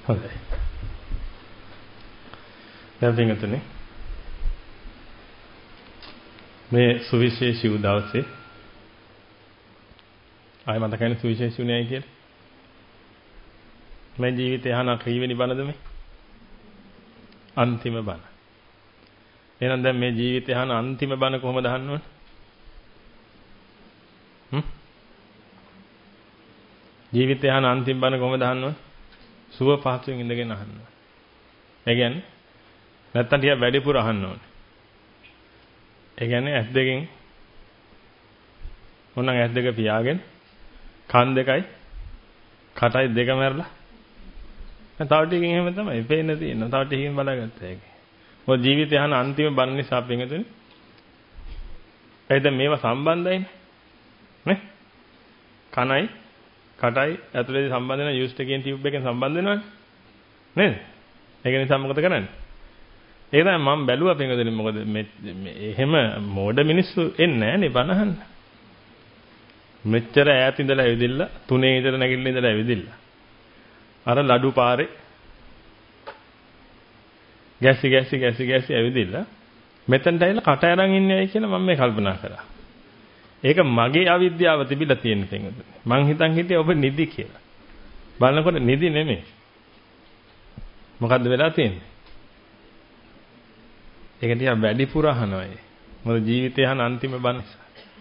හොඳයි. දැන් පින්වතුනි මේ සුවිශේෂී දවසේ ආයෙ මතකයිනේ සුවිශේෂී උණයි කියලා. මේ ජීවිතය අහන කීවෙනි බණද මේ? අන්තිම බණ. එහෙනම් දැන් මේ ජීවිතය අහන අන්තිම බණ කොහොමද අහන්න ඕනේ? ජීවිතය අහන අන්තිම බණ කොහොමද අහන්න ඕනේ? සුව පහසුවෙන් ඉඳගෙන අහන්න ඕනේ. ඒ කියන්නේ නැත්තම් ටිකක් වැඩිපුර අහන්න ඕනේ. ඒ කියන්නේ ඇස් දෙකෙන් මොනනම් ඇස් දෙක පියාගෙන කන් දෙකයි කටයි දෙකම ඇරලා තව ටිකකින් එහෙම තමයි පේන්න තියෙනවා. තව ටිකකින් බලාගත්ත හැකි. මොකද ජීවිතය අහන අන්තිම බණ නිසා පින්වතුනි. ඒද මේවා සම්බන්ධයිනේ. නේ? කනයි කටයි ඇතුලේ සම්බන්ධ වෙන යූස්ට් එකෙන් ටියුබ් එකෙන් සම්බන්ධ වෙනවනේ. නේද? ඒක නිසා මොකද කරන්නේ? ඒක තමයි මම බැලුවා පින්වතුනි මොකද මේ එහෙම මෝඩ මිනිස්සු එන්නේ නැහනේ බණ අහන්න. මෙච්චර ඈත ඉඳලා ඇවිදින්න 3 ඉඳලා නැගිටලා ඉඳලා ඇවිදින්න. අර ලඩු පාරේ ගැසි ඇවිදින්න මෙතනට ඇවිල්ලා කට අරන් ඉන්නේ ඇයි කියලා මම මේ කල්පනා කරා. ඒක මගේ අවිද්‍යාව තිබිලා තියෙන පින්වතුනි. මං හිතන් හිටියේ ඔබ නිදි කියලා. බලනකොට නිදි නෙමෙයි. මොකද්ද වෙලා තියෙන්නේ? ඒක ටිකක් වැඩිපුර අහනවා ඒ. මොකද ජීවිතය අහන අන්තිම බණ නිසා.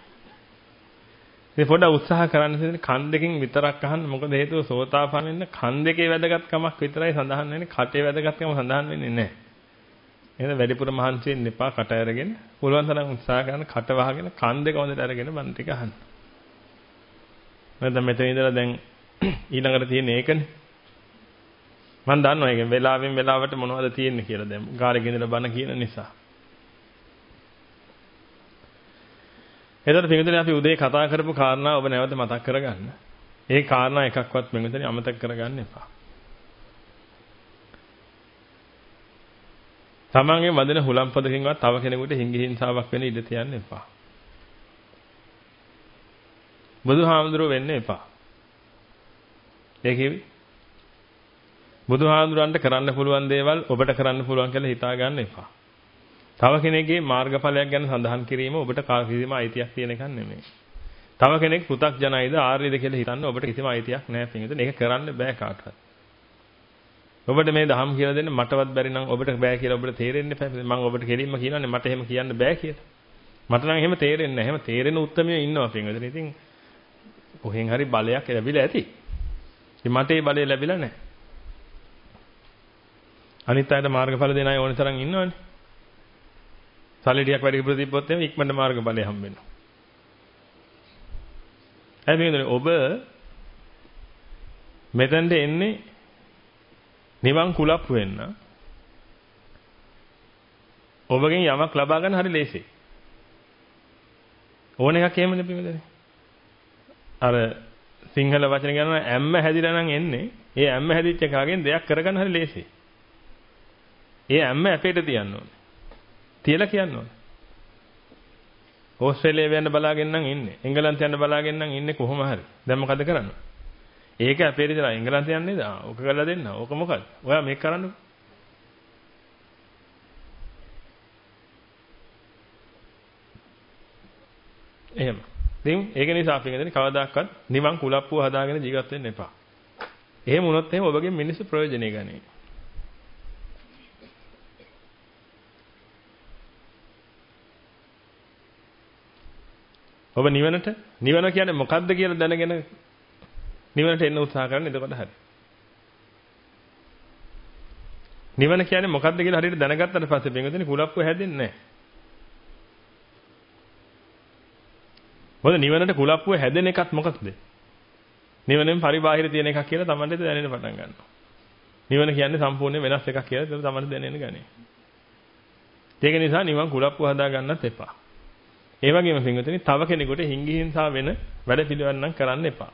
ඉතින් පොඩ්ඩක් උත්සාහ කරන්න තියෙන්නේ කන් දෙකෙන් විතරක් අහන්න. මොකද හේතුව සෝතාපන්න වෙන්න කන් දෙකේ වැදගත්කමක් විතරයි සඳහන් වෙන්නේ. කටේ වැදගත්කම සඳහන් වෙන්නේ නැහැ. එහෙනම් වැඩිපුර මහන්සි වෙන්න එපා කට අරගෙන. පුළුවන් තරම් උත්සාහ කරන්න කට වහගෙන කන් දෙක හොඳට අරගෙන බණ ටික අහන්න. මම මෙතන ඉඳලා දැන් ඊළඟට තියෙන ඒකනේ. මම දන්නවා ඒක වෙලාවෙන් වෙලාවට මොනවද තියෙන්නේ කියලා දැන් ගාලේ ගෙනදලා බණ කියන නිසා. එතකොට පිටුදේ අපි උදේ කතා කරපු කාරණා ඔබ නැවත මතක් කරගන්න. ඒ කාරණා එකක්වත් මෙතන අමතක කරගන්න එපා. තමන්ගේ වදින හුලම්පදකින්වත් තව කෙනෙකුට හිඟි හිංසාවක් වෙන්න ඉඩ තියන්න එපා. බුදුහාමුදුරුවෝ වෙන්න එපා. ඒ කිව්වේ බුදුහාමුදුරන්ට කරන්න පුළුවන් දේවල් ඔබට කරන්න පුළුවන් කියලා හිතා ගන්න එපා. තව කෙනෙක්ගේ මාර්ගඵලයක් ගැන සඳහන් කිරීම ඔබට කිසිම අයිතියක් තියෙන එකක් නෙමෙයි. තව කෙනෙක් පෘථග්ජනයිද ආර්යද කියලා හිතන්න ඔබට කිසිම අයිතියක් නැහැ පිටින්. ඒක කරන්න බෑ කාටවත්. ඔබට මේ දහම් කියලා දෙන්න මටවත් බැරි නම් ඔබට බෑ කියලා ඔබට තේරෙන්නේ නැහැ. මම ඔබට කෙලින්ම කියනවානේ මට එහෙම කියන්න බෑ කියලා. මට නම් එහෙම තේරෙන්නේ නැහැ. එහෙම තේරෙන උත්තරමිය ඉන්නවා පිටින්. ඉතින් කොහෙන් හරි බලයක් ලැබිලා ඇති. ඉතින් මට ඒ බලය ලැබිලා නැහැ. අනිත් අයට මාර්ගඵල දෙන අය ඕන තරම් ඉන්නවනේ. සල්ලි ටිකක් වැඩි ප්‍රතිපොත් එමෙ ඉක්මනට මාර්ගඵලය හම්බ වෙනවා. හැබැයි ඔබ මෙතනට එන්නේ නිවන් කුලප්පු වෙන්න. ඔබගෙන් යමක් ලබා ගන්න හරි ලේසියි. ඕන එකක් එහෙම නෙපෙයිද? අර සිංහල වචන ගන්නවා ඇම්ම හැදිලා නම් එන්නේ. ඒ ඇම්ම හැදිච්ච එකගෙන් දෙයක් කරගන්න හරි ලේසියි. ඒ ඇම්ම ඇපේට තියන්න ඕනේ. තියලා කියන්න ඕනේ. ඕස්ට්‍රේලියාව යන්න බලාගෙන නම් ඉන්නේ. එංගලන්ත යන්න බලාගෙන නම් ඉන්නේ කොහොම හරි. දැන් මොකද කරන්නේ? ඒක අපේ ඉඳලා එංගලන්ත යන්නේ නේද? ඕක කරලා දෙන්න. ඕක මොකද? ඔයා මේක කරන්නකෝ. එහෙම. ඉතින් ඒක නිසා අපි කියන්නේ කවදාකවත් නිවන් කුලප්පුව හදාගෙන ජීවත් වෙන්න එපා. එහෙම වුණොත් එහෙම ඔබගේ මිනිස්සු ප්‍රයෝජනෙ ගන්නේ. ඔබ නිවන කියන්නේ මොකද්ද කියලා දැනගෙන නිවනට එන්න උත්සාහ කරන්න එතකොට හරි. නිවන කියන්නේ මොකද්ද කියලා හරියට දැනගත්තට පස්සේ බෙන්ගොතනේ කුලප්පුව හැදෙන්නේ නැහැ. මොකද නිවනට කුලප්පුව හැදෙන එකත් මොකක්ද? නිවනෙන් පරිබාහිර තියෙන එකක් කියලා Tamanට දැනෙන්න පටන් ගන්නවා. නිවන කියන්නේ සම්පූර්ණයෙන් වෙනස් එකක් කියලා ඒක Tamanට දැනෙන්න ගන්නේ. ඒක නිසා නිවන් කුලප්පුව හදා ගන්නත් එපා. ඒ වගේම පින්වතුනි තව කෙනෙකුට හිඟි හිංසා වෙන වැඩ පිළිවෙල නම් කරන්න එපා.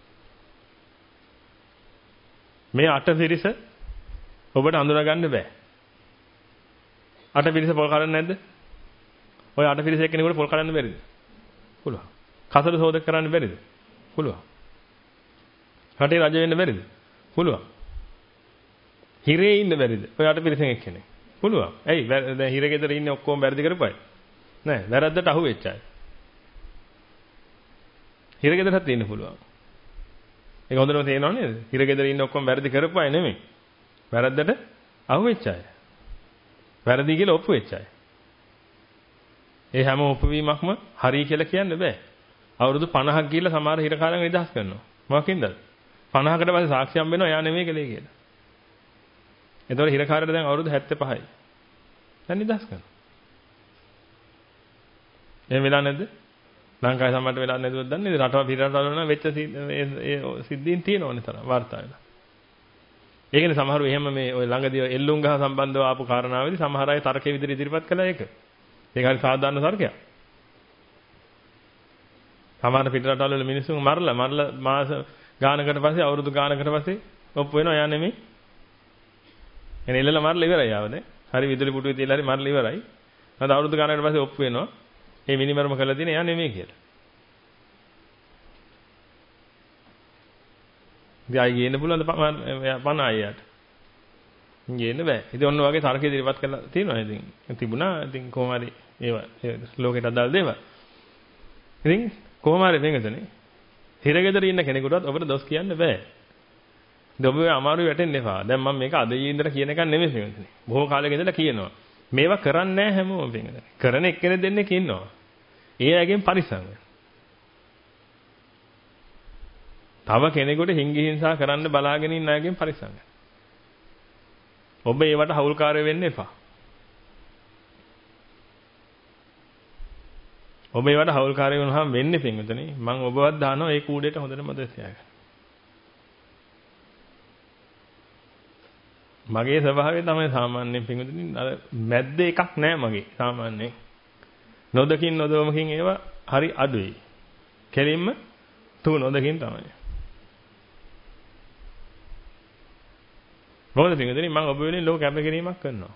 මේ අටපිරිස ඔබට අඳුනා ගන්න බෑ. අටපිරිස පොල් කඩන්නේ නැද්ද? ඔය අටපිරිස එක්කෙනෙකුට පොල් කඩන්න බැරිද? පුළුවන්. කසල සෝදක කරන්න බැරිද? පුළුවන්. රටේ රජ වෙන්න බැරිද? පුළුවන්. හිරේ ඉන්න බැරිද? ඔයාට පිරිසෙන් එක්කෙනෙක්. පුළුවන්. ඇයි? දැන් හිරේ ගෙදර ඉන්නේ ඔක්කොම වැරදි කරපුවයි. නෑ, වැරද්දට අහු වෙච්ච අය. හිරේ ගෙදරත් ඉන්න පුළුවන්. ඒක හොඳටම තේරෙනව නේද? හිරේ ගෙදර ඉන්න ඔක්කොම වැරදි කරපුවයි නෙමෙයි. වැරද්දට අහු වෙච්ච අය. වැරදි කියලා ඔප්පු වෙච්ච අය. ඒ හැම ඔප්පුවීමක්ම හරි කියලා කියන්න බෑ. අවුරුදු 50ක් ගිහිල්ලා සමහර හිරකාරයන් නිදහස් කරනවා. මොකකින්ද? 50කට පස්සේ සාක්ෂියක් වෙනවා එයා නෙමෙයි කලේ කියලා. එතකොට හිරකාරයට දැන් අවුරුදු 75යි. දැන් නිදහස් කරනවා. එහෙම වෙලා නැද්ද? ලංකාවේ සමහරට වෙලා නැද්ද දන්නේ නැහැ. රටවල් පිටරටවල නම් වෙච්ච සිද්ධීන් තියෙනවනේ තරම් වාර්තා වෙලා. ඒකනේ සමහරව එහෙම මේ ඔය ළඟදී එල්ලුම් ගහ සම්බන්ධව ආපු කාරණාවේදී සමහර අය තර්කයේ විදිහට ඉදිරිපත් කළා ඒක. ඒක හරි සාධාරණ තර්කයක්. සමහර පිටරටවල වල මිනිස්සුන් මරලා මාස ගානකට පස්සේ අවුරුදු ගානකට පස්සේ ඔප්පු වෙනවා යා නෙමෙයි. එනේ එල්ලලා මරලා ඉවරයි ආව දැන්. හරි විදුලි පුටුවේ තියලා හරි මරලා ඉවරයි. නැත්නම් අවුරුදු ගානකට පස්සේ ඔප්පු වෙනවා. මේ මිනිමරම කළා තියෙන යා නෙමෙයි කියලා. ගායි ගේන්න පුළුවන්ද 50 අයයට? ගේන්න බෑ. ඉතින් ඔන්න ඔයගේ තර්ක ඉදිරිපත් කරලා තියෙනවා ඉතින්. තිබුණා. ඉතින් කොහොම හරි ඒවා ලෝකෙට අදාළ දේවල්. ඉතින් කොහොම හරි මේකදනේ. හිරගෙදර ඉන්න කෙනෙකුටවත් ඔබට දොස් කියන්න බෑ. ඉතින් ඔබ අමාරු වැටෙන්න එපා. දැන් මම මේක අද ඊන්දර කියන එකක් නෙමෙයි මේකනේ. බොහෝ කාලෙක ඉඳලා කියනවා. මේවා කරන්නේ නැහැ හැමෝම මේකද. කරන එක්කෙනෙක් දෙන්නෙක් ඉන්නවා. ඒ අයගෙන් පරිස්සම් වෙන්න. තව කෙනෙකුට හිංගි හිංසා කරන්න බලාගෙන ඉන්න අයගෙන් පරිස්සම් වෙන්න. ඔබ ඒවට හවුල්කාරය වෙන්න එපා. ඔබ ඒවට හවුල්කාරය වුණාම වෙන්නේ පින්විතනේ මම ඔබවත් දානවා ඒ කූඩේට හොඳට මතක තියාගන්න. මගේ ස්වභාවය තමයි සාමාන්‍යයෙන් පින්විතනේ අර මැද්ද එකක් නෑ මගේ සාමාන්‍යයෙන්. නොදකින් නොදොමකින් ඒවා හරි අඩුයි. කෙලින්ම තු නොදකින් තමයි. මොකද පින්විතනේ මම ඔබ වෙනුවෙන් ලෝක කැපකිරීමක් කරනවා.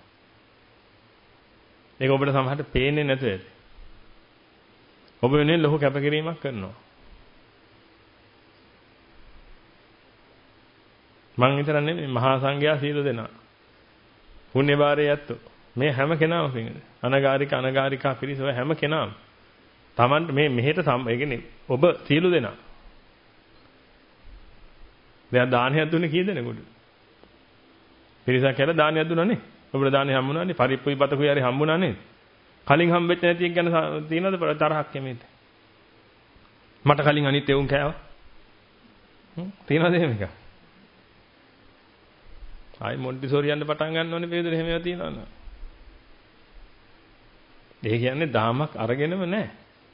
ඒක ඔබට සමහරට පේන්නේ නැතුව ඇති. ඔබ වෙනුවෙන් ලොකු කැපකිරීමක් කරනවා. මං විතර නෙමෙයි මහා සංඝයා සීල දෙනා. පුණ්‍ය භාරයේ ඇත්තෝ. මේ හැම කෙනාම පිටින් අනගාരികා පිරිස හැම කෙනාම. Taman මේ මෙහෙට ඒ කියන්නේ ඔබ සීල දෙනා. දැන් දානයක් දුන්නේ කී දෙනෙකුට? පිරිසක් කියලා දානයක් දුන්නානේ. ඔබට දානේ හම්බුණානේ. පරිප්පුයි බතකුයි හරි හම්බුණානේ. කලින් හම්බෙච්ච නැති එක ගැන තියෙනවද තරහක් එමෙද? මට කලින් අනිත් එවුන් කෑවා. තියෙනවද එහෙම එකක්? ආයි මොන්ටිසෝරි යන්න පටන් ගන්න ඕනේ වේදෙන එහෙම ඒවා තියෙනවද? ඒ කියන්නේ දාමක් අරගෙනම නැහැ.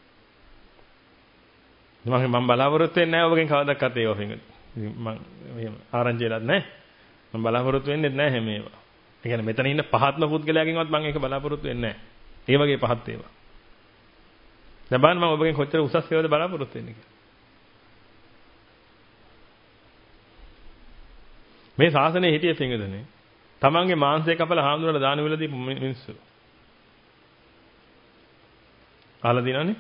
මම බලාපොරොත්තු වෙන්නේ නැහැ ඔබගෙන් කවදාවත් ඒවා පිටින්. මම එහෙම ආරංචි වෙලත් නැහැ. මම බලාපොරොත්තු වෙන්නේ නැහැ හැම ඒවා. ඒ කියන්නේ මෙතන ඉන්න පහත්ම පුද්ගලයාගෙන්වත් මම ඒක බලාපොරොත්තු වෙන්නේ නැහැ. ඒ වගේ පහත් ඒවා. දැන් බලන්න මම ඔබගෙන් කොච්චර උසස් ඒවාද බලාපොරොත්තු වෙන්නේ කියලා. මේ ශාසනයේ හිටියේ පින්වදනේ. තමන්ගේ මාංශය කපලා හාමුදුරන්ට දාන වෙලා දීපු මිනිස්සු. අහලා දිනවනේ.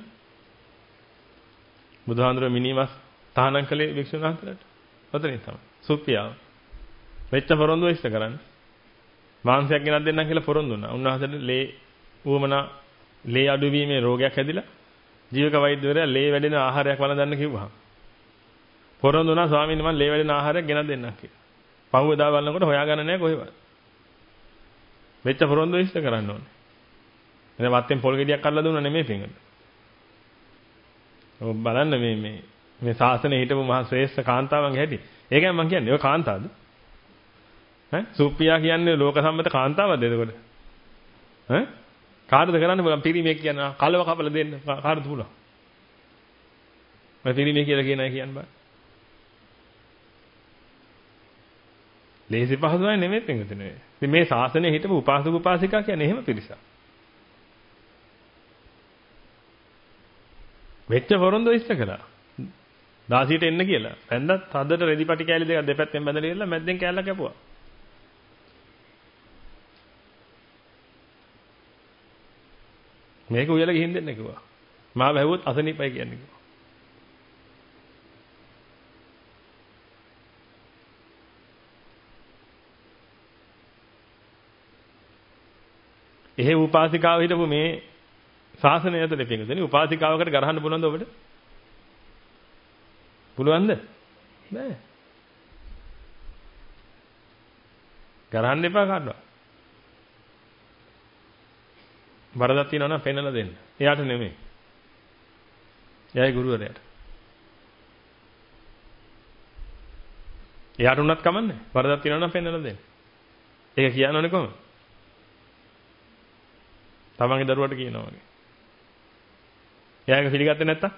බුදුහාඳුර මිනිමස් තහනම් කළේ වික්ෂුන් වහන්සේලාට. ඔතනින් තමයි. සුප්පියාව. මෙච්ච පොරොන්දු ඉෂ්ට කරන්නේ. මාංශයක් ගෙනත් දෙන්නම් කියලා පොරොන්දු වුණා. උන්වහන්සේට ලේ උවමනා ලේ අඩුවීමේ රෝගයක් හැදිලා ජීවක වෛද්‍යවරයා ලේ වැඩෙන ආහාරයක් වළඳන්න කිව්වහම පොරොන්දු වුණා ස්වාමීන් වහන්සේ ලේ වැඩෙන ආහාරයක් ගෙනත් දෙන්නම් කියලා. පහුවදා බලනකොට හොයාගන්න නැහැ කොහෙවත්. මෙච්ච පොරොන්දු ඉෂ්ට කරන්න ඕනේ. එනේ වත්තෙන් පොල් ගෙඩියක් අල්ලලා දුන්නා නෙමෙයි පින්වල. ඔබ බලන්න මේ ශාසනයේ හිටපු මහා ශ්‍රේෂ්ඨ කාන්තාවන්ගේ හැටි. ඒකයි මම කියන්නේ. ඔය කාන්තාවද? ඈ සුප්පියා කියන්නේ ලෝක සම්මත කාන්තාවක්ද එතකොට? ඈ කාටද කරන්න පුළුවන් පිරිමියෙක් කියන කලව කපලා දෙන්න කාටද පුළුවන්? මම පිරිමියෙක් කියලා කියන අය කියන්න බෑ. ලේසි පහසුයි නෙමෙයි පින්වතුනි. ඉතින් මේ ශාසනයේ හිටපු උපාසක උපාසිකා කියන්නේ එහෙම පිරිසක්. වෙච්ච පොරොන්දු ඉස්ස කළා. 16ට එන්න කියලා. වැන්දත් හදට රෙදිපටි කෑලි දෙකක් දෙපැත්තෙන් බැඳලා ඉල්ල මැද්දෙන් කෑල්ලක් කැපුවා. මේක උයලා ගිහින් දෙන්න කිව්වා. මාව හැවුවොත් අසනීපයි කියන්නේ කිව්වා. එහෙ උපාසිකාව හිටපු මේ ශාසනය ඇතුලේ පිටුදෙනි උපාසිකාවකට ගරහන්න පුළුවන්ද ඔබට? පුළුවන්ද? බෑ. ගරහන්න එපා කාටවත්. වරදක් තියෙනවා නම් පෙන්නලා දෙන්න. එයාට නෙමෙයි. එයායි ගුරුවරයාට. එයාට උනත් කමන්නේ. වරදක් තියෙනවා නම් පෙන්නලා දෙන්න. ඒක කියනෝනේ කොහොමද? තමන්ගේ දරුවට කියනවා වගේ. එයා ඒක පිළිගත්තේ නැත්තම්?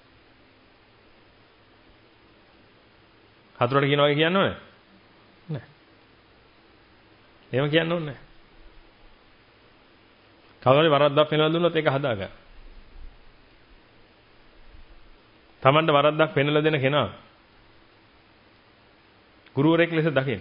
හතුරට කියනවා වගේ කියන්න ඕනේ? නෑ. එහෙම කියන්න ඕනේ නෑ. කවදාවත් වරද්දක් පෙන්වලා දුන්නොත් ඒක හදාගන්න. තමන්ට වරද්දක් පෙන්වලා දෙන කෙනා ගුරුවරයෙක් ලෙස දකින්න.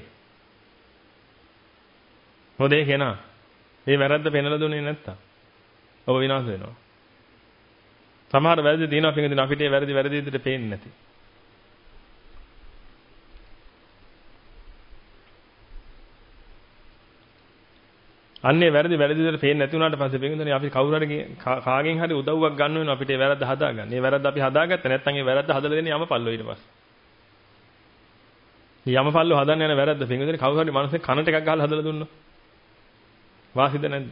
මොකද ඒ කෙනා මේ වැරද්ද පෙන්වලා දුන්නේ නැත්තම් ඔබ විනාශ වෙනවා. සමහර වැරදි තියෙනවා පිටින් අපිට ඒ වැරදි විදිහට පේන්නේ නැති. අන්නේ වැරදි විදිහට පේන්නේ නැති වුණාට පස්සේ පිටින් අපි කවුරු හරි කාගෙන් හරි උදව්වක් ගන්න වෙනවා අපිට ඒ වැරද්ද හදාගන්න. මේ වැරද්ද අපි හදාගත්ත නැත්නම් ඒ වැරද්ද හදලා දෙන්නේ යමපල්ලෝ ඊට පස්සේ. මේ යමපල්ලෝ හදන්න යන වැරද්ද පිටින් කවුරු හරි මිනිස්සේ කනට එකක් ගහලා හදලා දුන්නොත් වාසිද නැද්ද?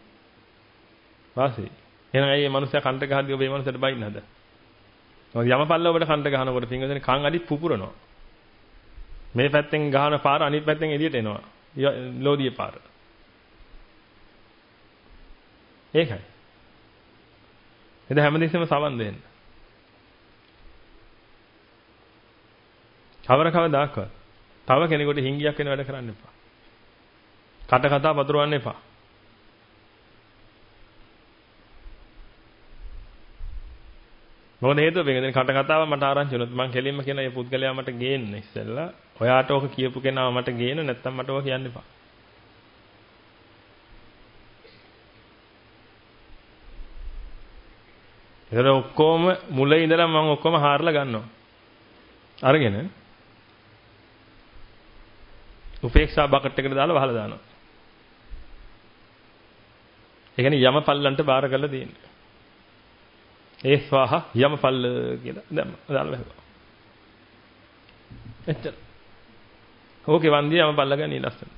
වාසි. එහෙනම් ඇයි මේ මිනිස්සයා කන්ට ගහද්දී ඔබ මේ මිනිස්සට බයින්න හද? මොකද යමපල්ලව ඔබට කන්ට ගහනකොට පින්වදින කන් අඩි පුපුරනවා. මේ පැත්තෙන් ගහන පාර අනිත් පැත්තෙන් එළියට එනවා. ලෝදියේ පාර. ඒකයි. එද හැමදෙස්සෙම සවන් දෙන්න. කවදාකවත් තව කෙනෙකුට හිංගියක් වෙන වැඩ කරන්න එපා. කට කතා පතුරවන්න එපා. මොකද හේතුව වෙන්නේ කට කතාව මට ආරංචි වුණොත් මං කෙලින්ම කියන මේ පුද්ගලයා මට ගේන්න ඉස්සෙල්ලා ඔයාට ඕක කියපු කෙනා මට ගේන්න නැත්තම් මට ඕක කියන්න එපා. ඒතර ඔක්කොම මුලින් ඉඳලා මම ඔක්කොම හාරලා ගන්නවා. අරගෙන උපේක්ෂා බකට් එකට දාලා වහලා දානවා. ඒ කියන්නේ යමපල්ලන්ට බාර කරලා දෙන්නේ. ඒ ස්වාහ යමපල්ල කියලා දැම්ම. දාලා වැහුවා. එච්චර. ඕකේ වන්දිය යමපල්ල ගන්නේ ලස්සන.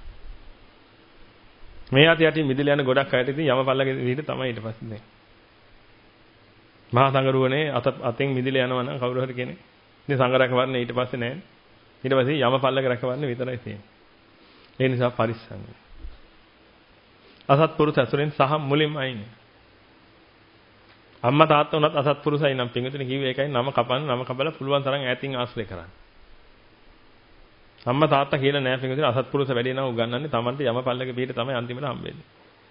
මේ යටි මිදිල යන ගොඩක් අයට ඉතින් යමපල්ලගේ විදිහට තමයි ඊට පස්සේ දැන්. මහා සංගරුවනේ අතෙන් මිදිල යනවා නම් කවුරු හරි කෙනෙක්. ඉතින් සංග රැකවරණ ඊට පස්සේ නැහැ. ඊට පස්සේ යමපල්ලක රැකවරණ විතරයි තියෙන්නේ. ඒ නිසා පරිස්සම් වෙන්න. අසත්පුරුෂ ඇසුරෙන් සහ මුලින්ම අයින්. අම්මා තාත්තා උනත් අසත්පුරුෂයි නම් පින්විතනේ කිව්වේ ඒකයි නම කපන්න නම කපලා පුළුවන් තරම් ඈතින් ආශ්‍රය කරන්න. අම්මා තාත්තා කියලා නෑ පින්විතනේ අසත්පුරුෂ වැඩි නම් උගන්වන්නේ Tamante යමපල්ලක පිට තමයි අන්තිමට හම්බෙන්නේ.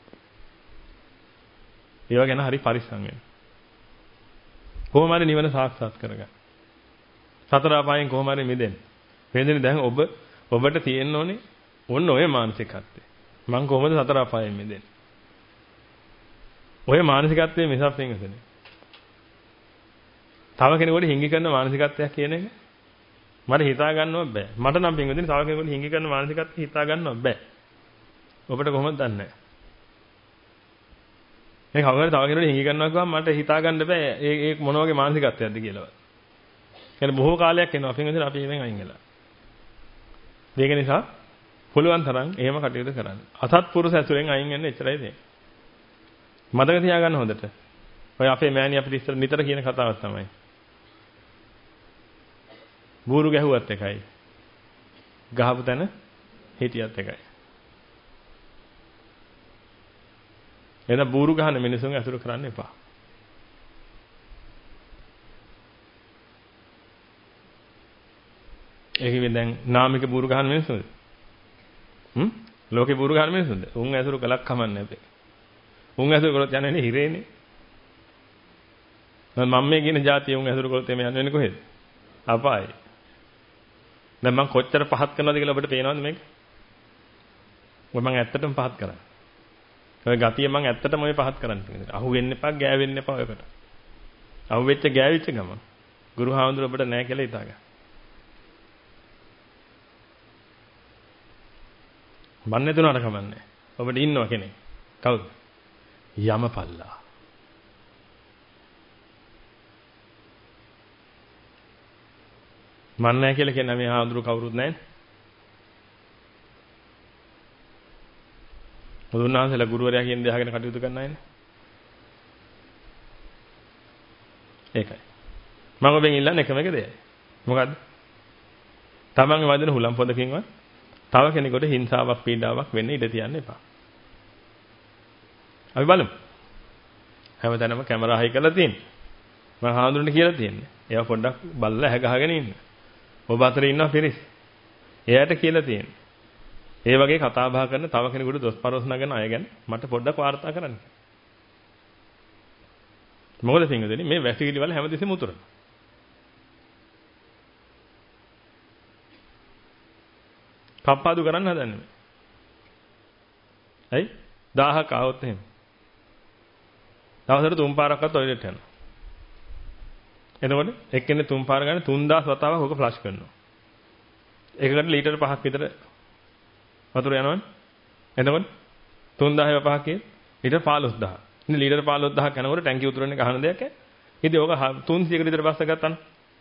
ඒවා ගැන හරි පරිස්සම් වෙන්න. කොහොම හරි නිවන සාක්ෂාත් කරගන්න. සතර අපායන් කොහොම හරි මිදෙන්න. වෙනදෙන දැන් ඔබට තියෙන්න ඕනේ ඔන්න ඔය මානසිකත්වය. මං කොහොමද සතර අපායෙන් මිදෙන්නේ? ඔය මානසිකත්වයේ මිසක් වෙන්නේ. තව කෙනෙකුට හිඟි කරන මානසිකත්වයක් කියන එක මට හිතා ගන්නවත් බෑ. මට නම් පින්වදින තව කෙනෙකුට හිඟි කරන මානසිකත්වය හිතා ගන්නවත් බෑ. ඔබට කොහොමද දන්නේ? මේ කවුරුහරි තව කෙනෙකුට හිඟි කරනවා කියවම මට හිතා ගන්න බෑ. ඒ මොන වගේ මානසිකත්වයක්ද කියලාවත්. කියන්නේ බොහෝ කාලයක් එනවා පින්වදින අපි එවෙන් අයින් වෙලා. ඒක නිසා පුළුවන් තරම් එහෙම කටයුතු කරන්න. අසත්පුරුෂ ඇසුරෙන් අයින් වෙන්න එච්චරයි තියෙන්නේ. මතක තියාගන්න හොඳට. ඔය අපේ මෑණි අපිට ඉස්සර නිතර කියන කතාවක් තමයි. බూరు ගැහුවත් එකයි. ගහපු තැන හිටියත් එකයි. එන බూరు ගහන මිනිසුන් ඇසුරු කරන්න එපා. ඒකෙන් දැන් නාමික බూరు ගහන මිනිසුන්ද? ලෝකේ බూరు ගහන මිනිසුන්ද? උන් ඇසුරු කලක් කමන්නේ නැතේ. උන් ඇසුරු කරොත් යන්නේ හිරේනේ. මම මේ කියන જાතිය උන් ඇසුරු කරොත් එමෙ යන්නේ කොහෙද? අපායේ. දැන් මම කොච්චර පහත් කරනවද කියලා ඔබට පේනවද මේක? මම ඇත්තටම පහත් කරන්නේ. ඔය ගතිය මම ඇත්තටම ඔය පහත් කරන්නේ. අහු වෙන්න එපා, ගෑවෙන්න එපා ඔයකට. අහු වෙච්ච ගෑවිච්ච ගමන් ගුරු හාමුදුර ඔබට නැහැ කියලා හිතාගන්න. මන්නේ තුනට කමන්නේ. ඔබට ඉන්නව කෙනෙක්. කවුද? යමපල්ලා. මන් නැහැ කියලා කියන මේ ආඳුරු කවුරුත් නැහැ. මුදුන්වහන්සේලා ගුරුවරයා කියන දේ අහගෙන කටයුතු කරන්න අයනේ. ඒකයි. මම ඔබෙන් ඉල්ලන්නේ එකම එක දෙයයි. මොකද්ද? තමන්ගේ වදින හුලම් පොදකින්වත් තව කෙනෙකුට හිංසාවක් පීඩාවක් වෙන්න ඉඩ තියන්න එපා. අපි බලමු. හැමතැනම කැමරා හයි කරලා තියෙන්නේ. මම හාමුදුරන්ට කියලා තියෙන්නේ. ඒවා පොඩ්ඩක් බලලා ඇහ ගහගෙන ඉන්න. ඔබ අතරේ ඉන්නවා පිරිස්. එයාට කියලා තියෙන්නේ. ඒ වගේ කතා බහ කරන තව කෙනෙකුට දොස් පරොස් නගන අය ගැන මට පොඩ්ඩක් වාර්තා කරන්න. මොකද පින්වදනි මේ වැසිකිලි වල හැමදෙස්සෙම උතුරන. කප්පාදු කරන්න හදන්නේ මේ. ඇයි? 1000ක් ආවොත් එහෙම. දවසට 3 පාරක්වත් টয়ලට් යනවා. එතකොට එක්කෙනෙක් 3 පාර ගන්න 3000 වතාවක් ඔක ෆ්ලෂ් කරනවා. ඒකකට ලීටර් 5ක් විතර වතුර යනවනේ. එතකොට 3000 5ක් කියේ ලීටර් 15000. ඉතින් ලීටර් 15000ක් යනකොට ටැංකිය උතුරන්නේ ගහන දෙයක් ඈ. ඉතින් ඕක 300කට විතර බස්ස ගත්තා නම්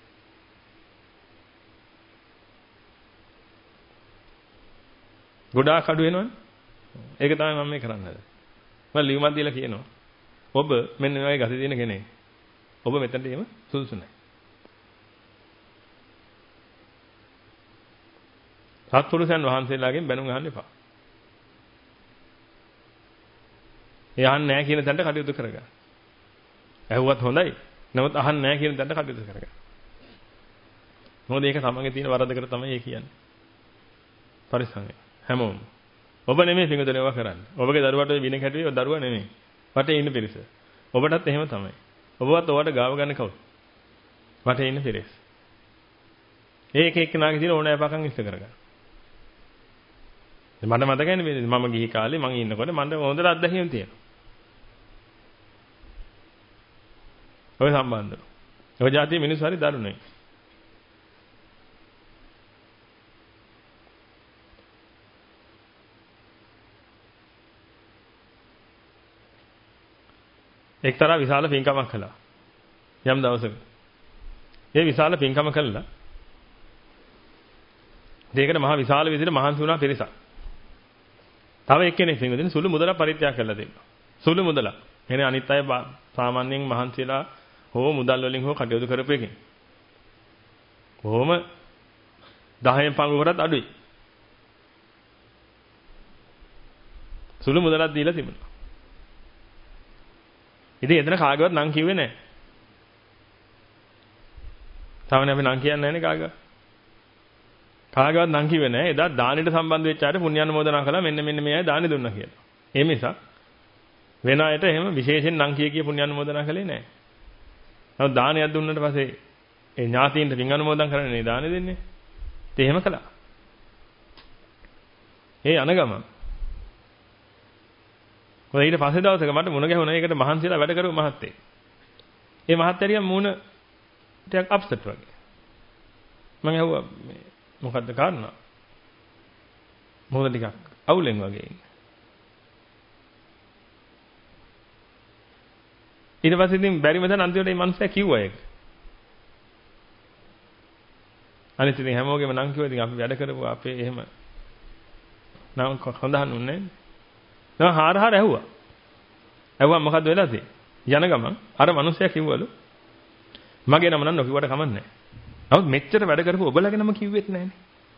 ගොඩාක් අඩු වෙනවනේ. ඒක තමයි මම මේ කරන්න හදන්නේ. මම ලියුමක් දීලා කියනවා. ඔබ මෙන්න මේ වගේ ගති දින කෙනෙක්. ඔබ මෙතනට එීම සුදුසු නැහැ. සත්පුරුෂයන් වහන්සේලාගෙන් බැනුම් අහන්න එපා. ඒ අහන්නේ නැහැ කියන තැනට කටයුතු කරගන්න. ඇහුවත් හොඳයි. නමුත් අහන්නේ නැහැ කියන තැනට කටයුතු කරගන්න. මොකද ඒක තමන්ගේ තියෙන වරදකට තමයි ඒ කියන්නේ. පරිස්සම් වෙන්න. හැමෝම. ඔබ නෙමෙයි පිඟුතුනේ ඔවා කරන්නේ. ඔබගේ දරුවට වින කැටුවේ දරුවා නෙමෙයි. වටේ ඉන්න පිරිස. ඔබටත් එහෙම තමයි. ඔබවත් ඔයාට ගාව ගන්න කවුද? වටේ ඉන්න පිරිස. ඒක එක්කනාගේ තියෙන ඕනෑපකම් ඉස්ස කරගන්න. මට මතකයිනේ මම ගිහි කාලේ මං ඉන්නකොට මට හොඳට අත්දැකීම් තියෙනවා. ඔය සම්බන්ධව. ඔය જાතිය මිනිස්සු හරි දරුණුයි. එක්තරා විශාල පින්කමක් කළා. යම් දවසක. ඒ විශාල පින්කම කළා. දෙයකට මහා විශාල විදිහට මහන්සි වුණා පිරිසක්. තව එක්කෙනෙක් පින්වදින සුළු මුදලක් පරිත්‍යාග කළා දෙන්නා. සුළු මුදලක්. එනේ අනිත් අය සාමාන්‍යයෙන් මහන්සිලා හෝ මුදල් වලින් හෝ කටයුතු කරපු එකෙන්. කොහොම 10න් පංගුවකට අඩුයි. සුළු මුදලක් දීලා තිබුණා. ඉතින් එතන කාගේවත් නම් කිව්වේ නැහැ. තාමනේ අපි නම් කියන්නේ නැහැනේ කාගේවත්. කාගේවත් නම් කිව්වේ නැහැ. එදා දානෙට සම්බන්ධ වෙච්ච අයට පුණ්‍යානුමෝදනා කළා මෙන්න මේ අය දානෙ දුන්නා කියලා. ඒ නිසා වෙන අයට එහෙම විශේෂයෙන් නම් කිය පුණ්‍යානුමෝදනා කළේ නැහැ. නමුත් දානයක් දුන්නාට පස්සේ ඒ ඥාතීන්ට පින් අනුමෝදන් කරන්නේ දානෙ දෙන්නේ. ඉතින් එහෙම කළා. ඒ අනගම මොකද ඊට පස්සේ දවසක මට මුණ ගැහුණා ඒකට මහන්සිලා වැඩ කරපු මහත්තයෙක්. ඒ මහත්තයා මුණ ටිකක් අප්සෙට් වගේ. මම ඇහුවා මේ මොකද්ද කාරණා? මොකද ටිකක් අවුලෙන් වගේ ඉන්නේ. ඊට පස්සේ ඉතින් බැරිම දැන් අන්තිමට මේ මනුස්සයා කිව්වා ඒක. අනිත් ඉතින් හැමෝගෙම නම් කිව්වා ඉතින් අපි වැඩ කරපුව අපේ එහෙම නම් හොඳහන් උන්නේ නැහැ. නම හාර ඇහුවා. ඇහුවා මොකද්ද වෙලා තියෙන්නේ? යන ගමන් අර මිනිස්සයා කිව්වලු මගේ නම නම් නොකියුවට කමක් නැහැ. නමුත් මෙච්චර වැඩ කරපු ඔබලගේ නම කිව්වෙත් නැහනේ.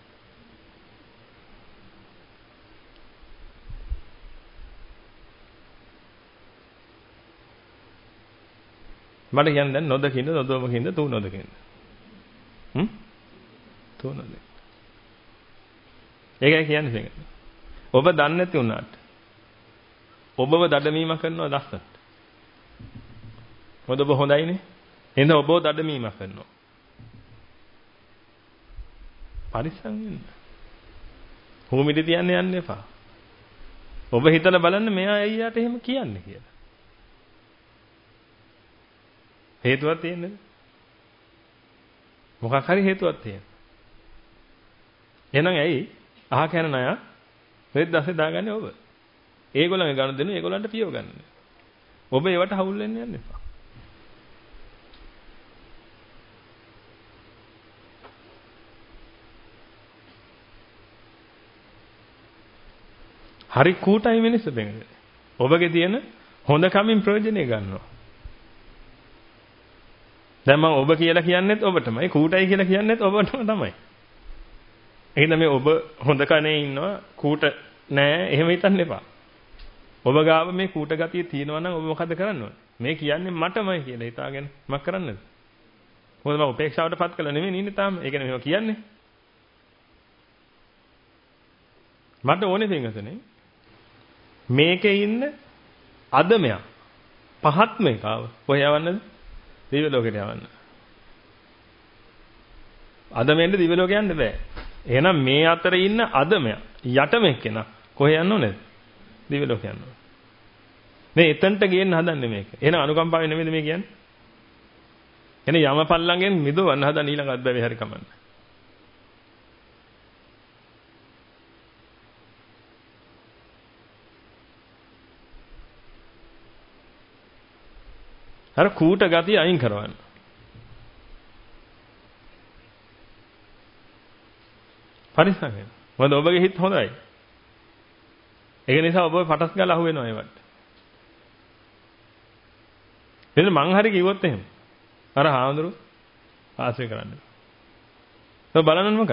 මට කියන්නේ දැන් නොදකින්ද නොදොමකින්ද තු නොදකින්ද? තු නොදකින්ද. ඒකයි කියන්නේ මේක. ඔබ දන්නේ නැති වුණාට ඔබව දඩමීම කරනවා ලස්සනට. මොකද ඔබ හොඳයිනේ. එහෙනම් ඔබව දඩමීම කරනවා. පරිස්සම් වෙන්න. හොමිටි තියන්න යන්න එපා. ඔබ හිතලා බලන්න මෙයා අයියාට එහෙම කියන්නේ කියලා. හේතුවක් තියෙන්නේ. මොකක් හරි හේතුවක් තියෙනවා. එහෙනම් ඇයි අහ කන ණය වෙද්දාසේ දාගන්නේ ඔබ? ඒගොල්ලන්ගේ ගන්න දෙනු ඒගොල්ලන්ට පියව ගන්න. ඔබ ඒවට හවුල් වෙන්න යන්න එපා. හරි කූටයි මිනිස්සු දෙන්නේ. ඔබගේ තියෙන හොඳ කමින් ප්‍රයෝජනෙ ගන්නවා. දැන් මම ඔබ කියලා කියන්නේත් ඔබටමයි, කූටයි කියලා කියන්නේත් ඔබටම තමයි. එහෙනම් මේ ඔබ හොඳ කනේ ඉන්නවා, කූට නෑ එහෙම හිතන්න එපා. ඔබ ගාව මේ කූට ගතිය තියෙනවා නම් ඔබ මොකද කරන්න ඕනේ? මේ කියන්නේ මටමයි කියලා හිතාගෙන මක් කරන්නද? මොකද මම උපේක්ෂාවටපත් කළා නෙමෙයි ඉන්නේ තාම. ඒ කියන්නේ මේවා කියන්නේ. මට ඕනේ පින්වතුනි මේකේ ඉන්න අදමයා පහත්ම එකව කොහේ යවන්නද? දිව්‍ය ලෝකෙට යවන්න. අදමෙන්ද දිව්‍ය ලෝකෙ යන්න බෑ. එහෙනම් මේ අතරේ ඉන්න අදමයා යටම එක්කෙනා කොහේ යන්න ඕනේද? දිව්‍ය ලෝකෙ යන්න ඕනේ. මේ එතනට ගේන්න හදන්නේ මේක. එහෙනම් අනුකම්පාවෙන් නෙමෙයිද මේ කියන්නේ? එහෙනම් යමපල්ලංගෙන් මිදවන්න හදන ඊළඟ අත්බැවේ හරි කමන්නේ. අර කූට ගතිය අයින් කරවන්න. පරිස්සම් වෙන්න. මොකද ඔබගේ හිත හොඳයි. ඒක නිසා ඔබ පටස් ගාලා අහු වෙනවා ඒවට. එතන මං හරි කිව්වොත් එහෙම. අර හාමුදුරු ආශ්‍රය කරන්න. ඔබ බලන්න මොකද?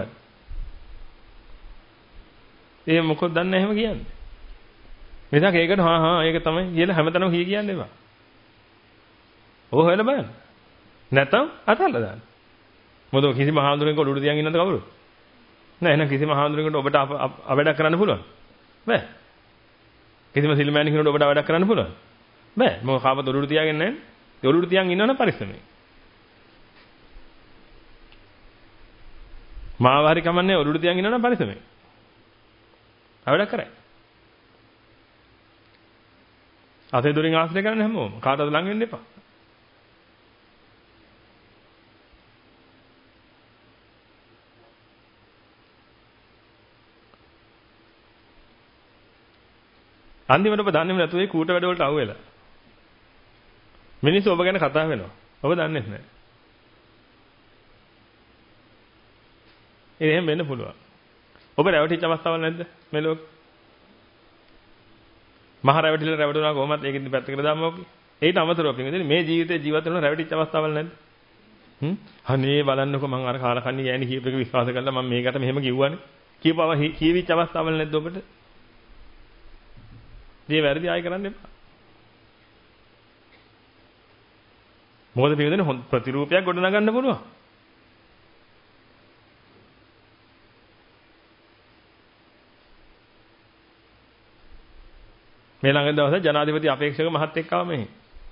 ඒ මොකද දන්නේ එහෙම කියන්නේ. මෙතන ඒකට හා ඒක තමයි කියලා හැමතැනම කියන්නේ එපා. ඔය හොයලා බලන්න. නැත්තම් අතල්ලා දාන්න. මොකද කිසිම හාමුදුරෙක් ඔළුවට තියන් ඉන්නවද කවුරු? නෑ එහෙනම් කිසිම හාමුදුරෙකුට ඔබට අවඩක් කරන්න පුළුවන්. බෑ. කිසිම සිල්මෑණි කෙනෙකුට ඔබට අවඩක් කරන්න පුළුවන්. බෑ. මොකද කාපත ඔළුවට තියාගෙන නැහැ. ඒ ඔළුවට තියන් ඉන්නවනම් පරිස්සමෙන්. මාව හරි කමන්නේ ඔළුවට තියන් ඉන්නවනම් පරිස්සමෙන්. අවඩක් කරයි. අතේ දොරින් ආශ්‍රය කරන්න හැමෝම. කාටවත් ලඟ වෙන්න එපා. අන්තිමට ඔබ දන්නේම නැතුව ඒ කූට වැඩ වලට අහු වෙලා. මිනිස්සු ඔබ ගැන කතා වෙනවා. ඔබ දන්නේ නැහැ. එහෙම වෙන්න පුළුවන්. ඔබ රැවටිච්ච අවස්ථාවල් නැද්ද මේ ලෝකෙ? මහ රැවටුණා කොහොමද ඒක ඉතින් පැත්තකට දාමු ඔකේ. ඒකට අමතරව පිටින් මේ ජීවිතේ ජීවත් වෙන රැවටිච්ච අවස්ථාවල් නැද්ද? අනේ බලන්නකෝ මං අර කාලකන්ණි ගෑණි කීප එක විශ්වාස කළා මම මේකට මෙහෙම කිව්වනේ. කියපුවා කියවිච්ච අවස්ථාවල් නැද්ද ඔබට? මේ වැරදි ආයෙ කරන්න එපා. මොකද පිළිදෙන හොඳ ප්‍රතිරූපයක් ගොඩනගන්න පුළුවන්. මේ ළඟ දවසේ ජනාධිපති අපේක්ෂක මහත්තයෙක් ආව මෙහි.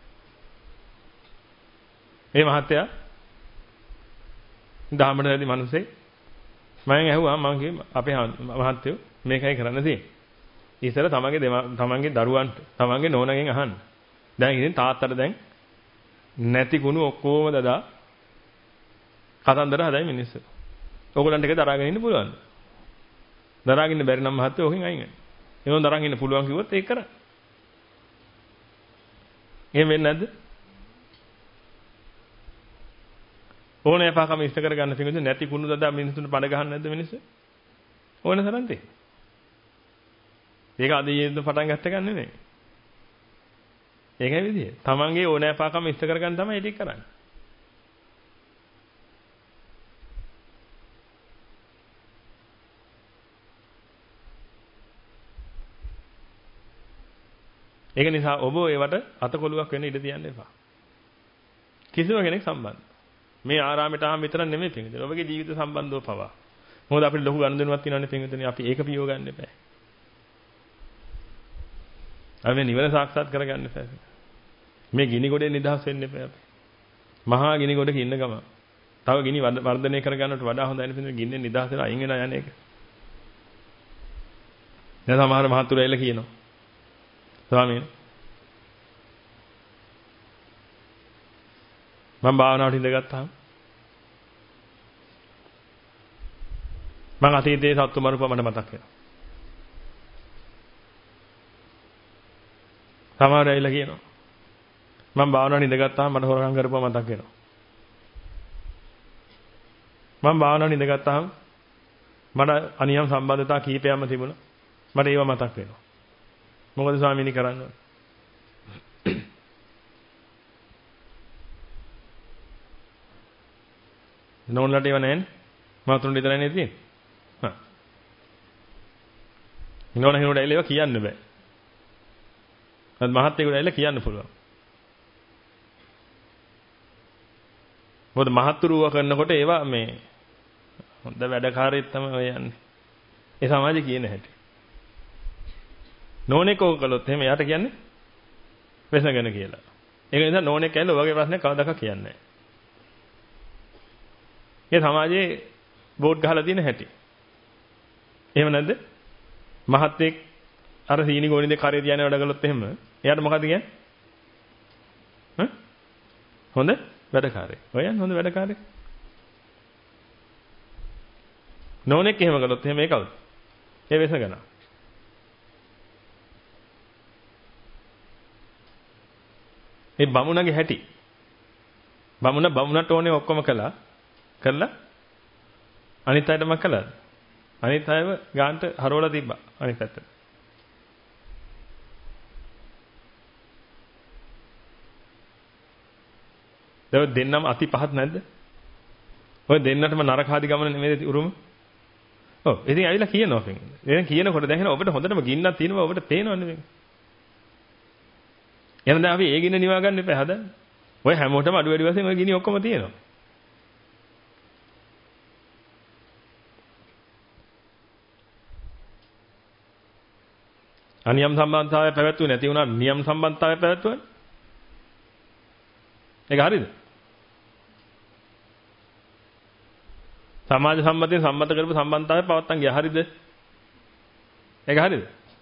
මේ මහත්තයා දහමට වැඩි මිනිස්සෙක්. මම ඇහුවා මම කිව්වා අපේ මහත්තයෝ මේකයි කරන්න තියෙන්නේ. ඉස්සර තමන්ගේ දරුවන්ට තමන්ගේ නෝනගෙන් අහන්න. දැන් ඉතින් තාත්තට දැන් නැති කුණු ඔක්කොම දදා කතන්දර හදයි මිනිස්සු. ඕගොල්ලන්ට ඒක දරාගෙන ඉන්න පුළුවන්ද? දරාගෙන ඉන්න බැරි නම් මහත්තයෝ ඔකෙන් අයින් වෙන්න. එහෙනම් දරාගෙන ඉන්න පුළුවන් කිව්වොත් ඒක කරන්න. එහෙම වෙන්නේ නැද්ද? ඕනේ එපාකම ඉෂ්ට කරගන්න පිඟුද නැති කුණු දදා මිනිස්සුන්ට පණ ගහන්න නැද්ද මිනිස්සු? ඕන තරම් තේ. ඒක අද ඊයේද පටන් ගත්ත එකක් නෙමෙයි. ඒකයි විදිය. තමන්ගේ ඕනෑපාකම ඉෂ්ට කරගන්න තමයි ඒක කරන්නේ. ඒක නිසා ඔබ ඒවට අතකොලුවක් වෙන්න ඉඩ තියන්න එපා. කිසිම කෙනෙක් සම්බන්ධ. මේ ආරාමයට ආවම විතර නෙමෙයි පින්විතනේ. ඔබගේ ජීවිත සම්බන්ධව පවා. මොකද අපිට ලොකු ගනුදෙනුවක් තියෙනවානේ පින්විතනේ. අපි ඒක පියව ගන්න එපා. අපි නිවන සාක්ෂාත් කරගන්න එපා. මේ ගිනි ගොඩේ නිදහස් වෙන්න එපා අපි. මහා ගිනි ගොඩක ඉන්න ගම. තව ගිනි වර්ධනය කරගන්නට වඩා හොඳයි නේ පින්විතනේ. ගින්නෙන් නිදහස් වෙලා අයින් වෙලා යන්නේ ඒක. දැන් සමහර මහතුරු ඇවිල්ලා කියනවා. ස්වාමීන් මම භාවනාවට ඉඳගත්තාම මම අතීතයේ සත්තු මරුප මට මතක් වෙනවා. සමහර ඇවිල්ලා කියනවා මම භාවනාවට ඉඳගත්තාම මට හොරකම් කරපුවා මතක් වෙනවා. මම භාවනාවට ඉඳගත්තාම මට අනියම් සම්බන්ධතා කීපයක්ම තිබුණා. මට ඒව මතක් වෙනවා. මොකද ස්වාමීනි කරන්නේ? නෝන්ලට ඒව නැන්නේ. මාතුන් විතරයි නේද තියෙන්නේ. හා. නෝන හිනුවට ඇවිල්ලා ඒව කියන්න බෑ. අද මහත්තයෙකුට ඇවිල්ලා කියන්න පුළුවන්. මොකද මහත්තුරුව කරනකොට ඒවා මේ හොඳ වැඩකාරයෙක් තමයි ඔය යන්නේ. ඒ සමාජය කියන හැටි. නෝනෙක් ඕක කළොත් එහෙම එයාට කියන්නේ වෙසගෙන කියලා. ඒක නිසා නෝනෙක් ඇවිල්ලා ඔයගේ ප්‍රශ්නේ කවදාක කියන්නේ නැහැ. ඒ සමාජයේ බෝඩ් ගහලා තියෙන හැටි. එහෙම නැද්ද? මහත්තයෙක් අර සීනි ගෝණි දෙක කරේ තියන්නේ වැඩ කළොත් එහෙම එයාට මොකද කියන්නේ? හොඳ වැඩකාරයෙක්. ඔයයන් හොඳ වැඩකාරයෙක්. නෝනෙක් එහෙම කළොත් එහෙම ඒ කවුද? ඒ වෙසගනා. මේ බමුණගේ හැටි. බමුණට ඕනේ ඔක්කොම කරලා අනිත් අයටම කළාද? අනිත් අයව ගාන්ට හරවලා තිබ්බා අනිත් පැත්තට. දැන් දෙන්නම අති පහත් නැද්ද? ඔය දෙන්නටම නරක ආදි ගමන නෙමෙයිද උරුම? ඔව් ඉතින් ඇවිල්ලා කියනවා පින්. දැන් කියනකොට දැන් ඔබට හොඳටම ගින්නක් තියෙනවා ඔබට පේනවන්නේ මේක. එහෙනම් දැන් අපි ඒ ගින්න නිවා ගන්න එපා හදන්න. ඔය හැමෝටම අඩු වැඩි වශයෙන් ඔය ගිනි ඔක්කොම තියෙනවා. අනියම් සම්බන්ධතාවය පැවැත්වුවේ නැති වුණා නියම් සම්බන්ධතාවය පැවැත්වුවා. ඒක හරියද? සමාජ සම්මතයෙන් සම්මත කරපු සම්බන්ධතාවය පවත්තන් ගියා හරියද? ඒක හරියද?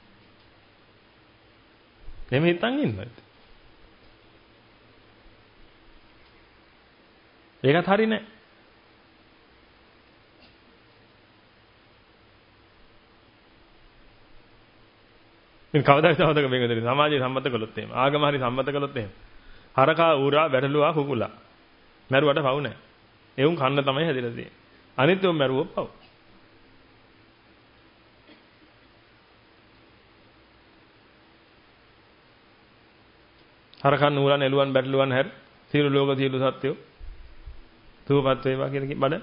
එහෙම හිතන් ඉන්නවද? ඒකත් හරිය නෑ. ඉතින් කවදාද සමතක මේක දෙන්නේ? සමාජයේ සම්මත කළොත් එහෙම. ආගම හරි සම්මත කළොත් එහෙම. හරකා ඌරා වැටලුවා කුකුලා. මැරුවට පව් නැහැ. ඒ උන් කන්න තමයි හැදිලා තියෙන්නේ. අනිත් උන් මැරුවොත් පව්. හරකන් ඌරා නෙළුවන් බැටළුවන් හැර සියලු ලෝක සියලු සත්‍යෝ තුපත් වේවා කියලා බඩ.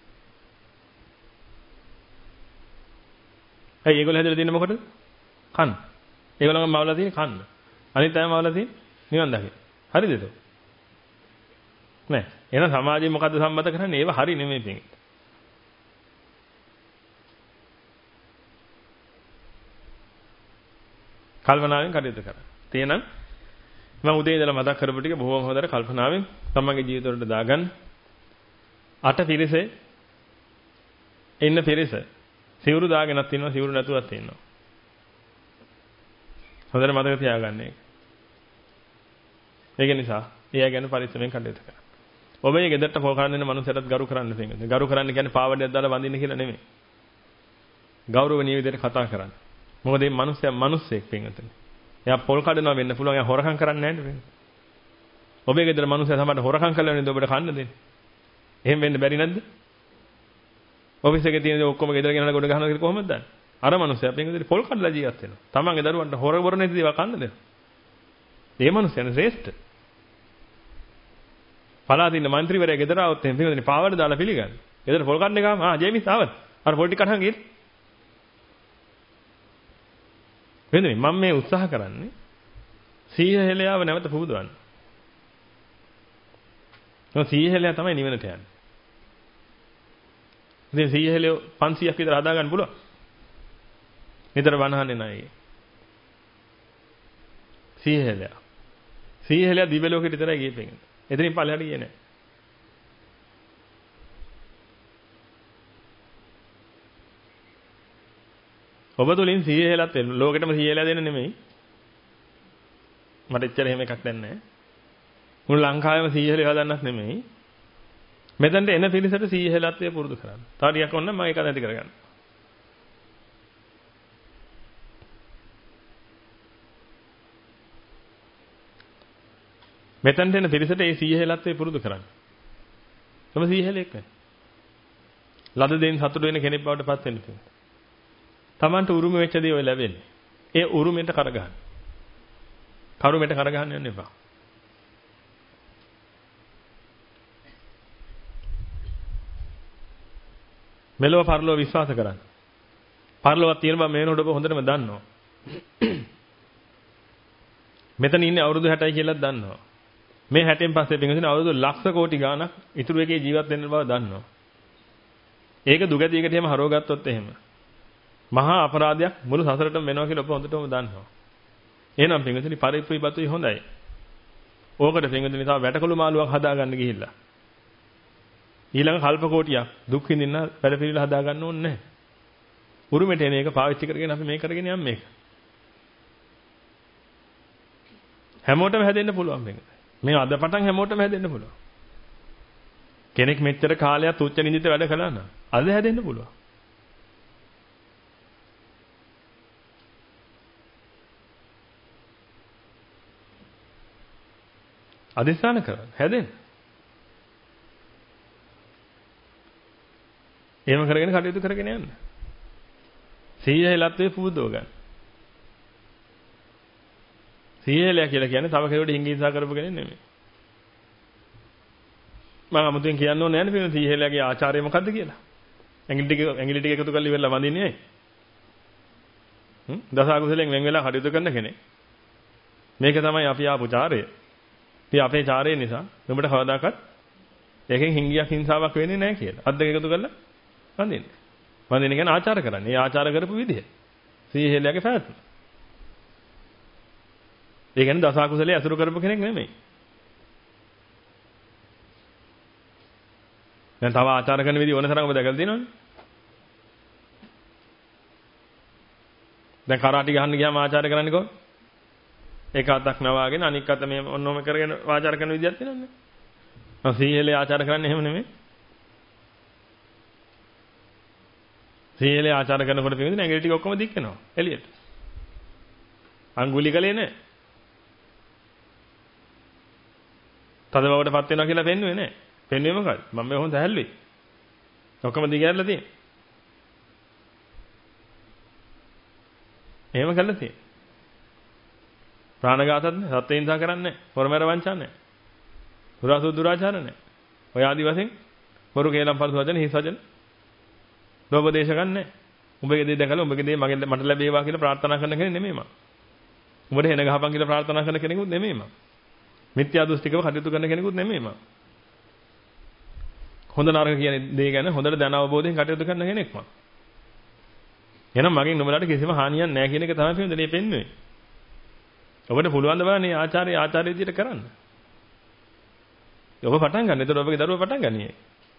ඇයි ඒගොල්ලෝ හැදලා තියෙන්නේ මොකටද? කන්න. ඒගොල්ලෝම මවලා තියෙන්නේ කන්න. අනිත් අයම මවලා තියෙන්නේ නිවන් දකින්න. හරිද ඒක? නෑ. එහෙනම් සමාජයේ මොකද්ද සම්මත කරන්නේ? ඒව හරි නෙමෙයි පිටින්. කල්පනාවෙන් කටයුතු කරන්න. තේනම් මම උදේ ඉඳලා මතක් කරපු ටික බොහොම හොඳට කල්පනාවෙන් තමන්ගේ ජීවිතවලට දාගන්න. අට පිරිසේ ඉන්න පිරිස සිවුරු දාගෙනත් ඉන්නවා සිවුරු නැතුවත් ඉන්නවා. හොඳට මතක තියාගන්න ඒක. ඒක නිසා එයා ගැන පරිස්සමෙන් කටයුතු කරන්න. ඔබ මේ ගෙදරට පො කරන්න දෙන මනුස්සයටත් ගරු කරන්න තියෙනවා. ගරු කරන්න කියන්නේ පාවඩයක් දාලා වඳින්න කියලා නෙමෙයි. ගෞරවණීය විදිහට කතා කරන්න. මොකද මේ මනුස්සයා මිනිස්සෙක් පින්වතුනි. එයා පොල් කඩනවා වෙන්න පුළුවන්. එයා හොරකම් කරන්නේ නැහැ නේද? ඔබේ ගෙදර මනුස්සයා සමහරට හොරකම් කළා නේද ඔබට කන්න දෙන්නේ. එහෙම වෙන්න බැරි නැද්ද? ඔෆිස් එකේ තියෙන දේ ඔක්කොම ගෙදර ගෙනලා ගොඩ ගහනවා කියලා කොහොමද දන්නේ? අර මනුස්සයා පින්වතුනි පොල් කඩලා ජීවත් වෙනවා. තමන්ගේ දරුවන්ට හොර නැති දේවල් කන්න දෙනවා. මේ මනුස්සයන් ශ්‍රේෂ්ඨ. පලාතින മന്ത്രിවරයා ගෙදර આવොත් එහෙම පින්වතුනි පාවඩ දාලා පිළිගන්න. ගෙදර පොල් කන්න ගාම ජේමිස් ආවත්. අර පොල් ටික කඩහන් ගිහින්. වෙන්නේ මම මේ උත්සාහ කරන්නේ සීහ හෙලයාව නැවත පුබුදවන්න. සීහ හෙලයා තමයි නිවනට යන්නේ. ඉතින් සීහ හෙලය 500ක් විතර හදා ගන්න පුළුවන්. නිතර වනහන්නේ නැහැ. සීහ හෙලයා දිව්‍ය ලෝකෙට විතරයි ගියේ. එතනින් පළයට ගියේ නැහැ. ඔබ තුලින් සීහ හෙලත් ලෝකෙටම සීහ හෙලයා දෙන්න නෙමෙයි. මට එච්චර එහෙම එකක් දැන් නැහැ. මුළු ලංකාවෙම සීහ හෙලයා දාන්නත් නෙමෙයි. මෙතනට එන පිරිසට සීහ හෙලත්වය පුරුදු කරන්න. තව ටිකක් ඕන නම් මම ඒක නැති කරගන්න. මෙතනට එන පිරිසට ඒ සීහෙලත්වේ පුරුදු කරන්න. තම සීහෙලෙක් වෙන්න. ලද දෙයින් සතුට වෙන කෙනෙක් බවට පත් වෙන්න තියෙනවා. Tamanට උරුම වෙච්ච දේ ඔය ලැබෙන්නේ. ඒ උරුමෙට කරගන්න. කරුමෙට කරගන්න යන්න එපා. මෙලොව පරලොව විශ්වාස කරන්න. පරලොවක් තියෙන බව මේනොඩ ඔබ හොඳටම දන්නවා. මෙතන ඉන්නේ අවුරුදු 60යි කියලාත් දන්නවා. මේ 60න් පස්සේ පිටින් අවුරුදු ලක්ෂ කෝටි ගාණක් ඉතුරු එකේ ජීවත් වෙන්න බව දන්නවා. ඒක දුගතියකට එහෙම හරවගත්තොත් එහෙම මහා අපරාධයක් මුළු සසරටම වෙනවා කියලා ඔබ හොඳටම දන්නවා. එහෙනම් පිටින් පරිප්පුයි බතුයි හොඳයි. ඕකට පිටින් තව වැටකළු මාළුවක් හදාගන්න ගිහිල්ලා. ඊළඟ කල්ප කෝටියක් දුක් විඳින්න වැඩ පිළිවිල හදා ගන්න ඕනේ නැහැ. උරුමෙට එන එක පාවිච්චි කරගෙන අපි මේ කරගෙන යන්න මේක. හැමෝටම හැදෙන්න පුළුවන් මේක. මේ අද පටන් හැමෝටම හැදෙන්න පුළුවන්. කෙනෙක් මෙච්චර කාලයක් තුච්ච නිදිත වැඩ කළා නම් අද හැදෙන්න පුළුවන්. අදිස්ථාන කරන්න හැදෙන්න. එහෙම කරගෙන කටයුතු කරගෙන යන්න. සීහෙලත්වේ පුබුදව ගන්න. සීහෙලය කියලා කියන්නේ තව කෙනෙකුට හිංගින්සා කරපු කෙනෙක් නෙමෙයි. මම අමුතුවෙන් කියන්න ඕනේ නැහැ නේ සීහෙලයගේ ආචාර්යය මොකද්ද කියලා. ඇඟිලි ටික එකතු කරලා ඉවරලා වඳින්නේ ඇයි? දස අකුසලෙන් වෙන් වෙලා කටයුතු කරන කෙනෙක්. මේක තමයි අපි ආපු චාරය. ඉතින් අපේ චාරය නිසා ඔබට කවදාකවත් ඒකෙන් හිංගියක් හිංසාවක් වෙන්නේ නැහැ කියලා. අත් දෙක එකතු කරලා වඳින්නේ. වඳින්න කියන්නේ ආචාර කරන්නේ. ඒ ආචාර කරපු විදිහ. සීහෙලයගේ පැවැත්ම. ඒ කියන්නේ දස අකුසලයේ අසුරු කරපු කෙනෙක් නෙමෙයි. දැන් තව ආචාර කරන විදිහ ඕන තරම් ඔබ දැකලා තියෙනවනේ. දැන් කරාටි ගහන්න ගියාම ආචාර කරන්නේ කොහොමද? එක අතක් නවාගෙන අනික් අත මේ ඔන්නෝම කරගෙන ආචාර කරන විදිහක් තියෙනවනේ. මම සීහෙලේ ආචාර කරන්නේ එහෙම නෙමෙයි. සීහෙලේ ආචාර කරනකොට තියෙන්නේ ඇඟිලි ටික ඔක්කොම දික් වෙනවා එළියට. අඟුලි කලේ නැහැ. තද බවටපත් වෙනවා කියලා පෙන්වුවේ නැහැ. පෙන්වුවේ මොකද? මම මේ හොඳ හැල්ලුයි. ඔක්කොම දිගහැරලා තියෙනවා. එහෙම කළා තියෙනවා. ප්‍රාණඝාතත් නැහැ, සත්ත්ව හිංසා කරන්නේ නැහැ, හොරමර වංචා නැහැ. දුරාසු දුරාචාර නැහැ. ඔය ආදි වශයෙන් බොරු කේලම් පරස වචන හිස් වචන ලෝභදේශ ගන්නෑ. උඹගේ දේ දැකලා උඹගේ දේ මට ලැබේවා කියලා ප්‍රාර්ථනා කරන කෙනෙක් නෙමෙයි මම. උඹට එන ගහපන් කියලා ප්‍රාර්ථනා කරන කෙනෙකුත් නෙමෙයි මම. මිත්‍යා දෘෂ්ටිකව කටයුතු කරන කෙනෙකුත් නෙමෙයි මම. හොඳ නරක කියන දේ ගැන හොඳට දැන අවබෝධයෙන් කටයුතු කරන කෙනෙක් මම. එහෙනම් මගෙන් නුඹලාට කිසිම හානියක් නැහැ කියන එක තමයි පින්දනේ පෙන්වන්නේ. ඔබට පුළුවන් ද බලන්නේ ආචාර්ය විදියට කරන්න. ඔබ පටන් ගන්න. එතකොට ඔබගේ දරුවා පටන් ගන්නී.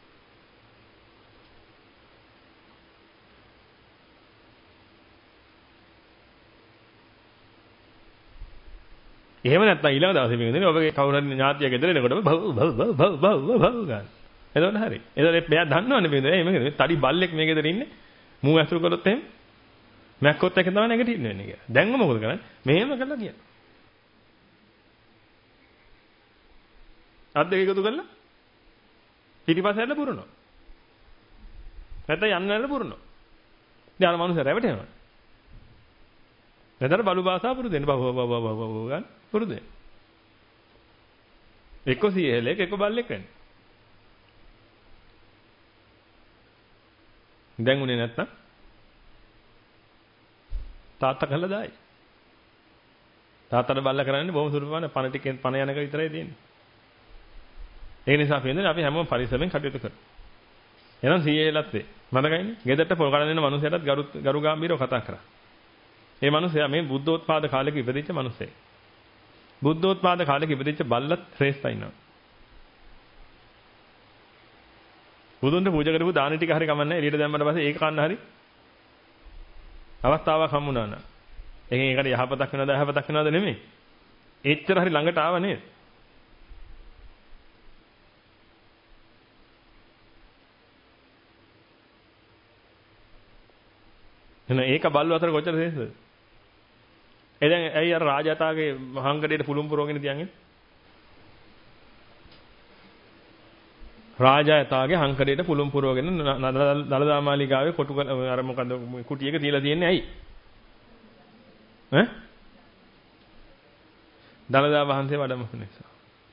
එහෙම නැත්නම් ඊළඟ දවසේ පින්දනේ ඔබගේ කවුරු හරි ඥාතිය ගෙදර එනකොටම භව ගන්න. එතකොට හරි. එතකොට මෙයා දන්නවනේ පින්දනේ මේක තඩි බල්ලෙක් මේ ගෙදර ඉන්නේ. මූ ඇසුරු කළොත් එහෙම මැක්කොත් එක තමයි නැගිටින්න වෙන්නේ කියලා. දැන්ම මොකද කරන්නේ? මෙහෙම කළා කියන. අත් දෙක එකතු කරලා පිටිපස්ස හැරලා පුරනවා. නැත්නම් යන්න නැරලා පුරනවා. ඉතින් අර මනුස්සයා රැවටෙනවා. නැතර බලු භාෂාව පුරුදු වෙන්න බව ගන්න පුරුදු වෙන්න. එක්ක සීහෙලෙක් එක්ක බල්ලෙක් වෙන්නේ. දැන් උනේ නැත්නම් තාත්තා කළා දායි. තාත්තට බල්ලා කරන්නේ බොහොම සුළු පණ ටිකෙන් පණ යනක විතරයි තියෙන්නේ. ඒ නිසා පිළිඳින අපි හැමෝම පරිස්සමෙන් කටයුතු කරමු. එහෙනම් සීහෙලත් වේ. මතකයිනේ. ගෙදරට පොල් කඩන දෙන මනුස්සයටත් ගරු ගාම්භීරව කතා කරා. මේ මනුස්සයා මේ බුද්ධෝත්පාද කාලෙක ඉපදිච්ච මනුස්සයෙක්. බුද්ධෝත්පාද කාලෙක ඉපදිච්ච බල්ලත් ශ්‍රේෂ්ඨයි නෝ. බුදුන්ට පූජා කරපු දාන ටික හරි කමන්නේ එළියට දැම්මට පස්සේ ඒක කන්න හරි අවස්ථාවක් හම්බුණා නා. එකෙන් එකට යහපතක් වෙනවද අයහපතක් වෙනවද නෙමෙයි. එච්චර හරි ළඟට ආව නේද? එන ඒක බල්ලු අතර කොච්චර ශ්‍රේෂ්ඨද? දැන් ඇයි අර රාජාතාගේ හංගඩේට පුළුම් පුරවගෙන තියන්නේ? රාජයතාගේ හංකඩේට පුළුම් පුරවගෙන දලදා මාලිගාවේ කොටු අර මොකද කුටියක තියලා තියන්නේ ඇයි? ඈ? දලදා වහන්සේ වැඩමක නිසා.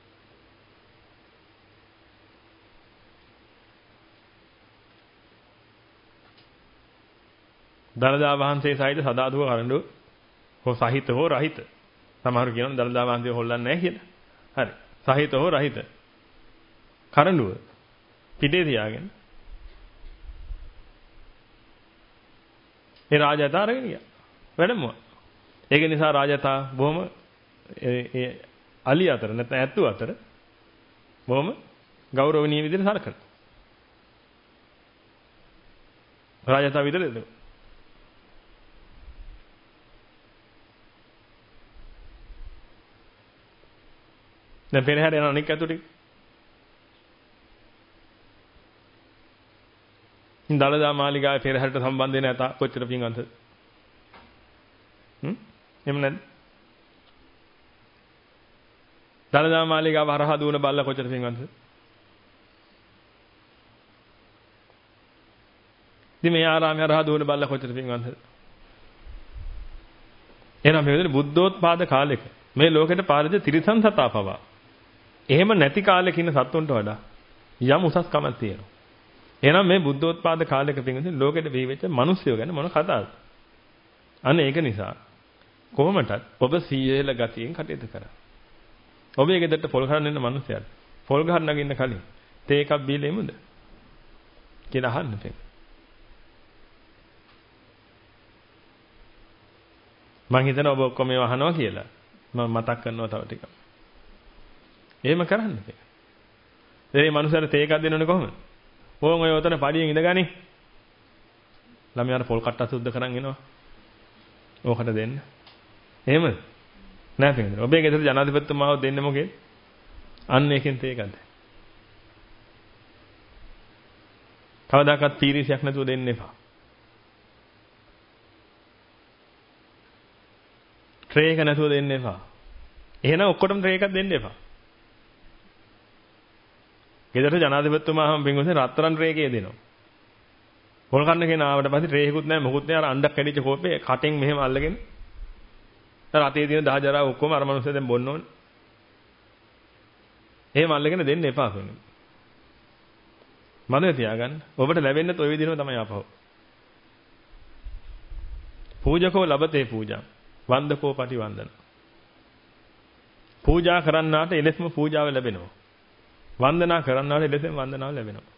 දලදා වහන්සේ සහිත සදාතුව කරඬුව හෝ සහිත හෝ රහිත. සමහර කියනවා දලදා වහන්සේ හොල්ලන්නේ නැහැ කියලා. හරි. සහිත හෝ රහිත. කරඬුව පිටේ තියාගෙන ඒ රාජයතා අරගෙන ගියා. වැඩමුවා. ඒක නිසා රාජයතා බොහොම ඒ අලි අතර නැත්නම් ඇත්තු අතර බොහොම ගෞරවණීය විදිහට සලකනවා. රාජයතා විතරද? දැන් පෙරහැර යන අනික් ඇතු ටික. දලදා මාලිගාවේ පෙරහැරට සම්බන්ධ වෙන ඇතා කොච්චර පින්වන්තද? එහෙම නැද්ද? දලදා මාලිගාව හරහා දුවන බල්ලා කොච්චර පින්වන්තද? ඉතින් මේ ආරාමයේ හරහා දුවන බල්ලා කොච්චර පින්වන්තද? එහෙනම් මේ විදිහට බුද්ධෝත්පාද කාලෙක මේ ලෝකෙට පාරිද තිරිසන් සතා පවා එහෙම නැති කාලෙක ඉන්න සත්තුන්ට වඩා යම් උසස්කමක් තියෙනවා. එහෙනම් මේ බුද්ධෝත්පාද කාලයක පින්වතුනි ලෝකෙට වෙච්ච මිනිස්සුયો ගැන මොන කතාවද? අන්න ඒක නිසා කොහොමටත් ඔබ සීයේල ගතියෙන් කටයුතු කරා. ඔබේ ගෙදරට පොල් ගහන්න එන මිනිස්සයාට පොල් ගහන්න නගින්න කලින් තේ එකක් බීලා එමුද? කියලා අහන්න පෙන්න. මං හිතනවා ඔබ ඔක්කොම ඒව අහනවා කියලා. මම මතක් කරනවා තව ටිකක්. එහෙම කරන්න බෑ. මේ මනුස්සයාට තේ එකක් දෙන්නෝනේ කොහොමද? ඕන් ඔය උතන පඩියෙන් ඉඳගනි. ළමයාට පොල් කට්ටක් සුද්ධ කරන් එනවා. ඕකට දෙන්න. එහෙමද? නෑ පිටින්. ඔබේ ගෙදර ජනාධිපතිතුමාව දෙන්නේ මොකේද? අන්න ඒකෙන් තේ එකක්ද? කවදාකවත් පීරිසියක් නැතුව දෙන්න එපා. ට්‍රේ එක නැතුව දෙන්න එපා. එහෙනම් ඔක්කොටම ට්‍රේ එකක් දෙන්න එපා. ගෙදරට ජනාධිපතිතුමා හැම පින්වතුනි රත්තරන් ට්‍රේ එකේ දෙනවා. පොල් කන්න කෙනා ආවට පස්සේ ට්‍රේ එකකුත් නැහැ මොකුත් නැහැ අර අණ්ඩක් කැඩිච්ච කෝපේ කටෙන් මෙහෙම අල්ලගෙන අර අතේ තියෙන දහජරා ඔක්කොම අර මනුස්සයා දැන් බොන්න ඕනේ. එහෙම අල්ලගෙන දෙන්න එපා කෙනෙක්. මතක තියාගන්න. ඔබට ලැබෙන්නත් ওই විදිහම තමයි ආපහු. පූජකෝ ලබතේ පූජා. වන්දකෝ පටිවන්දන. පූජා කරන්නාට එලෙසම පූජාව ලැබෙනවා. වන්දනා කරන්නාට එලෙසම වන්දනාව ලැබෙනවා.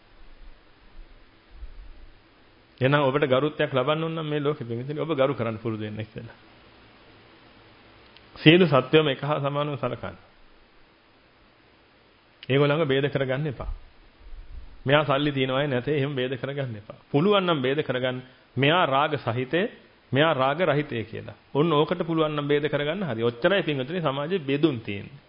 එහෙනම් ඔබට ගරුත්වයක් ලබන්න ඕන නම් මේ ලෝකෙ පිටින් ඔබ ගරු කරන්න පුරුදු වෙන්න ඉස්සෙල්ලා. සියලු සත්වයම එක හා සමානව සලකන්න. ඒගොල්ලන්ව ભેද කරගන්න එපා. මෙයා සල්ලි තියනවායි නැතේ එහෙම ભેද කරගන්න එපා. පුළුවන් නම් ભેද කරගන්න. මෙයා රාග සහිතේ මෙයා රාග රහිතේ කියලා. ඔන්න ඕකට පුළුවන් නම් ભેද කරගන්න හරි. ඔච්චරයි පින්වතුනි සමාජයේ බෙදුම් තියෙන්නේ.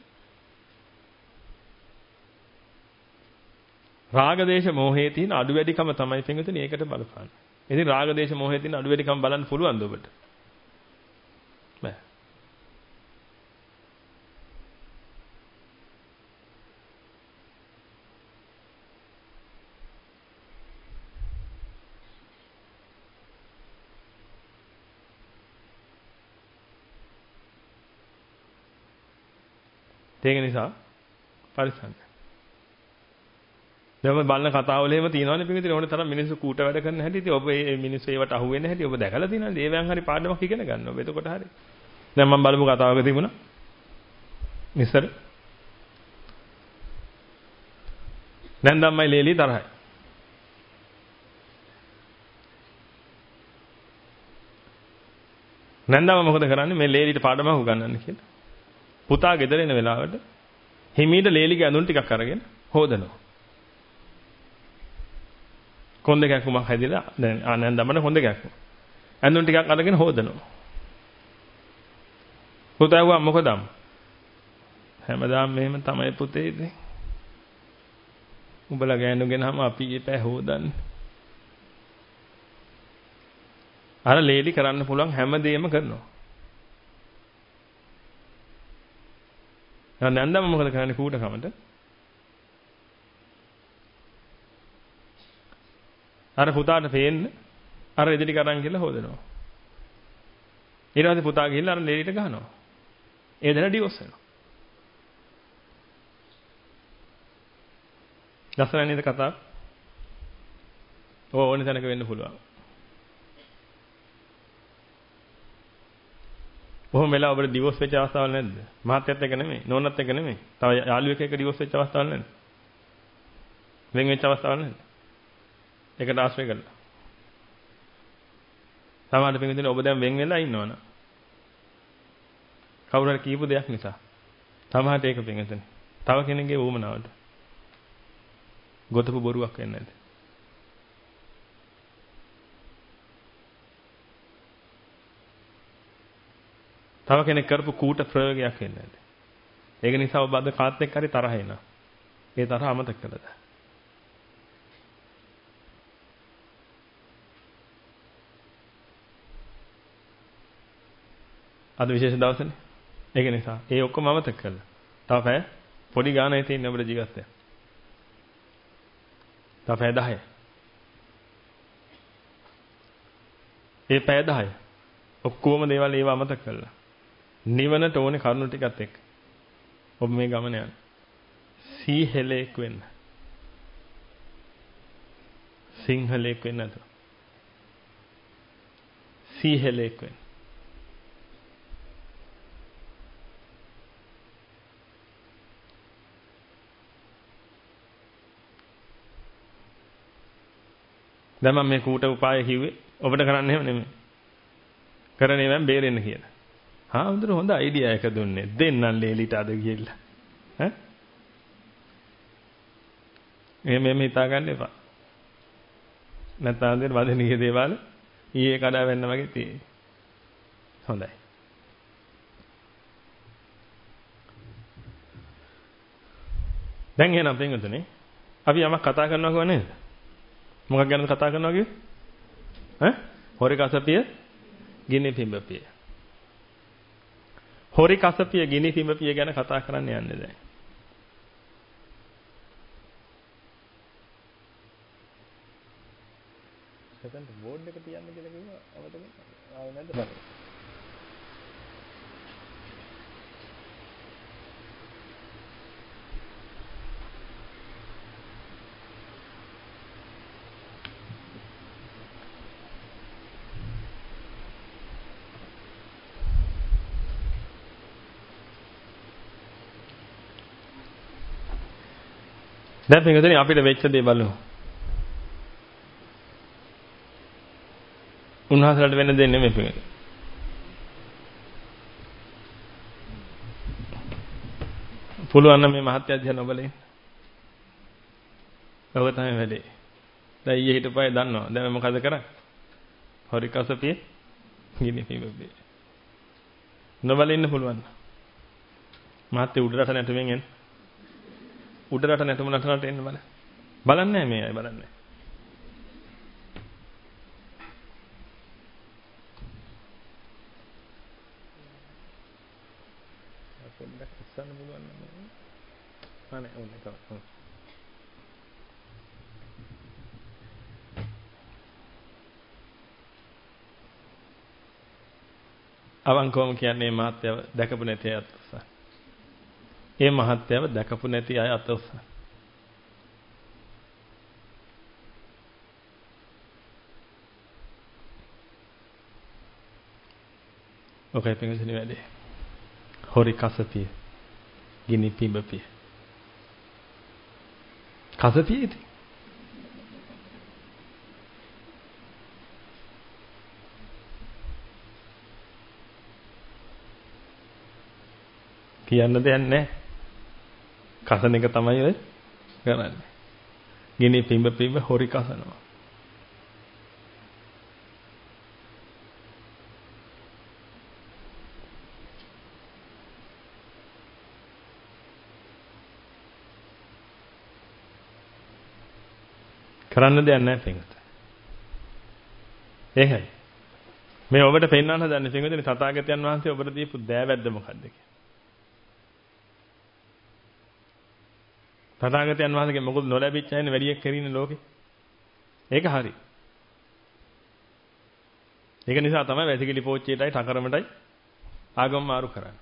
රාග දේශ මොහේ තියෙන අඩු වැඩිකම තමයි පින්වතුනි ඒකට බලපාන්නේ. ඉතින් රාග දේශ මොහේ තියෙන අඩු වැඩිකම බලන්න පුළුවන්ද ඔබට? බෑ. ඒක නිසා පරිස්සම්. දැන් බලන කතාවල එහෙම තියෙනවනේ පිටින් ඕන තරම් මිනිස්සු කූට වැඩ කරන හැටි. ඉතින් ඔබ මේ මිනිස්සු ඒවට අහු වෙන හැටි ඔබ දැකලා තියෙනවද? ඒවෙන් හරි පාඩමක් ඉගෙන ගන්න ඔබ. එතකොට හරි. දැන් මම බලපු කතාවක තිබුණා. මිස්ටර් නැන්දම්මයි ලේලි තරහයි. නැන්දම මොකද කරන්නේ? මේ ලේලිට පාඩමක් උගන්වන්න කියලා. පුතා ගෙදර එන වෙලාවට හිමීට ලේලිගේ ඇඳුම් ටිකක් අරගෙන හොදනවා. කොන්ද කැක්කුමක් හැදිලා දැන් ආනන්දමන කොන්ද කැක්කුම. ඇඳුම් ටිකක් අරගෙන හොදනවා. පුතා වුණා මොකද? හැමදාම මෙහෙම තමයි පුතේ ඉතින්. උඹලා ගෑනුගෙනම අපි ඊපෑ හොදන්නේ. අර ලේලි කරන්න පුළුවන් හැමදේම කරනවා. නැන්දම මොකද කරන්නේ කූට කමට? අර පුතාට පේන්න අර එදිරි කරන් කියලා හොදනවා. ඊට පස්සේ පුතා ගිහිල්ලා අර ලේලිට ගහනවා. ඒ දෙන ඩිවෝස් වෙනවා. ලස්සනයි නේද කතාව? ඕනේ තැනක වෙන්න පුළුවන්. කොහොම වෙලා ඔබට ඩිවෝස් වෙච්ච අවස්ථාවල් නැද්ද? මහත්යත් එක්ක නෙමෙයි, නෝනත් එක්ක නෙමෙයි. තව යාළුවෙක් එක්ක ඩිවෝස් වෙච්ච අවස්ථාවල් නැද්ද? වෙන් වෙච්ච අවස්ථාවල් නැද්ද? ඒකට ආශ්‍රය කරලා. සමහර පින්විතනේ ඔබ දැන් වෙන් වෙලා ඉන්නවනේ. කවුරු හරි කියපු දෙයක් නිසා. සමහරට ඒක පින්විතනේ. තව කෙනෙක්ගේ වුමනාවට. ගොතපු බොරුවක් වෙන්නේ නැද්ද? තව කෙනෙක් කරපු කූට ප්‍රයෝගයක් වෙන්නේ නැද්ද? ඒක නිසා ඔබ අද කාත් එක්ක හරි තරහ එනවා. ඒ තරහ අමතක කළද? අද විශේෂ දවසනේ. ඒක නිසා ඒ ඔක්කොම අමතක කළා. තව පැය පොඩි ගානයි තියෙන්නේ අපේ ජීවිතේ. තව පැය 10. ඒ පැය 10 ඔක්කොම දේවල් ඒව අමතක කළා. නිවනට ඕනේ කරුණු ටිකත් එක්ක. ඔබ මේ ගමන යන්න. සීහෙලෙක් වෙන්න. සිංහලෙක් වෙන්න නැතුව. සීහෙලෙක් වෙන්න. දැන් මම මේ කූට උපාය කිව්වේ ඔබට කරන්න එහෙම නෙමෙයි. කරන්නේ මම බේරෙන්න කියලා. හාමුදුරුවෝ හොඳ අයිඩියා එක දුන්නේ. දෙන්නම් ලේලිට අද ගිහිල්ලා. ඈ? එහෙම හිතා ගන්න එපා. නැත්නම් වදිනිය දේවල් ඊයේ කඩා වෙන්න වගේ තියෙයි. හොඳයි. දැන් එහෙනම් පින්වතුනි අපි යමක් කතා කරනවා කොහොමද නේද? මොකක් ගැනද කතා කරනවා කිව්වේ? ඈ? හොරේ කසපිය ගිනි පිඹපිය. හොරි කසපිය ගිනි පිඹපිය ගැන කතා කරන්න යන්නේ දැන්. සෙතෙන් බෝඩ් එක තියන්න කියලා කිව්වා අවතන ආවේ නැද්ද බලන්න. දැන් පිටුදෙනි අපිට වෙච්ච දේ බලමු. උන්වහන්සේලාට වෙන දෙයක් නෙමෙයි පිටුදෙනි. පුළුවන් නම් මේ මහත්ය අධ්‍යයන ඔබලේ. ඔබ තමයි වැඩේ. දැන් ඊයේ හිටපයි දන්නවා. දැන් මොකද කරන්නේ? හොරි කසපිය ගිනි පිඹපිය. නොබල ඉන්න පුළුවන්. මහත්ය උඩරට නැටුමින් එන්න. උඩරට නැටුම නටනට එන්න බලන්න. බලන්නේ මේ අය බලන්නේ. පොඩ්ඩක් ඉස්සන්න පුළුවන් නේද? අනේ ඕනේ තමයි. අවංකවම කියන්නේ මහත්යව දැකපු නැති අය අතොස්සා. ඒ මහත්යව දැකපු නැති අය අතොස්සා. ඔකයි පින්වතුනි වැඩේ. හොරි කසපිය ගිනි පිඹපිය. කසපිය ඉතින් කියන්න දෙයක් නැහැ. කසන එක තමයි ඔය කරන්නේ. ගිනි පිඹ හොරි කසනවා. කරන්න දෙයක් නැහැ පින්වත. ඒකයි. මේ ඔබට පෙන්වන්න හදන්නේ පින්වතුනි තථාගතයන් වහන්සේ ඔබට දීපු දෑවැද්ද මොකද්ද කියලා. තථාගතයන් වහන්සේගේ මොකද නොලැබිච්ච අයනේ වැඩියක් කරින්නේ ලෝකේ. ඒක හරි. ඒක නිසා තමයි වැසිකිලි පෝච්චියටයි ටකරමටයි ආගම මාරු කරන්නේ.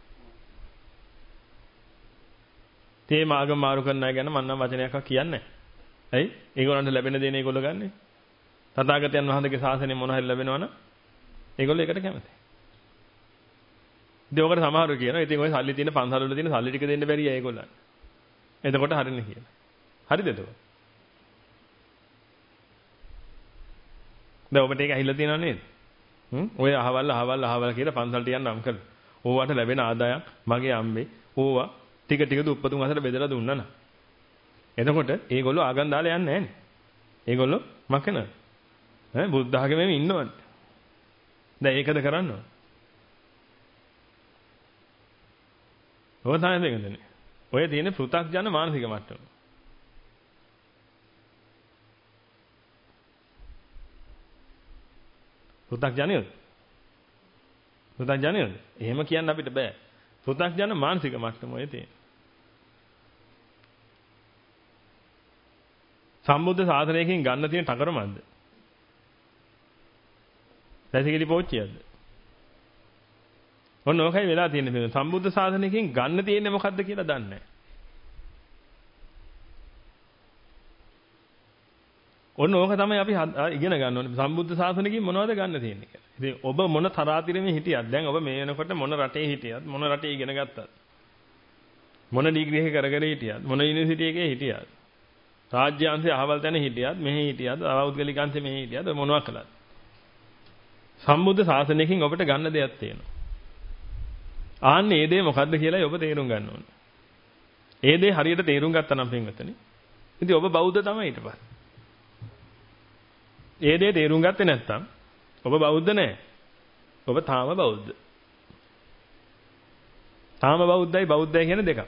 තේ ආගම මාරු කරන අය ගැන මම නම් වචනයක් කියන්නේ නැහැ. ඇයි? ඒගොල්ලන්ට ලැබෙන දේ නේ ඒගොල්ලෝ ගන්නෙ. තථාගතයන් වහන්සේගේ ශාසනය මොන හරි ලැබෙනවනම් ඒගොල්ලෝ ඒකට කැමතියි. ඉතින් ඔකට සමහරව කියනවා ඉතින් ඔය සල්ලි තියෙන පන්සල් වල තියෙන සල්ලි ටික දෙන්න බැරිය ඒගොල්ලන්. එතකොට හරිනේ කියලා. හරිද එතකොට? දැන් ඔබට ඒක ඇහිලා තියෙනව නේද? ඔය අහවල් කියලා පන්සල් ටිකක් නම් කරලා. ඕවට ලැබෙන ආදායම් මගේ අම්මේ ඕවා ටික ටික දුප්පතුන් අතර බෙදලා දුන්නා නා. එතකොට ඒගොල්ලෝ ආගම් දාලා යන්නේ නැහනේ. ඒගොල්ලෝ මකන. බුද්ධ ආගමෙම ඉන්නවනේ. දැන් ඒකද කරන්නේ? ඔය තමයි දෙන්නේ. ඔය තියෙන පෘථග්ජන මානසික මට්ටම. පෘථග්ජනියද? පෘථග්ජනියද? එහෙම කියන්න අපිට බෑ. පෘථග්ජන මානසික මට්ටම ඔය තියෙන. සම්බුද්ධ ශාසනයකින් ගන්න තියෙන ටකරමක්ද? වැසිකිලි පෝච්චියක්ද? ඔන්න ඔකයි වෙලා තියෙන්නේ. සම්බුද්ධ ශාසනයකින් ගන්න තියෙන්නේ මොකද්ද කියලා දන්නේ නැහැ. ඔන්න ඕක තමයි අපි ඉගෙන ගන්න ඕනේ. සම්බුද්ධ ශාසනයකින් මොනවද ගන්න තියෙන්නේ කියලා. ඉතින් ඔබ මොන තරාතිරෙමේ හිටියත් දැන් ඔබ මේ වෙනකොට මොන රටේ හිටියත් මොන රටේ ඉගෙන ගත්තත් මොන ඩිග්‍රී එක කරගෙන හිටියත් මොන යුනිවර්සිටි එකේ හිටියත් රාජ්‍ය අංශයේ අහවල් තැන හිටියත් මෙහි හිටියත් පෞද්ගලික අංශයේ මෙහි හිටියත් මොනවා කළත් සම්බුද්ධ ශාසනයකින් ඔබට ගන්න දෙයක් තියෙනවා. ආන්නේ ඒ දේ මොකද්ද කියලා ඔබ තේරුම් ගන්න ඕනේ. ඒ දේ හරියට තේරුම් ගත්තා නම් පින්වත්නි ඉතින් ඔබ බෞද්ධ තමයි ඊට පස්සේ. ඒ දේ තේරුම් ගත්තේ නැත්නම් ඔබ බෞද්ධ නෑ. ඔබ තාම බෞද්ධ. තාම බෞද්ධයි බෞද්ධයි කියන දෙකක්.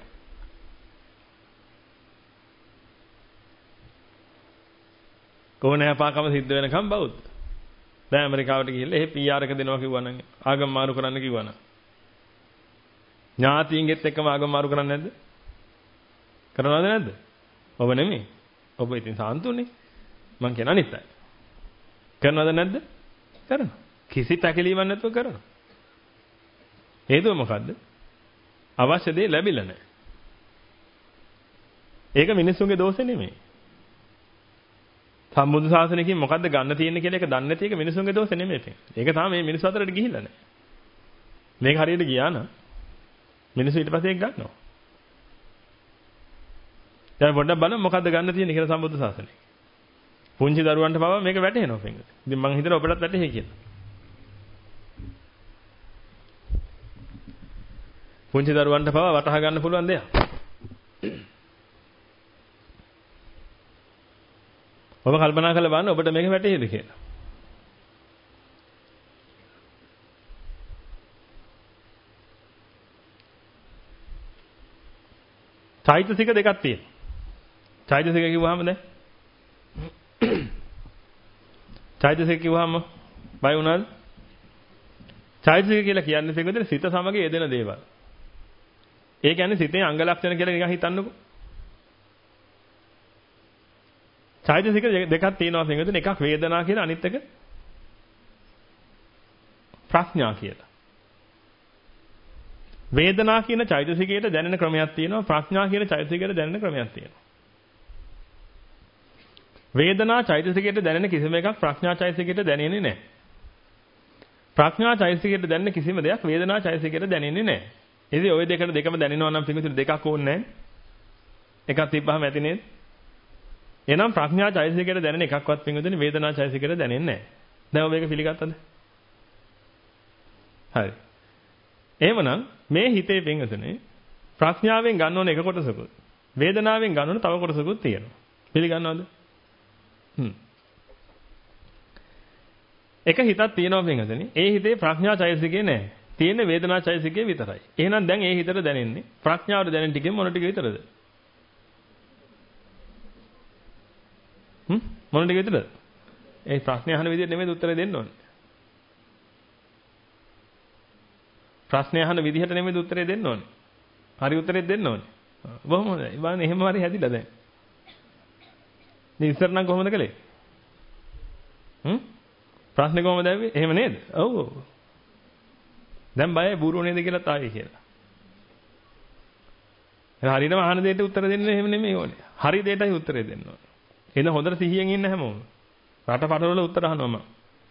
කොහොනෑපාකම සිද්ධ වෙනකම් බෞද්ධ. දැන් ඇමරිකාවට ගිහිල්ලා එහෙ PR එක දෙනවා කිව්වනම් ආගම මාරු කරන්න කිව්වනම් ඥාතීන්ගෙත් එක්කම ආගම මාරු කරන්නේ නැද්ද? කරනවද නැද්ද? ඔබ නෙමෙයි. ඔබ ඉතින් සාන්තුනේ. මං කියන අනිත් අය. කරනවද නැද්ද? කරනවා. කිසි පැකිලීමක් නැතුව කරනවා. හේතුව මොකද්ද? අවශ්‍ය දේ ලැබිලා නැහැ. ඒක මිනිස්සුන්ගේ දෝෂෙ නෙමෙයි. සම්බුද්ධ ශාසනයකින් මොකද්ද ගන්න තියෙන්නේ කියලා එක දන්නේ නැති එක මිනිස්සුන්ගේ දෝෂෙ නෙමෙයි. ඒක තමයි මේ මිනිස්සු අතරට ගිහිල්ලා නැහැ. මේක හරියට ගියා නම් මිනිස්සු ඊට පස්සේ ඒක ගන්නවා. දැන් පොඩ්ඩක් බලමු මොකද්ද ගන්න තියෙන්නේ කියලා සම්බුද්ධ ශාසනයේ. පුංචි දරුවන්ට පවා මේක වැටහෙනවා පින්වතුනි. ඉතින් මං හිතනවා ඔබටත් වැටහෙයි කියලා. පුංචි දරුවන්ට පවා වටහා ගන්න පුළුවන් දෙයක්. ඔබ කල්පනා කරලා බලන්න ඔබට මේක වැටහෙයිද කියලා. චෛතසික දෙකක් තියෙනවා. චෛතසික කිව්වහම දැන් චෛතසික කිව්වහම බය වුණාද? චෛතසික කියලා කියන්නේ පිටුදේ සිත සමග යෙදෙන දේවල්. ඒ කියන්නේ සිතේ අංග ලක්ෂණ කියලා නිකන් හිතන්නකෝ. චෛතසික දෙකක් තියෙනවා පිටුදේ එකක් වේදනා කියලා අනිත් එක ප්‍රඥා කියලා. වේදනා කියන චෛතසිකයට දැනෙන ක්‍රමයක් තියෙනවා ප්‍රඥා කියන චෛතසිකයට දැනෙන ක්‍රමයක් තියෙනවා. වේදනා චෛතසිකයට දැනෙන කිසිම එකක් ප්‍රඥා චෛතසිකයට දැනෙන්නේ නැහැ. ප්‍රඥා චෛතසිකයට දැනෙන කිසිම දෙයක් වේදනා චෛතසිකයට දැනෙන්නේ නැහැ. ඉතින් ওই දෙකම දැනෙනවා නම් පිටුතුනේ දෙකක් ඕනේ නැහැ. එකක් තිබ්බහම ඇති නේද? එහෙනම් ප්‍රඥා චෛතසිකයට දැනෙන එකක්වත් පිටුතුනේ වේදනා චෛතසිකයට දැනෙන්නේ නැහැ. දැන් ඔබ මේක පිළිගත්තද? හරි. එහෙමනම් මේ හිතේ පිටුතුනේ ප්‍රඥාවෙන් ගන්න ඕන එක කොටසකුත් වේදනාවෙන් ගන්න ඕන තව කොටසකුත් තියෙනවා. පිළිගන්නවද? එක හිතක් තියෙනවා පින්වතුනි. ඒ හිතේ ප්‍රඥා චෛතසිකේ නැහැ. තියෙන්නේ වේදනා චෛතසිකේ විතරයි. එහෙනම් දැන් ඒ හිතට දැනෙන්නේ ප්‍රඥාවට දැනෙන ටිකෙන් මොන ටික විතරද? මොන ටික විතරද? ඒ ප්‍රශ්නේ අහන විදිහට නෙමෙයි උත්තරේ දෙන්න ඕනේ. ප්‍රශ්නේ අහන විදිහට නෙමෙයි උත්තරේ දෙන්න ඕනේ. හරි උත්තරේ දෙන්න ඕනේ. බොහොම හොඳයි. බලන්න එහෙම හරි හැදිලා දැන්. ඉතින් ඉස්සර නම් කොහොමද කළේ? ප්‍රශ්නේ කොහමද ඇහුවේ? එහෙම නේද? ඔව්. දැන් බයයි බූරුව නේද කියලා තායි කියලා. එහෙනම් හරියටම අහන දෙයට උත්තර දෙන්න එහෙම නෙමෙයි ඕනේ. හරි දෙයටයි උත්තරේ දෙන්න ඕනේ. එහෙනම් හොඳට සිහියෙන් ඉන්න හැමෝම. රට පටවල උත්තර අහනවා මම.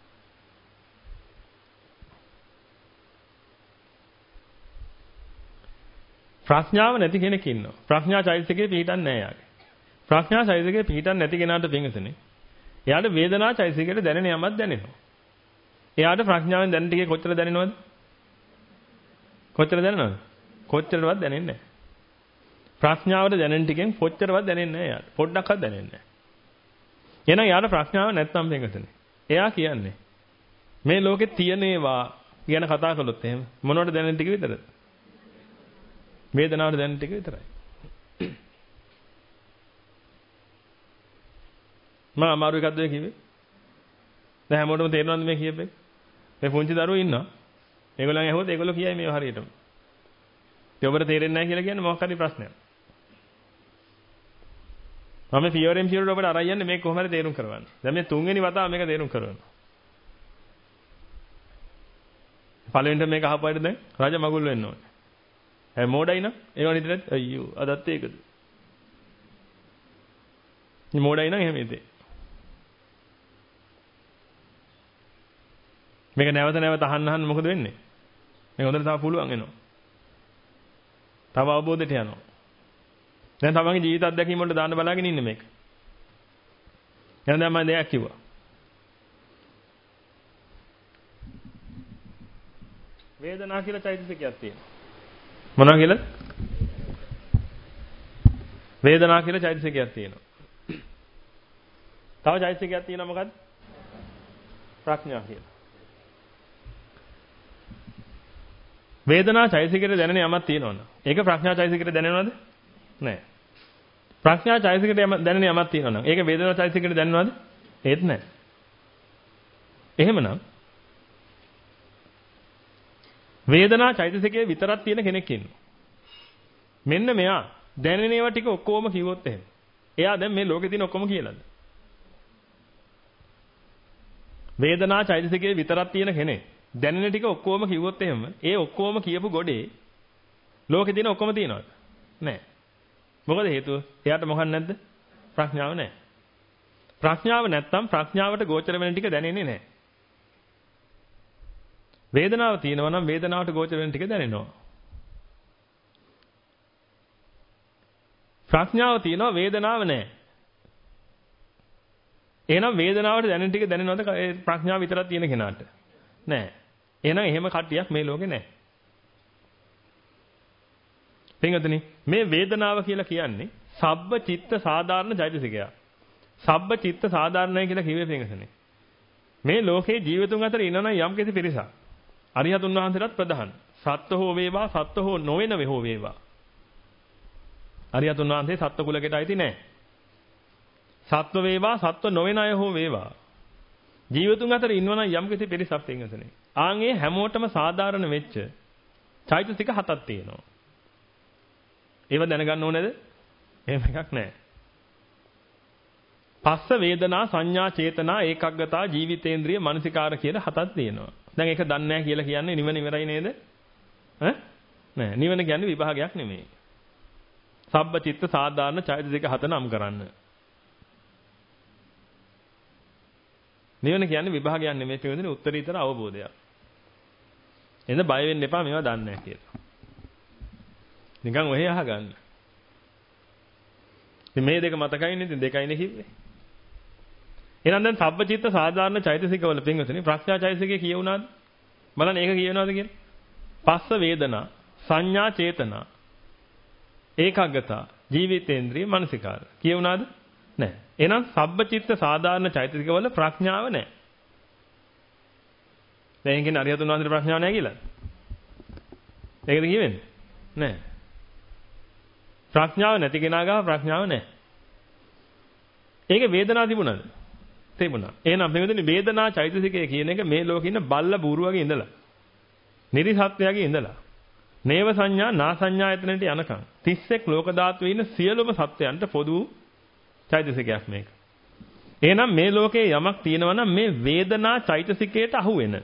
ප්‍රඥාව නැති කෙනෙක් ඉන්නවා. ප්‍රඥා චෛතසිකේ පිහිටන්නේ නැහැ යාගේ. ප්‍රඥා චෛතසිකේ පිහිටන්නේ නැති කෙනාට පිංගසනේ. එයාට වේදනා චෛතසිකේට දැනෙන යමක් දැනෙනවා. එයාට ප්‍රඥාවෙන් දැනෙන ටිකේ කොච්චර දැනෙනවද? කොච්චර දැනෙනවද? කොච්චරවත් දැනෙන්නේ නැහැ. ප්‍රඥාවට දැනෙන ටිකෙන් කොච්චරවත් දැනෙන්නේ නැහැ එයාට. පොඩ්ඩක්වත් දැනෙන්නේ නැහැ. එහෙනම් යාට ප්‍රඥාව නැත්නම් පිංගසනේ. එයා කියන්නේ මේ ලෝකේ තියෙන ඒවා ගැන කතා කළොත් එහෙම මොනවද දැනෙන ටික විතරද? වේදනාවට දැනෙන ටික විතරයි. මම අමාරු එකක්ද කිව්වේ? දැන් හැමෝටම තේරෙනවද මේ කියපේ? මේ පුංචි දරුවෝ ඉන්නවා. ඒගොල්ලන් ඇහුවොත් ඒගොල්ලෝ කියයි මේව හරියටම. ඒ ඔබට තේරෙන්නේ නැහැ කියලා කියන්නේ මොකක් හරි ප්‍රශ්නයක්. මම පියවරෙන් පියවරට ඔබට අරන් යන්නේ මේක කොහොම හරි තේරුම් කරවන්න. දැන් මේ තුන්වෙනි වතාව මේක තේරුම් කරවන්න. පළවෙනිට මේක අහපුවාට දැන් රජ මගුල් වෙන්න ඕනේ. ඒ මෝඩයි නම් ඒවා නිතරත් අයියෝ අදත් ඒකද. මේ මෝඩයි නම් එහෙම ඉතින්. මේක නැවත නැවත අහන්න මොකද වෙන්නේ? මේක හොඳට තව පුළුවන් වෙනවා. තව අවබෝධයට යනවා. දැන් තමන්ගේ ජීවිත අත්දැකීම් වලට දාන්න බලාගෙන ඉන්නේ මේක. එහෙනම් දැන් මම දෙයක් කිව්වා. වේදනා කියලා චෛතසිකයක් තියෙනවා. මොනවා කියලාද? වේදනා කියලා චෛතසිකයක් තියෙනවා. තව චෛතසිකයක් තියෙනවා මොකද්ද? ප්‍රඥා කියලා. වේදනා චෛතසිකයට දැනෙන යමක් තියෙනවද? ඒක ප්‍රඥා චෛතසිකයට දැනෙනවද? නැහැ. ප්‍රඥා චෛතසිකයට දැනෙන යමක් තියෙනවද? ඒක වේදනා චෛතසිකයට දැනෙනවද? ඒත් නැහැ. එහෙමනම් වේදනා චෛතසිකයේ විතරක් තියෙන කෙනෙක් ඉන්නවා. මෙන්න මෙයා දැනෙන ඒවා ටික ඔක්කොම කිව්වොත් එහෙම. එයා දැන් මේ ලෝකේ තියෙන ඔක්කොම කියලාද? වේදනා චෛතසිකයේ විතරක් තියෙන කෙනෙක් දැනෙන ටික ඔක්කොම කිව්වොත් එහෙම ඒ ඔක්කොම කියපු ගොඩේ ලෝකේ තියෙන ඔක්කොම තියනවද? නැහැ. මොකද හේතුව? එයාට මොකක් නැද්ද? ප්‍රඥාව නැහැ. ප්‍රඥාව නැත්තම් ප්‍රඥාවට ගෝචර වෙන ටික දැනෙන්නේ නැහැ. වේදනාව තියෙනවා නම් වේදනාවට ගෝචර වෙන ටික දැනෙනවා. ප්‍රඥාව තියෙනවා වේදනාව නැහැ. එහෙනම් වේදනාවට දැනෙන ටික දැනෙනවද ප්‍රඥාව විතරක් තියෙන කෙනාට? නැහැ. එහෙනම් එහෙම කට්ටියක් මේ ලෝකේ නැහැ. පින්වතුනි මේ වේදනාව කියලා කියන්නේ සබ්බ චිත්ත සාධාරණ චෛතසිකයක්. සබ්බ චිත්ත සාධාරණයි කියලා කිව්වේ පින්වතුනි. මේ ලෝකේ ජීවිතුන් අතර ඉන්නනම් යම් කිසි පිරිසක්. අරිහතුන් වහන්සේලාත් ප්‍රධාන. සත්ව හෝ වේවා සත්ව හෝ නොවන වේ හෝ වේවා. අරිහතුන් වහන්සේ සත්ව කුලකට අයිති නැහැ. සත්ව වේවා සත්ව නොවන අය හෝ වේවා. ජීවිතුන් අතර ඉන්නවනම් යම් කිසි පිරිසක් පින්වතුනි. ආන්ගේ හැමෝටම සාධාරණ වෙච්ච චෛතසික හතක් තියෙනවා. ඒව දැනගන්න ඕනේද? එහෙම එකක් නැහැ. පස්ස වේදනා සංඥා චේතනා ඒකග්ගතා ජීවිතේන්ද්‍රිය මනසිකාර කියලා හතක් තියෙනවා. දැන් ඒක දන්නේ නැහැ කියලා කියන්නේ නිවන ඉවරයි නේද? නෑ. නිවන කියන්නේ විභාගයක් නෙමෙයි. සබ්බ චිත්ත සාධාරණ චෛතසික හත නම් කරන්න. නිවන කියන්නේ විභාගයක් නෙමෙයි පිළිවෙදින උත්තරීතර අවබෝධයක්. එහෙනම් බය වෙන්න එපා මේවා දන්නේ නැහැ කියලා. නිකන් ඔහෙ අහගන්න. ඉතින් මේ දෙක මතකයිනේ ඉතින් දෙකයිනේ කිව්වේ. එහෙනම් දැන් සබ්බචිත්ත සාධාරණ චෛතසිකවල පින්වතුනි ප්‍රඥා චෛතසිකය කියවුණාද? බලන්න ඒක කියවනවාද කියලා. පස්ස වේදනා සංඥා චේතනා ඒකග්ගතා ජීවිතේන්ද්‍රිය මනසිකාර කියවුණාද? නැහැ. එහෙනම් සබ්බචිත්ත සාධාරණ චෛතසිකවල ප්‍රඥාව නැහැ. දැන් කියන්නේ අරිහතුන් වහන්සේට ප්‍රඥාව නැහැ කියලා. ඒකද කියවෙන්නේ? නැහැ. ප්‍රඥාව නැති කෙනා ගාව ප්‍රඥාව නැහැ. ඒකේ වේදනාව තිබුණාද? තිබුණා. එහෙනම් මෙතන වේදනා චෛතසිකය කියන එක මේ ලෝකේ ඉන්න බල්ල බූරුවගේ ඉඳලා නිරිසත්වයාගේ ඉඳලා නේව සංඥා නා සංඥායතනට යනකම් 31 ලෝක ධාතුවේ ඉන්න සියලුම සත්වයන්ට පොදු චෛතසිකයක් මේක. එහෙනම් මේ ලෝකේ යමක් තියෙනවා නම් මේ වේදනා චෛතසිකයට අහු වෙන.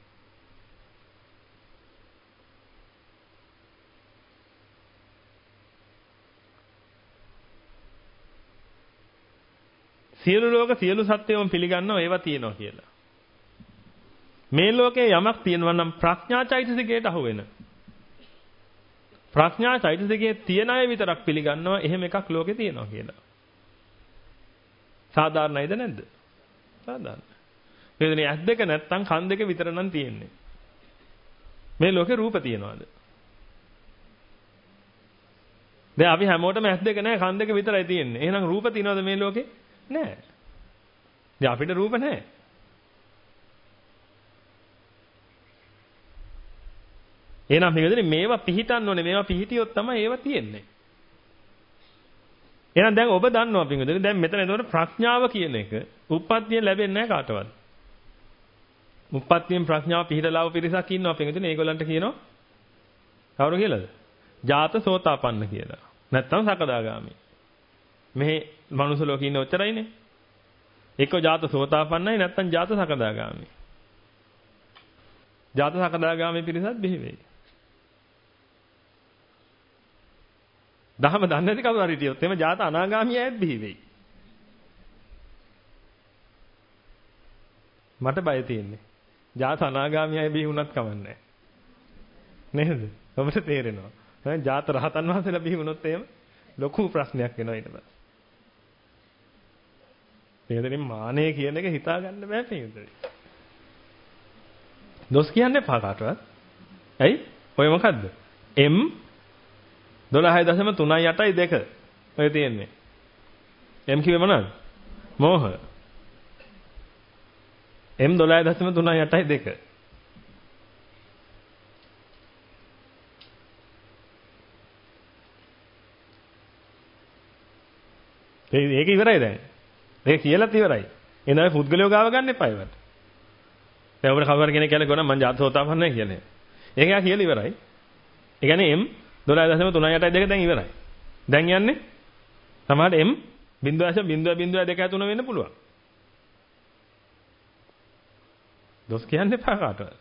සියලු ලෝක සියලු සත්‍යයම පිළිගන්නවා ඒවා තියෙනවා කියලා. මේ ලෝකේ යමක් තියෙනවා නම් ප්‍රඥා චෛතසිකයට අහු වෙන. ප්‍රඥා චෛතසිකයේ තියෙන අය විතරක් පිළිගන්නවා එහෙම එකක් ලෝකේ තියෙනවා කියලා. සාධාරණයිද නැද්ද? සාධාරණයි. වේදනේ ඇස් දෙක නැත්තම් කන් දෙක විතර නම් තියෙන්නේ. මේ ලෝකේ රූප තියනවාද? දැන් අපි හැමෝටම ඇස් දෙක නැහැ කන් දෙක විතරයි තියෙන්නේ. එහෙනම් රූප තියනවද මේ ලෝකේ? නැහැ. දැන් අපිට රූප නැහැ. එහෙනම් මේකදනේ මේවා පිහිටන්න ඕනේ. මේවා පිහිටියොත් තමයි ඒවා තියෙන්නේ. එහෙනම් දැන් ඔබ දන්නවා පින්වතුනි දැන් මෙතන එතකොට ප්‍රඥාව කියන එක උප්පත්තියෙන් ලැබෙන්නේ නැහැ කාටවත්. උප්පත්තියෙන් ප්‍රඥාව පිහිටලාව පිරිසක් ඉන්නවා පින්වතුනි ඒගොල්ලන්ට කියනවා කවුරු කියලාද? ජාත සෝතාපන්න කියලා. නැත්තම් සකදාගාමි. මෙහි මනුස්ස ලෝකේ ඉන්නේ ඔච්චරයිනේ. එක්ක ජාත සෝතාපන්නයි නැත්තම් ජාත සකදාගාමි. ජාත සකදාගාමි පිරිසත් බිහි වෙයි. දහම දන්නේ නැති කවුරු හරි හිටියොත් එimhe ජාත අනාගාමී අයත් බිහි වෙයි. මට බය තියෙන්නේ. ජාත අනාගාමී අය බිහි වුණත් කමන්නේ නැහැ. නේද? ඔබට තේරෙනවා. දැන් ජාත රහතන් වහන්සේලා බිහි වුණොත් එහෙම ලොකු ප්‍රශ්නයක් වෙනවා ඊට පස්සේ. මේකෙන් මානෙ කියන එක හිතා ගන්න බෑ පිටුදේ. දොස් කියන්නේ පහ කාටවත්. ඇයි? ඔය මොකද්ද? M 12.38.2 ඔය තියෙන්නේ. M කිව්වේ මොනවද? මෝහ. M 12.38.2. ඒක ඉවරයි දැන්. ඒක කියලාත් ඉවරයි. එහෙනම් ඔය පුද්ගලයෝ ගාව ගන්න එපා ඒවට. දැන් ඔබට කවුරු කෙනෙක් කියලා ගොනා මං ජාතකෝතාපන්නයි කියන්නේ. ඒක යා කියලා ඉවරයි. ඒ කියන්නේ M 12.38.2 දැන් ඉවරයි. දැන් යන්නේ සමහරට M 0.0.2 වෙන්න පුළුවන්. දොස් කියන්නේ එපා කාටවත්.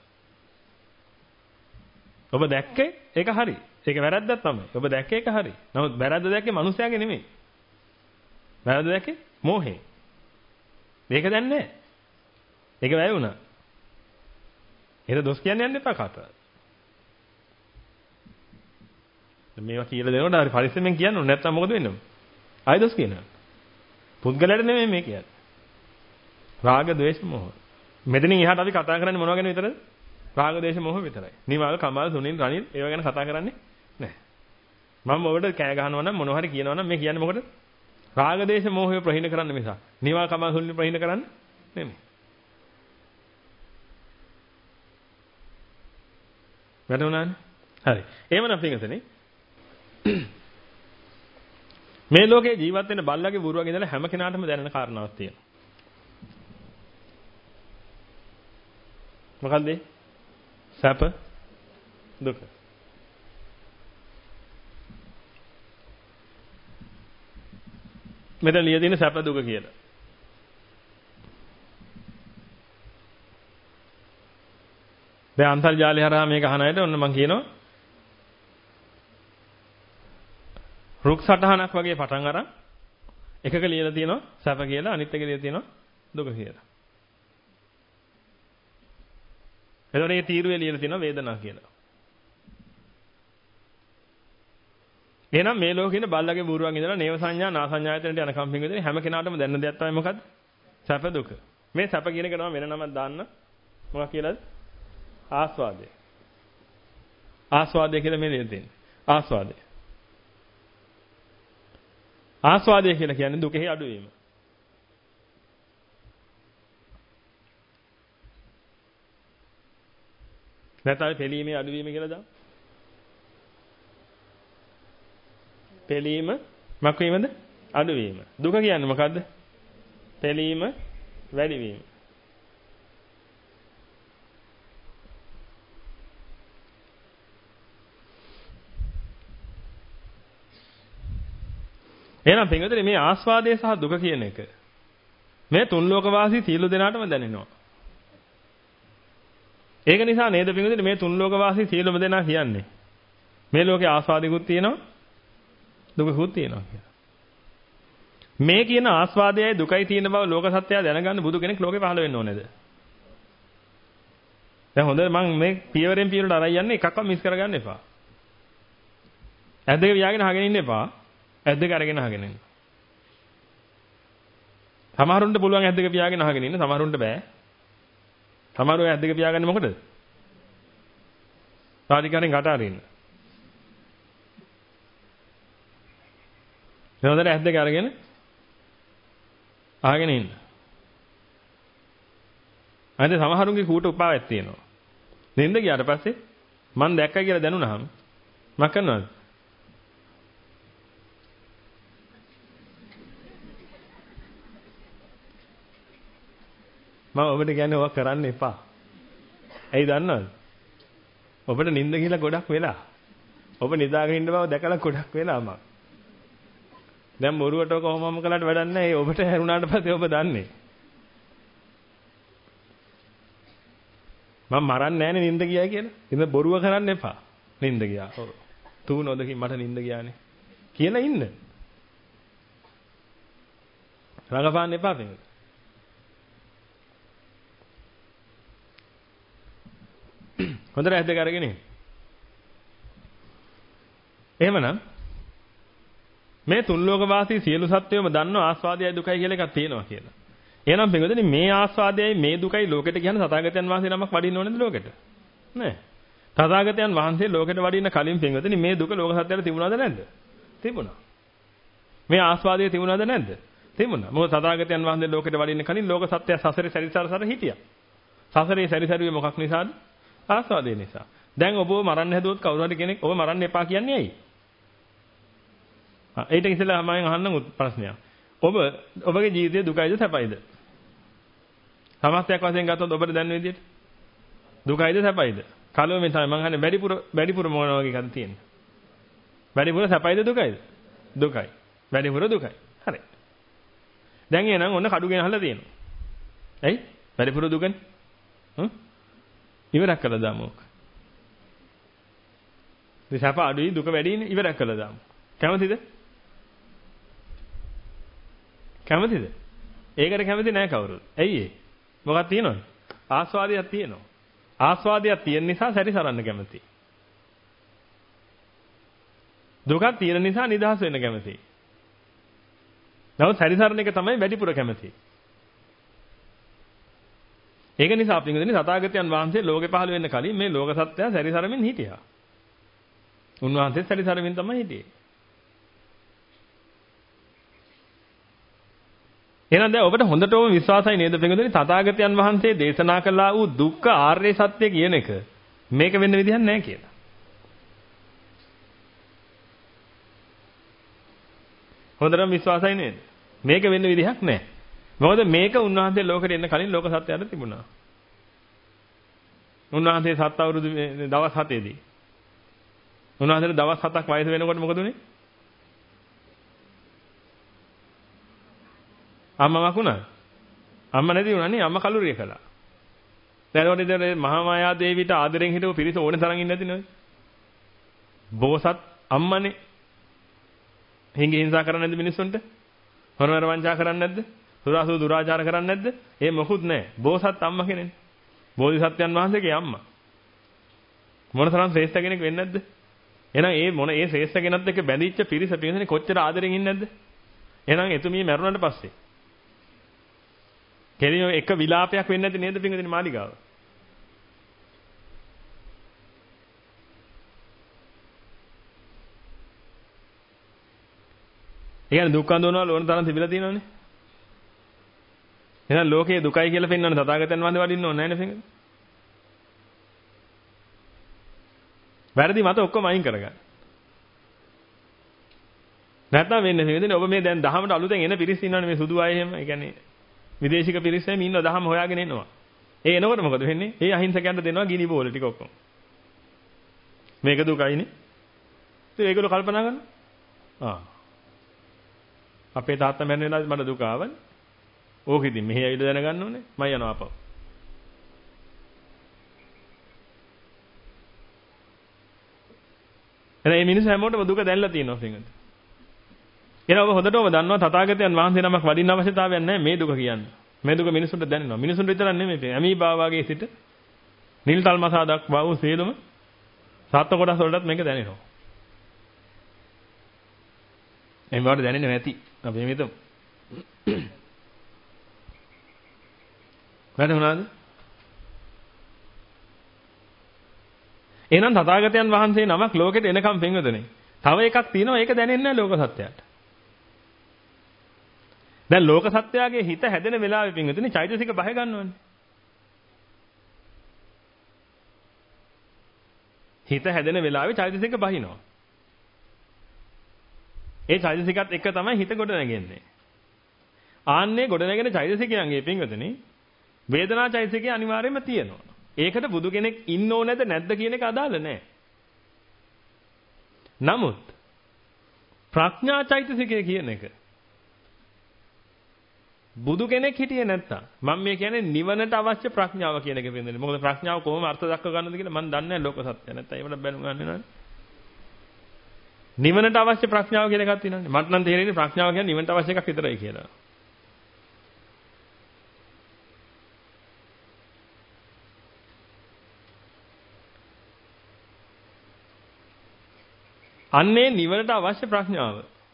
ඔබ දැක්කේ ඒක හරි. ඒක වැරද්දක් තමයි. ඔබ දැක්කේ ඒක හරි. නමුත් වැරද්ද දැක්කේ මිනිස්යාගේ නෙමෙයි. වැරද්ද දැක්කේ මෝහේ. මේක දැන් නැහැ. ඒක වැය වුණා. ඒක දොස් කියන්නේ යන්න එපා කාටවත්. මේවා කියලා දෙනකොට හරි පරිස්සමෙන් කියන්න ඕනේ. නැත්නම් මොකද වෙන්නේ? ආයෙ දොස් කියනවා. පුද්ගලයාට නෙමෙයි මේ කියන්නේ. රාග, ద్వේෂ, මෝහ. මෙතනින් එහාට අපි කතා කරන්නේ මොනවා ගැන විතරද? රාග, ద్వේෂ, මෝහ විතරයි. නිමාල්, කමාල්, සුනිල්, රනිල් ඒවා ගැන කතා කරන්නේ නැහැ. මම ඔබට කෑ ගහනවා නම් මොනවා හරි කියනවා නම් මේ කියන්නේ මොකටද? රාග, ద్వේෂ, මෝහය ප්‍රහීන කරන්න මිසක්. නිමාල්, කමාල්, සුනිල් ප්‍රහීන කරන්න නෙමෙයි. වැටුණානේ? හරි. එහෙමනම් පිටකතනේ මේ ලෝකේ ජීවත් වෙන බල්ලගේ බුරුවගේ ඉඳලා හැම කෙනාටම දැනෙන කාරණාවක් තියෙනවා. මොකන්ද? සැප දුක. මෙතන ලියලා තියෙන සැප දුක කියලා. දැන් අන්තර්ජාලය හරහා මේක අහන අයට ඔන්න මම කියනවා රුක් සටහනක් වගේ පටන් අරන් එකක ලියලා තියෙනවා සැප කියලා අනිත් එකේ ලියලා තියෙනවා දුක කියලා. එතකොට මේ තීරුවේ ලියලා තියෙනවා වේදනාව කියලා. එහෙනම් මේ ලෝකේ ඉන්න බල්ලගේ බූරුවන් ඉඳලා නේව සංඥා නා සංඥායතනට යන කම්පින් විදිහට හැම කෙනාටම දැනන දෙයක් තමයි මොකද්ද? සැප දුක. මේ සැප කියන එක නම වෙන නමක් දාන්න මොකක් කියලාද? ආස්වාදය. ආස්වාදය කියලා මේ ලියලා තියෙන්නේ. ආස්වාදය. ආස්වාදය කියලා කියන්නේ දුකෙහි අඩුවීම. නැත්නම් පෙළීමේ අඩුවීම කියලා දාමු. පෙළීම මක් වීමද? අඩුවීම. දුක කියන්නේ මොකද්ද? පෙළීම වැඩි වීම. එහෙනම් පින්වතුනි මේ ආස්වාදය සහ දුක කියන එක මේ තුන් ලෝක වාසී සියලු දෙනාටම දැනෙනවා. ඒක නිසා නේද පින්වතුනි මේ තුන් ලෝක වාසී සියලුම දෙනා කියන්නේ මේ ලෝකේ ආස්වාදිකුත් තියෙනවා දුකකුත් තියෙනවා කියලා. මේ කියන ආස්වාදයයි දුකයි තියෙන බව ලෝක සත්‍යය දැනගන්න බුදු කෙනෙක් ලෝකේ පහළ වෙන්න ඕනේද? දැන් හොඳට මම මේ පියවරෙන් පියවරට අරයි යන්නේ එකක්වත් මිස් කරගන්න එපා. ඇස් දෙක පියාගෙන අහගෙන ඉන්න එපා. ඇස් දෙක අරගෙන අහගෙන ඉන්න. සමහරුන්ට පුළුවන් ඇස් දෙක පියාගෙන අහගෙන ඉන්න, සමහරුන්ට බෑ. සමහරව ඇස් දෙක පියාගන්නේ මොකටද? සාධිකාරයෙන් කට අරින්න. හොඳට ඇස් දෙක අරගෙන අහගෙන ඉන්න. අද සමහරුන්ගේ කූට උපාවක් තියෙනවා. නින්ද ගියාට පස්සේ මං දැක්කයි කියලා දැනුණාම මම කරනවද? මම ඔබට කියන්නේ ඔවා කරන්න එපා. ඇයි දන්නවද? ඔබට නිින්ද ගිහලා ගොඩක් වෙලා. ඔබ නිදාගෙන ඉන්න බව දැකලා ගොඩක් වෙලා මම. දැන් බොරුවට කොහොමම කළාට වැඩක් නැහැ. ඔබට හැරුණාට පස්සේ ඔබ දන්නේ. මම මරන්නේ නැහනේ නිින්ද ගියා කියලා. ඉතින් බොරුව කරන්න එපා. නිින්ද ගියා. ඔව්. තුන් නොදකින් මට නිින්ද ගියානේ. කියලා ඉන්න. රඟපාන්න එපා පිටින්. හොඳට ඇස් දෙක අරගෙන ඉන්න. එහෙමනම් මේ තුන් ලෝක වාසී සියලු සත්වයම දන්නවා ආස්වාදයයි දුකයි කියලා එකක් තියෙනවා කියලා. එහෙනම් පිටුදෙනි මේ ආස්වාදයයි මේ දුකයි ලෝකෙට කියන්නේ තථාගතයන් වහන්සේ නමක් වඩින්න ඕනේද ලෝකෙට? නෑ. තථාගතයන් වහන්සේ ලෝකෙට වඩින්න කලින් පිටුදෙනි මේ දුක ලෝක සත්‍යයට තිබුණාද නැද්ද? තිබුණා. මේ ආස්වාදය තිබුණාද නැද්ද? තිබුණා. මොකද තථාගතයන් වහන්සේ ලෝකෙට වඩින්න කලින් ලෝක සත්‍යය සසරේ සැරිසරසර හිටියා. සසරේ සැරිසරුවේ මොකක් නිසාද? ආස්වාදේ නිසා. දැන් ඔබව මරන්න හැදුවොත් කවුරු හරි කෙනෙක් ඔබ මරන්න එපා කියන්නේ ඇයි? ඊට ඉස්සෙල්ලා මම අහන්නම් ප්‍රශ්නයක්. ඔබගේ ජීවිතයේ දුකයිද සැපයිද? සමස්තයක් වශයෙන් ගත්තොත් ඔබට දැනෙන විදිහට දුකයිද සැපයිද? කලොමෙන් තමයි මම අහන්නේ වැඩිපුර මොන වගේ එකද තියෙන්නේ? වැඩිපුර සැපයිද දුකයිද? දුකයි. වැඩිපුර දුකයි. හරි. දැන් එනං ඔන්න කඩු ගෙනහලා තියෙනවා. ඇයි? වැඩිපුර දුකනේ. ඉවරක් කළා දාමු. මේ සැප අඩුයි දුක වැඩිනේ ඉවරක් කළා දාමු. කැමතිද? කැමතිද? ඒකට කැමති නෑ කවුරුත්. ඇයි ඒ? මොකක්ද තියෙනවද? ආස්වාදයක් තියෙනවා. ආස්වාදයක් තියෙන නිසා සැරිසරන්න කැමති. දුකක් තියෙන නිසා නිදහස් වෙන්න කැමති. නමුත් සැරිසරන එක තමයි වැඩිපුර කැමති. ඒක නිසා අපි හිතන්නේ තථාගතයන් වහන්සේ ලෝකේ පහළ වෙන්න කලින් මේ ලෝක සත්‍යය සැරිසරමින් හිටියා. උන්වහන්සේ සැරිසරමින් තමයි හිටියේ. එහෙනම් දැන් ඔබට හොඳටම විශ්වාසයි නේද පිටුදෙනි තථාගතයන් වහන්සේ දේශනා කළා වූ දුක්ඛ ආර්ය සත්‍ය කියන එක මේක වෙන්න විදිහක් නැහැ කියලා. හොඳටම විශ්වාසයි නේද? මේක වෙන්න විදිහක් නැහැ. මොකද මේක උන්වහන්සේ ලෝකෙට එන්න කලින් ලෝක සත්‍යයට තිබුණා. උන්වහන්සේ 7 අවුරුදු දවස් 7ේදී. උන්වහන්සේට දවස් 7ක් වයස වෙනකොට මොකද උනේ? අම්මමක් වුණා. අම්මා නැති වුණා නේ අම්මා කලුරිය කළා. දැන් ඒකට මහා මායා දේවියට ආදරෙන් හිටපු පිරිස ඕනේ තරම් ඉන්නේ නැති නේද? බෝසත් අම්මනේ. හිංසා කරන්නේ නැද්ද මිනිස්සුන්ට? හොරවර වංචා කරන්නේ නැද්ද? සුරාසු දුරාචාර කරන්නේ නැද්ද? ඒ මොකුත් නැහැ. බෝසත් අම්මා කෙනෙක්. බෝධිසත්වයන් වහන්සේගේ අම්මා. මොන තරම් ශ්‍රේෂ්ඨ කෙනෙක් වෙන්නේ නැද්ද? එහෙනම් ඒ ශ්‍රේෂ්ඨ කෙනත් එක්ක බැඳිච්ච පිරිස පිරිසනේ කොච්චර ආදරෙන් ඉන්නේ නැද්ද? එහෙනම් එතුමිය මැරුණාට පස්සේ කෙලියෝ එක විලාපයක් වෙන්නේ නැති නේද පින්වදින මාලිගාව? ඒ කියන්නේ දුක් අඳුනවල ඕන තරම් තිබිලා තියෙනවනේ. එහෙනම් ලෝකයේ දුකයි කියලා පෙන්වන්න තථාගතයන් වහන්සේ වඩින්න ඕනේ නැහැ නේ පින්වදින. වැරදි මත ඔක්කොම අයින් කරගන්න. නැත්නම් වෙන්නේ පින්වදින ඔබ මේ දැන් දහමට අලුතෙන් එන පිරිස් ඉන්නවනේ මේ සුදු අය එහෙම. ඒ කියන්නේ විදේශික පිරිස් එහෙම ඉන්නවා දහම හොයාගෙන එනවා. ඒ එනකොට මොකද වෙන්නේ? ඒ අහිංසකයන්ට දෙනවා ගිනි බෝල ටික ඔක්කොම. මේක දුකයිනේ. ඉතින් ඒගොල්ලෝ කල්පනා කරනවා. අපේ තාත්තා මැරෙන වෙලාවේ මට දුක ආවනේ. ඕක ඉතින් මෙහි ඇවිල්ලා දැනගන්න ඕනේ. මම යනවා අපව. එහෙනම් මේ මිනිස්සු හැමෝටම දුක දැල්ලා තියෙනවා පින්වතුනි. එහෙනම් ඔබ හොඳටම දන්නවා තථාගතයන් වහන්සේ නමක් වඩින්න අවශ්‍යතාවයක් නැහැ මේ දුක කියන්නේ. මේ දුක මිනිසුන්ට දැනෙනවා. මිනිසුන්ට විතරක් නෙමෙයි. ඇමීබා වගේ සිට නිල්තල් මසා දක්වා වූ සියලුම සත්ත්ව කොටස් වලටත් මේක දැනෙනවා. එම්බවට දැනෙන්නේ නැති. අපි මෙතන. වැටුණාද? එහෙනම් තථාගතයන් වහන්සේ නමක් ලෝකෙට එනකම් පින්වතුනි. තව එකක් තියෙනවා ඒක දැනෙන්නේ නැහැ ලෝක සත්‍යයට. දැන් ලෝක සත්‍යයේ හිත හැදෙන වෙලාවෙ පින්වතුනි චෛතසික බහ ගන්නවනේ. හිත හැදෙන වෙලාවෙ චෛතසික බහිනවා. ඒ චෛතසිකත් එක්ක තමයි හිත ගොඩ නැගෙන්නේ. ආන්නේ ගොඩ නැගෙන චෛතසිකයන්ගේ පින්වතුනි වේදනා චෛතසිකය අනිවාර්යයෙන්ම තියෙනවා. ඒකට බුදු කෙනෙක් ඉන්න ඕනේද නැද්ද කියන එක අදාළ නැහැ. නමුත් ප්‍රඥා චෛතසිකය කියන එක බුදු කෙනෙක් හිටියේ නැත්තම් මම මේ කියන්නේ නිවනට අවශ්‍ය ප්‍රඥාව කියන එක වෙන්නේ. මොකද ප්‍රඥාව කොහොම අර්ථ දක්ව ගන්නද කියලා මම දන්නේ නැහැ ලෝක සත්‍ය. නැත්තම් ඒවට බැලු ගන්න වෙනවනේ. නිවනට අවශ්‍ය ප්‍රඥාව කියලා එකක් තියෙනවානේ. මට නම් තේරෙන්නේ ප්‍රඥාව කියන්නේ නිවනට අවශ්‍ය එකක් විතරයි කියලා. අන්නේ නිවනට අවශ්‍ය ප්‍රඥාව.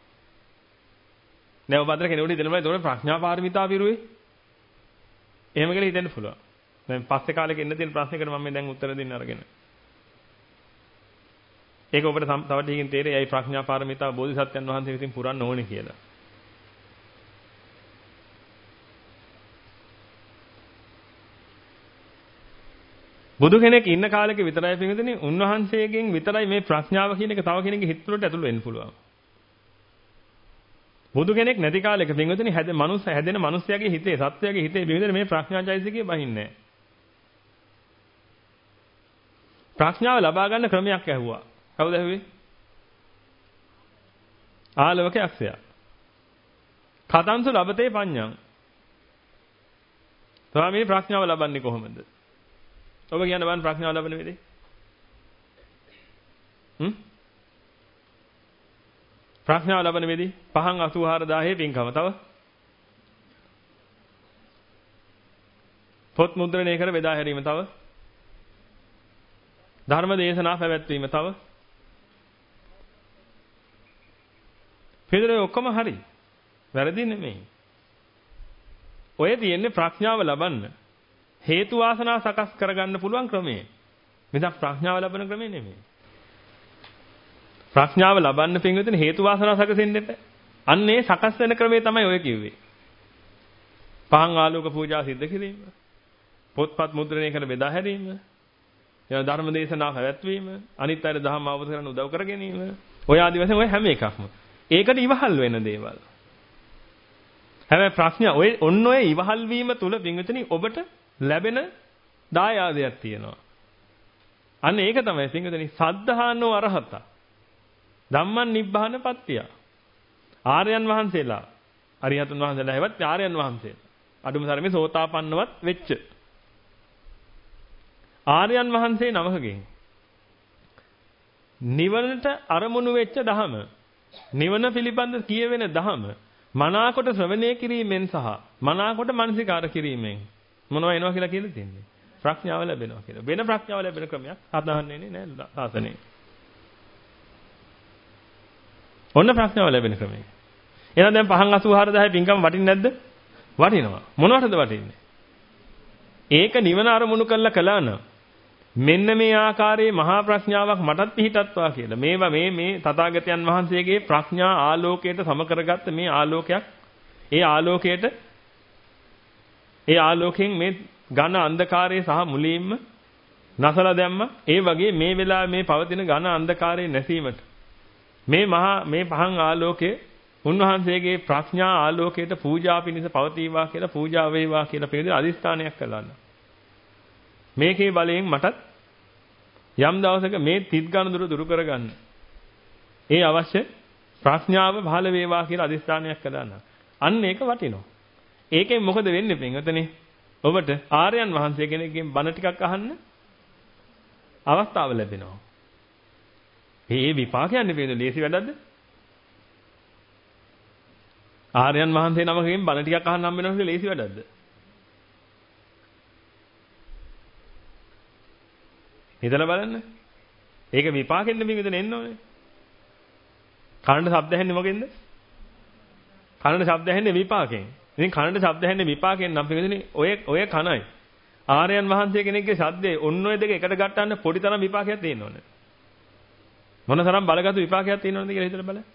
නෑ ඔබ අතර කෙනෙකුට හිතෙනවා ඒතකොට ප්‍රඥා පාරමිතාව පිරුවේ. එහෙම කියලා හිතෙන්න පුළුවන්. දැන් පස්සේ කාලෙක එන්න තියෙන ප්‍රශ්නයකට මම දැන් උත්තර දෙන්න අරගෙන. ඒක ඔබට තව ටිකකින් තේරෙයි ඇයි ප්‍රඥා පාරමිතාව බෝධිසත්වයන් වහන්සේ විසින් පුරන්න ඕනේ කියලා. බුදු කෙනෙක් ඉන්න කාලෙක විතරයි පින්විතනි උන්වහන්සේගෙන් විතරයි මේ ප්‍රඥාව කියන එක තව කෙනෙක්ගේ හිත වලට ඇතුළු වෙන්න පුළුවන්. බුදු කෙනෙක් නැති කාලෙක පින්විතනි හැදෙන මිනිස්යාගේ හිතේ සත්වයාගේ හිතේ පින්විතනි මේ ප්‍රඥාචෛතසිකය බහින්නේ නැහැ. ප්‍රඥාව ලබා ගන්න ක්‍රමයක් ඇහුවා. කවුද ඇහුවේ? ආලෝකයක්සයා. කතංසු ලබතේ පඤ්ඤං. ස්වාමීනි ප්‍රඥාව ලබන්නේ කොහොමද? ඔබ කියන්න බලන්න ප්‍රඥාව ලබන විදිහ. ප්‍රඥාව ලබන විදිහ 584000 පින්කම තව. පොත් මුද්‍රණය කර බෙදා හැරීම තව. ධර්ම දේශනා පැවැත්වීම තව. පිළිදෙල ඔක්කොම හරි. වැරදි නෙමෙයි. ඔය තියෙන්නේ ප්‍රඥාව ලබන්න හේතු වාසනා සකස් කරගන්න පුළුවන් ක්‍රමය. මෙතන ප්‍රඥාව ලබන ක්‍රමය නෙමෙයි. ප්‍රඥාව ලබන්න පින්විතනේ හේතු වාසනා සකසෙන්න එපා. අන්නේ සකස් වෙන ක්‍රමය තමයි ඔය කිව්වේ. පහන් ආලෝක පූජා සිද්ධ කිරීම. පොත්පත් මුද්‍රණය කර බෙදා හැරීම. එන ධර්ම දේශනා පැවැත්වීම. අනිත් අයට ධර්ම අවබෝධ කරගන්න උදව් කර ගැනීම. ඔය ආදි වශයෙන් ඔය හැම එකක්ම. ඒකට ඉවහල් වෙන දේවල්. හැබැයි ප්‍රඥා ඔන්න ඔය ඉවහල් වීම තුල පින්විතනේ ඔබට ලැබෙන දායාදයක් තියෙනවා. අන්න ඒක තමයි පින්විතනේ සද්ධානෝ අරහත. ධම්මං නිබ්බාන පත්තිය. ආර්යයන් වහන්සේලා අරිහතුන් වහන්සේලා හැවත් ආර්යයන් වහන්සේලා. අඩුම තරමේ සෝතාපන්නවත් වෙච්ච ආර්යයන් වහන්සේ නමකගෙන් නිවනට අරමුණු වෙච්ච ධම නිවන පිළිබඳ කියවෙන ධම මනාකොට ශ්‍රවණය කිරීමෙන් සහ මනාකොට මනසිකාර කිරීමෙන් මොනවා එනවා කියලා තියෙන්නේ ප්‍රඥාව ලැබෙනවා කියලා. වෙන ප්‍රඥාව ලැබෙන ක්‍රමයක් අදහන්නේ නැහැ සාසනේ. ඔන්න ප්‍රඥාව ලැබෙන ක්‍රමය. එහෙනම් දැන් 584000 පින්කම් වටින්නේ නැද්ද? වටිනවා. මොනවටද වටින්නේ? ඒක නිවන අරමුණු කළා නම් මෙන්න මේ ආකාරයේ මහා ප්‍රඥාවක් මටත් පිහිටත්වා කියලා. මේවා මේ තථාගතයන් වහන්සේගේ ප්‍රඥා ආලෝකයට සම කරගත්ත මේ ආලෝකයක්. ඒ ආලෝකයෙන් මේ ඝන අන්ධකාරයේ සහ මුලින්ම නැසලා දැම්ම. ඒ වගේ මේ වෙලාවේ මේ පවතින ඝන අන්ධකාරයේ නැසීමට මේ පහන් ආලෝකයේ උන්වහන්සේගේ ප්‍රඥා ආලෝකයට පූජා පිණිස පවතිවා කියලා පූජා වේවා කියලා පිළිදෙන අදිස්ථානයක් කළා. මේකේ බලයෙන් මටත් යම් දවසක මේ තිත් ගන්න දුරු කරගන්න. ඒ අවශ්‍ය ප්‍රඥාව පහළ වේවා කියලා අදිස්ථානයක් කළා. අන්න ඒක වටිනවා. ඒකෙන් මොකද වෙන්නේ පින්වතුනි? ඔබට ආර්යයන් වහන්සේ කෙනෙක්ගෙන් බණ ටිකක් අහන්න අවස්ථාව ලැබෙනවා. මේ විපාකයන්නේ පින්වතුනි ලේසි වැඩක්ද? ආර්යයන් වහන්සේ නමකගෙන් බණ ටිකක් අහන්න හම්බ වෙනවා කියලා ලේසි වැඩක්ද? හිතලා බලන්න. ඒක විපාකෙන්න පින්වතුනි එන්න ඕනේ. කනට ශබ්ද ඇහෙන්නේ මොකෙන්ද? කනට ශබ්ද ඇහෙන්නේ විපාකෙන්. ඉතින් කනට ශබ්ද ඇහෙන්නේ විපාකෙන් නම් පින්වතුනි ඔය කනයි. ආර්යයන් වහන්සේ කෙනෙක්ගේ ශබ්දේ ඔන්න ඔය දෙක එකට ගන්න පොඩි තරම් විපාකයක් තියෙන්න ඕනේ. මොන තරම් බලගත් විපාකයක් තියෙනවද කියලා හිතලා බලන්න.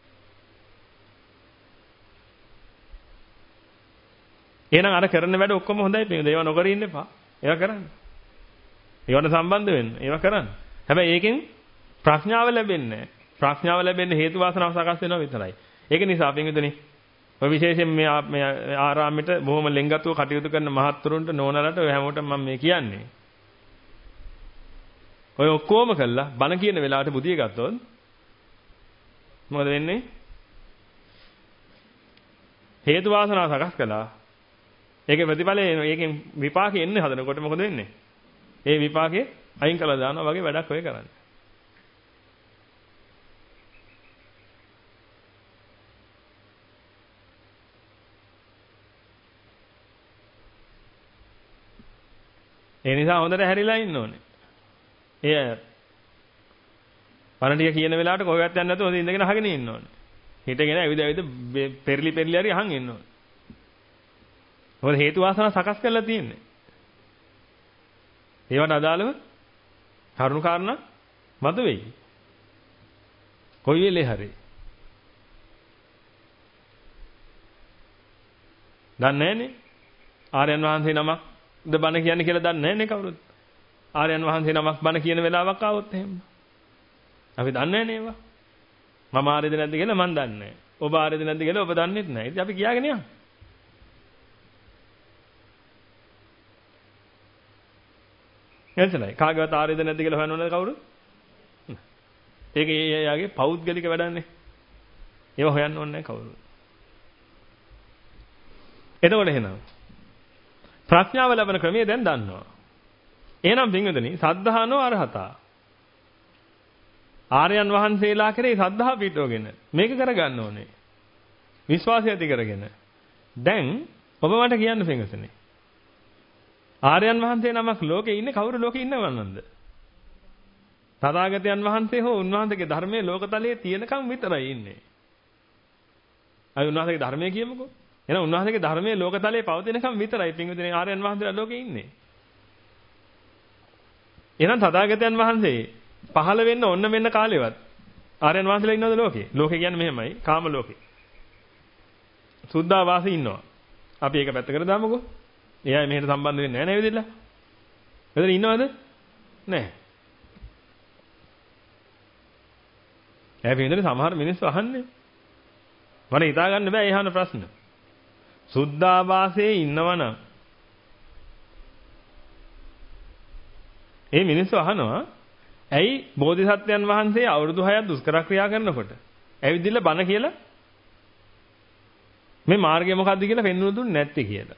එහෙනම් අර කරන වැඩ ඔක්කොම හොඳයි පින්වතුනි. ඒවා නොකර ඉන්න එපා. ඒවා කරන්න. ඒවට සම්බන්ධ වෙන්න. ඒවා කරන්න. හැබැයි ඒකෙන් ප්‍රඥාව ලැබෙන්නේ නැහැ. ප්‍රඥාව ලැබෙන්නේ හේතු වාසනාව සකස් වෙනවා විතරයි. ඒක නිසා පින්වතුනි ඔය විශේෂයෙන් මේ ආරාමෙට බොහොම ලෙන්ගතුව කටයුතු කරන මහත්තුරුන්ට නෝනලට ඔය හැමෝටම මම මේ කියන්නේ. ඔය ඔක්කොම කළා බණ කියන වෙලාවට බුදිය ගත්තොත් මොකද වෙන්නේ? හේතු වාසනාව සකස් කළා. ඒකේ ප්‍රතිඵලය ඒකෙන් විපාකෙ එන්නේ හදනකොට මොකද වෙන්නේ? ඒ විපාකේ අයින් කළා දානවා වගේ වැඩක් ඔය කරන්නේ. ඒ නිසා හොඳට හැරිලා ඉන්න ඕනේ. එය පණ ටික කියන වෙලාවට කොහෙවත් යන්නේ නැතුව හොඳ ඉඳගෙන අහගෙන ඉන්න ඕනේ. හිටගෙන ඇවිද පෙරලි හරි අහන් ඉන්න ඕනේ. මොකද හේතු වාසනා සකස් කරලා තියෙන්නේ. ඒවට අදාළව කරුණු කාරණා මත වෙයි. කොයි වෙලේ හරි. දන්නේ නැනේ. ආර්යයන් වහන්සේ නමක් ද බණ කියන්නේ කියලා දන්නේ නැහැ නේ කවුරුත්. ආර්යයන් වහන්සේ නමක් බණ කියන වෙලාවක් ආවොත් එහෙම. අපි දන්නේ නැහැ නේවා. මම ආර්යද නැද්ද කියලා මම දන්නේ නැහැ. ඔබ ආර්යද නැද්ද කියලා ඔබ දන්නේත් නැහැ. ඉතින් අපි කියාගෙන යමු. එතනයි කාගේවත් ආර්යද නැද්ද කියලා හොයනවද කවුරු? ඒක යාගේ පෞද්ගලික වැඩන්නේ. ඒව හොයන්න ඕනේ නැහැ කවුරු. එතකොට එහෙනම් ප්‍රඥාව ලැබෙන ක්‍රමය දැන් දන්නවා. එහෙනම් පින්වතුනි සද්ධානෝ අරහතා. ආර්යයන් වහන්සේලා කෙරේ සද්ධා පිටවගෙන මේක කරගන්න ඕනේ. විශ්වාසය ඇති කරගෙන. දැන් ඔබ මට කියන්න පින්වතුනි. ආර්යයන් වහන්සේ නමක් ලෝකේ ඉන්නේ කවුරු ලෝකේ ඉන්නවන්නන්ද? තථාගතයන් වහන්සේ හෝ උන්වහන්සේගේ ධර්මයේ ලෝකතලයේ තියෙනකම් විතරයි ඉන්නේ. අය උන්වහන්සේගේ ධර්මයේ කියමුකෝ. එහෙනම් උන්වහන්සේගේ ධර්මයේ ලෝකතලයේ පවතිනකම් විතරයි පින්විතනේ ආර්යයන් වහන්සේලා ලෝකේ ඉන්නේ. එහෙනම් තථාගතයන් වහන්සේ පහළ වෙන්න ඕන්න මෙන්න කාලෙවත් ආර්යයන් වහන්සේලා ඉන්නවද ලෝකේ? ලෝකේ කියන්නේ මෙහෙමයි කාම ලෝකේ. සුද්ධා වාසී ඉන්නවා. අපි ඒක පැත්තකට දාමුකෝ. එයා මෙහෙට සම්බන්ධ වෙන්නේ නැහැ නේද? මෙතන ඉන්නවද? නැහැ. ඒ පින්විතනේ සමහර මිනිස්සු අහන්නේ. මට හිතා ගන්න බෑ ඒ අහන ප්‍රශ්න. සුද්ධාවාසයේ ඉන්නවනම් ඒ මිනිස්සු අහනවා ඇයි බෝධිසත්වයන් වහන්සේ අවුරුදු 6ක් දුෂ්කර ක්‍රියා කරනකොට ඇවිදින්න බණ කියලා මේ මාර්ගය මොකද්ද කියලා පෙන්වන්න දුන්නේ නැත්තේ කියලා.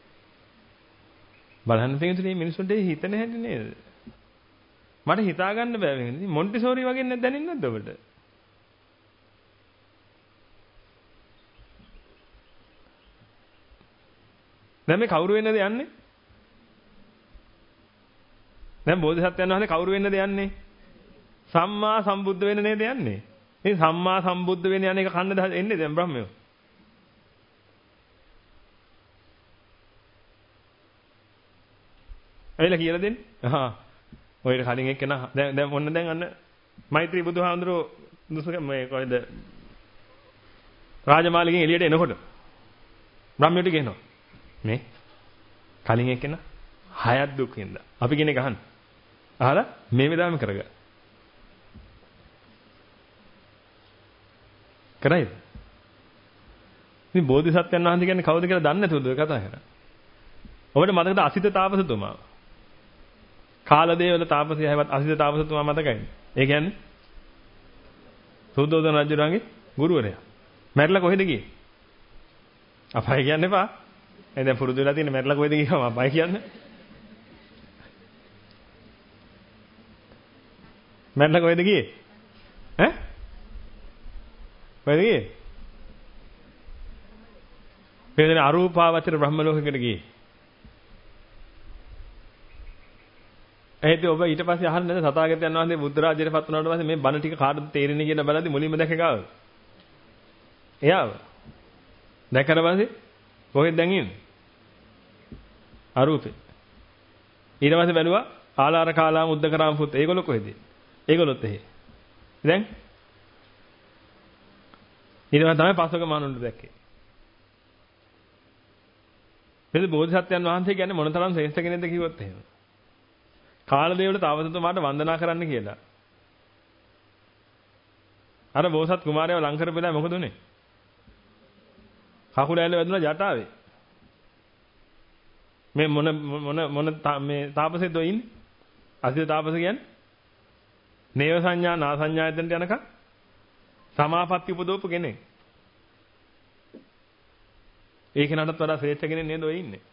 බලන්න තියෙන්නේ මේ මිනිස්සුන්ට හිතන හැටි නේද? මට හිතා ගන්න බෑ මේ මොන්ටිසෝරි වගේ නැද්ද දැනෙන්නේ නැද්ද ඔබට? දැන් මේ කවුරු වෙන්නද යන්නේ? දැන් බෝධිසත්වයන් වහන්සේ කවුරු වෙන්නද යන්නේ? සම්මා සම්බුද්ධ වෙන්න නේද යන්නේ? ඉතින් සම්මා සම්බුද්ධ වෙන්න යන එක කන්නද එන්නේ දැන් බ්‍රහ්මයෝ? ඇයිලා කියලා දෙන්නේ? ඔය කලින් එක්කන දැන් මොන්න දැන් අන්න මෛත්‍රී බුදුහාඳුරෝ දුසක මේ කොයිද? රාජමාලිගෙන් එළියට එනකොට බ්‍රහ්මයට කියනවා මේ කලින් එක්කන හයක් දුක් වින්දා. අපි කෙනෙක් අහන්න. අහලා මේ විදාම කරගන්න. කරයිද? ඉතින් බෝධිසත්වයන් වහන්සේ කියන්නේ කවුද කියලා දන්නේ නැතුවද ඔය කතා කරන්නේ? ඔබට මතකද අසිත තාපසතුමා? කාලදේවල තාපසයා හැවත් අසිත තාපසතුමා මතකයිද? ඒ කියන්නේ සුද්ධෝදන රජුගේ ගුරුවරයා. මැරිලා කොහෙද ගියේ? අපාය කියන්න එපා. දැන් පුරුදු වෙලා තියෙන මැරලා කොහෙද ගියාම බය කියන්නේ. මැරලා කොහෙද ගියේ? ඈ? කොහෙද ගියේ? පෙරදෙන අරූපාවචර බ්‍රහ්ම ලෝකයකට ගියේ. එහෙත් ඔබ ඊට පස්සේ අහන්නේ නැද්ද තථාගතයන් වහන්සේ බුද්ධ රාජ්‍යයට පත් වුණාට පස්සේ මේ බණ ටික කාටද තේරෙන්නේ කියලා බලද්දි මුලින්ම දැක ගාව. එයාව. දැකලා පස්සේ කොහෙද දැන් ඉන්නේ? අරූපේ. ඊට පස්සේ බැලුවා ආලාර කාලාම උද්දකරාම පුත්. ඒගොල්ලෝ කොහෙද? ඒගොල්ලොත් එහෙ. දැන් ඊට පස්සේ තමයි පස්වක මානුන්ට දැක්කේ. මෙතන බෝධිසත්වයන් වහන්සේ කියන්නේ මොනතරම් ශ්‍රේෂ්ඨ කෙනෙක්ද කිව්වොත් එහෙම. කාලදේවල තාවතතුමාට වන්දනා කරන්න කියලා. අර බෝසත් කුමාරයව ලං කරපෙලා මොකද උනේ? කකුල ඇල්ල වැදුනා ජටාවේ. මේ මොන මේ තාපසෙද්ද ඉන්නේ? අසිත තාපස කියන්නේ නේව සංඥා නා සංඥා යදෙන්ට යනකම් සමාපatti උපදෝපු කෙනෙක්. ඒක නටත් වඩා ශ්‍රේෂ්ඨ කෙනෙක් නේද ඔය ඉන්නේ.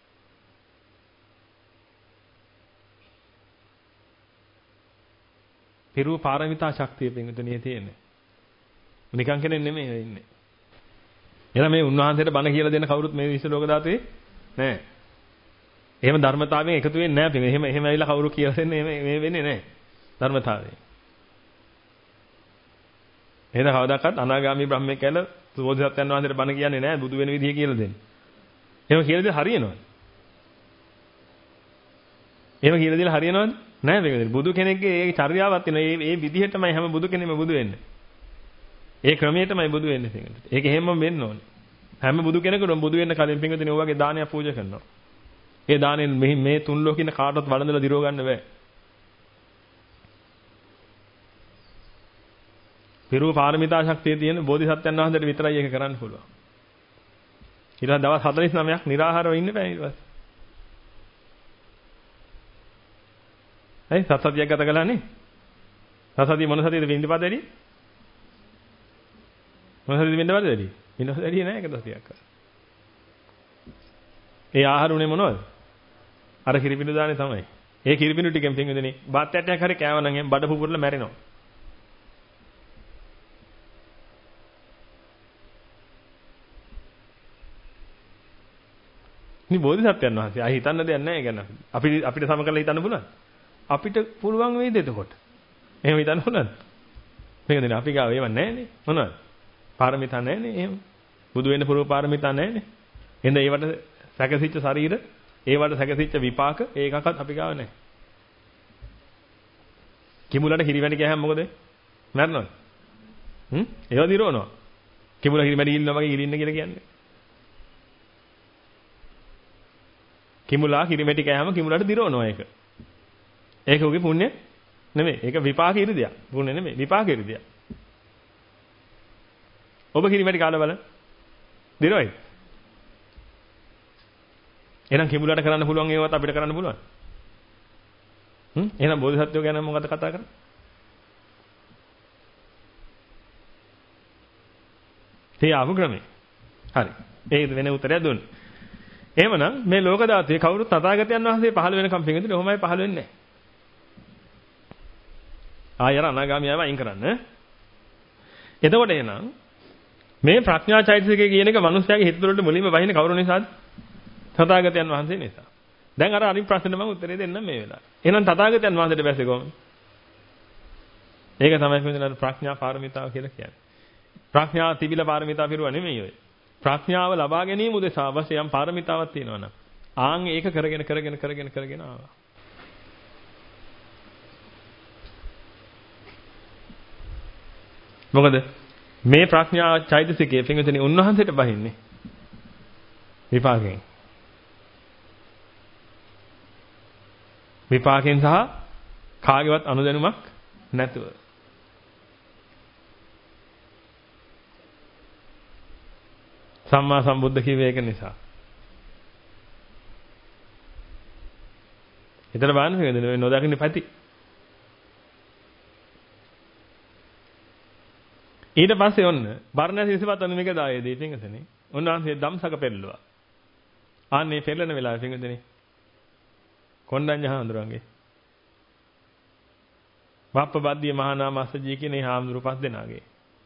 පිරු පාරමිතා ශක්තිය පිටුනේ තියෙන්නේ. නිකන් කෙනෙක් නෙමෙයි ඔය ඉන්නේ. එහෙනම් මේ උන්වහන්සේට බණ කියලා දෙන්න කවුරුත් මේ විශ්ව ලෝක ධාතුවේ නැහැ. එහෙම ධර්මතාවයෙන් එකතු වෙන්නේ නැහැ පින්. එහෙම ඇවිල්ලා කවුරු කියලා දෙන්නේ මේ වෙන්නේ නැහැ. ධර්මතාවයෙන්. එහෙනම් කවදාකවත් අනාගාමී බ්‍රහ්මයෙක් කියලා බෝධිසත්වයන් වහන්සේට බණ කියන්නේ නැහැ බුදු වෙන විදිහ කියලා දෙන්නේ. එහෙම කියලා දෙලා හරියනවද? එහෙම කියලා දෙලා හරියනවද? නැහැ මේක. බුදු කෙනෙක්ගේ ඒ චර්යාවක් තියෙන. ඒ විදිහටමයි හැම බුදු කෙනෙක්ම බුදු වෙන්නේ. ඒ ක්‍රමයටමයි බුදු වෙන්නේ පින්වතුනි. ඒක එහෙමම වෙන්න ඕනේ. හැම බුදු කෙනෙකුටම බුදු වෙන්න කලින් පින්වතුනි ඔයගේ දානයක් පූජා කරනවා. ඒ දාණයෙන් මේ තුන් ලෝකින කාටවත් වළඳලා දිරව ගන්න බෑ. පිරු පාරමිතා ශක්තිය තියෙන බෝධිසත්වයන් වහන්සේට විතරයි ඒක කරන්න පුළුවන්. ඊට දවස් 49ක් निराහාරව ඉන්න බෑ ඊට පස්සේ. ඇයි සත්සතියක් ගත කළානේ? සත්සතිය මොන සතියද විඳපද වැඩි? මොන සතියද විඳපද වැඩි? විඳපද වැඩි නෑ එක දවසක් කරා. ඒ ආහාර උනේ මොනවද? අර කිරිපිඬු දාන්නේ තමයි. ඒ කිරිපිඬු ටිකෙන් පින්විතනේ බත් ඇටයක් හරි කෑව නම් බඩ පුපුරලා මැරෙනවා. මේ බෝධිසත්වයන් වහන්සේ ආ හිතන්න දෙයක් නැහැ ගැන. අපිට සම කරලා හිතන්න පුළුවන්. අපිට පුළුවන් වේද එතකොට? එහෙම හිතන්න පුළුවන්ද? මේක දෙන අපි ගාව ඒව නැහැ නේ. මොනවද? පාරමිතා නැහැ නේ එහෙම. බුදු වෙන්න පුරුව පාරමිතා නැහැ නේ. එහෙනම් ඒවට සැකසිච්ච ශරීර, ඒවට සැකසිච්ච විපාක ඒකක්වත් අපි ගාව නැහැ. කිඹුලට කිරිවැණි කෑහම මොකද? මැරෙනවද? ඒව දිරවනවා. කිඹුල කිරිවැණි ඉන්නවා වගේ ඉරින්න කියලා කියන්නේ. කිඹුලා කිරිමැටි කෑහම කිඹුලට දිරවනවා ඒක. ඒක උගේ පුණ්‍ය නෙමෙයි. ඒක විපාක ඉරිදියක්. පුණ්‍ය නෙමෙයි. විපාක ඉරිදියක්. ඔබ කිරිමැටි කාලා බලන්න. දිරවයි. එහෙනම් කිඹුලට කරන්න පුළුවන් ඒවත් අපිට කරන්න පුළුවන්. එහෙනම් බෝධිසත්වෝ ගැන මොකද කතා කරන්නේ? තේ ආපු ක්‍රමේ. හරි. ඒක වෙන උත්තරයක් දුන්නේ. එහෙමනම් මේ ලෝක ධාතුවේ කවුරුත් තථාගතයන් වහන්සේ පහළ වෙනකම් පිටින් ඔහොමයි පහළ වෙන්නේ නැහැ. ආයර අනාගාමියව අයින් කරන්න. එතකොට එහෙනම් මේ ප්‍රඥා චෛතසිකය කියන එක මිනිස්යාගේ හිත තුළට මුලින්ම වහින කවුරු නිසාද? තථාගතයන් වහන්සේ නිසා. දැන් අර අනිත් ප්‍රශ්නෙට මම උත්තරේ දෙන්නම් මේ වෙලාවේ. එහෙනම් තථාගතයන් වහන්සේට බැස්සේ කොහොමද? ඒක තමයි මෙතන ප්‍රඥා පාරමිතාව කියලා කියන්නේ. ප්‍රඥා තිබිලා පාරමිතා පිරුවා නෙමෙයි ඔය. ප්‍රඥාව ලබා ගැනීම උදෙසා අවශ්‍ය යම් පාරමිතාවක් තියෙනවා නම් ආන් ඒක කරගෙන ආවා. මොකද මේ ප්‍රඥා චෛතසිකයේ පින්විතනි උන්වහන්සේට බහින්නේ විපාකෙන් සහ කාගේවත් අනුදැනුමක් නැතුව. සම්මා සම්බුද්ධ කිව්වේ ඒක නිසා. හිතට බලන්න පින්විතනි නොදකින්න පැති. ඊට පස්සේ ඔන්න බර්ණැස් ඉසිපත් අනුමික දායේදී පින්විතනි උන්වහන්සේ ධම්සක පෙරළුවා. ආන්නේ පෙරලෙන වෙලාවේ පින්වතුනි කොණ්ඩඤ්ඤ හාමුදුරන්ගේ වප්පබද්දිය මහානාමස්සජී කියන මේ හාමුදුරු පස් දෙනාගේ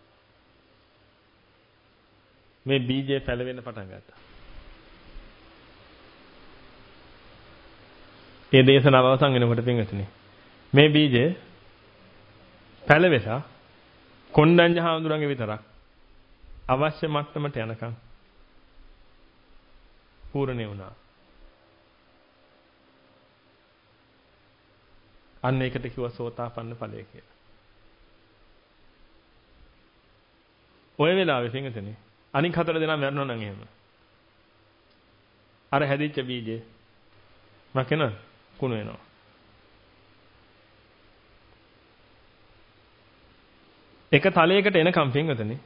මේ බීජය පැලවෙන්න පටන් ගත්තා. ඒ දේශනාව අවසන් වෙනකොට පින්වතුනි මේ බීජය පැලවෙලා කොණ්ඩඤ්ඤ හාමුදුරන්ගේ විතරක් අවශ්‍ය මට්ටමට යනකම් පූර්ණේ වුණා. අන්න ඒකට කිව්වා සෝතාපන්න ඵලය කියලා. ඔය වෙලාවේ පින්වතුනි අනික් හතර දෙනා මරනවා නම් එහෙම. අර හැදිච්ච බීජේ මකන කුණු වෙනවා. එක තලයකට එනකම් පින්වතුනි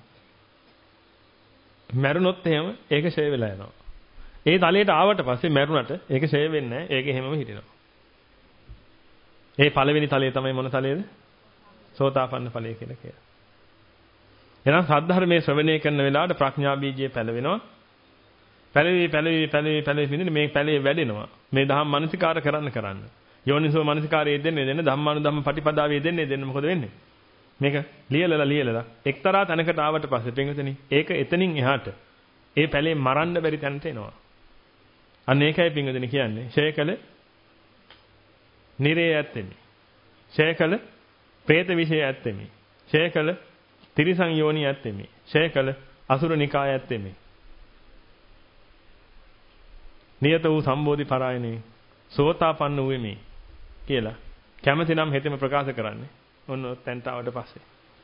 මැරුණොත් එහෙම ඒක ෂේ වෙලා යනවා. ඒ තලයට ආවට පස්සේ මැරුණට ඒක ෂේ වෙන්නේ නැහැ. ඒක එහෙමම හිටිනවා. ඒ පළවෙනි තලය තමයි මොන තලයේද? සෝතාපන්න ඵලය කියලා කියනවා. එහෙනම් සද්ධර්මයේ ශ්‍රවණය කරන වෙලාවට ප්‍රඥා බීජය පැලවෙනවා. පැලවි විදිහට මේ පැලේ වැඩෙනවා. මේ ධම්ම මනසිකාර කරන්න. යෝනිසෝ මනසිකාරයේ දෙන්නේ ධම්මානුධම්ම පටිපදාවේ දෙන්නේ මොකද වෙන්නේ? මේක ලියලලා එක්තරා තැනකට ආවට පස්සේ පින්වතුනි ඒක එතනින් එහාට ඒ පැලේ මරන්න බැරි තැනට එනවා. අන්න ඒකයි පින්වතුනි කියන්නේ. ෂේකල නිරේ ඇත්තෙමි. ෂේකල പ്രേත විෂය ඇත්තෙමි. ෂේකල තිරිසං යෝනි ඇත්තෙමි. ෂේකල අසුර නිකාය ඇත්තෙමි. නියත වූ සම්බෝධි පරායනේ සෝතාපන්න වූෙමි කියලා කැමති නම් හෙතෙම ප්‍රකාශ කරන්නේ. ඔන්න තැන්ට ආවට පස්සේ.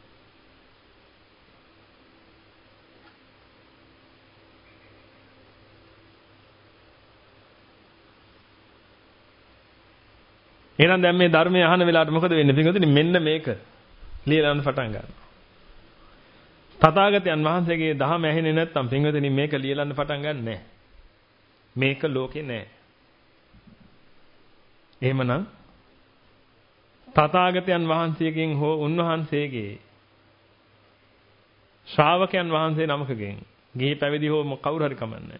එහෙනම් දැන් මේ ධර්මය අහන වෙලාවට මොකද වෙන්නේ? පිටුදින් මෙන්න මේක ලියලාන්න පටන් ගන්නවා. තථාගතයන් වහන්සේගේ දහම ඇහෙන්නේ නැත්නම් පිටුදින් මේක ලියලාන්න පටන් ගන්නෑ. මේක ලෝකේ නෑ. එහෙමනම් තථාගතයන් වහන්සේගෙන් හෝ උන්වහන්සේගේ ශ්‍රාවකයන් වහන්සේ නමකගෙන් ගිහි පැවිදි හෝ කවුරු හරි කමන්නේ.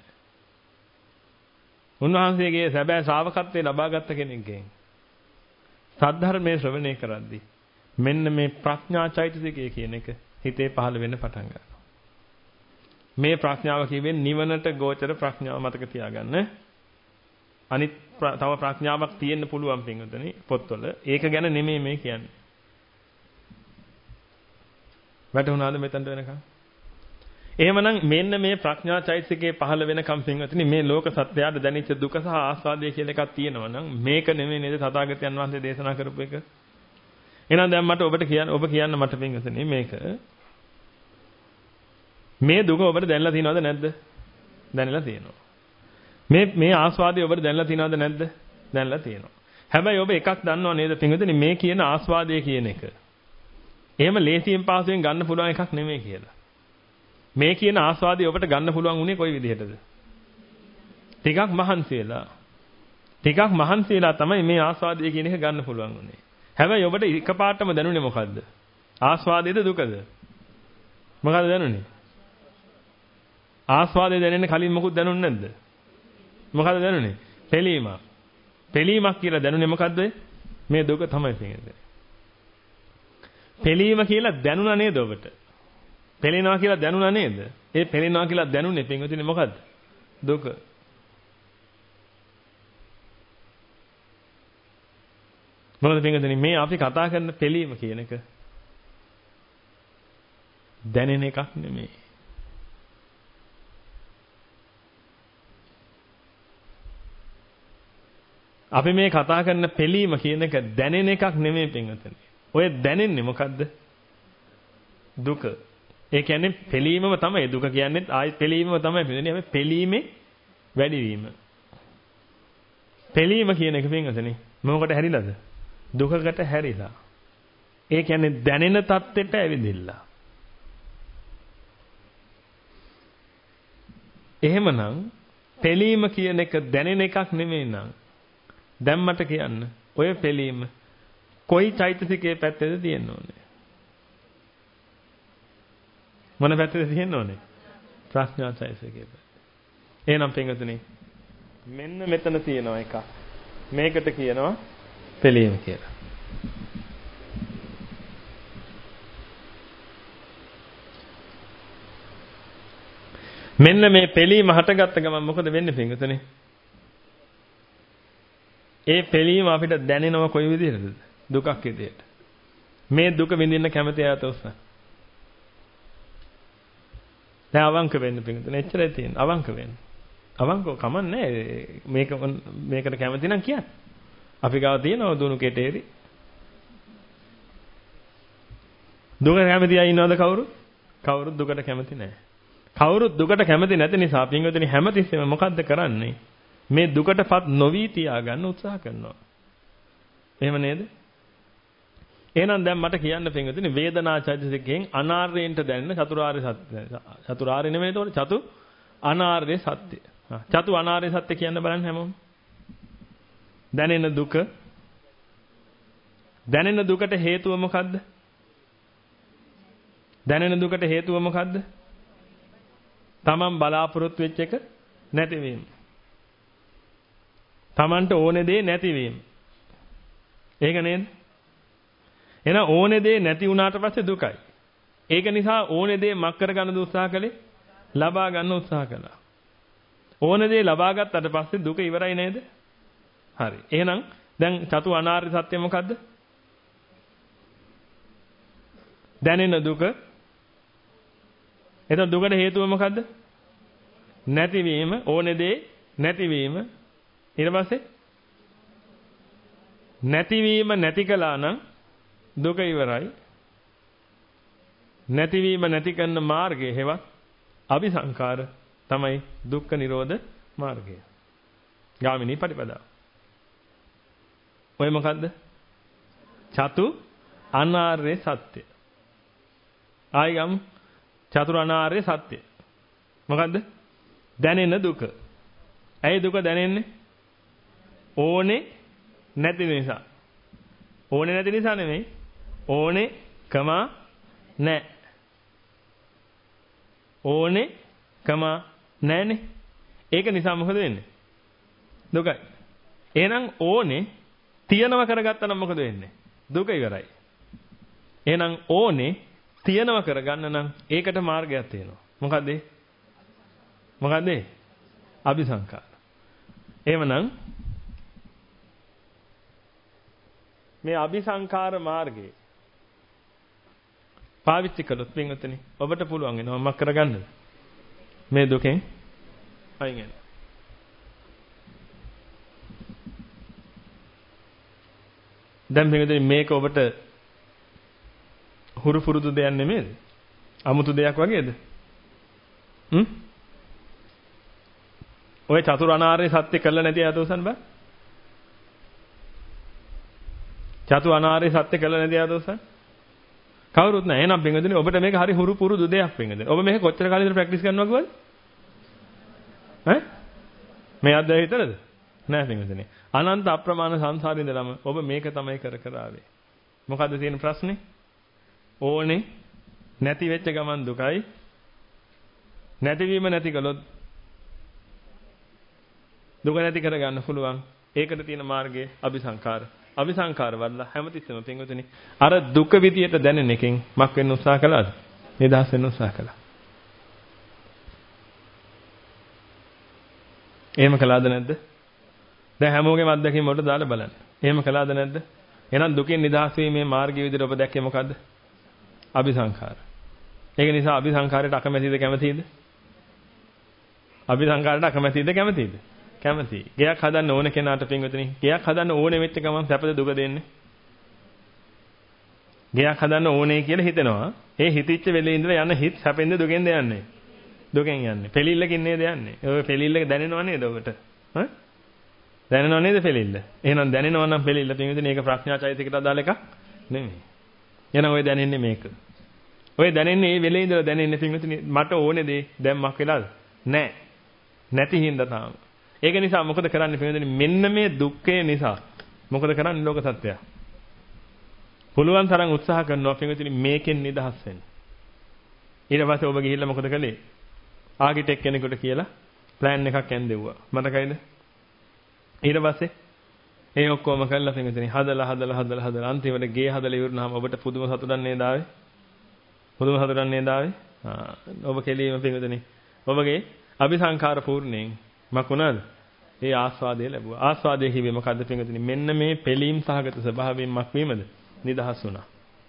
උන්වහන්සේගේ සැබෑ ශ්‍රාවකත්වයේ ලබාගත් කෙනෙක්ගෙන් සද්ධර්මයේ ශ්‍රවණය කරද්දී මෙන්න මේ ප්‍රඥා චෛතසිකය කියන එක හිතේ පහළ වෙන්න පටන් ගන්නවා. මේ ප්‍රඥාව කියවෙන්නේ නිවනට ගෝචර ප්‍රඥාව මතක තියාගන්න. අනිත් තව ප්‍රඥාවක් තියෙන්න පුළුවන් පින්වතුනි පොත්වල. ඒක ගැන නෙමෙයි මේ කියන්නේ. වැටුණාද මෙතනට වෙනකම්? එහෙමනම් මෙන්න මේ ප්‍රඥා චෛතසිකයේ පහළ වෙනකම් පින්වතුනි මේ ලෝක සත්‍යයට දැනෙච්ච දුක සහ ආස්වාදය කියලා එකක් තියෙනවා නම් මේක නෙමෙයි නේද තථාගතයන් වහන්සේ දේශනා කරපු එක. එහෙනම් දැන් මට ඔබ කියන්න මට පින්වතුනි මේක මේ දුක ඔබට දැනලා තියෙනවද නැද්ද? දැනලා තියෙනවා. මේ ආස්වාදය ඔබට දැනලා තියෙනවද නැද්ද? දැනලා තියෙනවා. හැබැයි ඔබ එකක් දන්නව නේද පින්වතුනි මේ කියන ආස්වාදය කියන එක. එහෙම ලේසියෙන් පාසුවෙන් ගන්න පුළුවන් එකක් නෙමෙයි කියලා. මේ කියන ආස්වාදය ඔබට ගන්න පුළුවන් උනේ කොයි විදිහටද? ටිකක් මහන්සි වෙලා තමයි මේ ආස්වාදය කියන එක ගන්න පුළුවන් උනේ. හැබැයි ඔබට එකපාරටම දැනුනේ මොකද්ද? ආස්වාදයේද දුකද? මොකද්ද දැනුනේ? ආස්වාදය දැනෙන්න කලින් මොකුත් දැනුන්නේ නැද්ද? මොකද්ද දැනුනේ? පෙලීමක්. පෙලීමක් කියලා දැනුනේ මොකද්ද? මේ දුක තමයි පිටින්. පෙලීම කියලා දැනුණා නේද ඔබට? පෙලෙනවා කියලා දැනුණා නේද? ඒ පෙලෙනවා කියලා දැනුනේ පිටින් මොකද්ද? දුක. මොකද පිටින් මේ අපි කතා කරන පෙලීම කියන එක දැනෙන එකක් නෙමෙයි. අපි මේ කතා කරන පෙලීම කියන එක දැනෙන එකක් නෙමෙයි පින්වතුනි. ඔය දැනෙන්නේ මොකද්ද? දුක. ඒ කියන්නේ පෙලීමම තමයි දුක කියන්නේ ආයි පෙලීමම තමයි පින්වතුනි. අපි පෙලීමේ වැඩිවීම. පෙලීම කියන එක පින්වතුනි මොකකට හැරිලාද? දුකකට හැරිලා. ඒ කියන්නේ දැනෙන தත්ත්වයට ඇවිදිලා. එහෙමනම් පෙලීම කියන එක දැනෙන එකක් නෙමෙයි නං. දැන් මට කියන්න ඔය පෙලීම කොයි චෛතසිකයේ පැත්තේද තියෙන්න ඕනේ? මොන පැත්තේද තියෙන්න ඕනේ? ප්‍රඥා චෛතසිකයේ පැත්තේ. එහෙනම් පින්වතුනි මෙන්න මෙතන තියෙනවා එකක්. මේකට කියනවා පෙළීම කියලා. මෙන්න මේ පෙළීම හටගත්ත ගමන් මොකද වෙන්නේ පින්වතුනි? ඒ පෙළීම අපිට දැනෙනව කොයි විදිහටද? දුකක් විදිහට. මේ දුක විඳින්න කැමති අයත උස්ස. දැන් අවංක වෙන්න පින්වතුනි. එච්චරයි තියෙන්නේ. අවංක වෙන්න. අවංකව කමන්නේ මේකට කැමති නම් කියන්න. අපි ගාව තියෙනව දුණු කෙටේරි. දුකට කැමති අය ඉන්නවද කවුරුත්? කවුරුත් දුකට කැමති නැහැ. කවුරුත් දුකට කැමති නැති නිසා පින්වතුනි හැමතිස්සෙම මොකද්ද කරන්නේ? මේ දුකටපත් නොවි තියාගන්න උත්සාහ කරනවා. එහෙම නේද? එහෙනම් දැන් මට කියන්න පින්වතුනි වේදනා චෛතසිකයෙන් අනාර්යයෙන්ට දැනෙන චතුරාර්ය සත්‍ය. චතුරාර්ය නෙමෙයි ඒතකොට චතු අනාර්ය සත්‍ය. චතු අනාර්ය සත්‍ය කියන්න බලන්න හැමෝම. දැනෙන දුක. දැනෙන දුකට හේතුව මොකද්ද? දැනෙන දුකට හේතුව මොකද්ද? තමන් බලාපොරොත්තු වෙච්ච එක නැතිවීම. තමන්ට ඕනේ දේ නැතිවීම. ඒක නේද? එහෙනම් ඕනේ දේ නැති වුණාට පස්සේ දුකයි. ඒක නිසා ඕනේ දේ මක් කරගන්න උත්සාහ කළේ ලබා ගන්න උත්සාහ කළා. ඕනේ දේ ලබා ගත්තට පස්සේ දුක ඉවරයි නේද? හරි. එහෙනම් දැන් චතු අනාර්ය සත්‍ය මොකද්ද? දැනෙන දුක. එතන දුකට හේතුව මොකද්ද? නැතිවීම, ඕනේ දේ නැතිවීම. ඊට පස්සේ නැතිවීම නැති කළා නම් දුක ඉවරයි. නැතිවීම නැති කරන මාර්ගය හේවත් අபிසංකාර තමයි දුක්ඛ නිරෝධ මාර්ගය. ගාමිනී පටිපදාව. ඔය මොකද්ද? චතු අනාර්ය සත්‍ය. ආයිගම් චතුර් අනාර්ය සත්‍ය. මොකද්ද? දැනෙන දුක. ඇයි දුක දැනෙන්නේ? ඕනේ නැති නිසා. ඕනේ නැති නිසා නෙමෙයි. ඕනේ කම නැහැ. ඕනේ කම නැහනේ. ඒක නිසා මොකද වෙන්නේ? දුකයි. එහෙනම් ඕනේ තියනව කරගත්තා නම් මොකද වෙන්නේ? දුක ඉවරයි. එහෙනම් ඕනේ තියනව කරගන්න නම් ඒකට මාර්ගයක් තියෙනවා. මොකද්ද? මොකද්ද? අபிසංකාර. එහෙමනම් මේ අபிසංකාර මාර්ගයේ පාවිච්චි කළොත් පින්වතුනි ඔබට පුළුවන් වෙනවා මක් කරගන්නද? මේ දුකෙන් අයින් වෙන්න. දැන් පින්වතුනි මේක ඔබට හුරු පුරුදු දෙයක් නෙමෙයිද? අමුතු දෙයක් වගේද? ඔය චතුර් අනාර්ය සත්‍ය කළා නැති අයතෝසන් බා? චතු අනාර්ය සත්‍ය කළා නැති අයතෝසන්? කවුරුත් නැහැ. එහෙනම් පින්වතුනි ඔබට මේක හරි හුරු පුරුදු දෙයක් පින්වතුනි. ඔබ මේක කොච්චර කාලෙද ප්‍රැක්ටිස් කරනවා කිව්වද? ඈ? මේ අද්දැය විතරද? නෑ පින්වතුනි. අනන්ත අප්‍රමාණ සංසාරේ ඉඳලම ඔබ මේක තමයි කර කර ආවේ. මොකද්ද තියෙන ප්‍රශ්නේ? ඕනේ නැති වෙච්ච ගමන් දුකයි. නැතිවීම නැති කළොත් දුක නැති කරගන්න පුළුවන්. ඒකට තියෙන මාර්ගය අபிසංකාර. අபிසංකාර වල හැමතිස්සෙම පින්වතුනි අර දුක විදියට දැනෙන එකෙන් මක් වෙන්න උත්සාහ කළාද? නිදහස් වෙන්න උත්සාහ කළා. එහෙම කළාද නැද්ද? දැන් හැමෝගේම අත්දැකීම් වලට දාලා බලන්න. එහෙම කළාද නැද්ද? එහෙනම් දුකෙන් නිදහස් වීමේ මාර්ගය විදියට ඔබ දැක්කේ මොකද්ද? අபிසංකාර. ඒක නිසා අபிසංකාරයට අකමැතිද කැමතිද? අபிසංකාරයට අකමැතිද කැමතිද? කැමති. ගයක් හදන්න ඕන කෙනාට පින්වතුනි ගයක් හදන්න ඕනේ වෙච්ච ගමන් සැපද දුක දෙන්නේ? ගයක් හදන්න ඕනේ කියලා හිතනවා. ඒ හිතිච්ච වෙලේ ඉඳලා යන හිත සැපෙන්ද දුකෙන්ද යන්නේ? දුකෙන් යන්නේ. පෙලිල්ලකින් නේද යන්නේ? ඔය පෙලිල්ල දැනෙනව නේද ඔබට? ඈ? දැනෙනව නේද පෙලිල්ල? එහෙනම් දැනෙනව නම් පෙලිල්ල පින්වතුනි ඒක ප්‍රඥා චෛතසිකට අදාළ එකක් නෙමෙයි. එහෙනම් ඔය දැනෙන්නේ මේක. ඔය දැනෙන්නේ මේ වෙලේ ඉඳලා දැනෙන්නේ පින්වතුනි මට ඕනේ දේ දැන් මක් වෙලාද? නැහැ. නැති හින්දා තාම. ඒක නිසා මොකද කරන්නේ පින්වතුනි මෙන්න මේ දුක්ඛය නිසා මොකද කරන්නේ ලෝක සත්‍යය? පුළුවන් තරම් උත්සාහ කරනවා පින්වතුනි මේකෙන් නිදහස් වෙන්න. ඊට පස්සේ ඔබ ගිහිල්ලා මොකද කළේ? ආකිටෙක් කෙනෙකුට කියලා ප්ලෑන් එකක් ඇන්දෙව්වා. මතකයිද? ඊට පස්සේ ඒ ඔක්කොම කළා පින්විතනි හදලා අන්තිමට ගේ හදලා ඉවරනහම ඔබට පුදුම සතුටක් නේද ආවේ? පුදුම සතුටක් නේද ආවේ? ඔබ කෙලීම පින්විතනි. ඔබගේ අபிසංකාර පූර්ණයෙන් මක් වුණාද? ඒ ආස්වාදය ලැබුවා. ආස්වාදය කිව්වේ මොකද්ද පින්විතනි? මෙන්න මේ පිළීම් සහගත ස්වභාවයෙන් මක් වීමද? නිදහස් වුණා.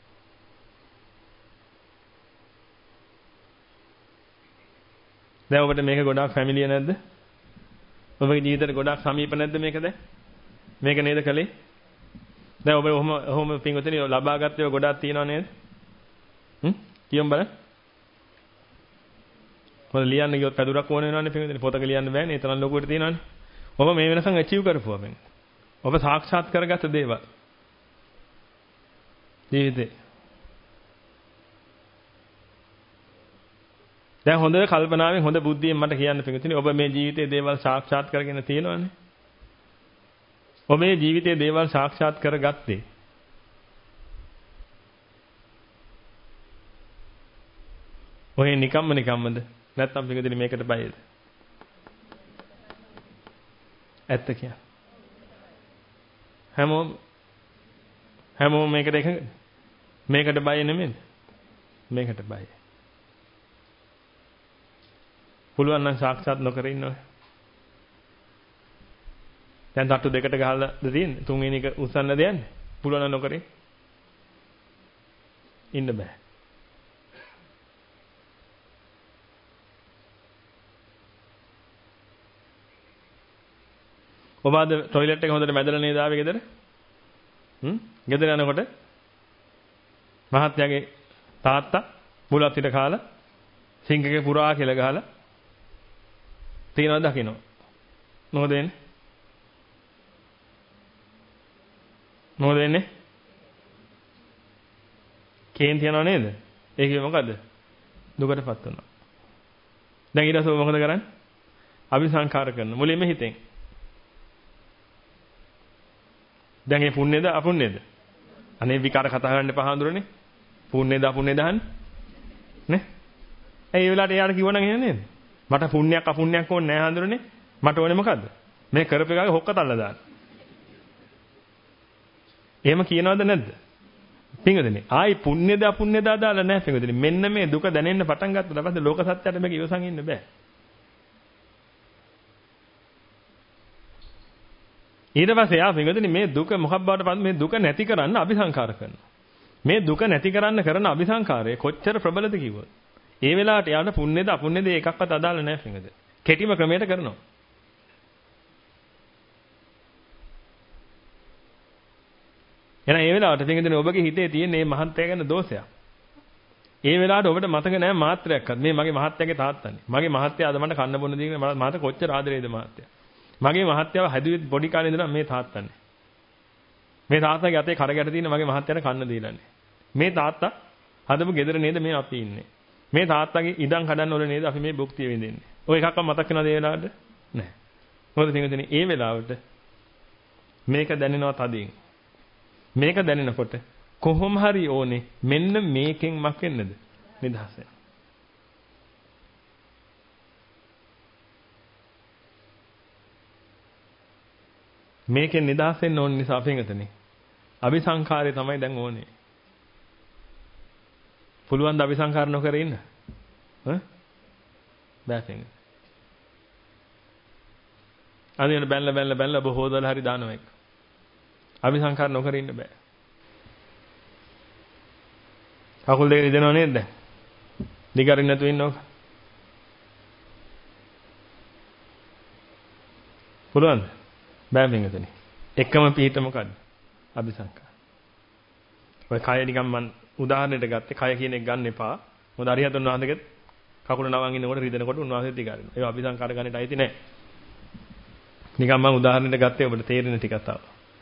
දැන් ඔබට මේක ගොඩාක් ෆැමිලිය නැද්ද? ඔබගේ ජීවිතේට ගොඩාක් සමීප නැද්ද මේක දැන්? මේක නේද කලේ? දැන් ඔබ ඔහොම පින්වතුනි ලබාගත් ඒවා ගොඩාක් තියෙනව නේද? කියමු බලන්න. මොකද ලියන්න ගියොත් පැදුරක් ඕන වෙනවනේ පින්වතුනි. පොතක ලියන්න බෑනේ. ඒ තරම් ලොකුවට තියෙනවනේ. ඔබ මේ වෙනසන් අචීව් කරපුවා වෙන. ඔබ සාක්ෂාත් කරගත්ත දේවල්. ජීවිතේ. දැන් හොඳ කල්පනාවෙන් හොඳ බුද්ධියෙන් මට කියන්න පින්වතුනි ඔබ මේ ජීවිතයේ දේවල් සාක්ෂාත් කරගෙන තියෙනවනේ. ඔබ මේ ජීවිතයේ දේවල් සාක්ෂාත් කරගත්තේ ඔය නිකම්මද නැත්නම් පිටුදින මේකට බයද? ඇත්ත කිය. හැමෝම මේකට එකඟද? මේකට බය නෙමෙයිද? මේකට බයයි. පුළුවන් නම් සාක්ෂාත් නොකර ඉන්න ඔය. දැන් තට්ටු දෙකට ගහලාද තියෙන්නේ? තුන්වෙනි එක උස්සන්නද යන්නේ? පුළුවන් නම් නොකරේ. ඉන්න බෑ. ඔබ අද টয়ලට් එක හොඳට මැදලා නේද ආවේ ගෙදර? ගෙදර යනකොට මහත්තයාගේ තාත්තා බුලත් පිට කාලා සිංක් එකේ පුරා කියලා ගහලා තියනවා දකින්න. මොකද වෙන්නේ? මොකද වෙන්නේ? කේන් තියනව නේද? ඒකේ මොකද්ද? දුකටපත් වෙනවා. දැන් ඊට පස්සේ මොකද කරන්නේ? අபிසංකාර කරන මුලින්ම හිතෙන්. දැන් මේ පුණ්‍යද අපුණ්‍යද? අනේ විකාර කතා කරන්න එපා හඳුරන්නේ. පුණ්‍යද අපුණ්‍යද අහන්නේ? නේ? ඒ වෙලාවට එයාට කිව්වනම් එහෙම නේද? මට පුණ්‍යයක් අපුණ්‍යයක් ඕනේ නැහැ හඳුරන්නේ. මට ඕනේ මොකද්ද? මේ කරපේකාගේ හොක්ක තල්ලා දාන්න. එහෙම කියනවද නැද්ද? පින්වදනේ. ආයි පුණ්‍යද අපුණ්‍යද අදාළ නැහැ පින්වදනේ. මෙන්න මේ දුක දැනෙන්න පටන් ගත්තා. ඊපස්සේ ලෝක සත්‍යයට මේක ඉවසන් ඉන්න බෑ. ඊට පස්සේ ආ පින්වදනේ මේ දුක මොකක් බවටපත් මේ දුක නැති කරන්න අபிසංකාර කරනවා. මේ දුක නැති කරන්න කරන අபிසංකාරය කොච්චර ප්‍රබලද කිව්වොත්. ඒ වෙලාවට යාට පුණ්‍යද අපුණ්‍යද එකක්වත් අදාළ නැහැ පින්වදනේ. කෙටිම ක්‍රමයට කරනවා. එහෙනම් ඒ වෙලාවට පින්වදනේ ඔබගේ හිතේ තියෙන මේ මහත්ය ගැන දෝෂයක්. ඒ වෙලාවට ඔබට මතක නැහැ මාත්‍රයක්වත්. මේ මගේ මහත්යගේ තාත්තනේ. මගේ මහත්ය අද මට කන්න බොන්න දීගෙන මට කොච්චර ආදරේද මහත්ය. මගේ මහත්යව හැදුවේ පොඩි කාලේ ඉඳලා මේ තාත්තනේ. මේ තාත්තගේ අතේ කරගැට තියෙන මගේ මහත්යට කන්න දීලානේ. මේ තාත්තා හදපු ගෙදර නේද මේ අපි ඉන්නේ. මේ තාත්තගේ ඉඩම් කඩන්න වල නේද අපි මේ භුක්තිය විඳින්නේ. ඔය එකක්වත් මතක් වෙනවද ඒ වෙලාවට? නැහැ. මොකද පින්වදනේ ඒ වෙලාවට මේක දැනෙනවා තදින්. මේක දැනෙනකොට කොහොම හරි ඕනේ මෙන්න මේකෙන් මක් වෙන්නද? නිදහස වෙන්න. මේකෙන් නිදහස් වෙන්න ඕන නිසා පින්වදනේ අபிසංකාරය තමයි දැන් ඕනේ. පුළුවන් ද අபிසංකාර නොකර ඉන්න? බෑ පින්වදනේ. අනිත් බැලලා ඔබ හොදලා හරි දානවා එක. අபிසංකාර නොකර ඉන්න බෑ. කකුල් දෙක රිදෙනව නේද දැන්? දිගරින් නැතුව ඉන්නවක. පුළුවන්ද? බෑ පින්වදනේ. එකම පිට මොකද්ද? අபிසංකාර. ඔය කය නිකන් මන් උදාහරණයට ගත්තේ කය කියන එක ගන්න එපා. මොකද අරිහතුන් වහන්සේගෙත් කකුල නවන් ඉන්නකොට රිදෙනකොට උන්වහන්සේ දිගරිනවා. ඒක අபிසංකාර ගන්නට අයිති නෑ. නිකන් මම උදාහරණයට ගත්තේ ඔබට තේරෙන ටිකක් තාම.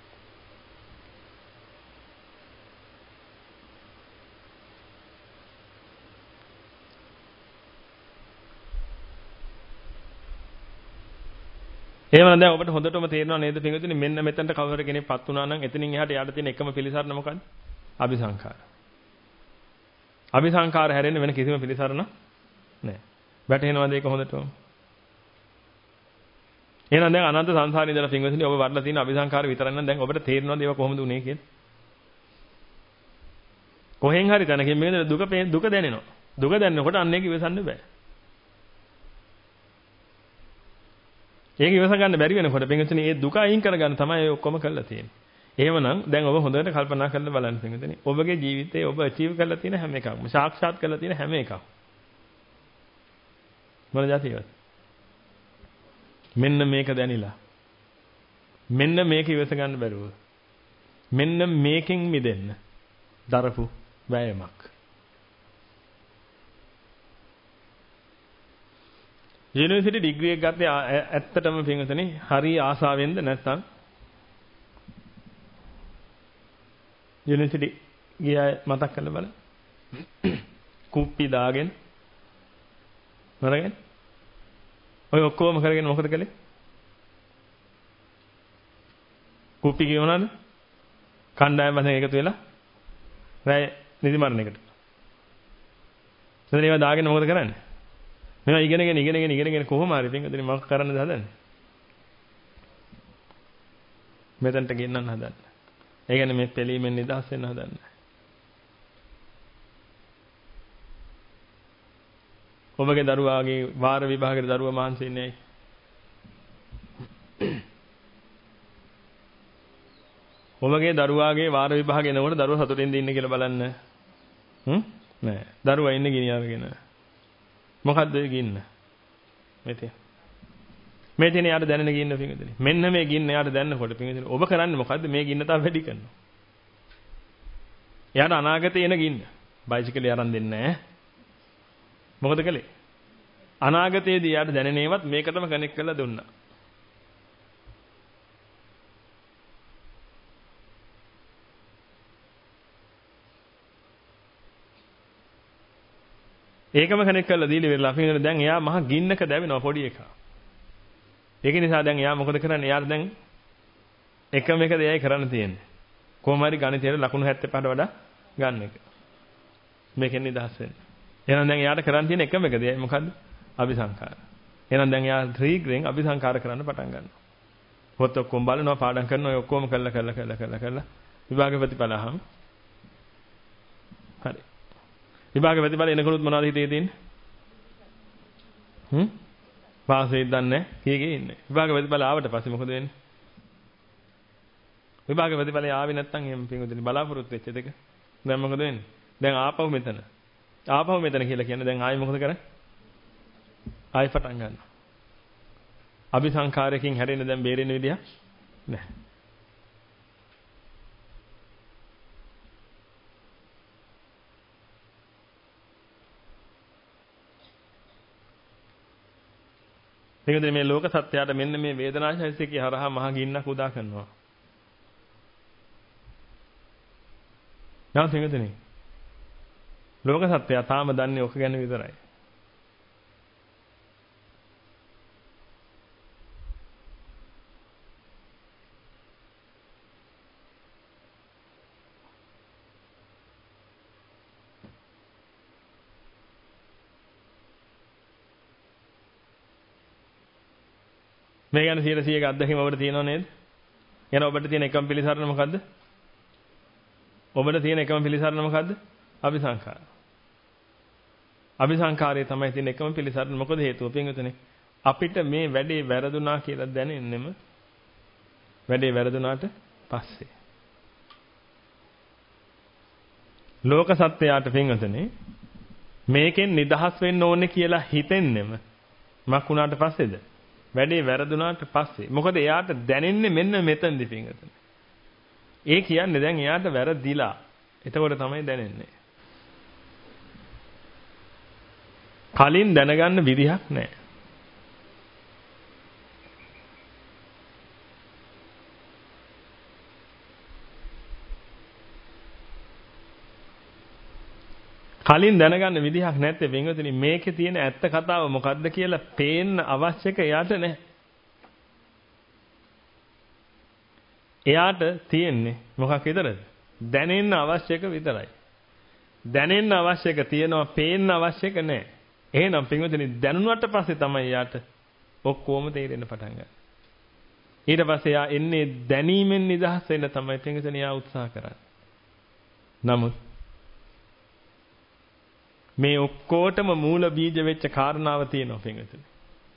එහෙනම් දැන් ඔබට හොඳටම තේරෙනව නේද පින්වතුනි මෙන්න මෙතනට කවුරු කෙනෙක්පත් වුණා නම් එතනින් එහාට යාට තියෙන එකම පිළිසරණ මොකක්ද? අபிසංකාර. අபிසංකාර හැරෙන්න වෙන කිසිම පිළිසරණ නැහැ. වැටහෙනවද ඒක හොඳටම? එහෙනම් දැන් අනන්ත සංසාරේ ඉඳලා පින්වතුනි ඔබ වඩලා තියෙන අபிසංකාර විතරක් නම් දැන් ඔබට තේරෙනවද ඒවා කොහොමද උනේ කියලා? කොහෙන් හරි තැනකින් මේක දුක දැනෙනවා. දුක දැනෙනකොට අන්න ඒක ඉවසන්න බෑ. ඒක ඉවස ගන්න බැරි වෙනකොට පින්වතුනි ඒ දුක අයින් කරගන්න තමයි ඔය ඔක්කොම කරලා තියෙන්නේ. එහෙමනම් දැන් ඔබ හොඳට කල්පනා කරලා බලන්න පින්වතුනි. ඔබගේ ජීවිතේ ඔබ අචීව් කරලා තියෙන හැම එකක්ම, සාක්ෂාත් කරලා තියෙන හැම එකක්ම මොන જાතියද? මෙන්න මේක දැනිලා. මෙන්න මේක ඉවස ගන්න බැරුව. මෙන්න මේකෙන් මිදෙන්න දරපු වෑයමක්. යුනිවර්සිටි ඩිග්‍රී එක ගත්තේ ඇත්තටම පින්වතුනි හරි ආසාවෙන්ද නැත්නම් යුනිවර්සිටි ගියා මතක් කරලා බලන්න. කුප්පි දාගෙන මරගෙන ඔය ඔක්කොම කරගෙන මොකද කළේ? කුප්පි කියවනද? කණ්ඩායම් වශයෙන් එකතු වෙලා රැය නිදි මරණයකට. එතන ඒවා දාගෙන මොකද කරන්නේ? මේවා ඉගෙනගෙන කොහොම හරි පින්වතුනි මොකක් කරන්නද හදන්නේ? මෙතනට ගෙන්නන්න හදන්නේ. ඒ කියන්නේ මේ පිළීමෙන් නිදහස් වෙන්න හදන්නේ. ඔබගේ දරුවාගේ වාර විභාගයේ දරුවා මහන්සි වෙන්නේ ඇයි? ඔබගේ දරුවාගේ වාර විභාගය එනකොට දරුවා සතුටින්ද ඉන්නේ කියලා බලන්න. නෑ. දරුවා ඉන්නේ ගිනි අරගෙන. මොකද්ද ඒ ගින්න? මේ තියෙන යාට දැනෙන ගින්න පිංගුතුනි. මෙන්න මේ ගින්න යාට දැනනකොට පිංගුතුනි ඔබ කරන්නේ මොකද්ද? මේ ගින්න තව වැඩි කරනවා. යාට අනාගතේ එන ගින්න. බයිසිකලේ අරන් දෙන්නේ නැහැ. මොකද කළේ? අනාගතයේදී යාට දැනෙන ඒවත් මේකටම කනෙක්ට් කරලා දුන්නා. ඒකම කනෙක්ට් කරලා දීලි වෙරලා අපි දැන් එයා මහ ගින්නක දැවෙනවා පොඩි එකා. ඒක නිසා දැන් එයා මොකද කරන්නේ? එයාට දැන් එකම එක දෙයයි කරන්න තියෙන්නේ. කොහොම හරි ගණිතයේ ලකුණු 75ට වඩා ගන්න එක. මේකෙන් නිදහස් වෙන්න. එහෙනම් දැන් එයාට කරන්න තියෙන එකම එක දෙයයි මොකද්ද? අபிසංකාර. එහෙනම් දැන් එයා ත්‍රිග්‍රෙන් අபிසංකාර කරන්න පටන් ගන්නවා. පොත් ඔක්කොම බලනවා, පාඩම් කරනවා, ඔය ඔක්කොම කළා විභාග ප්‍රතිඵල අහම. හරි. විභාග ප්‍රතිඵල එනකොත් මොනවද හිතේ තියෙන්නේ? පාස් වෙයිද දන්නේ නැහැ. කීයේ ඉන්නේ. විභාග ප්‍රතිඵල ආවට පස්සේ මොකද වෙන්නේ? විභාග ප්‍රතිඵල ආවේ නැත්නම් එහෙම පින්වතුනි බලාපොරොත්තු වෙච්ච දෙක. දැන් මොකද වෙන්නේ? දැන් ආපහු මෙතන. ආපහු මෙතන කියලා කියන්නේ දැන් ආයෙ මොකද කරන්නේ? ආයෙ පටන් ගන්නවා. අபிසංකාරයෙන් හැරෙන්න දැන් බේරෙන්න විදියක් නැහැ. මේකද මේ ලෝක සත්‍යයට මෙන්න මේ වේදනාශෛසිකේ හරහා මහ ගින්නක් උදා කරනවා. යා තේකදනේ. ලෝක සත්‍යය තාම දන්නේ ඔක ගැන විතරයි. මේ ගැන 100%ක අත්දැකීම ඔබට තියෙනව නේද? එහෙනම් ඔබට තියෙන එකම පිළිසරණ මොකද්ද? ඔබට තියෙන එකම පිළිසරණ මොකද්ද? අபிසංකාර. අபிසංකාරයේ තමයි තියෙන එකම පිළිසරණ. මොකද හේතුව පින්විතනේ අපිට මේ වැඩේ වැරදුනා කියලා දැනෙන්නෙම වැඩේ වැරදුනාට පස්සේ. ලෝක සත්‍යයට පින්විතනේ මේකෙන් නිදහස් වෙන්න ඕනේ කියලා හිතෙන්නෙම මක් උනාට පස්සේද? වැඩේ වැරදුනාට පස්සේ. මොකද එයාට දැනෙන්නේ මෙන්න මෙතනදී පින්වතුනි. ඒ කියන්නේ දැන් එයාට වැරදිලා. එතකොට තමයි දැනෙන්නේ. කලින් දැනගන්න විදිහක් නැහැ. කලින් දැනගන්න විදිහක් නැත්තේ පින්වතුනි මේකේ තියෙන ඇත්ත කතාව මොකද්ද කියලා පේන්න අවශ්‍යක එයාට නැහැ. එයාට තියෙන්නේ මොකක් විතරද? දැනෙන්න අවශ්‍යක විතරයි. දැනෙන්න අවශ්‍යක තියෙනවා පේන්න අවශ්‍යක නැහැ. එහෙනම් පින්වතුනි දැනුණාට පස්සේ තමයි එයාට ඔක්කොම තේරෙන්න පටන් ගන්නේ. ඊට පස්සේ යා එන්නේ දැනීමෙන් නිදහස් වෙන්න තමයි පින්විතනේ යා උත්සාහ කරන්නේ. නමුත් මේ ඔක්කොටම මූල බීජ වෙච්ච කාරණාව තියෙනවා පින්විතනේ.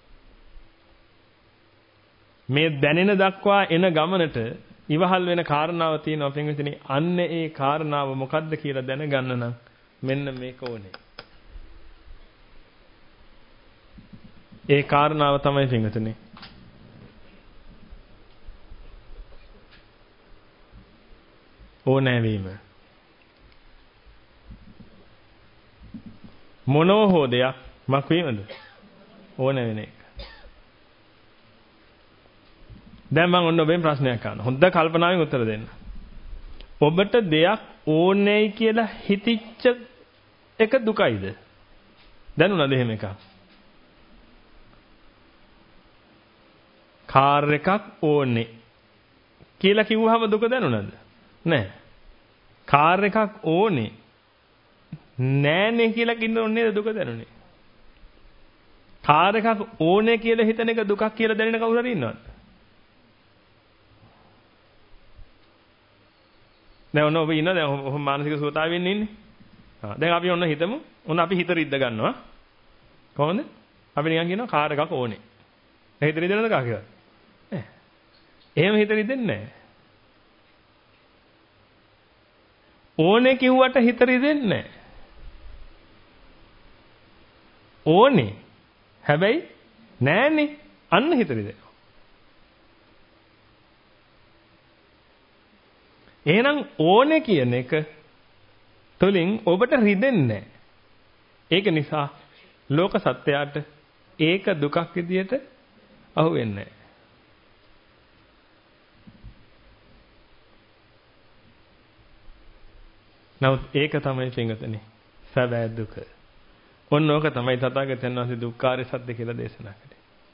මේ දැනෙන දක්වා එන ගමනට ඉවහල් වෙන කාරණාව තියෙනවා පින්විතනේ. අන්න ඒ කාරණාව මොකද්ද කියලා දැනගන්න නම් මෙන්න මේක ඕනේ. ඒ කාරණාව තමයි පින්විතනේ ඕනෑ වීම. මොනෝ හෝ දෙයක් මක් වීමද? ඕන වෙන එක. දැන් මම ඔන්න ඔබෙන් ප්‍රශ්නයක් අහනවා. හොඳ කල්පනාවෙන් උත්තර දෙන්න. ඔබට දෙයක් ඕනේයි කියලා හිතිච්ච එක දුකයිද? දැනුණාද එහෙම එකක්? කාර් එකක් ඕනේ කියලා කිව්වහම දුක දැනුණාද? නැහැ. කාර් එකක් ඕනේ නෑනේ කියලා කින්නොන්නේ දුක දැනුනේ. කාර් එකක් ඕනේ කියලා හිතන එක දුකක් කියලා දැනෙන කවුරු හරි ඉන්නවද? දැන් ඔන්න ඔබ ඉන්න දැන් ඔහොම මානසික සුවතාවෙන් ඉන්නේ. දැන් අපි ඔන්න හිතමු. ඔන්න අපි හිත රිද්ද ගන්නවා. කොහොමද? අපි නිකන් කියනවා කාර් එකක් ඕනේ. දැන් හිත රිදෙනවද කා කියලා? නෑ. එහෙම හිත රිදෙන්නේ නෑ. ඕනේ කිව්වට හිත රිදෙන්නේ නෑ. ඕනේ. හැබැයි නෑනේ. අන්න හිත රිදෙනවා. එහෙනම් ඕනේ කියන එක තුලින් ඔබට රිදෙන්නේ නැහැ. ඒක නිසා ලෝක සත්‍යයට ඒක දුකක් විදියට අහු වෙන්නේ නැහැ. නමුත් ඒක තමයි පින්වතුනි සැබෑ දුක. ඔන්න ඕක තමයි තථාගතයන් වහන්සේ දුක්ඛාරය සත්‍ය කියලා දේශනා කළේ.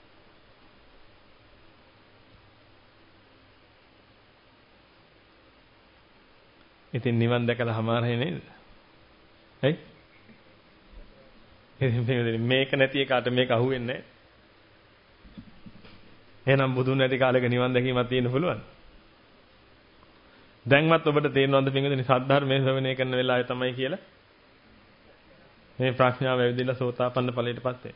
ඉතින් නිවන් දැකලා හමාරයි නේද? හයි? මේක නැති එකට මේක අහුවෙන්නේ නැහැ. එහෙනම් බුදුන් නැති කාලෙක නිවන් දැකීමක් තියෙන්න පුළුවන්. දැන්වත් ඔබට තේරෙනවද පින්වතුනි සද්ධර්මයේ ශ්‍රවණය කරන වෙලාවේ තමයි කියලා මේ ප්‍රඥාව වැවිදිලා සෝතාපන්න ඵලයටපත් වෙන්නේ.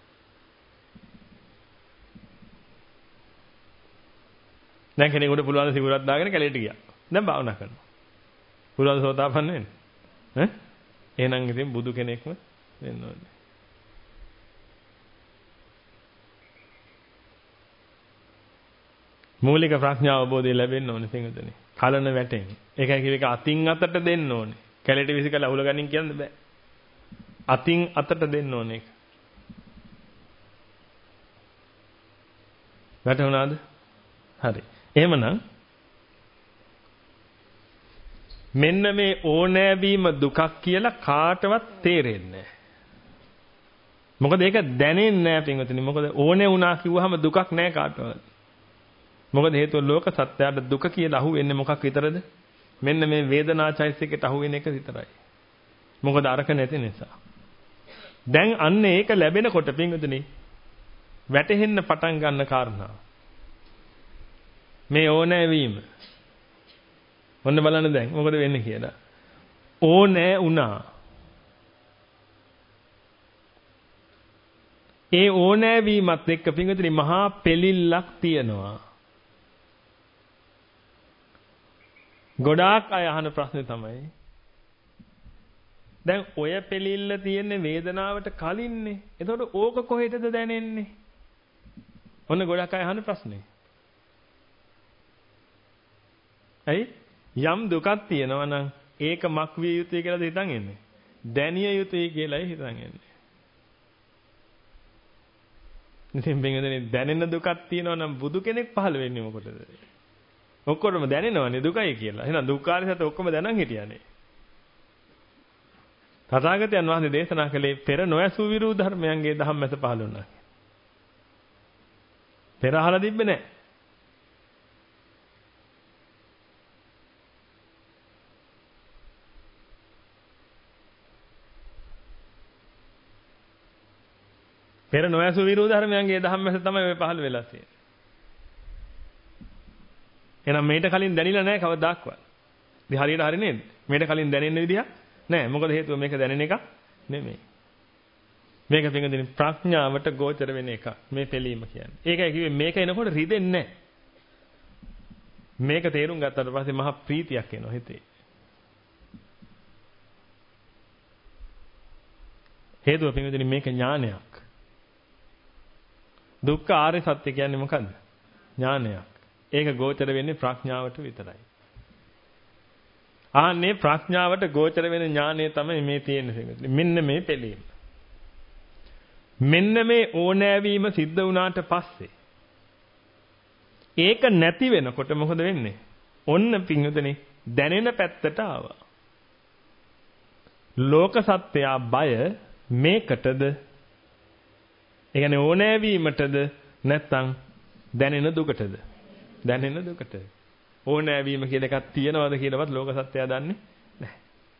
දැන් කෙනෙකුට පුළුවන් සිවුරක් දාගෙන කැලේට ගියා. දැන් භාවනා කරනවා. පුළුවන් සෝතාපන්න වෙන්න. ඈ? එහෙනම් ඉතින් බුදු කෙනෙක්ම වෙන්න ඕනේ. මූලික ප්‍රඥාව අවබෝධය ලැබෙන්න ඕනේ පින්වතුනි. කලන වැටෙන්. ඒකයි කිව්ව එක අතින් අතට දෙන්න ඕනේ. කැලේට විසිකලා අහුල ගනින් කියන්න බෑ. අතින් අතට දෙන්න ඕනේ ඒක. වැටුණාද? හරි. එහෙමනම් මෙන්න මේ ඕනෑවීම දුකක් කියලා කාටවත් තේරෙන්නේ නැහැ. මොකද ඒක දැනෙන්නේ නැහැ පින්වතුනි. මොකද ඕනේ වුණා කිව්වහම දුකක් නැහැ කාටවත්. මොකද හේතුව ලෝක සත්‍යයට දුක කියලා අහුවෙන්නේ මොකක් විතරද? මෙන්න මේ වේදනාචෛසිකයට අහුවෙන එක විතරයි. මොකද අරක නැති නිසා. දැන් අන්න ඒක ලැබෙනකොට පින්වතුනි වැටෙන්න පටන් ගන්න කාරණා. මේ ඕනෑවීම ඔන්න බලන්න දැන් මොකද වෙන්නේ කියලා. ඕනෑ වුණා. ඒ ඕනෑවීමත් එක්ක පින්වතුනි මහා පෙලිල්ලක් තියෙනවා. ගොඩාක් අය අහන ප්‍රශ්නේ තමයි දැන් ඔය පෙලිල්ල තියෙන්නේ වේදනාවට කලින්නේ. එතකොට ඕක කොහෙටද දැනෙන්නේ? ඔන්න ගොඩක් අය අහන ප්‍රශ්නේ. ඇයි? යම් දුකක් තියෙනවා නම් ඒක මක් විය යුතුයි කියලාද හිතන් ඉන්නේ. දැනිය යුතුයි කියලායි හිතන් ඉන්නේ. ඉතින් බෙන්ගදනේ දැනෙන දුකක් තියෙනවා නම් බුදු කෙනෙක් පහළ වෙන්නේ මොකටද? ඔක්කොම දැනෙනවනේ දුකයි කියලා. එහෙනම් දුක්ඛාරය සත්‍ය ඔක්කොම දැනන් හිටියානේ. තථාගතයන් වහන්සේ දේශනා කළේ පෙර නොඇසූ විරූ ධර්මයන්ගේ ධම්මස පහළ වුණා. පෙර අහලා තිබ්බේ නැහැ. පෙර නොඇසූ විරූ ධර්මයන්ගේ ධම්මස තමයි ඔය පහළ වෙලා තියෙන්නේ. එහෙනම් මේට කලින් දැනිලා නැහැ කවදාක්වත්. ඉතින් හරියට හරි නේද? මේට කලින් දැනෙන්න විදියක් නැහැ. මොකද හේතුව මේක දැනෙන එක නෙමෙයි. මේක පිටින් ප්‍රඥාවට ගෝචර වෙන එක. මේ පිළීම කියන්නේ. ඒකයි කිව්වේ මේක එනකොට රිදෙන්නේ නැහැ. මේක තේරුම් ගත්තට පස්සේ මහා ප්‍රීතියක් එනවා හිතේ. හේතුව පිටින් මේක ඥානයක්. දුක්ඛ ආර්ය සත්‍ය කියන්නේ මොකද්ද? ඥානයක්. ඒක ගෝචර වෙන්නේ ප්‍රඥාවට විතරයි. ආන්නේ ප්‍රඥාවට ගෝචර වෙන ඥානය තමයි මේ තියෙන්නේ. මෙන්න මේ පිළීම. මෙන්න මේ ඕනෑවීම සිද්ධ වුණාට පස්සේ ඒක නැති වෙනකොට මොකද වෙන්නේ? ඔන්න පින්වතුනි දැනෙන පැත්තට ආවා. ලෝක සත්‍යය බය මේකටද? ඒ කියන්නේ ඕනෑවීමටද නැත්නම් දැනෙන දුකටද? දැනෙන දුකට. ඕනෑවීම කියලා එකක් තියනවද කියලාවත් ලෝක සත්‍යය දන්නේ නැහැ.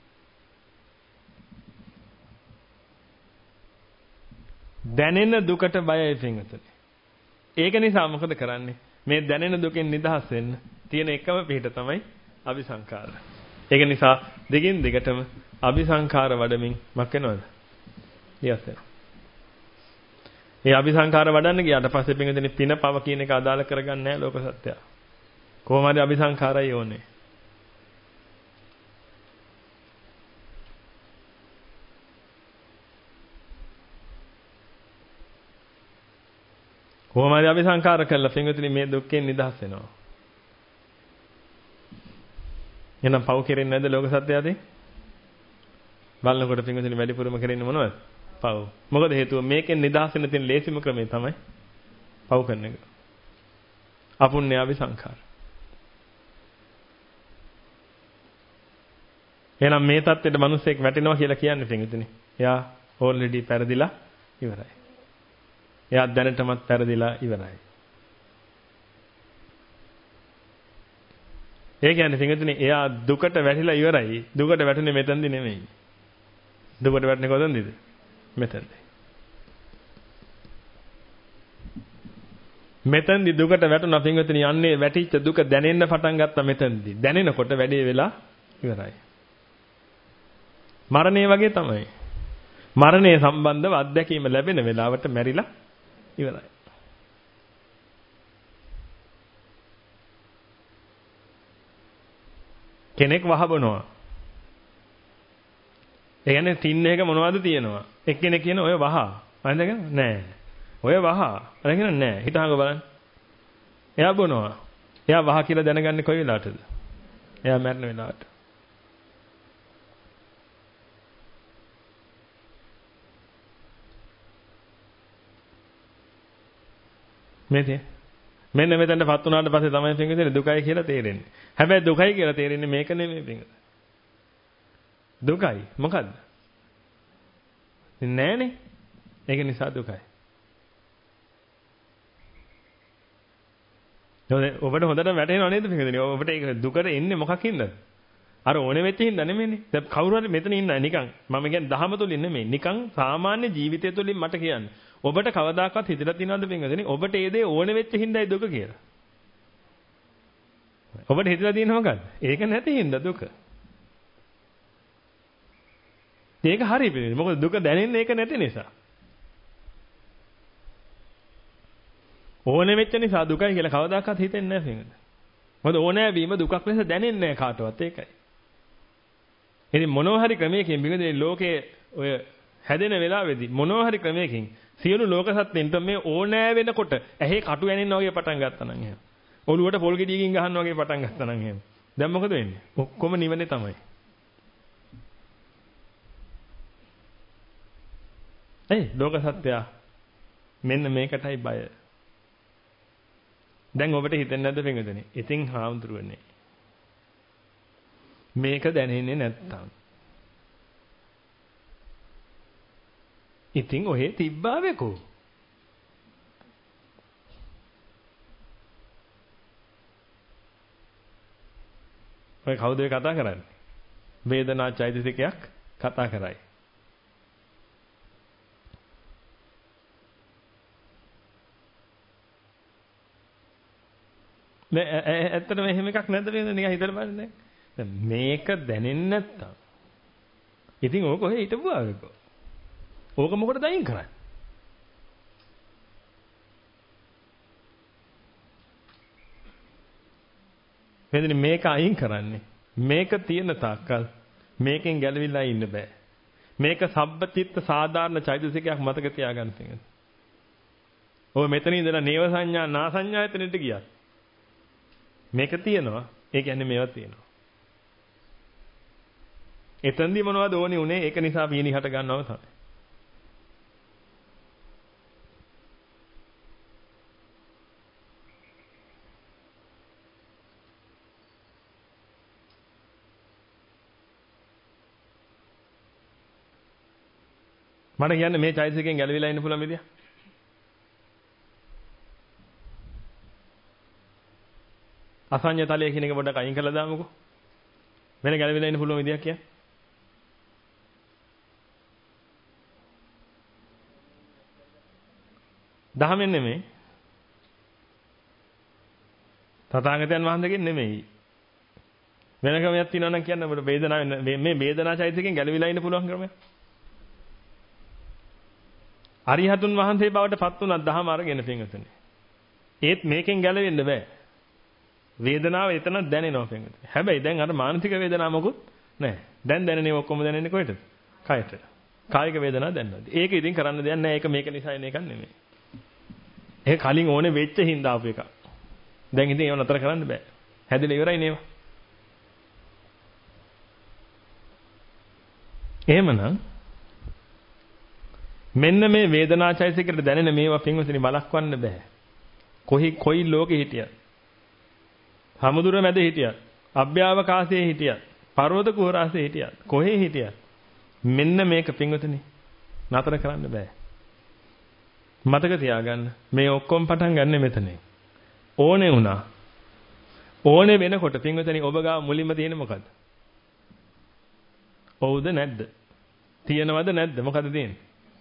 දැනෙන දුකට බයයි පින්වතුනි. ඒක නිසා මොකද කරන්නේ? මේ දැනෙන දුකෙන් නිදහස් වෙන්න තියෙන එකම පිට තමයි අபிසංකාර. ඒක නිසා දිගින් දිගටම අபிසංකාර වඩමින් මක් වෙනවද? ඊයස් වෙනවා. මේ අபிසංකාර වඩන්න ගියාට පස්සේ පින්වතුනි පින පව කියන එක අදාළ කරගන්නේ නැහැ ලෝක සත්‍යය. කොහොම හරි අபிසංකාරය ඕනේ. කොහොම හරි අபிසංකාර කළා පින්වතුනි මේ දුක්ඛෙන් නිදහස් වෙනවා. එහෙනම් පව් කෙරෙන්නේ නැද්ද ලෝක සත්‍යයදී? බලනකොට පින්වතුනි වැඩිපුරම කෙරෙන්නේ මොනවද? පව්. මොකද හේතුව මේකෙන් නිදහස් වෙන්න තියෙන ලේසිම ක්‍රමය තමයි පව් කරන එක. අපුණ්‍ය අபிසංකාර. එහෙනම් මේ தත්ත්වෙට මිනිස්සෙක් වැටෙනවා කියලා කියන්නේ පින්වතුනි. එයා ඕල්රෙඩි පෙරදිලා ඉවරයි. එයා දැනටමත් පෙරදිලා ඉවරයි. ඒ කියන්නේ පින්වතුනි එයා දුකට වැටිලා ඉවරයි. දුකට වැටෙන්නේ මෙතනදී නෙමෙයි. දුකට වැටෙන්නේ කොතනදීද? මෙතනදී. මෙතනදී දුකට වැටුණා පින්වතුනි යන්නේ වැටිච්ච දුක දැනෙන්න පටන් ගත්තා මෙතනදී. දැනෙනකොට වැඩේ වෙලා ඉවරයි. මරණය වගේ තමයි. මරණය සම්බන්ධව අත්දැකීම ලැබෙන වෙලාවට මැරිලා ඉවරයි. කෙනෙක් වහබනවා. ඒ කියන්නේ තින්න එක මොනවද තියෙනවා? එක්කෙනෙක් කියන ඔය වහා. වන්දගෙන නෑ. ඔය වහා. අරගෙන නෑ. හිතාගන්න බලන්න. එයා බොනවා. එයා වහා කියලා දැනගන්නේ කොයි වෙලාවටද? එයා මැරෙන වෙලාවට. මෙන්න මෙතනටපත් වුණාට පස්සේ තමයි පින්විතේ දුකයි කියලා තේරෙන්නේ. හැබැයි දුකයි කියලා තේරෙන්නේ මේක නෙමෙයි පින්විත. දුකයි මොකද්ද? නෑනේ. ඒක නිසා දුකයි. ඔබට හොඳට වැටහෙනව නේද පින්විතේ? ඔබට ඒක දුකට එන්නේ මොකක් හින්දාද? අර ඕනේ වෙච්ච හින්දා නෙමෙයිනේ. දැන් කවුරු හරි මෙතන ඉන්න නිකන් මම කියන්නේ දහම තුලින් නෙමෙයි. නිකන් සාමාන්‍ය ජීවිතය තුලින් මට කියන්නේ. ඔබට කවදාකවත් හිතලා තියෙනවද පින්වදනේ? ඔබට ඒ දේ ඕනේ වෙච්ච හින්දායි දුක කියලා. ඔබට හිතලා තියෙනව මොකද්ද? ඒක නැති හින්දා දුක. ඒක හරි පිළිවෙල. මොකද දුක දැනෙන්නේ ඒක නැති නිසා. ඕනේ වෙච්ච නිසා දුකයි කියලා කවදාකවත් හිතෙන්නේ නැහැ පින්වද. මොකද ඕනෑ වීම දුකක් ලෙස දැනෙන්නේ නැහැ කාටවත් ඒකයි. ඉතින් මොනවා හරි ක්‍රමයකින් පින්වදනේ ලෝකයේ ඔය හැදෙන වෙලාවේදී මොනවා හරි ක්‍රමයකින් සියලු ලෝක සත්ත්වෙන්ට මේ ඕනෑ වෙනකොට ඇහි කටු ඇනින්න වගේ පටන් ගත්තා නම් එහෙම. ඔළුවට පොල් ගෙඩියකින් ගහන්න වගේ පටන් ගත්තා නම් එහෙම. දැන් මොකද වෙන්නේ? ඔක්කොම නිවනේ තමයි. ලෝක සත්‍යය මෙන්න මේකටයි බය. දැන් ඔබට හිතෙන්නේ නැද්ද පින්වදනේ? ඉතින් හාමුදුරුවනේ. මේක දැනෙන්නේ නැත්තම්. ඉතින් ඔහෙ තිබ්බාවේකෝ. ඔය කවුද කතා කරන්නේ? වේදනා චෛතසිකයක් කතා කරයි. ඇත්තටම එහෙම එකක් නැද්ද නේද? නිකන් හිතලා බලන්න දැන්. මේක දැනෙන්නේ නැත්තම්. ඉතින් ඕක කොහේ හිටපු ආවේකෝ? ඕක මොකටද අයින් කරන්නේ? මෙතන මේක අයින් කරන්නේ. මේක තියෙන තාක්කල් මේකෙන් ගැලවිලා ඉන්න බෑ. මේක සබ්බචිත්ත සාධාරණ චෛතසිකයක් මතක තියාගන්න තියෙනවා. ඔය මෙතන ඉඳලා නේව සංඥා නා සංඥා එතනට ගියා. මේක තියෙනවා. ඒ කියන්නේ මේවා තියෙනවා. එතෙන්දී මොනවද ඕනේ උනේ? ඒක නිසා පීනි හට ගන්නව තමයි. මට කියන්නේ මේ චෛතසිකයෙන් ගැලවිලා ඉන්න පුළුවන් විදිය. අසඤ්ඤ තලය කියන එක පොඩ්ඩක් අයින් කරලා දාමුකෝ. වෙන ගැලවිලා ඉන්න පුළුවන් විදියක් කියන්නේ. දහමෙන් නෙමෙයි. තථාගතයන් වහන්සේගෙන් නෙමෙයි. වෙන ක්‍රමයක් තියෙනවා නම් කියන්න ඔබට වේදනාව මේ වේදනා චෛතසිකයෙන් ගැලවිලා ඉන්න පුළුවන් ක්‍රමයක්. අරිහතුන් වහන්සේ බවට පත් වුණා දහම අරගෙන පින්වතුනි. ඒත් මේකෙන් ගැලවෙන්න බෑ. වේදනාව එතන දැනෙනවා පින්වතුනි. හැබැයි දැන් අර මානසික වේදනාව මොකුත් නැහැ. දැන් දැනෙන්නේ ඔක්කොම දැනෙන්නේ කොහෙටද? කයට. කායික වේදනාව දැනනවා. ඒක ඉතින් කරන්න දෙයක් නැහැ. ඒක මේක නිසා එන එකක් නෙමෙයි. ඒක කලින් ඕනේ වෙච්ච හින්දා ආපු එකක්. දැන් ඉතින් ඒව නතර කරන්න බෑ. හැදෙලා ඉවරයි නේව. එහෙමනම් මෙන්න මේ වේදනාචෛතසිකයට දැනෙන මේවා පින්වතුනි බලක්වන්න බෑ. කොයි ලෝකෙ හිටියත්. සමුදුර මැද හිටියත්, අභ්‍යවකාශයේ හිටියත්, පර්වත කුහරාසේ හිටියත්, කොහේ හිටියත් මෙන්න මේක පින්වතුනි නතර කරන්න බෑ. මතක තියාගන්න මේ ඔක්කොම පටන් ගන්නෙ මෙතනින්. ඕනේ වුණා. ඕනේ වෙනකොට පින්වතුනි ඔබ ගාව මුලින්ම තියෙන්නේ මොකද්ද? ඔව්ද නැද්ද? තියෙනවද නැද්ද? මොකද තියෙන්නේ?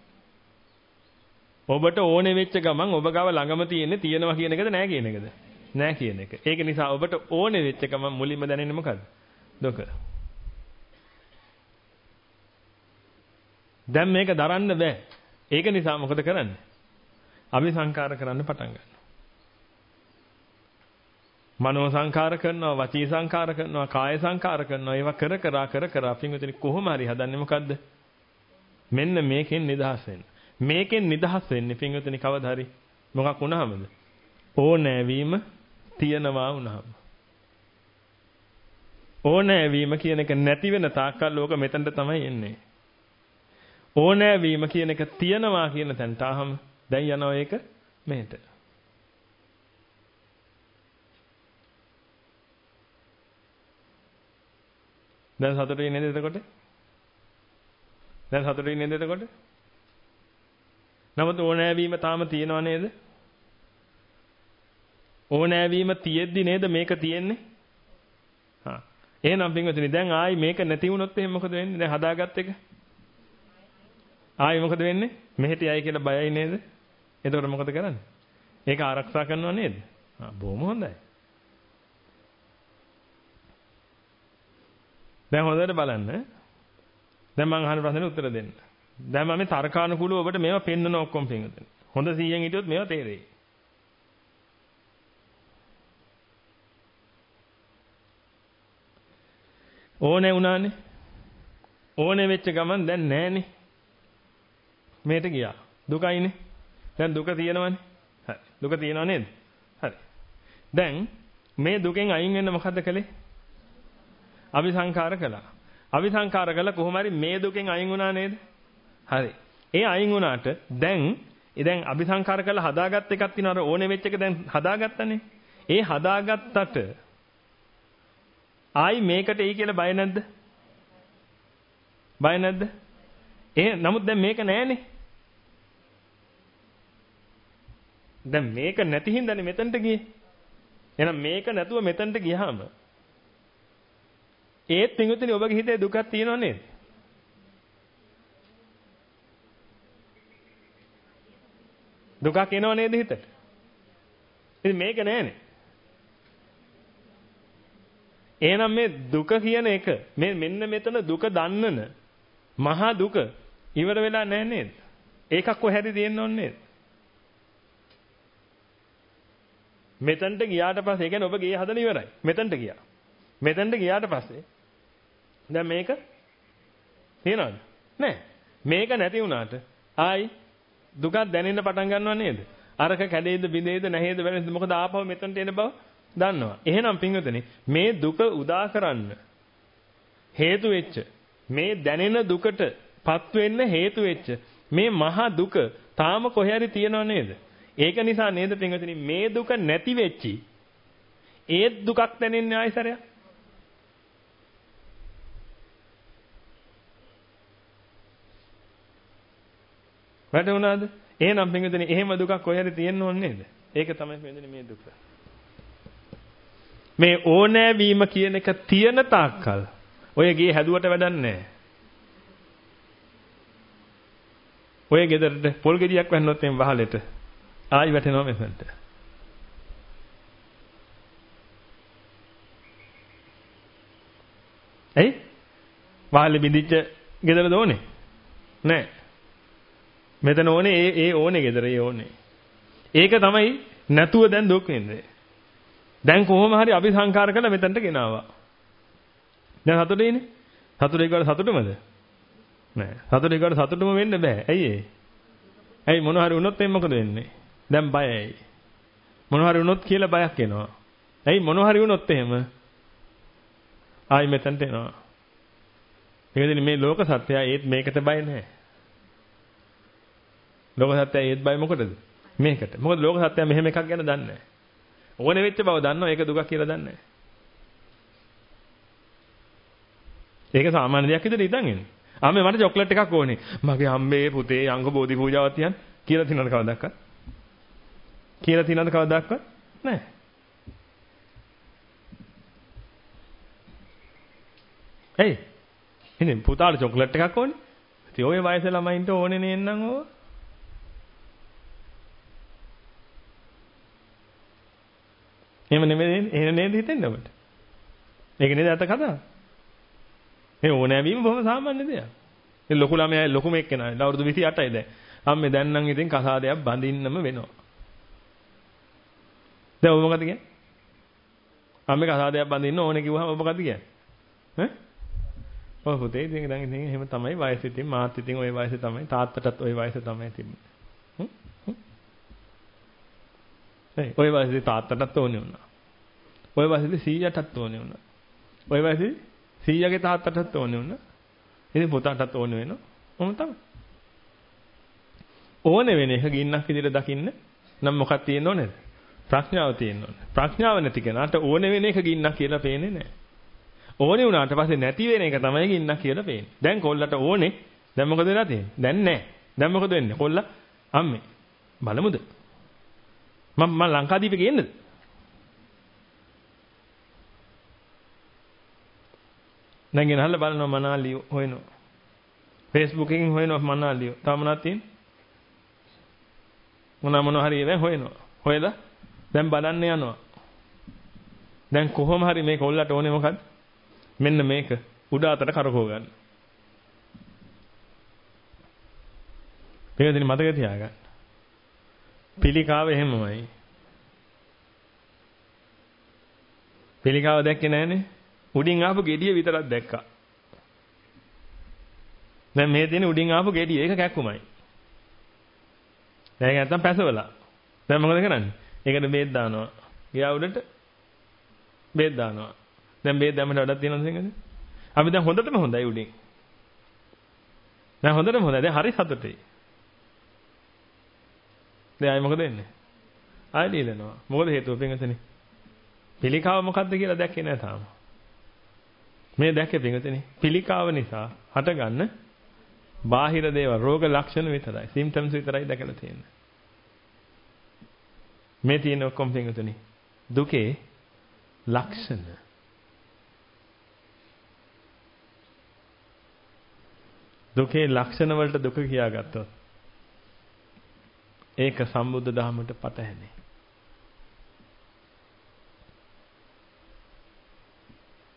ඔබට ඕනේ වෙච්ච ගමන් ඔබ ගාව ළඟම තියෙන්නේ තියෙනවා කියන එකද නැහැ කියන එකද? නැහැ කියන එක. ඒක නිසා ඔබට ඕනේ වෙච්ච ගමන් මුලින්ම දැනෙන්නේ මොකද්ද? දුක. දැන් මේක දරන්න බෑ. ඒක නිසා මොකද කරන්නේ? අபிසංකාර කරන්න පටන් ගන්නවා. මනෝ සංකාර කරනවා, වචී සංකාර කරනවා, කාය සංකාර කරනවා. ඒවා කර කර පින්විතනි කොහොම හරි හදන්නේ මොකද්ද? මෙන්න මේකෙන් නිදහස් වෙන්න. මේකෙන් නිදහස් වෙන්නේ පින්විතනි කවදා හරි මොකක් වුණාමද? ඕනෑවීම තියනවා වුණාම. ඕනෑවීම කියන එක නැති වෙන තාක්කල් ලෝක මෙතනට තමයි එන්නේ. ඕනෑවීම කියන එක තියනවා කියන තැනට ආවම දැන් යනවා ඒක මෙහෙට. දැන් සතුටුයි නේද එතකොට? දැන් සතුටුයි නේද එතකොට? නමුත් ඕනෑවීම තාම තියෙනව නේද? ඕනෑවීම තියෙද්දි නේද මේක තියෙන්නේ? හා. එහෙනම් පින්වතුනි දැන් ආයි මේක නැති වුණොත් එහෙනම් මොකද වෙන්නේ? දැන් හදාගත්ත එක. ආයි මොකද වෙන්නේ? මෙහෙට යයි කියලා බයයි නේද? එතකොට මොකද කරන්නේ? ඒක ආරක්ෂා කරනව නේද? බොහොම හොඳයි. දැන් හොඳට බලන්න. දැන් මම අහන ප්‍රශ්නෙට උත්තර දෙන්න. දැන් මම තර්කානුකූලව ඔබට මේවා පෙන්වන ඔක්කොම පෙන්වන්න. හොඳ 100න් හිටියොත් මේවා තේරෙයි. ඕනේ වුණානේ. ඕනේ වෙච්ච ගමන් දැන් නැහනේ. මේට ගියා. දුකයිනේ. දැන් දුක තියෙනවනේ. හරි. දුක තියෙනව නේද? හරි. දැන් මේ දුකෙන් අයින් වෙන්න මොකද්ද කළේ? අபிසංකාර කළා. අபிසංකාර කළා කොහොම හරි මේ දුකෙන් අයින් වුණා නේද? හරි. ඒ අයින් වුණාට දැන් අபிසංකාර කළා හදාගත්ත එකක් තියෙනවා. අර ඕනේ වෙච්ච එක දැන් හදාගත්තනේ. ඒ හදාගත්තට ආයි මේකට එයි කියලා බය නැද්ද? බය නැද්ද? නමුත් දැන් මේක නැහැනේ. දැන් මේක නැති හින්දානේ මෙතනට ගියේ. එහෙනම් මේක නැතුව මෙතනට ගියාම ඒත් පිටුතුනි ඔබගේ හිතේ දුකක් තියෙනව නේද? දුකක් එනව නේද හිතට? ඉතින් මේක නෑනේ. එහෙනම් මේ දුක කියන එක මේ මෙන්න මෙතන දුක දන්නන මහා දුක ඉවර වෙලා නැහැ නේද? ඒකක් කොහේද තියෙන්න ඕනේ නේද? මෙතනට ගියාට පස්සේ, ඒ කියන්නේ ඔබ ගේ හදන ඉවරයි. මෙතනට ගියා. මෙතනට ගියාට පස්සේ දැන් මේක තියනවද? නැහැ. මේක නැති වුණාට ආයි දුකක් දැනෙන්න පටන් ගන්නව නේද? අරක කැඩේද බිඳේද නැහේද වෙනද මොකද ආපහු මෙතනට එන බව දන්නවා. එහෙනම් පින්වතුනි මේ දුක උදා කරන්න හේතු වෙච්ච මේ දැනෙන දුකටපත් වෙන්න හේතු වෙච්ච මේ මහා දුක තාම කොහේ හරි තියෙනව නේද? ඒක නිසා නේද පින්වතුනි මේ දුක නැති වෙච්චි ඒත් දුකක් දැනෙන්නේ ආයිසරයක්. වැටුණාද? එහෙනම් පින්වතුනි එහෙම දුකක් කොහේ හරි තියෙන්න ඕනේ නේද? ඒක තමයි පින්වතුනි මේ දුක. මේ ඕනෑවීම කියන එක තියෙන තාක්කල් ඔය ගේ හැදුවට වැඩක් නැහැ. ඔය ගෙදරට පොල් ගෙඩියක් වැන්නොත් එම් වහලෙට ආයි වැටෙනවා මෙතනට. ඇයි? වහලෙ බිඳිච්ච ගෙදරද ඕනේ? නැහැ. මෙතන ඕනේ ඒ ඕනේ ගෙදර ඒ ඕනේ. ඒක තමයි නැතුව දැන් දුක් වෙන්නේ. දැන් කොහොම හරි අපි සංකාර කළා මෙතනට ගෙනාවා. දැන් සතුටේනේ. සතුටේ කාට සතුටුමද? නෑ. සතුටේ කාට සතුටුම වෙන්න බෑ. ඇයි ඒ? ඇයි මොන හරි වුණොත් එම් මොකද වෙන්නේ? දැන් බයයි. මොන හරි වුණොත් කියලා බයක් එනවා. ඇයි මොන හරි වුණොත් එහෙම? ආයි මෙතනට එනවා. ඒකෙදි මේ ලෝක සත්‍යය ඒත් මේකට බය නෑ. ලෝක සත්‍යය ඒත් බය මොකටද? මේකට. මොකද ලෝක සත්‍යය මෙහෙම එකක් ගැන දන්නේ නෑ. ඕනේ වෙච්ච බව දන්නවා ඒක දුකක් කියලා දන්නේ නෑ. ඒක සාමාන්‍ය දෙයක් විදිහට ඉතින් එන්නේ. අම්මේ මට චොක්ලට් එකක් ඕනේ. මගේ අම්මේ පුතේ අංග බෝධි පූජාවක් තියන් කියලා තියනවද කවදාවත්? කියලා තියනවද කවදාවත්? නෑ. එයි. ඉතින් පුතාට චොක්ලට් එකක් ඕනේ. ඉතින් ඔය වයසේ ළමයින්ට ඕනේ නේන්නම් ඕවා. එහෙම නෙමෙයි එහෙම නේද හිතෙන්නේ ඔබට? මේක නේද අත කතාව? මේ ඕනෑවීම බොහොම සාමාන්‍ය දෙයක්. ඒ ලොකු ළමයා ලොකුම එක්කෙනා. අවුරුදු 28යි දැන්. අම්මේ දැන් නම් ඉතින් කසාදයක් බඳින්නම වෙනවා. දැන් ඔබ මොකද කියන්නේ? අම්මේ කසාදයක් බඳින්න ඕනේ කිව්වහම ඔබ මොකද කියන්නේ? ඈ? ඔව් පුතේ ඉතින් දැන් ඉතින් එහෙම තමයි වයස ඉතින් මාත් ඉතින් ওই වයසේ තමයි තාත්තටත් ওই වයසේ තමයි තිබුණේ. ඔය වයසේ තාත්තටත් ඕනේ වුණා. ඔය වයසේ 100ටත් ඕනේ වුණා. ඔය වයසේ 100ගේ තාත්තටත් ඕනේ වුණා. ඉතින් පුතාටත් ඕනේ වෙනවා. මොන තමයි. ඕනේ වෙන එක ගින්නක් විදිහට දකින්න නම් මොකක්ද තියෙන්න ඕනේද? ප්‍රඥාව තියෙන්න ඕනේ. ප්‍රඥාව නැති කෙනාට ඕනේ වෙන එක ගින්නක් කියලා පේන්නේ නැහැ. ඕනේ වුණාට පස්සේ නැති වෙන එක තමයි ගින්නක් කියලා පේන්නේ. දැන් කොල්ලට ඕනේ. දැන් මොකද වෙලා තියෙන්නේ? දැන් නැහැ. දැන් මොකද වෙන්නේ? කොල්ලා අම්මේ බලමුද? මම ලංකාදීපේ ගේන්නද? දැන් ගෙනහල්ලා බලනවා මනාලිය හොයනවා. Facebook එකකින් හොයනවා මනාලිය. තව මොනවද තියෙන්නේ? මොන හරි ඒවා හොයනවා. හොයලා දැන් බලන්න යනවා. දැන් කොහොම හරි මේ කොල්ලට ඕනේ මොකද්ද? මෙන්න මේක උඩ අතට කරකව ගන්න. මේකෙන් මතක තියාගන්න. පිළිකාව එහෙමමයි. පිළිකාව දැක්කේ නැහනේ. උඩින් ආපු ගෙඩිය විතරක් දැක්කා. දැන් මේ තියෙන උඩින් ආපු ගෙඩිය ඒක කැක්කුමයි. දැන් නැත්තම් පැසවලා. දැන් මොකද කරන්නේ? ඒකට බේත් දානවා. ගියා උඩට බේත් දානවා. දැන් බේත් දැම්මට වැඩක් තියෙනවද නේද? අපි දැන් හොඳටම හොඳයි උඩින්. දැන් හොඳටම හොඳයි. දැන් හරි සතුටුයි. දැන් ආයි මොකද වෙන්නේ? ආයි ලියනවා. මොකද හේතුව පින්වතුනි? පිළිකාව මොකද්ද කියලා දැක්කේ නැහැ තාම. මේ දැක්කේ පින්වතුනි පිළිකාව නිසා හටගන්න බාහිර දේවල් රෝග ලක්ෂණ විතරයි. සිම්ප්ටම්ස් විතරයි දැකලා තියෙන්නේ. මේ තියෙන ඔක්කොම පින්වතුනි දුකේ ලක්ෂණ. දුකේ ලක්ෂණ වලට දුක කියාගත්තොත් ඒක සම්බුද්ධ ධර්මයට පටහැනේ.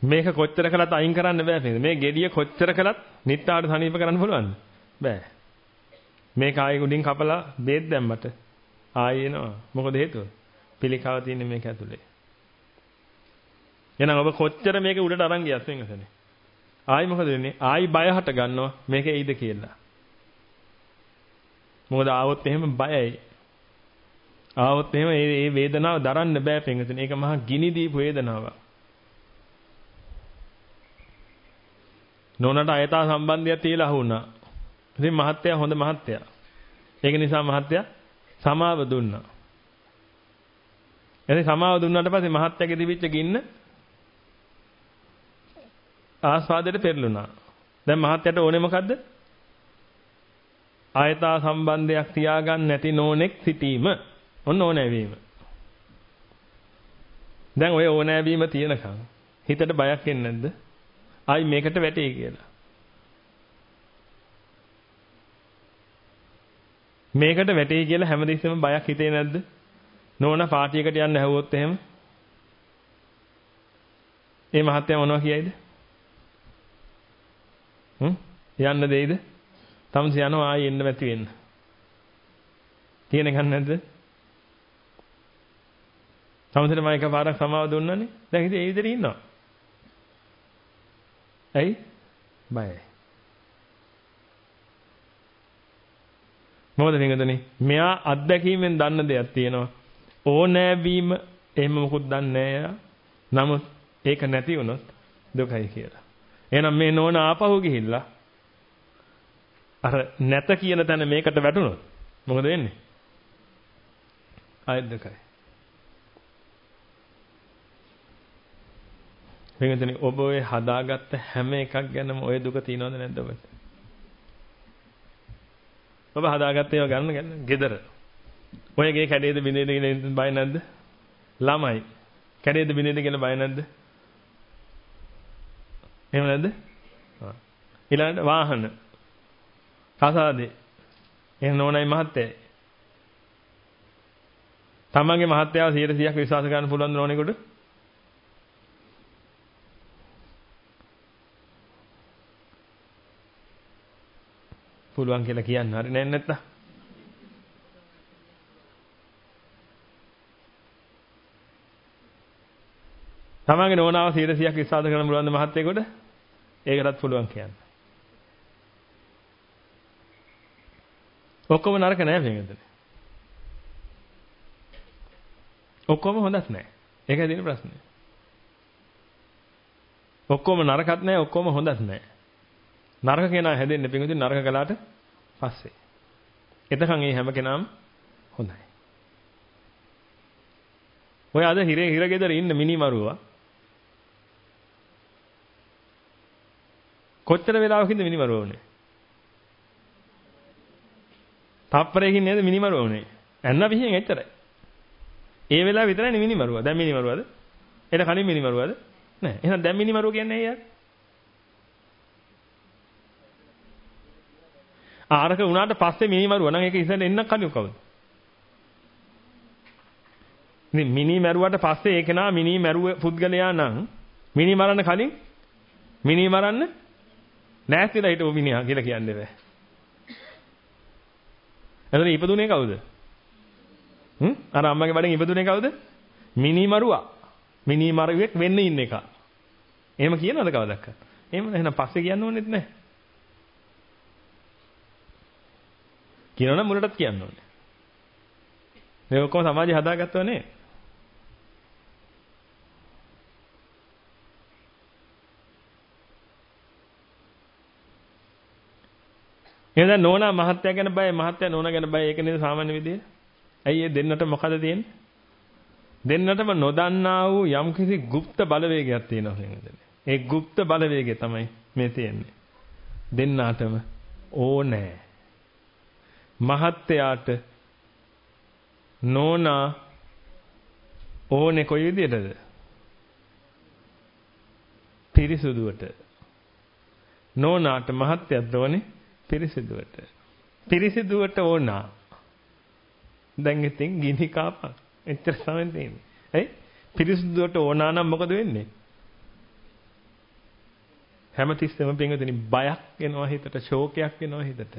මේක කොච්චර කළත් අයින් කරන්න බෑ නේද? මේ gediya කොච්චර කළත් නිට්ටාට සනීප කරන්න පුළුවන්ද? බෑ. මේක ආයෙ උඩින් කපලා බේත් දැම්මට ආයෙ එනවා. මොකද හේතුව? පිළිකාව තියෙන්නේ මේක ඇතුලේ. එහෙනම් ඔබ කොච්චර මේක උඩට අරන් ගියත් වෙනසනේ. ආයි මොකද වෙන්නේ? ආයි බය හට ගන්නවා මේක එයිද කියලා. මොකද ආවොත් එහෙම බයයි. ආවොත් එහෙම මේ වේදනාව දරන්න බෑ පින්වතුනි. ඒක මහා ගිනි දීපු වේදනාවක්. නෝනට අයථා සම්බන්ධයක් තියලා අහුණා. ඉතින් මහත්තයා හොඳ මහත්තයා. ඒක නිසා මහත්තයා සමාව දුන්නා. එතන සමාව දුන්නාට පස්සේ මහත්තයාගේ තිබිච්ච ගින්න ආස්වාදයට පෙරළුණා. දැන් මහත්තයාට ඕනේ මොකද්ද? ආයතා සම්බන්ධයක් තියාගන්න නැති නෝනෙක් සිටීම. ඔන්න ඕනෑවීම. දැන් ඔය ඕනෑවීම තියෙනකන් හිතට බයක් එන්නේ නැද්ද? ආයි මේකට වැටේ කියලා. මේකට වැටේ කියලා හැමදෙස්සෙම බයක් හිතේ නැද්ද? නෝනා පාටියකට යන්න හැවුවොත් එහෙම ඒ මහත්තයා මොනවා කියයිද? යන්න දෙයිද? තමස යනවා ආයෙ එන්න නැති වෙන්න. කියන එක නැද්ද? තමසට මම එකපාරක් සමාව දුන්නානේ. දැන් ඉතින් ඒ විදිහට ඉන්නවා. ඇයි? බයයි. මොකද නිකදනේ? මෙයා අත්දැකීමෙන් දන්න දෙයක් තියෙනවා. ඕනෑවීම එහෙම මොකුත් දන්නේ නැහැ. නමුත් ඒක නැති වුණොත් දුකයි කියලා. එහෙනම් මේ නෝන ආපහු ගිහිල්ලා අර නැත කියන තැන මේකට වැටුණොත් මොකද වෙන්නේ? ආයෙත් දුකයි. එංගතනේ ඔබ ඔය හදාගත්ත හැම එකක් ගැනම ඔය දුක තියනවද නැද්ද ඔබට? ඔබ හදාගත්ත ඒවා ගන්න ගෙදර. ඔයගේ කැඩේද බිඳේද කියලා බය නැද්ද? ළමයි කැඩේද බිඳේද කියලා බය නැද්ද? එහෙම නැද්ද? ඊළඟට වාහන කසාදේ එහෙම නෝනයි මහත්තයයි. තමන්ගේ මහත්තයාව 100%ක් විශ්වාස කරන්න පුළුවන් නෝනෙකුට? පුළුවන් කියලා කියන්න හරි නෑ නැත්තම්. තමන්ගේ නෝනාව 100%ක් විශ්වාස කරන්න පුළුවන් මහත්තයෙකුට? ඒකටත් පුළුවන් කියන්න. ඔක්කොම නරක නෑ මේකද? ඔක්කොම හොඳත් නෑ. ඒකයි තියෙන ප්‍රශ්නේ. ඔක්කොම නරකත් නෑ, ඔක්කොම හොඳත් නෑ. නරක කෙනා හැදෙන්නේ පිටුදින් නරක කළාට පස්සේ. එතකන් මේ හැම කෙනාම හොඳයි. ඔය අද හිරගෙදර ඉන්න මිනිමරුවා කොච්චර වෙලාවකින්ද මිනිමරුවා උනේ? තප්පරයකින් නේද මිනිමරුවා උනේ? ඇන්න විහිං එච්චරයි. ඒ වෙලාව විතරයි මිනිමරුවා. දැන් මිනිමරුවාද? එතන කලින් මිනිමරුවාද? නෑ. එහෙනම් දැන් මිනිමරුවා කියන්නේ ඇයි යාර? ආරක උනාට පස්සේ මිනිමරුවා නම් ඒක ඉතින් එන්න කලින් කවුද? ඉතින් මිනිමරුවාට පස්සේ ඒක නා මිනිමරුව පුද්ගලයා නම් මිනි මරන්න කලින් මිනි මරන්න නැස්තිලා හිටපු මිනිහා කියලා කියන්නේ බෑ. එතන ඉපදුනේ කවුද? අර අම්මගේ බඩෙන් ඉපදුනේ කවුද? මිනිමරුවා. මිනිමරුවෙක් වෙන්න ඉන්න එක. එහෙම කියනවද කවදක්ක? එහෙම එහෙනම් පස්සේ කියන්න ඕනෙත් නැහැ. කියනවනම් මුලටත් කියන්න ඕනේ. මේ ඔක්කොම සමාජය හදාගත්තව නේ. එහෙනම් නෝනා මහත්තයා ගැන බය, මහත්තයා නෝනා ගැන බය. ඒක නේද සාමාන්‍ය විදිය? ඇයි ඒ දෙන්නට මොකද තියෙන්නේ? දෙන්නටම නොදන්නා වූ යම්කිසි গুপ্ত බලවේගයක් තියෙනවා නේද? ඒ গুপ্ত බලවේගය තමයි මේ තියෙන්නේ. දෙන්නාටම ඕනේ. මහත්තයාට නෝනා ඕනේ කොයි විදියටද? පිරිසුදුවට. නෝනාට මහත්තයාට ඕනේ පිරිසිදුවට. පිරිසිදුවට ඕනා. දැන් ඉතින් ගිනි කාපා. එච්චර සමෙන් තියෙන්නේ. ඇයි? පිරිසිදුවට ඕනා නම් මොකද වෙන්නේ? හැමතිස්සෙම පින්වතුනි බයක් එනවා හිතට, ශෝකයක් එනවා හිතට.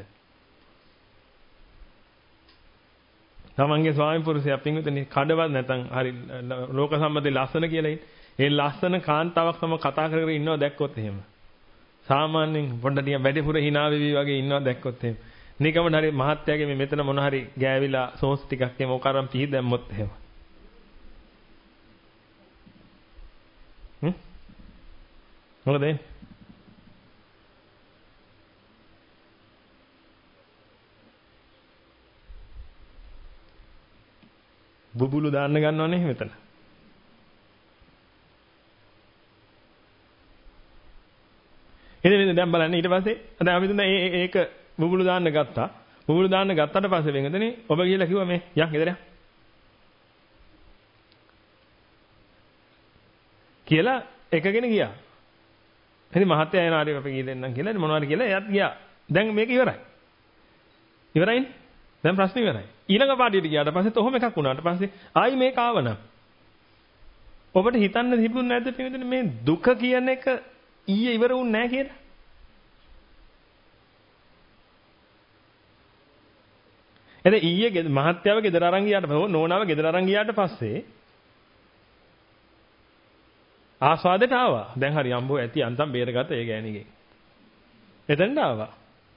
තමන්ගේ ස්වාමි පුරුෂයා පින්වතුනි කඩවත් නැතන් හරි ලෝක සම්මතේ ලස්සන කියලා ඉන්නේ. ඒ ලස්සන කාන්තාවක් තම කතා කර කර ඉන්නවා දැක්කොත් එහෙම. සාමාන්‍යයෙන් පොඩ්ඩක් ටික වැඩිපුර hina වෙවි වගේ ඉන්නවා දැක්කොත් එහෙම. නිකමන හරි මහත්යාගේ මේ මෙතන මොන හරි ගෑවිලා සෝස් ටිකක් එහෙම ඔකරම් පිහි දැම්මොත් එහෙම. මොකද බුබුලු දාන්න ගන්නවනේ මෙතන. එතන දැන් බලන්න ඊට පස්සේ දැන් අපි දුන්නා ඒක බුබුලු දාන්න ගත්තා. බුබුලු දාන්න ගත්තට පස්සේ වෙනදනේ ඔබ ගිහලා කිව්වා මේ යන් ගෙදර යන්. කියලා එකගෙන ගියා. ඉතින් මහත්තයා එන ආරි අපි ගිහින් දෙන්නම් කියලා මොනවද කියලා එයාත් ගියා. දැන් මේක ඉවරයි. ඉවරයිනේ. දැන් ප්‍රශ්නේ ඉවරයි. ඊළඟ පාඩියට ගියාට පස්සෙත් ඔහොම එකක් වුණාට පස්සේ ආයි මේක ආවනම් ඔබට හිතන්න තිබුණ නැද්ද පිටින් මේ දුක කියන එක ඊයේ ඉවර වුණ නැහැ කියලා? එතන ඊයේ මහත්යව ගෙදර අරන් ගියාට පස්සේ නෝනාව ගෙදර අරන් ගියාට පස්සේ ආස්වාදයට ආවා. දැන් හරි අම්බෝ ඇති අන්තම් බේරගත්ත ඒ ගෑණිගෙන්. එතනට ආවා.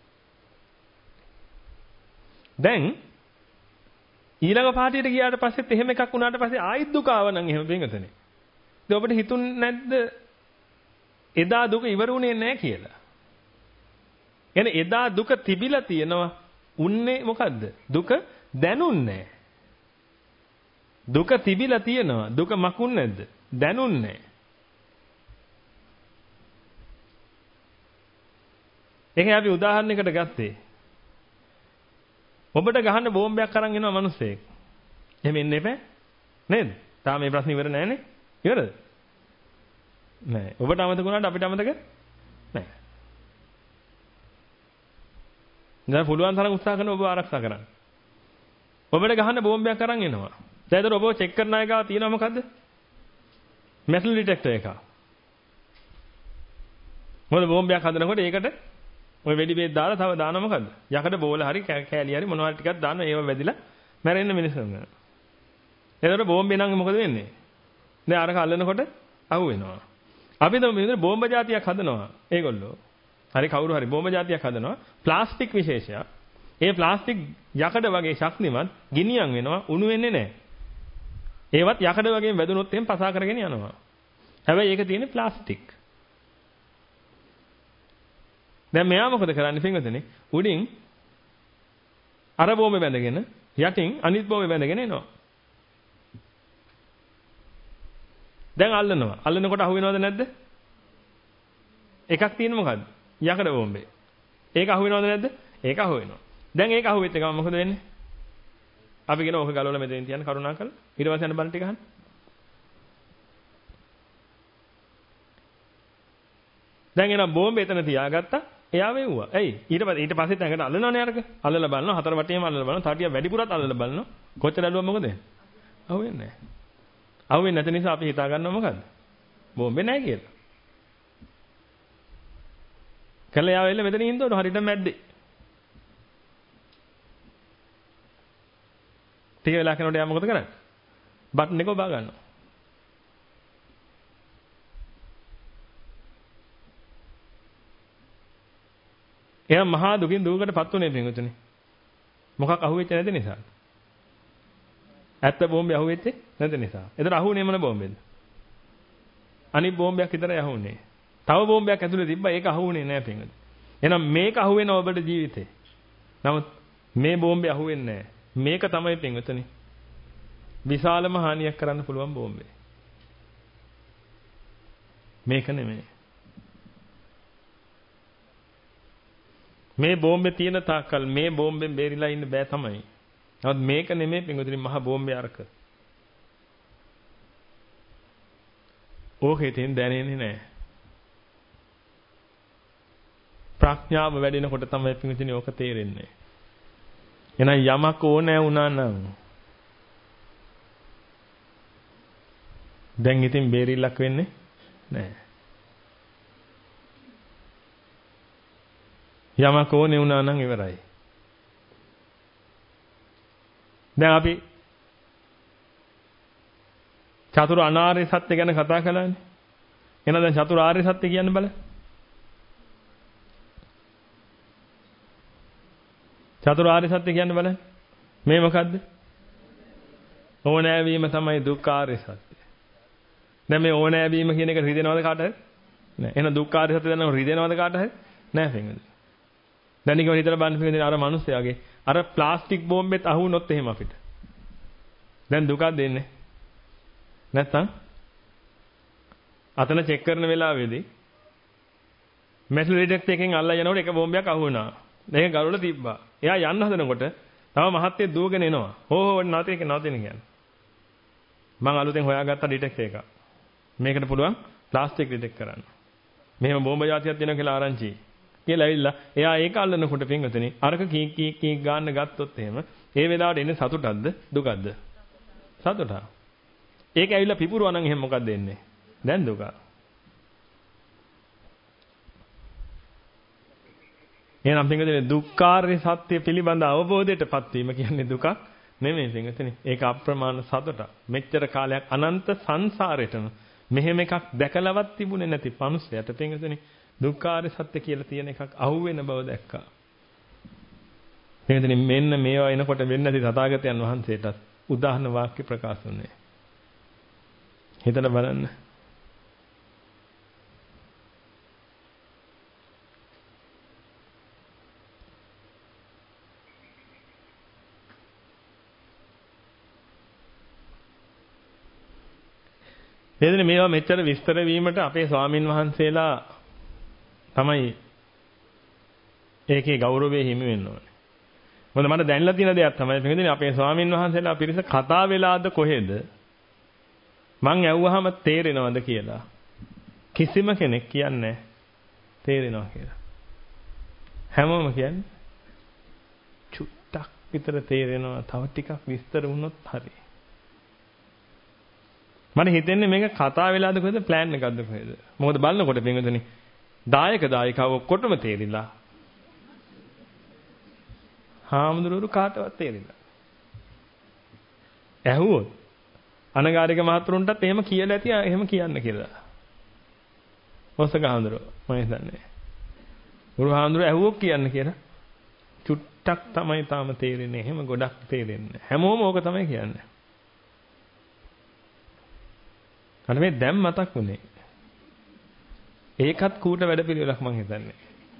දැන් ඊළඟ පාටියට ගියාට පස්සෙත් එහෙම එකක් වුණාට පස්සේ ආයිත් දුක ආව නම් එහෙම වෙනතනේ. ඉතින් ඔබට හිතුන්නේ නැද්ද එදා දුක ඉවර වුණේ නැහැ කියලා? එනේ එදා දුක තිබිලා තියෙනවා. උන්නේ මොකද්ද? දුක දැනුන්නේ නැහැ. දුක තිබිලා තියෙනවා. දුක මකුන් නැද්ද? දැනුන්නේ නැහැ. ඒකයි අපි උදාහරණයකට ගත්තේ. ඔබට ගහන්න බෝම්බයක් අරන් එනවා මිනිස්සෙක්. එහෙම එන්න එපා. නේද? තාම මේ ප්‍රශ්නේ ඉවර නෑනේ. ඉවරද? නෑ. ඔබට අමතක වුණාට අපිට අමතක නෑ. දැන් පුළුවන් තරම් උත්සාහ කරන ඔබ ආරක්ෂා කරන්න. ඔබට ගහන්න බෝම්බයක් අරන් එනවා. දැන් ඒතර ඔබව චෙක් කරන අය ගාව තියෙනවා මොකද්ද? මෙටල් ඩිටෙක්ටර් එකක්. මොකද බෝම්බයක් හදනකොට ඒකට ඔය වෙඩි බේත් දාලා තව දානවා මොකද්ද? යකඩ බෝල හරි කෑලි හරි මොනවා හරි ටිකක් දානවා ඒව වැදිලා මැරෙන්න මිනිස්සුන්. එතකොට බෝම්බේ නම් මොකද වෙන්නේ? දැන් අරක අල්ලනකොට අහු වෙනවා. අපි තමයි මේ බෝම්බ జాතියක් හදනවා. ඒගොල්ලෝ. හරි කවුරු හරි බෝම්බ జాතියක් හදනවා. ප්ලාස්ටික් විශේෂයක්. ඒ ප්ලාස්ටික් යකඩ වගේ ශක්තිමත් ගිනියම් වෙනවා උණු වෙන්නේ නැහැ. ඒවත් යකඩ වගේ වැදුනොත් එහෙම පසා කරගෙන යනවා. හැබැයි ඒක තියෙන්නේ ප්ලාස්ටික්. දැන් මෙයා මොකද කරන්නේ පින්වතුනි? උඩින් අර බෝම්බේ බැඳගෙන යටින් අනිත් බෝම්බේ බැඳගෙන එනවා. දැන් අල්ලනවා. අල්ලනකොට අහු වෙනවද නැද්ද? එකක් තියෙන්නේ මොකද්ද? යකඩ බෝම්බේ. ඒක අහු වෙනවද නැද්ද? ඒක අහු වෙනවා. දැන් ඒක අහු වෙච්ච ගමන් මොකද වෙන්නේ? අපි කියන ඕක ගලවලා මෙතෙන් තියන්න කරුණාකරලා. ඊට පස්සේ යන බල ටික අහන්න. දැන් එන බෝම්බේ එතන තියාගත්තා. එයා වෙව්වා. ඇයි? ඊට පස්සෙත් ඇඟට අල්ලනවනේ අරක. අල්ලලා බලනවා හතර වටේම අල්ලලා බලනවා. තාටිය වැඩිපුරත් අල්ලලා බලනවා. කොච්චර ඇලුවා මොකද? අහුවෙන්නේ නැහැ. අහුවෙන්නේ නැති නිසා අපි හිතා ගන්නවා මොකද්ද? බෝම්බේ නැහැ කියලා. කළා යා වෙල්ල මෙතන ඉන්නකොට හරියට මැද්දේ. ටික වෙලා කරනකොට යා මොකද කරන්නේ? බටන් එක ඔබා ගන්නවා. එයා මහා දුකින් දුකකටපත් උනේ පින්වතුනි. මොකක් අහුවෙච්ච නැති නිසා. ඇත්ත බෝම්බේ අහුවෙච්ච නැති නිසා. එතන අහුනේ මොන බෝම්බෙන්ද? අනිත් බෝම්බයක් විතරයි අහුනේ. තව බෝම්බයක් ඇතුලේ තිබ්බා ඒක අහුනේ නෑ පින්වතුනි. එහෙනම් මේක අහුවෙනවා ඔබට ජීවිතේ. නමුත් මේ බෝම්බේ අහුවෙන්නේ නෑ. මේක තමයි පින්වතුනි. විශාලම හානියක් කරන්න පුළුවන් බෝම්බේ. මේක නෙමෙයි. මේ බෝම්බේ තියෙන තාක්කල් මේ බෝම්බෙන් බේරිලා ඉන්න බෑ තමයි. නමුත් මේක නෙමෙයි පින්වතුනි මහා බෝම්බේ අරක. ඕකේ තියෙන දැනෙන්නේ නැහැ. ප්‍රඥාව වැඩෙනකොට තමයි පින්වතුනි ඕක තේරෙන්නේ. එහෙනම් යමක් ඕනෑ වුණා නම් දැන් ඉතින් බේරිල්ලක් වෙන්නේ නැහැ. යමක් ඕනේ වුණා නම් ඉවරයි. දැන් අපි චතුරාර්ය අනාර්ය සත්‍ය ගැන කතා කළානේ. එහෙනම් දැන් චතුරාර්ය සත්‍ය කියන්න බලන්න. චතුරාර්ය සත්‍ය කියන්න බලන්න. මේ මොකද්ද? ඕනෑවීම තමයි දුක්ඛාර්ය සත්‍ය. දැන් මේ ඕනෑවීම කියන එක රිදෙනවද කාට හරි? නෑ. එහෙනම් දුක්ඛාර්ය සත්‍ය දැනන රිදෙනවද කාට හරි? නෑ පින්වද. දැන් නිකන් හිතලා බලන්න පින්වද අර මිනිස්සයාගේ අර ප්ලාස්ටික් බෝම්බෙත් අහු වුණොත් එහෙම අපිට. දැන් දුකක් දෙන්නේ. නැත්තම් අතන චෙක් කරන වෙලාවේදී මෙටල් ඩිටෙක්ටර් එකෙන් අල්ලලා යනකොට එක බෝම්බයක් අහු වුණා. මේක ගලවලා තිබ්බා. එයා යන්න හදනකොට තව මහත්තයෙක් දුවගෙන එනවා. හෝ නැතේක නැතේන කියන්නේ. මම අලුතෙන් හොයාගත්ත ඩිටෙක්ටර් එකක්. මේකට පුළුවන් ප්ලාස්ටික් ඩිටෙක්ට් කරන්න. මෙහෙම බෝම්බ જાතියක් දෙනවා කියලා ආරංචි. කියලා ඇවිල්ලා එයා ඒක අල්ලනකොට පින්වතුනි අරක කී ගාන්න ගත්තොත් එහෙම ඒ වෙලාවට එන්නේ සතුටක්ද දුකක්ද? සතුටක්. ඒක ඇවිල්ලා පිපුරුවා නම් එහෙනම් මොකක්ද එන්නේ? දැන් දුක. එහෙනම් පින්වතුනි දුක්ඛාර්ය සත්‍ය පිළිබඳ අවබෝධයටපත් වීම කියන්නේ දුකක් නෙමෙයි පින්වතුනි. ඒක අප්‍රමාණ සතුටක්. මෙච්චර කාලයක් අනන්ත සංසාරෙටම මෙහෙම එකක් දැකලවත් තිබුණේ නැති මනුස්සයට පින්වතුනි දුක්ඛාර්ය සත්‍ය කියලා තියෙන එකක් අහුවෙන බව දැක්කා. පින්වතුනි මෙන්න මේවා එනකොට වෙන්නේ නැති තථාගතයන් වහන්සේටත් උදාහරණ වාක්‍ය ප්‍රකාශ වුණේ. හිතලා බලන්න. එදින මේවා මෙච්චර විස්තර වීමට අපේ ස්වාමින් වහන්සේලා තමයි ඒකේ ගෞරවය හිමි වෙන්න ඕනේ. මොකද මට දැනලා තියෙන දෙයක් තමයි පිටින් අපේ ස්වාමින් වහන්සේලා පිරිස කතා වෙලාද කොහෙද මං ඇහුවාම තේරෙනවද කියලා කිසිම කෙනෙක් කියන්නේ තේරෙනවා කියලා. හැමෝම කියන්නේ චුට්ටක් විතර තේරෙනවා. තව ටිකක් විස්තර වුණොත් හරි. මට හිතෙන්නේ මේක කතා වෙලාද කොහෙද ප්ලෑන් එකක්ද කොහෙද? මොකද බලනකොට පින්වතුනි දායකව ඔක්කොටම තේරිලා. හාමුදුරුවෝ කාටවත් තේරිලා. ඇහුවොත් අනගාരിക මහතුරුන්ටත් එහෙම කියලා ඇති එහෙම කියන්න කියලා. මොසක හාමුදුරුවෝ මම හිතන්නේ. ගුරු හාමුදුරුවෝ ඇහුවොත් කියන්න කියලා. චුට්ටක් තමයි තාම තේරෙන්නේ. එහෙම ගොඩක් තේරෙන්නේ. හැමෝම ඕක තමයි කියන්නේ. අන්න මේ දැන් මතක් වුණේ. ඒකත් කූට වැඩපිළිවෙලක් මං හිතන්නේ.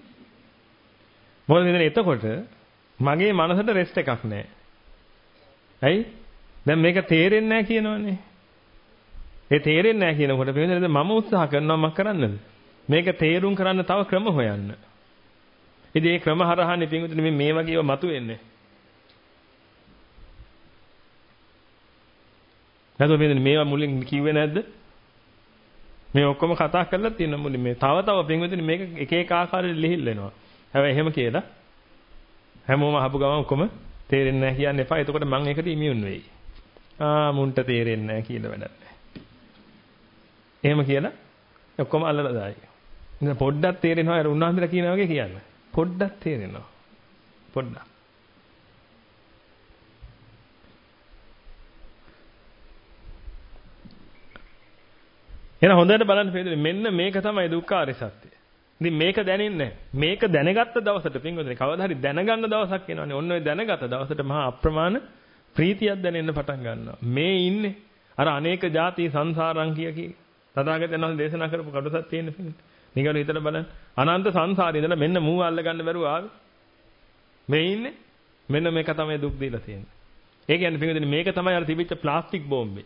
මොකද මෙතන එතකොට මගේ මනසට රෙස්ට් එකක් නැහැ. ඇයි? දැන් මේක තේරෙන්නේ නැහැ කියනවනේ. ඒ තේරෙන්නේ නැහැ කියනකොට පිළිවෙලද මම උත්සාහ කරනවා මම කරන්නද? මේක තේරුම් කරන්න තව ක්‍රම හොයන්න. ඉතින් මේ ක්‍රම හරහානේ පින්විතනේ මේ වගේව මතුවෙන්නේ. නැත්නම් මේවා මුලින් කිව්වේ නැද්ද? මේ ඔක්කොම කතා කරලා තියෙන මුලින් මේ තව පින්විතනේ මේක එක එක ආකාරයට ලිහිල් වෙනවා. හැබැයි එහෙම කියලා හැමෝම අහපු ගමන් ඔක්කොම තේරෙන්නේ නැහැ කියන්න එපා. එතකොට මම ඒකට ඉමියුන් වෙයි. මුන්ට තේරෙන්නේ නැහැ කියලා වැඩක් නැහැ. එහෙම කියලා ඔක්කොම අල්ලලා දායි. ඉතින් පොඩ්ඩක් තේරෙනවා අර උන්වහන්සේලා කියන වගේ කියන්න. පොඩ්ඩක් තේරෙනවා. පොඩ්ඩක්. එහෙනම් හොඳට බලන්න පිළිදෙන්නේ මෙන්න මේක තමයි දුක්ඛාරය සත්‍ය. ඉතින් මේක දැනෙන්නේ මේක දැනගත්ත දවසට පින්වතුනි කවදා හරි දැනගන්න දවසක් එනවනේ. ඔන්න ඔය දැනගත දවසට මහා අප්‍රමාණ ප්‍රීතියක් දැනෙන්න පටන් ගන්නවා. මේ ඉන්නේ අර අනේක ಜಾති සංසාරං කිය තථාගතයන් වහන්සේ දේශනා කරපු කඩසක් තියෙන පිළිදෙන්නේ. නිකන් හිතලා බලන්න. අනන්ත සංසාරේ ඉඳලා මෙන්න මූව අල්ල ගන්න බැරුව ආවේ. මේ ඉන්නේ මෙන්න මේක තමයි දුක් දීලා තියෙන්නේ. ඒ කියන්නේ පින්වතුනි මේක තමයි අර තිබිච්ච ප්ලාස්ටික් බෝම්බේ.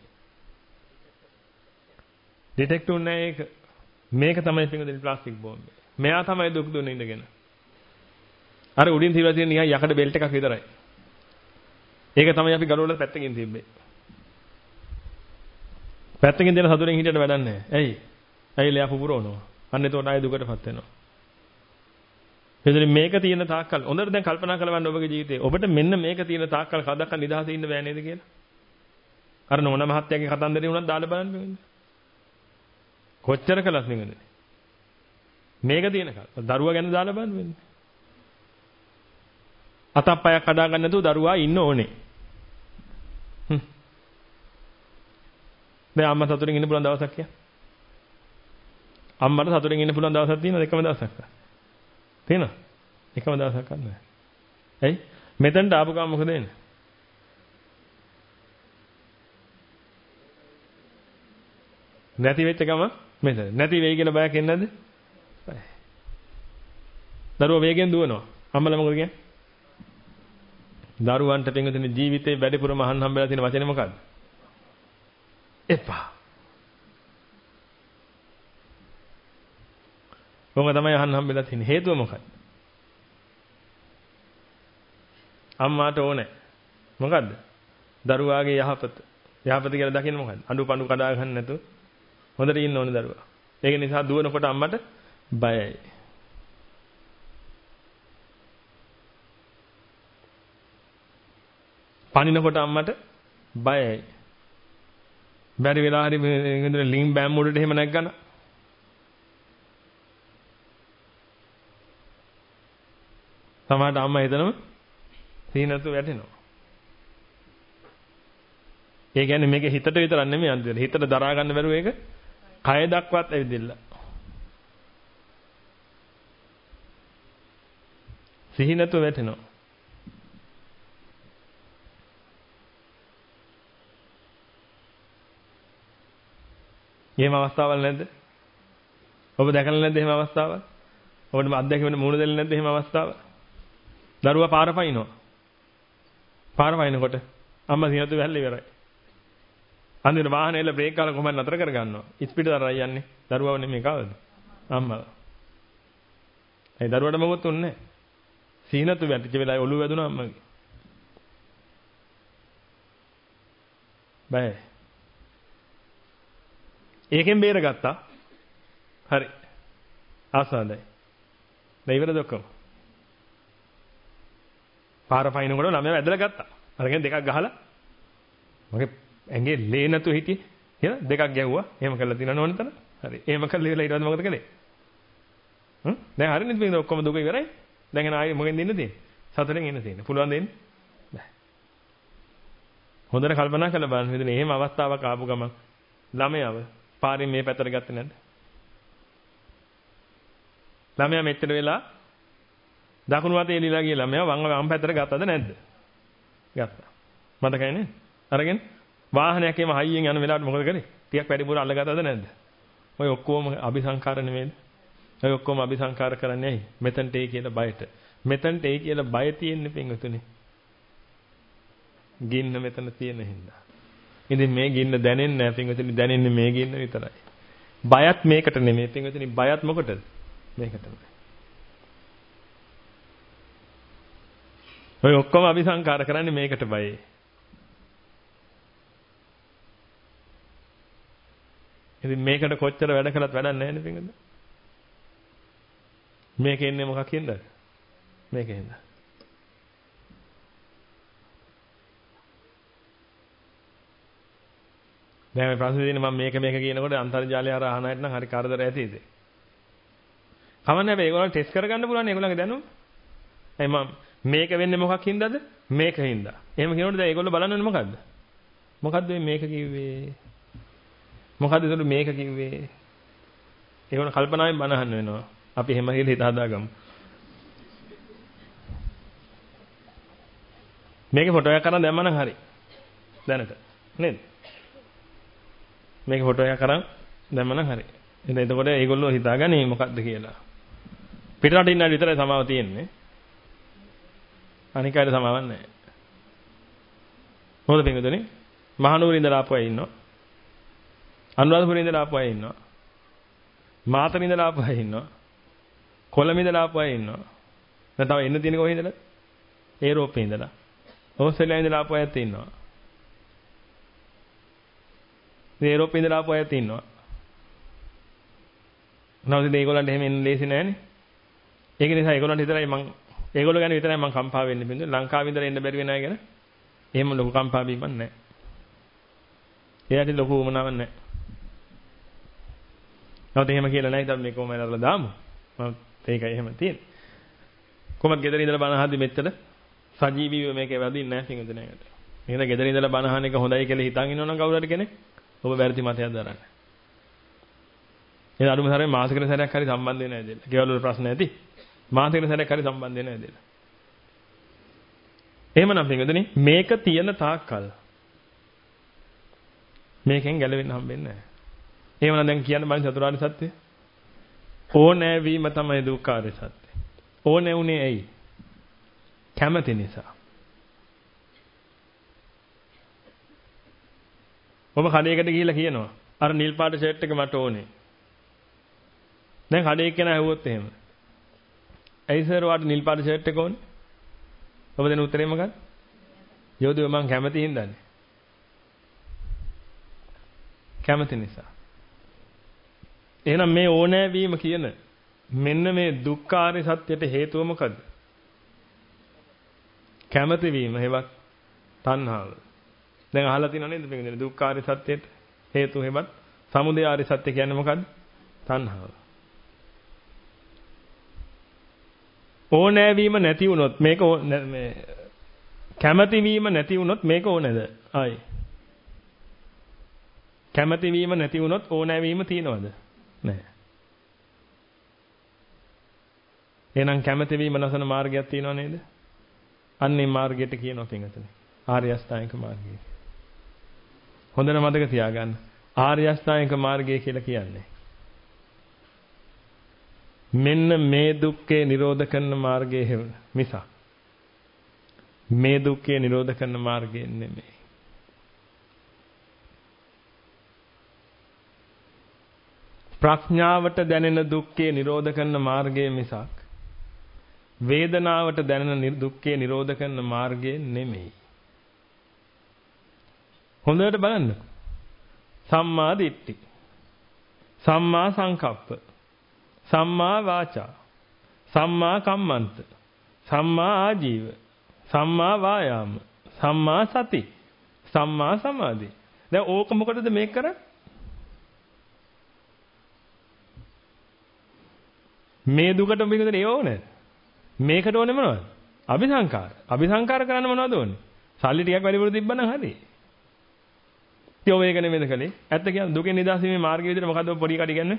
ඩිටෙක්ටර් උන්නේ ඒක. මේක තමයි පින්වතුනි ප්ලාස්ටික් බෝම්බේ. මෙයා තමයි දුක් දුන්නේ ඉඳගෙන. අර උඩින් තියලා තියෙන නිකන් යකඩ බෙල්ට් එකක් විතරයි. ඒක තමයි අපි ගලවලා පැත්තකින් තිබ්බේ. පැත්තකින් දෙන සතුරෙන් හිටියට වැඩක් නැහැ. ඇයි? ඇයිලා පුපුරවනවා. අන්න එතකොට ආයෙ දුකටපත් වෙනවා. එතන මේක තියෙන තාක්කල් හොඳට දැන් කල්පනා කරවන්න ඔබගේ ජීවිතේ. ඔබට මෙන්න මේක තියෙන තාක්කල් කවදාවත් නිදහසේ ඉන්න බෑ නේද කියලා. අර නෝන මහත්තයාගේ කතන්දරේ උනත් දාලා බලන්න වෙන්නේ. කොච්චර කළත් නෙමෙයි. මේක තියෙනකල් දරුවා ගැන දාලා බලන්න වෙන්නේ. අතක් පයක් කඩා ගන්න නැතුව දරුවා ඉන්න ඕනේ. දැන් අම්මා සතුටින් ඉන්න පුළුවන් දවසක් කිය. අම්මට සතුටින් ඉන්න පුළුවන් දවසක් තියෙනවද? එකම දවසක්. තියෙනවද? එකම දවසක් නැහැ. ඇයි? මෙතනට ආපු ගමන් මොකද වෙන්නේ? නැති වෙච්ච ගම මෙතන. නැති වෙයි කියලා බයක් එන්නේ නැද්ද? දරුවා වේගෙන් දුවනවා. අම්මලා මොකද කියන්නේ? දරුවන්ට පින්විතනේ ජීවිතේ වැඩිපුරම අහන්න හම්බෙලා තියෙන වචනේ මොකද්ද? එපා. මොකද තමයි අහන්න හම්බෙලා තියෙන්නේ. හේතුව මොකක්ද? අම්මාට ඕනේ. මොකද්ද? දරුවාගේ යහපත. යහපත කියලා දකින්න මොකද්ද? අඬු පඬු කඩා ගන්න නැතුව හොඳට ඉන්න ඕනේ දරුවා. ඒක නිසා දුවනකොට අම්මට බයයි. පනිනකොට අම්මට බයයි. බැරි වෙලා හරි ලිං බෑම් උඩට එහෙම නැග්ගන. සමහරට අම්මා හිතනම සීනතු වැටෙනවා. ඒ කියන්නේ මේක හිතට විතරක් නෙමෙයි අන්තිමට. හිතට දරා ගන්න බැරුව ඒක කය දක්වත් ඇවිදින්න. සිහිනතු වැටෙනවා. එහෙම අවස්ථාවල් නැද්ද? ඔබ දැකලා නැද්ද එහෙම අවස්ථාවල්? ඔබට අත්දැකීම මුණ දෙන්නේ නැද්ද එහෙම අවස්ථාවල්? දරුවා පාර පයින්නවා. පාර පයින්නකොට අම්මා සිනතු වැල්ල ඉවරයි. අන්තිමට වාහනේ එල බ්‍රේක් කාලා කොහොමද නතර කරගන්නවා? ඉස්පිට දරලා යන්නේ. දරුවව නෙමෙයි කවද? අම්මලා. ඒ දරුවට මොකොත් උන්නේ නැහැ. සිනතු වැටිච්ච වෙලාවේ ඔළුව වැදුනා අම්මගේ. බය. ඒකෙන් බේරගත්තා. හරි. ආසාවයි. දැන් ඉවරද ඔක්කොම? පාර පයින්නකොට ළමයා ඇදලා ගත්තා. අරගෙන දෙකක් ගහලා මගේ ඇඟේ ලේ නැතු හිටියේ. එහෙනම් දෙකක් ගැව්වා. එහෙම කරලා තියන ඕන තරම්. හරි. එහෙම කරලා ඉවරලා ඊට පස්සේ මොකද කළේ? දැන් හරිනේ මේ ඔක්කොම දුක ඉවරයි. දැන් එන ආයේ මොකෙන්ද ඉන්න තියෙන්නේ? සතුටෙන් ඉන්න තියෙන්නේ. පුළුවන් දෙන්නේ? බෑ. හොඳට කල්පනා කරලා බලන්න. මෙතන එහෙම අවස්ථාවක් ආපු ගමන් ළමයාව පාරෙන් මේ පැත්තට ගත්තේ නැද්ද? ළමයා මෙච්චර වෙලා දකුණු අතේ එලිලා ගිය ළමයා වම් පැත්තට ගත්තද නැද්ද? ගත්තා. මතකයි නේද? අරගෙන වාහනයක් එම හයියෙන් යන වෙලාවට මොකද කරේ? ටිකක් වැඩිපුර අල්ලගත්තද නැද්ද? ඔය ඔක්කොම අபிසංකාර නෙමෙයිද? ඔය ඔක්කොම අபிසංකාර කරන්නේ ඇයි? මෙතනට එයි කියලා බයට. මෙතනට එයි කියලා බය තියෙන්නේ පින්වතුනි. ගින්න මෙතන තියෙන හින්දා. ඉතින් මේ ගින්න දැනෙන්නේ නැහැ පින්වතුනි, දැනෙන්නේ මේ ගින්න විතරයි. බයත් මේකට නෙමෙයි පින්වතුනි, බයත් මොකටද? මේකටමයි. ඔය ඔක්කොම අபிසංකාර කරන්නේ මේකට බයයි. ඉතින් මේකට කොච්චර වැඩ කළත් වැඩක් නැහැ නේ පින්වතුනි. මේකේ ඉන්නේ මොකක්ින්ද? මේකෙන්ද. දැන් මේ ප්‍රශ්නේ තියෙන්නේ මම මේක කියනකොට අන්තර්ජාලය හරහා අහන අයට නම් හරි කරදර ඇතිද? කමන්නේ නැහැ ඒගොල්ලෝ ටෙස්ට් කරගන්න පුළුවන් ඒගොල්ලන්ගේ දැනුම. එයි මම මේක වෙන්නේ මොකක්ින්දද? මේකින්ද. එහෙම කියනකොට දැන් ඒගොල්ලෝ බලන්නේ මොකද්ද? මොකද්ද මේක කිව්වේ? මොකද්ද ඒතකොට මේක කිව්වේ? ඒගොල්ලෝ කල්පනාවෙන් බන අහන්න වෙනවා. අපි එහෙම කියලා හිත හදාගමු. මේකේ ෆොටෝ එකක් අරන් දැම්මනම් හරි. දැනට. නේද? මේකේ ෆොටෝ එකක් අරන් දැම්මනම් හරි. එතකොට ඒගොල්ලෝ හිතාගන්නේ මොකද්ද කියලා. පිටරට ඉන්න අය විතරයි සමාව තියෙන්නේ. අනික අයට සමාවක් නැහැ. මොකද පින්වතුනි? මහනුවර ඉඳලා ආපු අය ඉන්නවා. අනුරාධපුරේ ඉඳලා ආපු අය ඉන්නවා. මාතර ඉඳලා ආපු අය ඉන්නවා. කොළඹ ඉඳලා ආපු අය ඉන්නවා. දැන් තව එන්න තියෙන කොහේ ඉඳලා? ඒරෝපේ ඉඳලා. ඕස්ට්‍රේලියාවේ ඉඳලා ආපු අයත් ඉන්නවා. ඒරෝපේ ඉඳලා ආපු අයත් ඉන්නවා. නැවත ඒගොල්ලන්ට එහෙම එන්න ලේසි නෑනේ. ඒක නිසා ඒගොල්ලන්ට විතරයි ඒගොල්ලෝ ගැන විතරයි මම කම්පා වෙන්නේ බින්ද. ලංකාවේ ඉඳලා එන්න බැරි වෙන අය ගැන එහෙම ලොකු කම්පා වීමක් නැහැ. එයාට ලොකු උමනාවක් නැහැ. නැවත එහෙම කියලා නැහැ. ඉතින් මේක කොහොමද අරලා දාමු. මම ඒකයි එහෙම තියෙන්නේ. කොහොමද ගෙදර ඉඳලා බණ අහද්දි මෙච්චර සජීවීව මේකේ වැදින්නේ නැහැ පින්වතුනේකට. එහෙනම් ගෙදර ඉඳලා බණ අහන එක හොඳයි කියලා හිතන් ඉන්නවනම් කවුරු හරි කෙනෙක් ඔබ වැරදි මතයක් දරන්න. එහෙනම් අරුම සැරේ මාසිකට සැරයක් හරි සම්බන්ධ වෙන්නේ නැද්ද? ගෙවල් වල ප්‍රශ්න ඇති. මාසිකට සැරයක් හරි සම්බන්ධ වෙන්නේ නැද්ද? එහෙමනම් පින්වතුනි මේක තියෙන තාක්කල් මේකෙන් ගැලවෙන්න හම්බෙන්නේ නැහැ. එහෙමනම් දැන් කියන්න බෑ චතුරාර්ය සත්‍ය. ඕනෑ වීම තමයි දුක්ඛාරය සත්‍ය. ඕනේ උනේ ඇයි? කැමති නිසා. ඔබ කඩේකට ගිහිල්ලා කියනවා අර නිල් පාට ෂර්ට් එක මට ඕනේ. දැන් කඩේ කෙනා ඇහුවොත් එහෙම. ඇයි සර් වාට නිල් පාට ෂර්ට් එක ඕනේ? ඔබ දෙන උත්තරේ මොකක්ද? යෝධයෝ මං කැමති හින්දානේ. කැමති නිසා. එහෙනම් මේ ඕනෑ වීම කියන මෙන්න මේ දුක්ඛාරය සත්‍යයට හේතුව මොකද්ද? කැමති වීම හේවත් තණ්හාව. දැන් අහලා තියෙනව නේද මේක දුක්ඛාරය සත්‍යයට හේතුව හේවත් සමුදය ආරය සත්‍ය කියන්නේ මොකද්ද? තණ්හාව. ඕනෑ වීම නැති වුණොත් මේක මේ කැමති වීම නැති වුණොත් මේක ඕනේද? ආයි. කැමති වීම නැති වුණොත් ඕනෑ වීම තියනවද? නැහැ. එහෙනම් කැමති වීම නැසන මාර්ගයක් තියෙනව නේද? අන්නේ මාර්ගයට කියනවා පින්වතුනි. ආර්ය අෂ්ටාංගික මාර්ගය. හොඳට මතක තියාගන්න. ආර්ය අෂ්ටාංගික මාර්ගය කියලා කියන්නේ මෙන්න මේ දුක්ඛේ නිරෝධ කරන මාර්ගයේ මිසක් මේ දුක්ඛේ නිරෝධ කරන මාර්ගය නෙමෙයි. ප්‍රඥාවට දැනෙන දුක්ඛේ නිරෝධ කරන මාර්ගය මිසක් වේදනාවට දැනෙන දුක්ඛේ නිරෝධ කරන මාර්ගය නෙමෙයි. හොඳට බලන්න. සම්මා දිට්ඨි, සම්මා සංකප්ප, සම්මා වාචා, සම්මා කම්මන්ත, සම්මා ආජීව, සම්මා වායාම, සම්මා සති, සම්මා සමාධි. දැන් ඕක මොකටද මේක කරන්නේ? මේ දුකට මේකද ඒ ඕනේ. මේකට ඕනේ මොනවද? අபிසංකාර. අபிසංකාර කරන්න මොනවද ඕනේ? සල්ලි ටිකක් වැඩිපුර තිබ්බනම් හරි. ඉතින් ඔය එක නෙමෙයිද කලේ? ඇත්ත කියන්නේ දුකෙන් නිදහස් වීමේ මාර්ගය විදිහට මොකද්ද පොඩි කඩි කියන්නේ?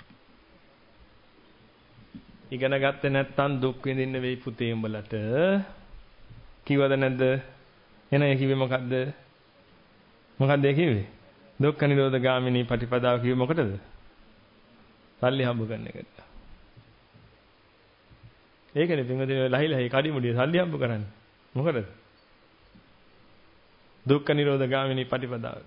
ඉගෙන ගත්තේ නැත්නම් දුක් විඳින්න වෙයි පුතේ උඹලට. කිව්වද නැද්ද? එන ඒ කිව්වේ මොකද්ද? මොකද්ද ඒ කිව්වේ? දුක්ඛ නිරෝධ ගාමිනී පටිපදාව කිව්වේ මොකටද? සල්ලි හම්බ කරන එකට. ඒකනේ පින්වදින ලහිලහි කඩිමුඩිය සල්ලි හම්බ කරන්නේ. මොකටද? දුක්ඛ නිරෝධ ගාමිනී පටිපදාව.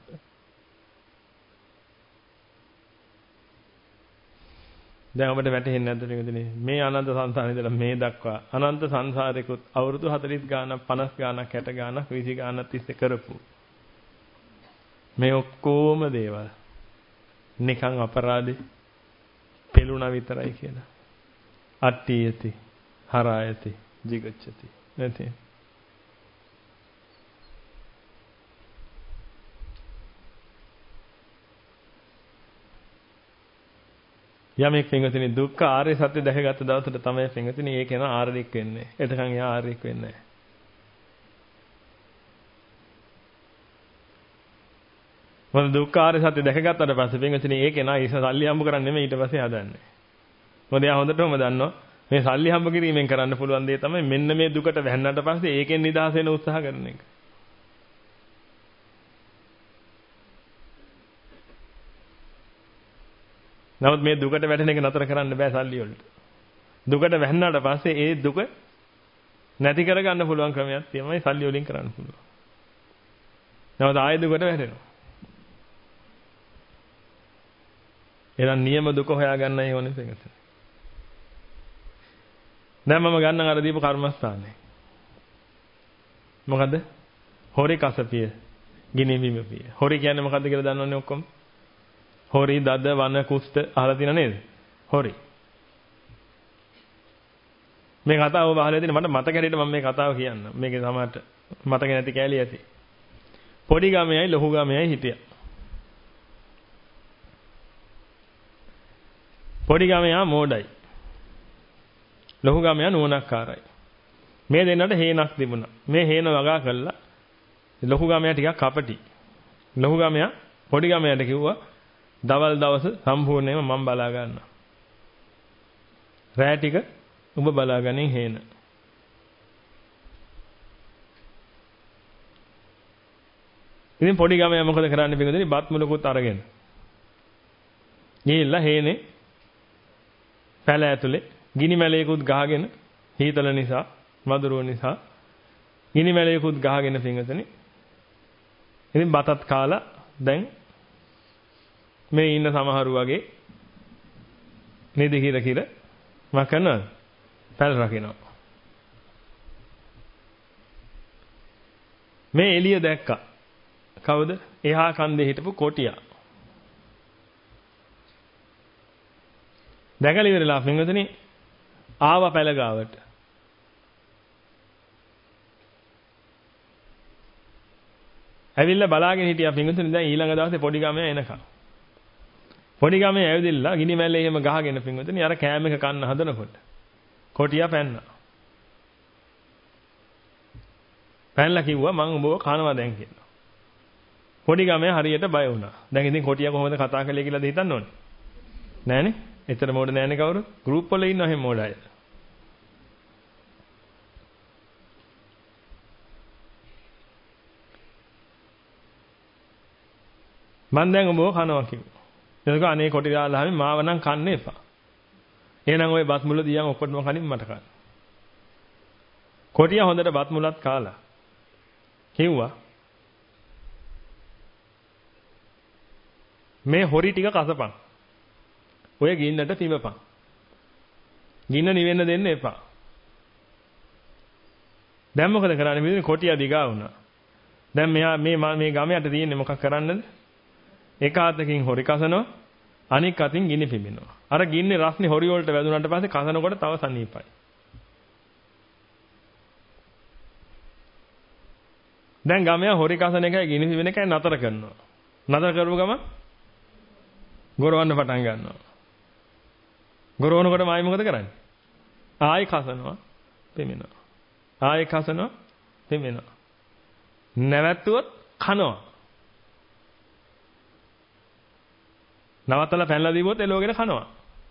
දැන් ඔබට වැටහෙන්නේ නැද්ද පින්වදිනේ? මේ අනන්ත සංසාරේ ඉඳලා මේ දක්වා අනන්ත සංසාරේකුත් අවුරුදු 40 ගාණක් 50 ගාණක් 60 ගාණක් 20 ගාණක් තිස්සේ කරපු මේ ඔක්කොම දේවල් නිකන් අපරාධේ පෙළුණා විතරයි කියලා. අට්ඨියති හරායති jigacchati නැති. යමෙක් පින්වතුනි දුක්ඛ ආර්ය සත්‍ය දැකගත්ත දවසට තමයි පින්වතුනි ඒක න ආර්යෙක් වෙන්නේ. එතකන් එයා ආර්යෙක් වෙන්නේ නැහැ. මොකද දුක්ඛ ආර්ය සත්‍ය දැකගත්තට පස්සේ පින්වතුනි ඒක න ඉස සල්ලි හම්බ කරන්නේ නෙමෙයි ඊට පස්සේ හදන්නේ. මොකද එයා හොඳටම දන්නවා මේ සල්ලි හම්බ කිරීමෙන් කරන්න පුළුවන් දේ තමයි මෙන්න මේ දුකට වැහෙන්නට පස්සේ ඒකෙන් නිදහස් වෙන්න උත්සාහ කරන එක. නමුත් මේ දුකට වැටෙන එක නතර කරන්න බෑ සල්ලි වලට. දුකට වැහෙනාට පස්සේ ඒ දුක නැති කරගන්න පුළුවන් ක්‍රමයක් තමයි සල්ලි වලින් කරන්න පුළුවන්. නමුත් ආයෙ දුකට වැටෙනවා. එහෙනම් නියම දුක හොයාගන්නයි ඕනේ දෙකට. දැන් මම ගන්නම් අර දීප කර්මස්ථානේ. මොකද්ද? හොරි කසපිය, ගිනි බිමපිය. හොරි කියන්නේ මොකද්ද කියලා දන්නවනේ ඔක්කොම? හොරි දද වන කුස්ත අහලා තියෙන නේද? හොරි. මේ කතාව ඔබ අහලා තියෙන මට මතක හැටියට මම මේ කතාව කියන්නම්. මේකේ සමහරට මතක නැති කෑලි ඇති. පොඩි ගමයයි ලොකු ගමයයි හිටියා. පොඩි ගමයා මෝඩයි. ලොකු ගමයා නුවණක්කාරයි. මේ දෙන්නට හේනක් තිබුණා. මේ හේන වගා කළා. ලොකු ගමයා ටිකක් කපටි. ලොකු ගමයා පොඩි ගමයාට කිව්වා දවල් දවස සම්පූර්ණයෙන්ම මම බලා ගන්නවා. රෑ ටික ඔබ බලාගනින් හේන. ඉතින් පොඩි ගමයා මොකද කරන්නේ පිටුදේ බත් මුලකුත් අරගෙන. ගිහිල්ලා හේනේ පැල ඇතුලේ ගිනි මැලයකුත් ගහගෙන හීතල නිසා මදුරුව නිසා ගිනි මැලයකුත් ගහගෙන පිටුදේ. ඉතින් බතත් කාලා දැන් මේ ඉන්න සමහරු වගේ නිදි කිර කිර මම කරනවද? පැල රකින්නවා. මේ එළිය දැක්කා. කවුද? එහා කන්දේ හිටපු කොටියා. දැකලා ඉවරලා පින්වතුනි ආව පැල ගාවට. ඇවිල්ලා බලාගෙන හිටියා පින්වතුනි දැන් ඊළඟ දවසේ පොඩි ගමයා එනකම්. පොඩි ගමේ ඇවිදilla ගිනි මැල්ලේ එහෙම ගහගෙන පින්වතුනි අර කෑම එක කන්න හදනකොට කොටියා පැන්නා. පැනලා කිව්වා මං උඹව කනවා දැන් කියලා. පොඩි ගමයා හරියට බය වුණා. දැන් ඉතින් කොටියා කොහොමද කතා කළේ කියලාද හිතන්න ඕනේ. නෑනේ. එතන මොඩ නෑනේ කවුරු? ගෲප් වල ඉන්න හැම මොඩ අය. මං දැන් උඹව කනවා කිව්වා. එතකොට අනේ කොටි දාලාම මාව නම් කන්න එපා. එහෙනම් ওই බත් මුල දියන් ඔක්කොටම කනින් මට කන්න. කොටියා හොඳට බත් මුලත් කාලා. කිව්වා මේ හොරි ටික කසපන්. ඔය ගින්නට පිඹපන්. ගින්න නිවෙන්න දෙන්න එපා. දැන් මොකද කරන්නේ? මේ කොටියා දිගා වුණා. දැන් මෙයා මේ ගමයට තියෙන්නේ මොකක් කරන්නද? එක අතකින් හොරි කසනවා අනික අතින් ගිනි පිඹිනවා. අර ගින්නේ රස්නේ හොරි වලට වැදුනට පස්සේ කසනකොට තව සනීපයි. දැන් ගමයා හොරි කසන එකයි ගිනි පිඹින එකයි නතර කරනවා. නතර කරපු ගම ගොරවන්න පටන් ගන්නවා. ගොරවනකොට මායි මොකද කරන්නේ? ආයි කසනවා පිඹිනවා. ආයි කසනවා පිඹිනවා. නැවැත්තුවොත් කනවා. නවත්තලා පැනලා දීවොත් එලෝගෙන කනවා.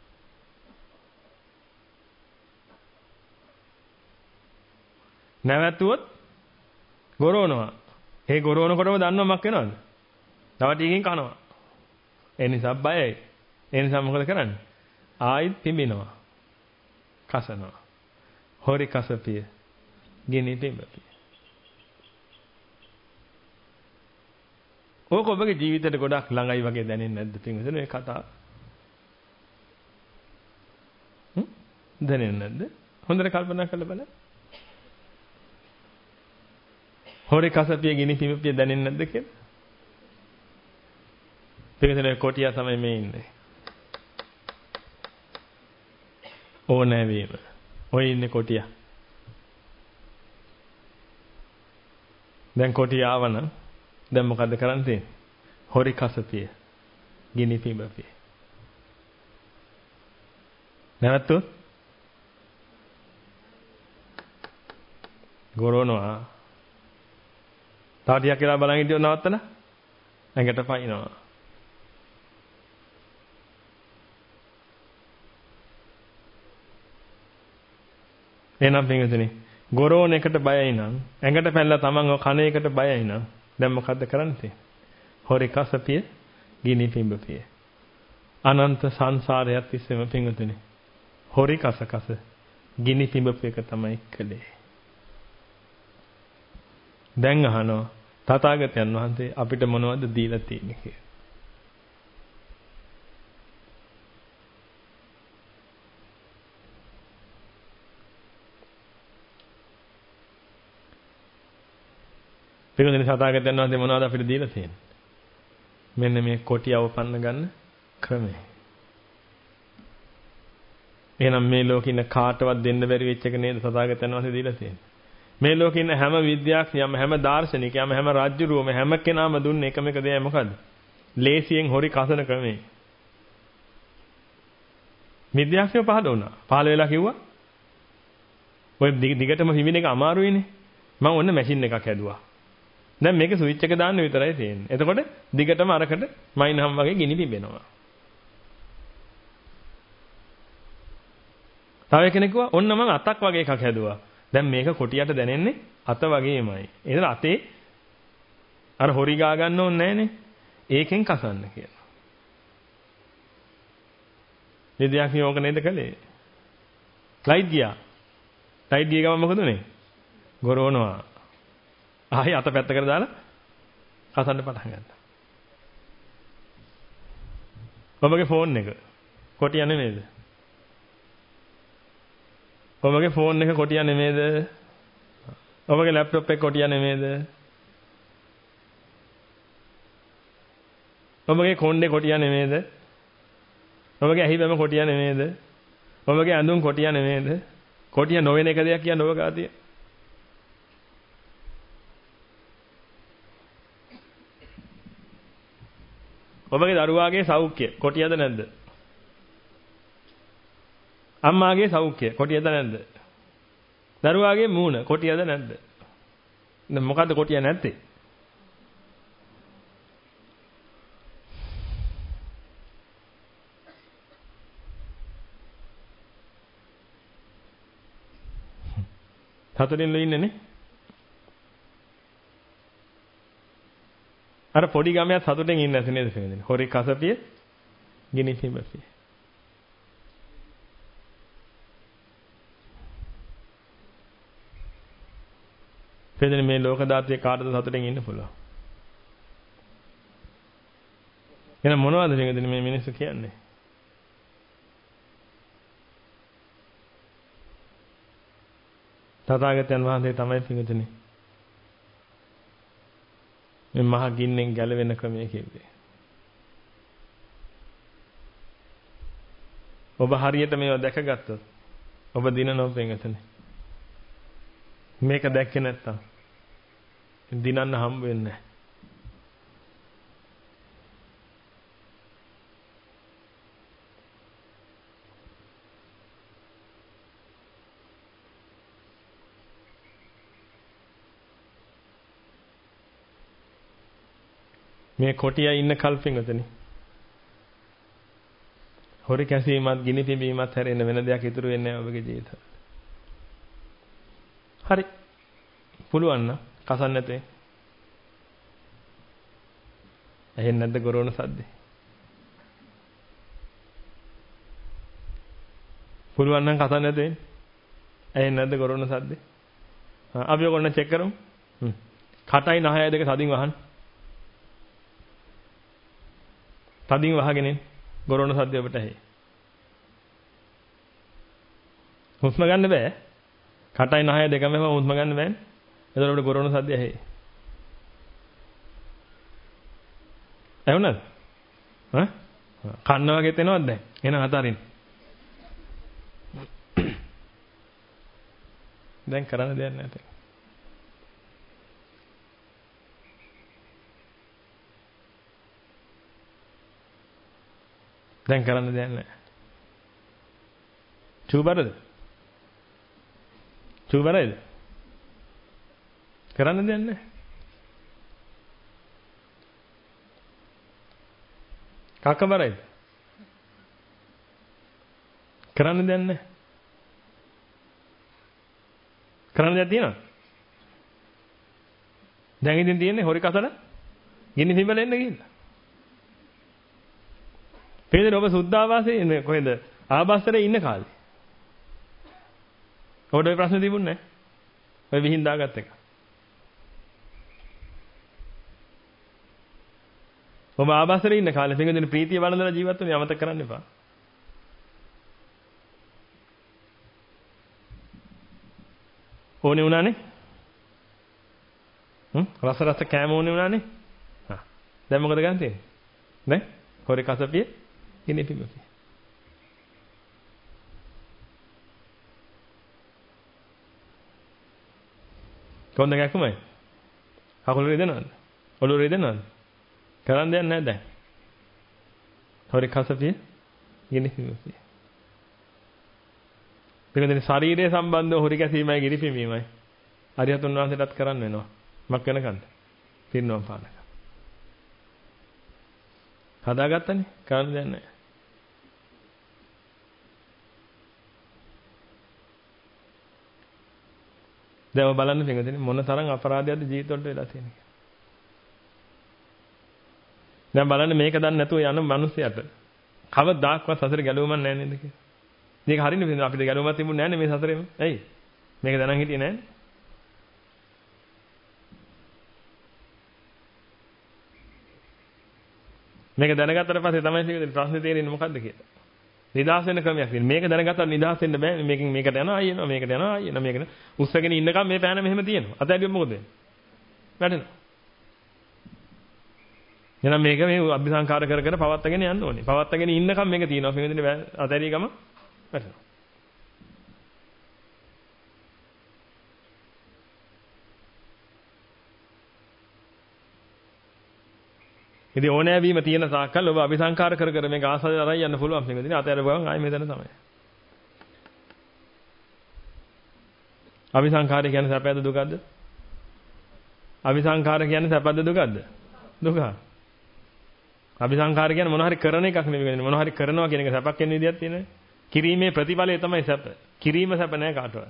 නැවැත්තුවොත් ගොරවනවා. ඒ ගොරවනකොටම දන්නව මක් වෙනවද? තව ටිකකින් කනවා. ඒ නිසා බයයි. ඒ නිසා මොකද කරන්නේ? ආයිත් පිඹිනවා. කසනවා. හොරි කසපිය. ගිනි පිඹපිය. ඕක ඔබගේ ජීවිතේට ගොඩක් ළඟයි වගේ දැනෙන්නේ නැද්ද පින්වතුනි මේ කතාව? දැනෙන්නේ නැද්ද? හොඳට කල්පනා කරලා බලන්න. හොරි කසපිය ගිනි පිඹපිය දැනෙන්නේ නැද්ද කියලා? පින්වතුනි කොටියා තමයි මේ ඉන්නේ. ඕනෑ වීම. ඔය ඉන්නේ කොටියා. දැන් කොටියා ආවනම් දැන් මොකද්ද කරන්න තියෙන්නේ? හොරි කසපිය. ගිනි පිඹපිය. නැවතුත් ගොරවනවා. තාටියක් කියලා බලන් ඉඳියොත් නවත්තලා ඇඟට පයින්නවා. එහෙනම් පින්වතුනි ගොරෝන එකට බයයි නම් ඇඟට පැනලා තමන්ව කන එකට බයයි නම් දැන් මොකද්ද කරන්නේ? හොරි කසපිය ගිනි පිඹපිය. අනන්ත සංසාරයක් තිස්සේම පින්වතුනි හොරි කස ගිනි පිඹපිය එක තමයි කළේ. දැන් අහනවා තථාගතයන් වහන්සේ අපිට මොනවද දීලා තියෙන්නේ කියලා. පිළිගන්නේ තථාගතයන් වහන්සේ මොනවද අපිට දීලා තියෙන්නේ? මෙන්න මේ කොටියව පන්න ගන්න ක්‍රමය. එහෙනම් මේ ලෝකේ ඉන්න කාටවත් දෙන්න බැරි වෙච්ච එක නේද තථාගතයන් වහන්සේ දීලා තියෙන්නේ? මේ ලෝකේ ඉන්න හැම විද්‍යාඥයම හැම දාර්ශනිකයම හැම රාජ්‍යරුවම හැම කෙනාම දුන්නේ එකම එක දෙයයි මොකද්ද? ලේසියෙන් හොරි කසන ක්‍රමය. විද්‍යාඥයෝ පහළ වුණා. පහළ වෙලා කිව්වා ඔය දිගටම හිමින එක අමාරුයිනේ. මම ඔන්න මැෂින් එකක් හැදුවා. දැන් මේක ස්විච් එක දාන්න විතරයි තියෙන්නේ. එතකොට දිගටම අරකට මයින්හම් වගේ ගිනි පිඹෙනවා. තව කෙනෙක් කිව්වා ඔන්න මම අතක් වගේ එකක් හැදුවා. දැන් මේක කොටියට දැනෙන්නේ අත වගේමයි. එහෙනම් අතේ අර හොරි ගා ගන්න ඕනේ නැහනේ. ඒකෙන් කසන්න කියලා. මේ දෙයක් නියෝග නේද කළේ? ලයිට් ගියා. ලයිට් ගිය ගමන් මොකද උනේ? ගොරවනවා. ආයෙ අත පැත්තකට දාලා කසන්න පටන් ගත්තා. ඔබගේ ෆෝන් එක කොටිය නෙමෙයිද? ඔබගේ ෆෝන් එක කොටිය නෙමෙයිද? ඔබගේ ලැප්ටොප් එක කොටිය නෙමෙයිද? ඔබගේ කොණ්ඩේ කොටිය නෙමෙයිද? ඔබගේ ඇහිබැම කොටිය නෙමෙයිද? ඔබගේ ඇඳුම් කොටිය නෙමෙයිද? කොටිය නොවන එක දෙයක් කියන්නේ ඔබ ගාතිය. ඔබගේ දරුවාගේ සෞඛ්‍ය කොටියද නැද්ද? අම්මාගේ සෞඛ්‍ය කොටියද නැද්ද? දරුවාගේ මූණ කොටියද නැද්ද? දැන් මොකද්ද කොටිය නැත්තේ? සතුටින් ඉන්නේ නේ. අර පොඩි ගමයක් සතුටින් ඉන්නේ නැති නේද කියන්නේ. හොරි කසපිය ගිනි පිඹපිය. පෙදෙන මේ ලෝක ධාතුවේ කාටද සතුටින් ඉන්න පුළුවන්. එහෙනම් මොනවද මේ මිනිස්සු කියන්නේ? තථාගතයන් වහන්සේ තමයි පිඟුතුනේ. මේ මහ ගින්නෙන් ගැලවෙන ක්‍රමය කිව්වේ. ඔබ හරියට මේවා දැකගත්තොත් ඔබ දිනනොත් පිඟුතුනේ. මේක දැක්කේ නැත්තම් දිනන්න හම්බ වෙන්නේ නැහැ. මේ කොටියා ඉන්න කල්පින්වතනේ. හොරි කැසීමත් ගිනි පිඹීමත් හැරෙන්න වෙන දෙයක් ඉතුරු වෙන්නේ නැහැ ඔබගේ ජීවිතවල. හරි. පුළුවන් නම් කසන්න නැතේ. ඇහෙන්නේ නැද්ද ගොරවන සද්දේ? පුළුවන් නම් කසන්න නැතේ. ඇහෙන්නේ නැද්ද ගොරවන සද්දේ? අපි ඔයගොල්ලෝ චෙක් කරමු. කටයි නහයයි දෙක තදින් වහන්න. තදින් වහගෙන ගොරවන සද්දය ඔබට ඇහි. හුස්ම ගන්න බෑ. කටයි නහය දෙකම හුස්ම ගන්න බෑනේ. එතකොට ඔබට ගොරවන සද්දය ඇහි. ඇහුණාද? කන්න වගේ තේනවද දැන්? එහෙනම් අතාරින්න. දැන් කරන්න දෙයක් නැහැ. දැන් කරන්න දෙයක් නැහැ. චූබරද? චූබරයිද? කරන්න දෙයක් නැහැ. කකබරයිද? කරන්න දෙයක් නැහැ. කරන්න දෙයක් තියෙනවද? දැන් ඉතින් තියෙන්නේ හොරි කසල ගිනි පිඹල එන්න ගිහිල්ලා. පේදෙන ඔබ සුද්ධාවාසයේ ඉන්නේ කොහෙද? ආබස්තරේ ඉන්න කාලේ. ඔබට ඔය ප්‍රශ්න තිබුණේ නැහැ. ඔය විහිං දාගත් එක. ඔබ ආබස්තරේ ඉන්න කාලේ පිටින් ප්‍රීතිය වළඳලා ජීවත් වෙන්න අමතක කරන්න එපා. ඕනේ වුණානේ? රස රස කෑම ඕනේ වුණානේ? දැන් මොකද ගන්න තියෙන්නේ? නේ? හොරේ කසපිය ගිනි පිඹපිය. කොන්ද ගැක්කුමයි? කකුල රිදෙනවද? ඔළුව රිදෙනවද? කරන් දෙයක් නැහැ දැන්. හොරේ කසපිය ගිනි පිඹපිය. පින්වතුනි ශරීරය සම්බන්ධව හොරි කැසීමයි ගිරිපීමයි. අරිහතුන් වහන්සේටත් කරන්න වෙනවා. මක් වෙනකන්ද? පිරිනොම් පානක. හදාගත්තනේ. කරන්න දෙයක් නැහැ. දැන් බලන්න පින්වතුනි මොන තරම් අපරාධයක්ද ජීවිතවලට වෙලා තියෙන්නේ. දැන් බලන්න මේක දන්නේ නැතුව යන මිනිස්සයාට කවදාක්වත් සසර ගැලවුමක් නැහැ නේද කියලා. මේක හරිනේ පින්වතුනි අපිට ගැලවුමක් තිබුණේ නැහැ නේ මේ සසරේම. ඇයි? මේක දැනන් හිටියේ නැහැ. මේක දැනගත්තට පස්සේ තමයි පින්වතුනි ප්‍රශ්නේ තේරෙන්නේ මොකද්ද කියලා. නිදහස් වෙන ක්‍රමයක් තියෙනවා. මේක දැනගත්තට නිදහස් වෙන්න බෑ. මේකෙන් මේකට යනවා ආයෙ එනවා. මේකට යනවා ආයෙ එනවා. මේකට උස්සගෙන ඉන්නකම් මේ පෑන මෙහෙම තියෙනවා. අතහැරියොත් මොකද වෙන්නේ? වැටෙනවා. එහෙනම් මේක මේ අභිසංකාර කර කර පවත්තගෙන යන්න ඕනේ. පවත්තගෙන ඉන්නකම් මේක තියෙනවා. පින්වතුනි අතහැරිය ගම වැටෙනවා. ඉතින් ඕනෑවීම තියෙන සාකල් ඔබ අபிසංකාර කර කර මේක ආසාවෙන් අරන් යන්න පුළුවන් පින්වතුනි. අතහැර ගමන් ආයෙ මෙතන තමයි. අபிසංකාරය කියන්නේ සැපද දුකද? අபிසංකාර කියන්නේ සැපද දුකද? දුක. අபிසංකාර කියන්නේ මොන හරි කරන එකක් නෙවෙයි. මොන හරි කරනවා කියන එක සැපක් වෙන විදියක් තියෙනනේ. කිරීමේ ප්‍රතිඵලය තමයි සැප. කිරීම සැප නෑ කාටවත්.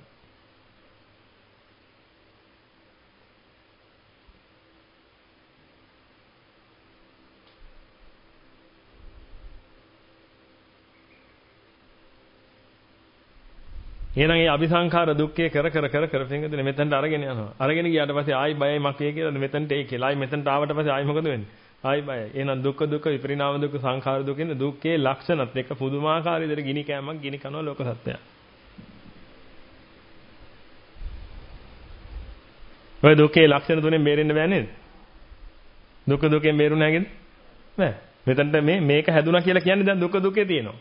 එහෙනම් මේ අபிසංඛාර දුක්ඛේ කර පින්වතුනි මෙතනට අරගෙන යනවා. අරගෙන ගියාට පස්සේ ආයි බයයි මක්කේ කියලා මෙතනට ඒ කියලා. ආයි මෙතනට ආවට පස්සේ ආයි මොකද වෙන්නේ? ආයි බයයි. එහෙනම් දුක්ඛ විපරිණාම දුක්ඛ සංඛාර දුකින් දුක්ඛේ ලක්ෂණත් එක්ක පුදුමාකාර විදිහට ගිනි කෑමක් ගිනි කනවා ලෝක සත්‍යය. ඔය දුක්ඛේ ලක්ෂණ තුනෙන් බේරෙන්න බෑ නේද? දුකෙන් බේරුණ නැගෙද? බෑ. මෙතනට මේක හැදුනා කියලා කියන්නේ දැන් දුකේ තියෙනවා.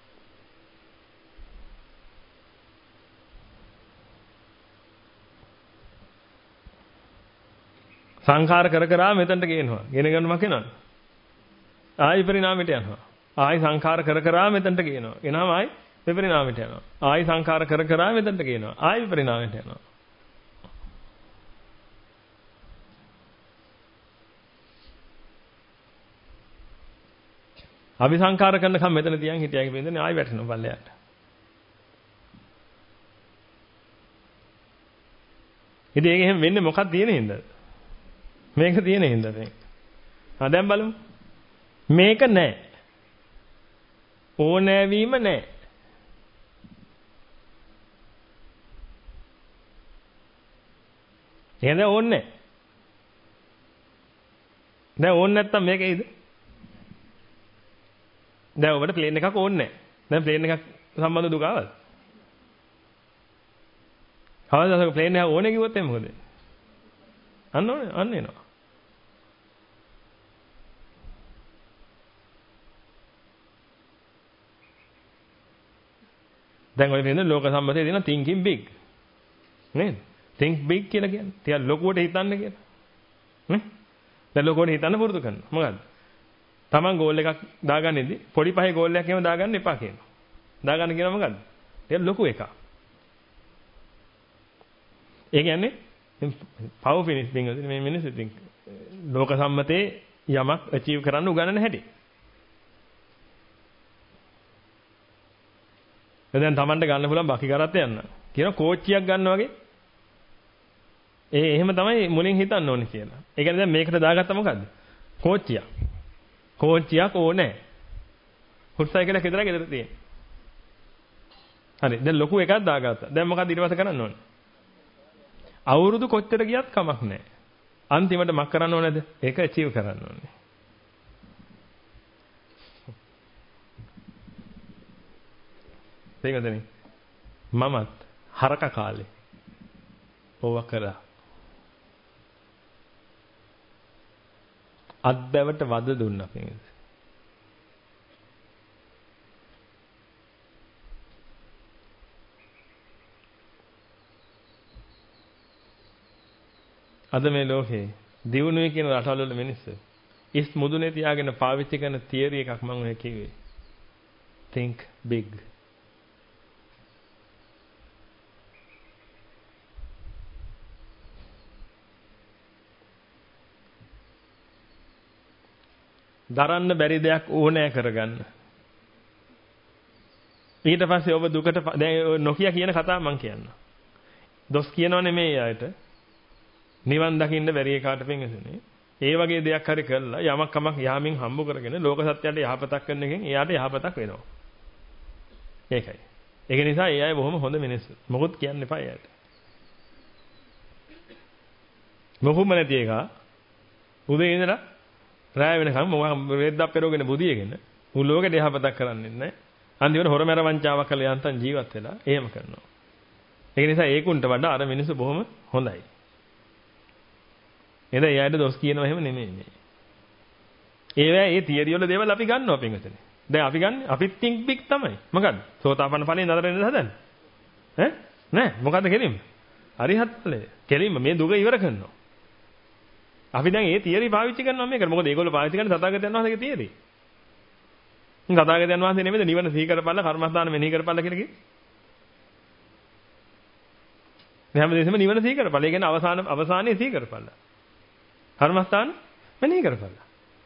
සංඛාර කර මෙතනට ගේනවා. ගෙන මොකක් වෙනවද? ආයි පරිණාමයට යනවා. ආයි සංඛාර කර මෙතනට ගේනවා. එනවාම ආයි විපරිණාමයට යනවා. ආයි සංඛාර කර මෙතනට ගේනවා. ආයි විපරිණාමයට යනවා. අபிසංඛාර කරනකම් මෙතන තියන් හිටියයි වෙන්නේ ආයි වැටෙනවා පල්ලයට. ඉතින් ඒක එහෙම වෙන්නේ මොකක්ද තියෙන හින්දාද? මේක තියෙන හින්දා මේ. දැන් බලමු. මේක නැහැ. ඕනෑවීම නැහැ. එහෙනම් ඕනේ නැහැ. දැන් ඕනේ නැත්තම් මේක එයිද? දැන් ඔබට ප්ලේන් එකක් ඕනේ නැහැ. දැන් ප්ලේන් එකක් සම්බන්ධ දුක ආවද? කවදාද ප්ලේන් එක ඕනේ කිව්වොත් එහේ මොකද? අන්න එනවා. දැන් ඔය වෙන ලෝක සම්මතයේ දෙන thinking big නේද? think big කියලා කියන්නේ. ටිකක් ලොකුවට හිතන්න කියලා. නේ? දැන් ලොකුවට හිතන්න පුරුදු කරනවා. මොකද්ද? Taman goal එකක් දාගන්නෙදි පොඩි පහේ goal එකක් එහෙම දාගන්න එපා කියනවා. දාගන්න කියනවා මොකද්ද? ටිකක් ලොකු එකක්. ඒ කියන්නේ පව ෆිනිෂ් බින්ග මේ මිනිස්සු ඉතින් ලෝක සම්මතයේ යමක් අචීව් කරන්න උගන්නන හැටි. දැන් Tamanට ගන්න පුළුවන් බකි කරත් යන්න. කියන කෝච්චියක් ගන්න වගේ. එහෙම තමයි මුලින් හිතන්න ඕනේ කියලා. ඒ කියන්නේ දැන් මේකට දාගත්තා මොකද්ද? කෝච්චියක්. කෝච්චියක් ඕනේ. හුට් සයිකලයක් විතරයි ගෙදර තියෙන්නේ. හරි. දැන් ලොකු එකක් දාගත්තා. දැන් මොකද්ද ඊට පස්සේ කරන්න ඕනේ? අවුරුදු කොච්චර ගියත් කමක් නැහැ. අන්තිමට මක් කරන්න ඕනේද? ඒක අචීව් කරන්න ඕනේ. තේකදනේ? මමත් හරක කාලේ ඕවා කරා. අත්බැවට වද දුන්නා නේද? අද මේ ලෝකේ දියුණුවේ කියන රටවල වල මිනිස්සු ඉස් මුදුනේ තියාගෙන පාවිච්චි කරන තියරි එකක් මම ඔය කිව්වේ. think big. දරන්න බැරි දෙයක් ඕනෑ කරගන්න. ඊට පස්සේ ඔබ දුකට දැන් නොකිය කියන කතාව මම කියන්නම්. දොස් කියනව නෙමෙයි අයට. නිවන් දකින්න බැරි එකාට පින්වතුනි. ඒ වගේ දෙයක් හරි කරලා යමක් කමක් යාමින් හම්බ කරගෙන ලෝක සත්‍යයට යහපතක් කරන එකෙන් එයාට යහපතක් වෙනවා. ඒකයි. ඒක නිසා ඒ අය බොහොම හොඳ මිනිස්සු. මොකුත් කියන්න එපා එයාට. මොකුම නැති එක උදේ ඉඳලා රාය වෙනකම් මොකක් රෙද්දක් පෙරෝගෙන බුදියගෙන උන් ලෝකෙට යහපතක් කරන්නේ නැහැ. අන්තිමට හොරමැර වංචාවක් කළා යන්තම් ජීවත් වෙලා එහෙම කරනවා. ඒක නිසා ඒකුන්ට වඩා අර මිනිස්සු බොහොම හොඳයි. එද එයාට දොස් කියනවා එහෙම නෙමෙයි මේ. ඒ තියරි වල දේවල් අපි ගන්නවා පින්වතුනි. දැන් අපි ගන්න අපි think big තමයි. මොකද්ද? සෝතාපන්න ඵලයෙන් නතර වෙන්න හදන්නේ. ඈ? නෑ මොකද්ද කෙලින්ම? අරිහත් ඵලය. කෙලින්ම මේ දුක ඉවර කරනවා. අපි දැන් ඒ තියරි පාවිච්චි කරනවා මේකට. මොකද ඒගොල්ලෝ පාවිච්චි කරන්නේ තථාගතයන් වහන්සේගේ තියරි. තථාගතයන් වහන්සේ නෙමෙයිද නිවන සිහි කරපල්ලා කර්මස්ථාන මෙනෙහි කරපල්ලා කියලා කිව්වේ? මේ හැමදේසම නිවන සිහි කරපල්ලා. ඒ කියන්නේ අවසානයේ සිහි කරපල්ලා. කර්මස්ථාන මෙනෙහි කරපල්ලා.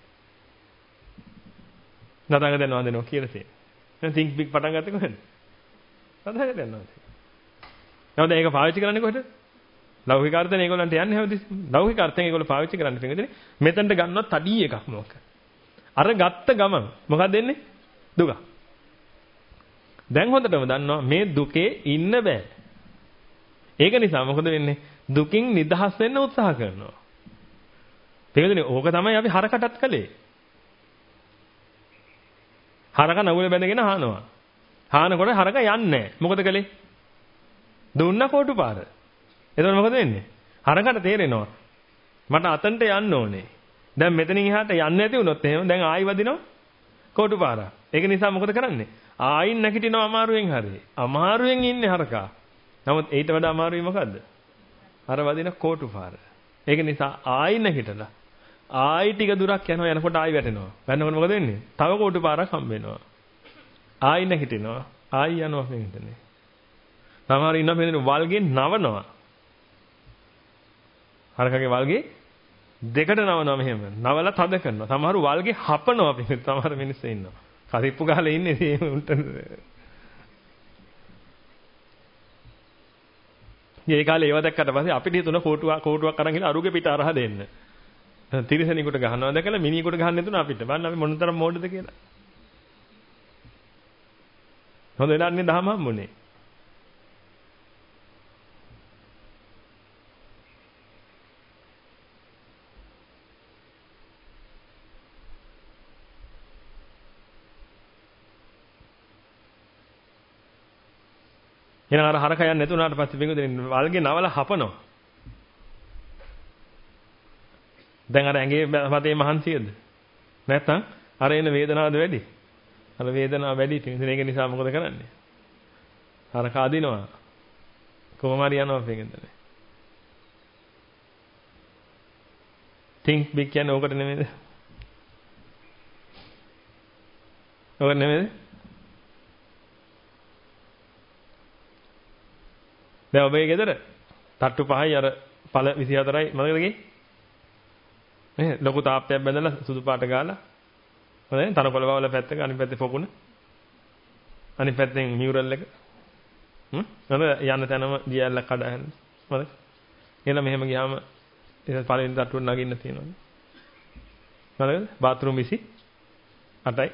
තථාගතයන් වහන්සේ නෝ කියලා තියෙනවා. දැන් think big පටන් ගත්තේ කොහෙන්ද? තථාගතයන් වහන්සේ. නේද මේක පාවිච්චි කරන්නේ කොහෙද? ලෞකික අර්ථයෙන් ඒගොල්ලන්ට යන්නේ හැමදෙස්සම. ලෞකික අර්ථයෙන් ඒගොල්ලෝ පාවිච්චි කරන්නේ පිටින් මෙතනට ගන්නවත් තඩි එකක් මොකක්. අර ගත්ත ගමන් මොකක්ද වෙන්නේ? දුක. දැන් හොඳටම දන්නවා මේ දුකේ ඉන්න බෑ. ඒක නිසා මොකද වෙන්නේ? දුකින් නිදහස් වෙන්න උත්සාහ කරනවා. තේරෙන්නේ? ඕක තමයි අපි හරකටත් කළේ. හරක නගුල බැඳගෙන හානවා. හානකොට හරක යන්නේ නැහැ. මොකද කළේ? දුන්න කොටු පාර. එතකොට මොකද වෙන්නේ? හරකට තේරෙනවා. මට අතන්ට යන්න ඕනේ. දැන් මෙතනින් එහාට යන්නේ නැති වුණොත් එහෙම දැන් ආයි වදිනවා කොටු පාර. ඒක නිසා මොකද කරන්නේ? ආයින් නැගිටිනවා අමාරුවෙන් හරි. අමාරුවෙන් ඉන්නේ හරකා. නමුත් ඊට වඩා අමාරුයි මොකද්ද? අර වදින කොටු පාර. ඒක නිසා ආයි නැගිටලා ආයි ටික දුරක් යනවා යනකොට ආයි වැටෙනවා. වැටෙනකොට මොකද වෙන්නේ? තව කොටු පාරක් හම්බ වෙනවා. ආයි නැගිටිනවා. ආයි යනවා මෙතනනේ. සමහර ඉන්නවා මෙතන වල්ගේ නවනවා. හරකගේ වල්ගේ දෙකට නවනවා මෙහෙම. නවලා තද කරනවා. සමහරු වල්ගේ හපනවා පිටින්. සමහර මිනිස්සු ඉන්නවා. කරිප්පු ගහලා ඉන්නේ මේ උන්ට. මේ කාලේ ඒව දැක්කට පස්සේ අපිට හිතුණා කෝටුවක් අරන් ගිහලා අරුගේ පිට අරහ දෙන්න. තිරිසනෙකුට ගහනවා දැකලා මිනිහෙකුට ගහන්න හිතුණා අපිට. බලන්න අපි මොනතරම් මෝඩද කියලා. හොඳ වෙලාන්නේ දහම හම්බුනේ. එන අර හරක යන්නේ නැතුණාට පස්සේ බින්දුනේ වල්ගේ නවල හපනවා. දැන් අර ඇඟේ මතේ මහන්සියද? නැත්තම් අර එන වේදනාවද වැඩි? අර වේදනාව වැඩි. ඉතින් ඒක නිසා මොකද කරන්නේ? හරක අදිනවා. කොහොම හරි යනවා බින්දුනේ. think big කියන්නේ ඕකට නෙමෙයිද? ඕක නෙමෙයිද? දැන් ඔබේ ගෙදර තට්ටු පහයි අර පළ 24යි මොකද ගියේ? නේ ලොකු තාප්පයක් බැඳලා සුදු පාට ගාලා. හොඳයි තනකොළ වල පැත්තක අනිත් පැත්තේ පොකුණ. අනිත් පැත්තෙන් මියුරල් එක. හොඳ යන්න තැනම දියැලක් කඩහන්න. හොඳයි. එහෙනම් මෙහෙම ගියාම ඒක පළවෙනි තට්ටුවට නගින්න තියෙනවා. හරිද? බාත්රූම් 28යි.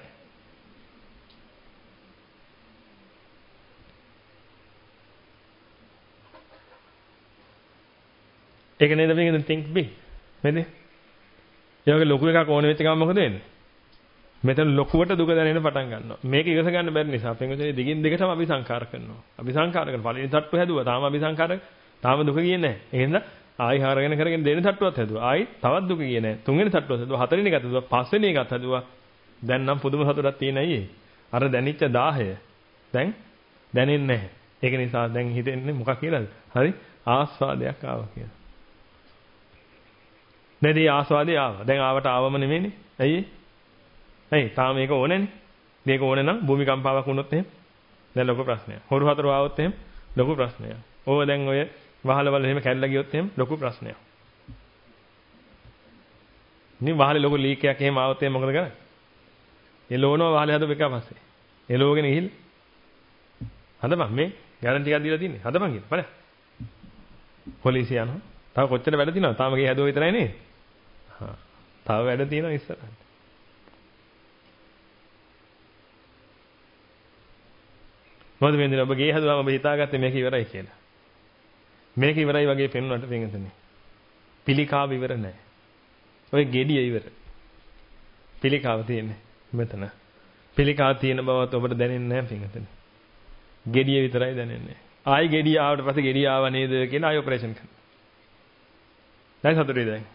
ඒක නේද මේකෙන් think big. නේද? ඒවගේ ලොකු එකක් ඕන වෙච්ච ගමන් මොකද වෙන්නේ? මෙතන ලොකුවට දුක දැනෙන්න පටන් ගන්නවා. මේක ඉවස ගන්න බැරි නිසා අපි මෙතන දිගින් දිගටම අපි සංකාර කරනවා. අපි සංකාර කරන පළවෙනි තට්ටුව හැදුවා. තාම අපි සංකාර තාම දුක ගියේ නැහැ. ඒ හින්දා ආයි හරගෙන කරගෙන දෙවෙනි තට්ටුවත් හැදුවා. ආයි තවත් දුක ගියේ නැහැ. තුන්වෙනි තට්ටුවත් හැදුවා. හතරවෙනි එකත් හැදුවා. පස්වෙනි එකත් හැදුවා. දැන් නම් පුදුම සතුටක් තියෙන අයියේ. අර දැනිච්ච 10 දැන් දැනෙන්නේ නැහැ. ඒක නිසා දැන් හිතෙන්නේ මොකක් කියලාද? හරි ආස්වාදයක් ආවා කියලා. නැදී ආස්වාදේ ආවා. දැන් ආවට ආවම නෙමෙයිනේ. ඇයි? ඇයි? තාම මේක ඕනේනේ. මේක ඕනේ නම් භූමිකම්පාවක් වුණොත් එහෙම දැන් ලොකු ප්‍රශ්නයක්. හොරු හතර ආවොත් එහෙම ලොකු ප්‍රශ්නයක්. ඕව දැන් ඔය වහලවල එහෙම කැඩලා ගියොත් එහෙම ලොකු ප්‍රශ්නයක්. ඉතින් වහලේ ලොකු ලීක් එකක් එහෙම ආවොත් එහෙම මොකද කරන්නේ? එළවනවා වාලේ හදපු එක පස්සේ. එළවගෙන ගිහින් හදපන් මේ ගැරන්ටි එකක් දීලා තින්නේ. හදපන් කියන. බලන්න. පොලිසිය යනවා. තව කොච්චර වැඩ තියෙනවද? තාම ගේ හැදුවා විතරයි නේද? හා. තව වැඩ තියෙනවා ඉස්සරහට. මොකද වෙන්නේ? ඔබ ගේ හැදුවාම ඔබ හිතාගත්තේ මේක ඉවරයි කියලා. මේක ඉවරයි වගේ පෙන්වන්නට පින්ගතනේ. පිළිකාව ඉවර නැහැ. ඔය ගෙඩිය ඉවර. පිළිකාව තියෙන්නේ මෙතන. පිළිකාව තියෙන බවත් ඔබට දැනෙන්නේ නැහැ පින්ගතනේ. ගෙඩිය විතරයි දැනෙන්නේ. ආයි ගෙඩිය ආවට පස්සේ ගෙඩිය ආව නේද කියලා ආයි ඔපරේෂන් කරනවා. දැන් සතුටුයි දැන්.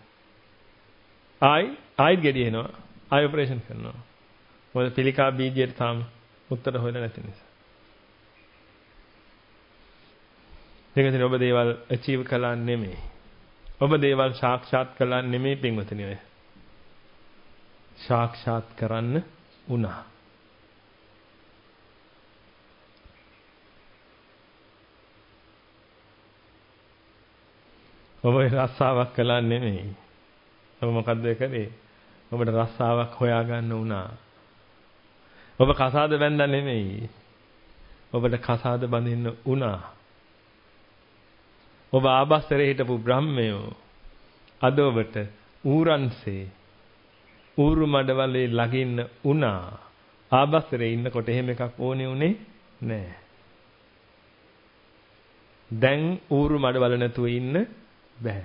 ආයිත් ගෙඩිය එනවා. ආයි ඔපරේෂන් කරනවා. මොකද පිළිකා බීජයට තාම උත්තර හොයලා නැති නිසා. දෙකෙන් ඔබ දේවල් අචීව් කළා නෙමෙයි. ඔබ දේවල් සාක්ෂාත් කළා නෙමෙයි පින්වතුනි ඔය. සාක්ෂාත් කරන්න උනා. ඔබ රස්සාවක් කළා නෙමෙයි. ඔබ මොකද්ද කරේ? ඔබට රස්සාවක් හොයාගන්න උනා. ඔබ කසාද බැඳලා නෙමෙයි. ඔබට කසාද බඳින්න උනා. ඔබ ආබස්තරේ හිටපු බ්‍රහ්මයෝ අද ඔබට ඌරන්සේ ඌරු මඩවලේ ලගින්න උනා. ආබස්තරේ ඉන්නකොට එහෙම එකක් ඕනේ උනේ නෑ. දැන් ඌරු මඩවල නැතුව ඉන්න බෑ.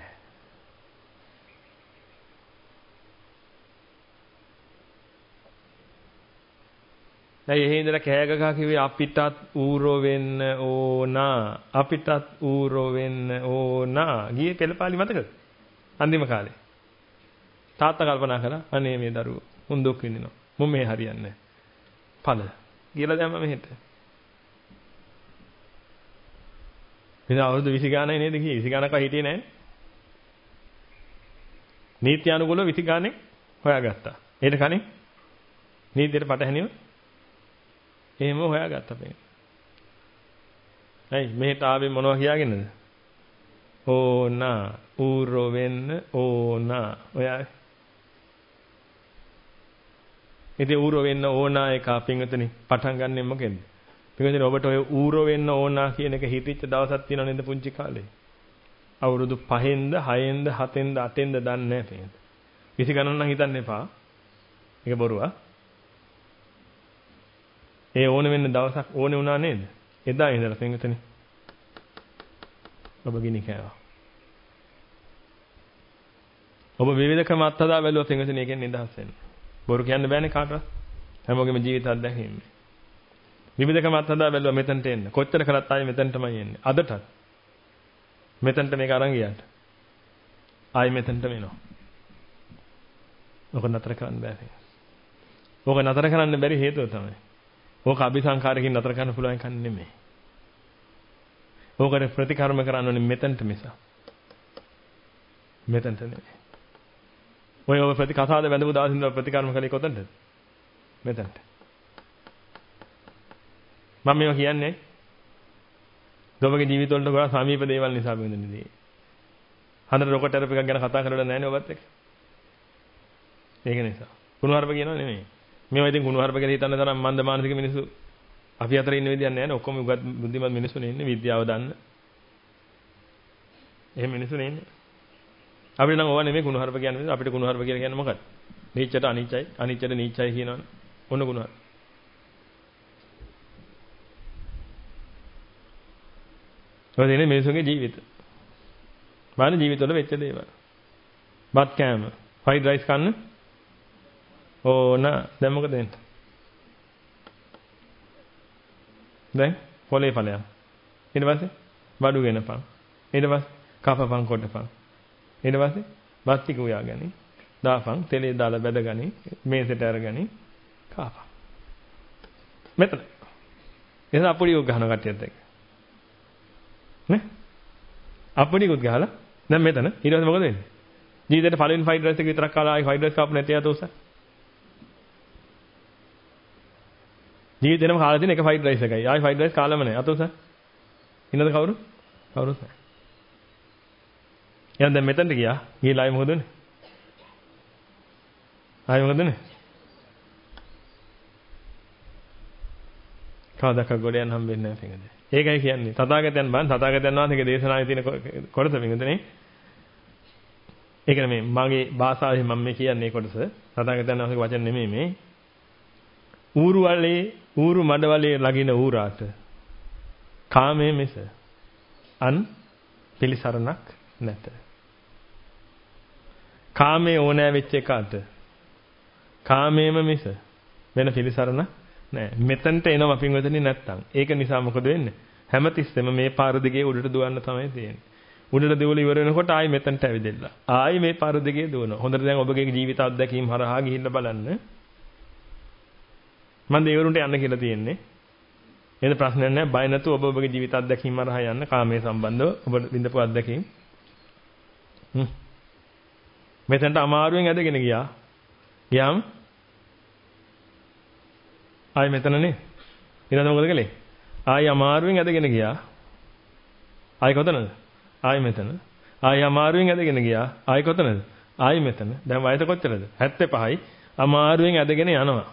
දැන් එහෙ ඉඳලා කෑගගා කිව්වේ අපිටත් ඌරෝ වෙන්න ඕනා. අපිටත් ඌරෝ වෙන්න ඕනා. ගියේ පෙළපාලි මතකද? අන්තිම කාලේ. තාත්තා කල්පනා කළා අනේ මේ දරුවෝ මුන් දුක් විඳිනවා. මුන් මේ හරියන්නේ නැහැ. පළ. කියලා දැම්ම මෙහෙට. ඉතින් අවුරුදු 20 ගානයි නේද ගියේ? 20 ගානක් හිටියේ නැහැ. නීති අනුකූලව 20 ගානේ හොයාගත්තා. ඊට කලින් නීතියට පටහැනිව එහෙම හොයාගත්තා මේ. ඇයි මෙහෙට ආවේ මොනවා කියාගෙනද? ඕනා ඌරෝ වෙන්න ඕනා. ඔයා ඉතින් ඌරෝ වෙන්න ඕනා එක පින්විතනි පටන් ගන්නෙ මොකෙන්ද? පින්විතනි ඔබට ඔය ඌරෝ වෙන්න ඕනා කියන එක හිතිච්ච දවසක් තියෙනව නේද පුංචි කාලේ? අවුරුදු 5න්ද 6න්ද 7න්ද 8න්ද දන්නේ නැහැ පින්විත. 20 ගණන් නම් හිතන්න එපා. ඒක බොරුවක්. ඒ ඕන වෙන්න දවසක් ඕනේ වුණා නේද? එදා ඉඳලා පින්විතනි. ඔබ ගිනි කෑවා. ඔබ විවිධකම අත්හදා බැලුවා පින්විතනි එකෙන් නිදහස් වෙන්න. බොරු කියන්න බෑනේ කාටවත්. හැමෝගෙම ජීවිත අත්දැකීම්. විවිධකම අත්හදා බැලුවා මෙතනට එන්න. කොච්චර කරත් ආයේ මෙතනටමයි එන්නේ. අදටත්. මෙතනට මේක අරන් ගියාට. ආයේ මෙතනට වෙනවා. ඔක නතර කරන්න බෑ. ඔක නතර කරන්න බැරි හේතුව තමයි. ඕක අபிසංකාරකින් නතර කරන්න පුළුවන් එකක් නෙමෙයි. ඕකට ප්‍රතිකර්ම කරන්න ඕනේ මෙතනට මිස. මෙතනට නෙමෙයි. ඔය කසාද බැඳපු දවසින් ඉඳලා ප්‍රතිකර්ම කළේ කොතනද? මෙතනට. මම මේවා කියන්නේ ඔබගේ ජීවිතවලට ගොඩාක් සමීප දේවල් නිසා වෙනදී. හන්දර රොකට් ටෙරපි එකක් ගැන කතා කරලා නැහැ නේ ඔබත් එක්ක. ඒක නිසා. කුණුහරුප කියනවා නෙමෙයි. මේවා ඉතින් කුණුහරුප කියලා හිතන්න තරම් මන්ද මානසික මිනිස්සු අපි අතර ඉන්න විදියක් නැහැ නේ. ඔක්කොම උගත් බුද්ධිමත් මිනිස්සුනේ ඉන්නේ විද්‍යාව දන්න. එහෙම මිනිස්සුනේ ඉන්නේ. අපිට නම් ඕවා නෙමෙයි කුණුහරුප කියන්නේ. අපිට කුණුහරුප කියලා කියන්නේ මොකක්ද? නීචයට අනිච්චයි, අනිච්චයට නීචයි කියනවනේ. ඔන්න කුණුහරුප. ඔය දෙන්නේ මිනිස්සුන්ගේ ජීවිත. බලන්න ජීවිතවල වෙච්ච දේවල්. බත් කෑම, ෆ්‍රයිඩ් රයිස් කන්න. ඕන දැන් මොකද වෙන්නේ? දැන් පොලේ ඵලයක්. ඊට පස්සේ බඩු ගෙනපන්. ඊට පස්සේ කපපන් කොටපන්. ඊට පස්සේ බත් ටික උයාගනි. දාපන් තෙලේ දාලා බැදගනි. මේසෙට අරගනි. කාපන්. මෙතන. එතන අපුඩිය ගහන කට්ටියත් එක්ක. නේ? අපුඩියකුත් ගහලා දැන් මෙතන ඊට පස්සේ මොකද වෙන්නේ? ජීවිතේට පළවෙනි ෆ්‍රයිඩ් රයිස් එක විතරක් කාලා ආයි ෆ්‍රයිඩ් රයිස් කාපු නැති යත උස. ජීවිතේටම කාලා තියෙන එක ෆ්‍රයිඩ් රයිස් එකයි. ආයි ෆ්‍රයිඩ් රයිස් කාලම නැහැ. අත උස. ඉන්නද කවුරු? කවුරුත් නැහැ. එහෙනම් දැන් මෙතනට ගියා. ගිහලා ආයි මොකද වෙන්නේ? ආයි මොකද වෙන්නේ? කවදාක ගොඩ යන්න හම්බෙන්නේ නැහැ පින්වතුනි. ඒකයි කියන්නේ. තථාගතයන් වහන්සේගේ දේශනාවේ තියෙන කොටස පින්වතුනි. ඒ කියන්නේ මේ මගේ භාෂාවේ මම මේ කියන්නේ කොටස. තථාගතයන් වහන්සේගේ වචන නෙමෙයි මේ. ඌරු මඩවලේ ලගින ඌරාට කාමයේ මිස අන් පිළිසරණක් නැත. කාමයේ ඕනෑ වෙච්ච එකට කාමයේම මිස වෙන පිළිසරණ නැහැ. මෙතනට එනවා පින්වතුනි නැත්තම්. ඒක නිසා මොකද වෙන්නේ? හැමතිස්සෙම මේ පාර දිගේ උඩට දුවන්න තමයි තියෙන්නේ. උඩට දෙවල ඉවර වෙනකොට ආයි මෙතනට ඇවිදෙන්න. ආයි මේ පාර දිගේ දුවනවා. හොඳට දැන් ඔබගේ ජීවිත අත්දැකීම් හරහා ගිහිල්ලා බලන්න. මම දෙවරුන්ට යන්න කියලා තියෙන්නේ. එන ප්‍රශ්නයක් නැහැ. බය නැතුව ඔබගේ ජීවිත අත්දැකීම් හරහා යන්න කාමයේ සම්බන්ධව ඔබ විඳපු අත්දැකීම්. මෙතනට අමාරුවෙන් ඇදගෙන ගියා. ගියාම ආයි මෙතනනේ. ඊළඟ මොකද කළේ? ආයි අමාරුවෙන් ඇදගෙන ගියා. ආයි කොතනද? ආයි මෙතන. ආයි අමාරුවෙන් ඇදගෙන ගියා. ආයි කොතනද? ආයි මෙතන. දැන් වයස කොච්චරද? 75යි. අමාරුවෙන් ඇදගෙන යනවා.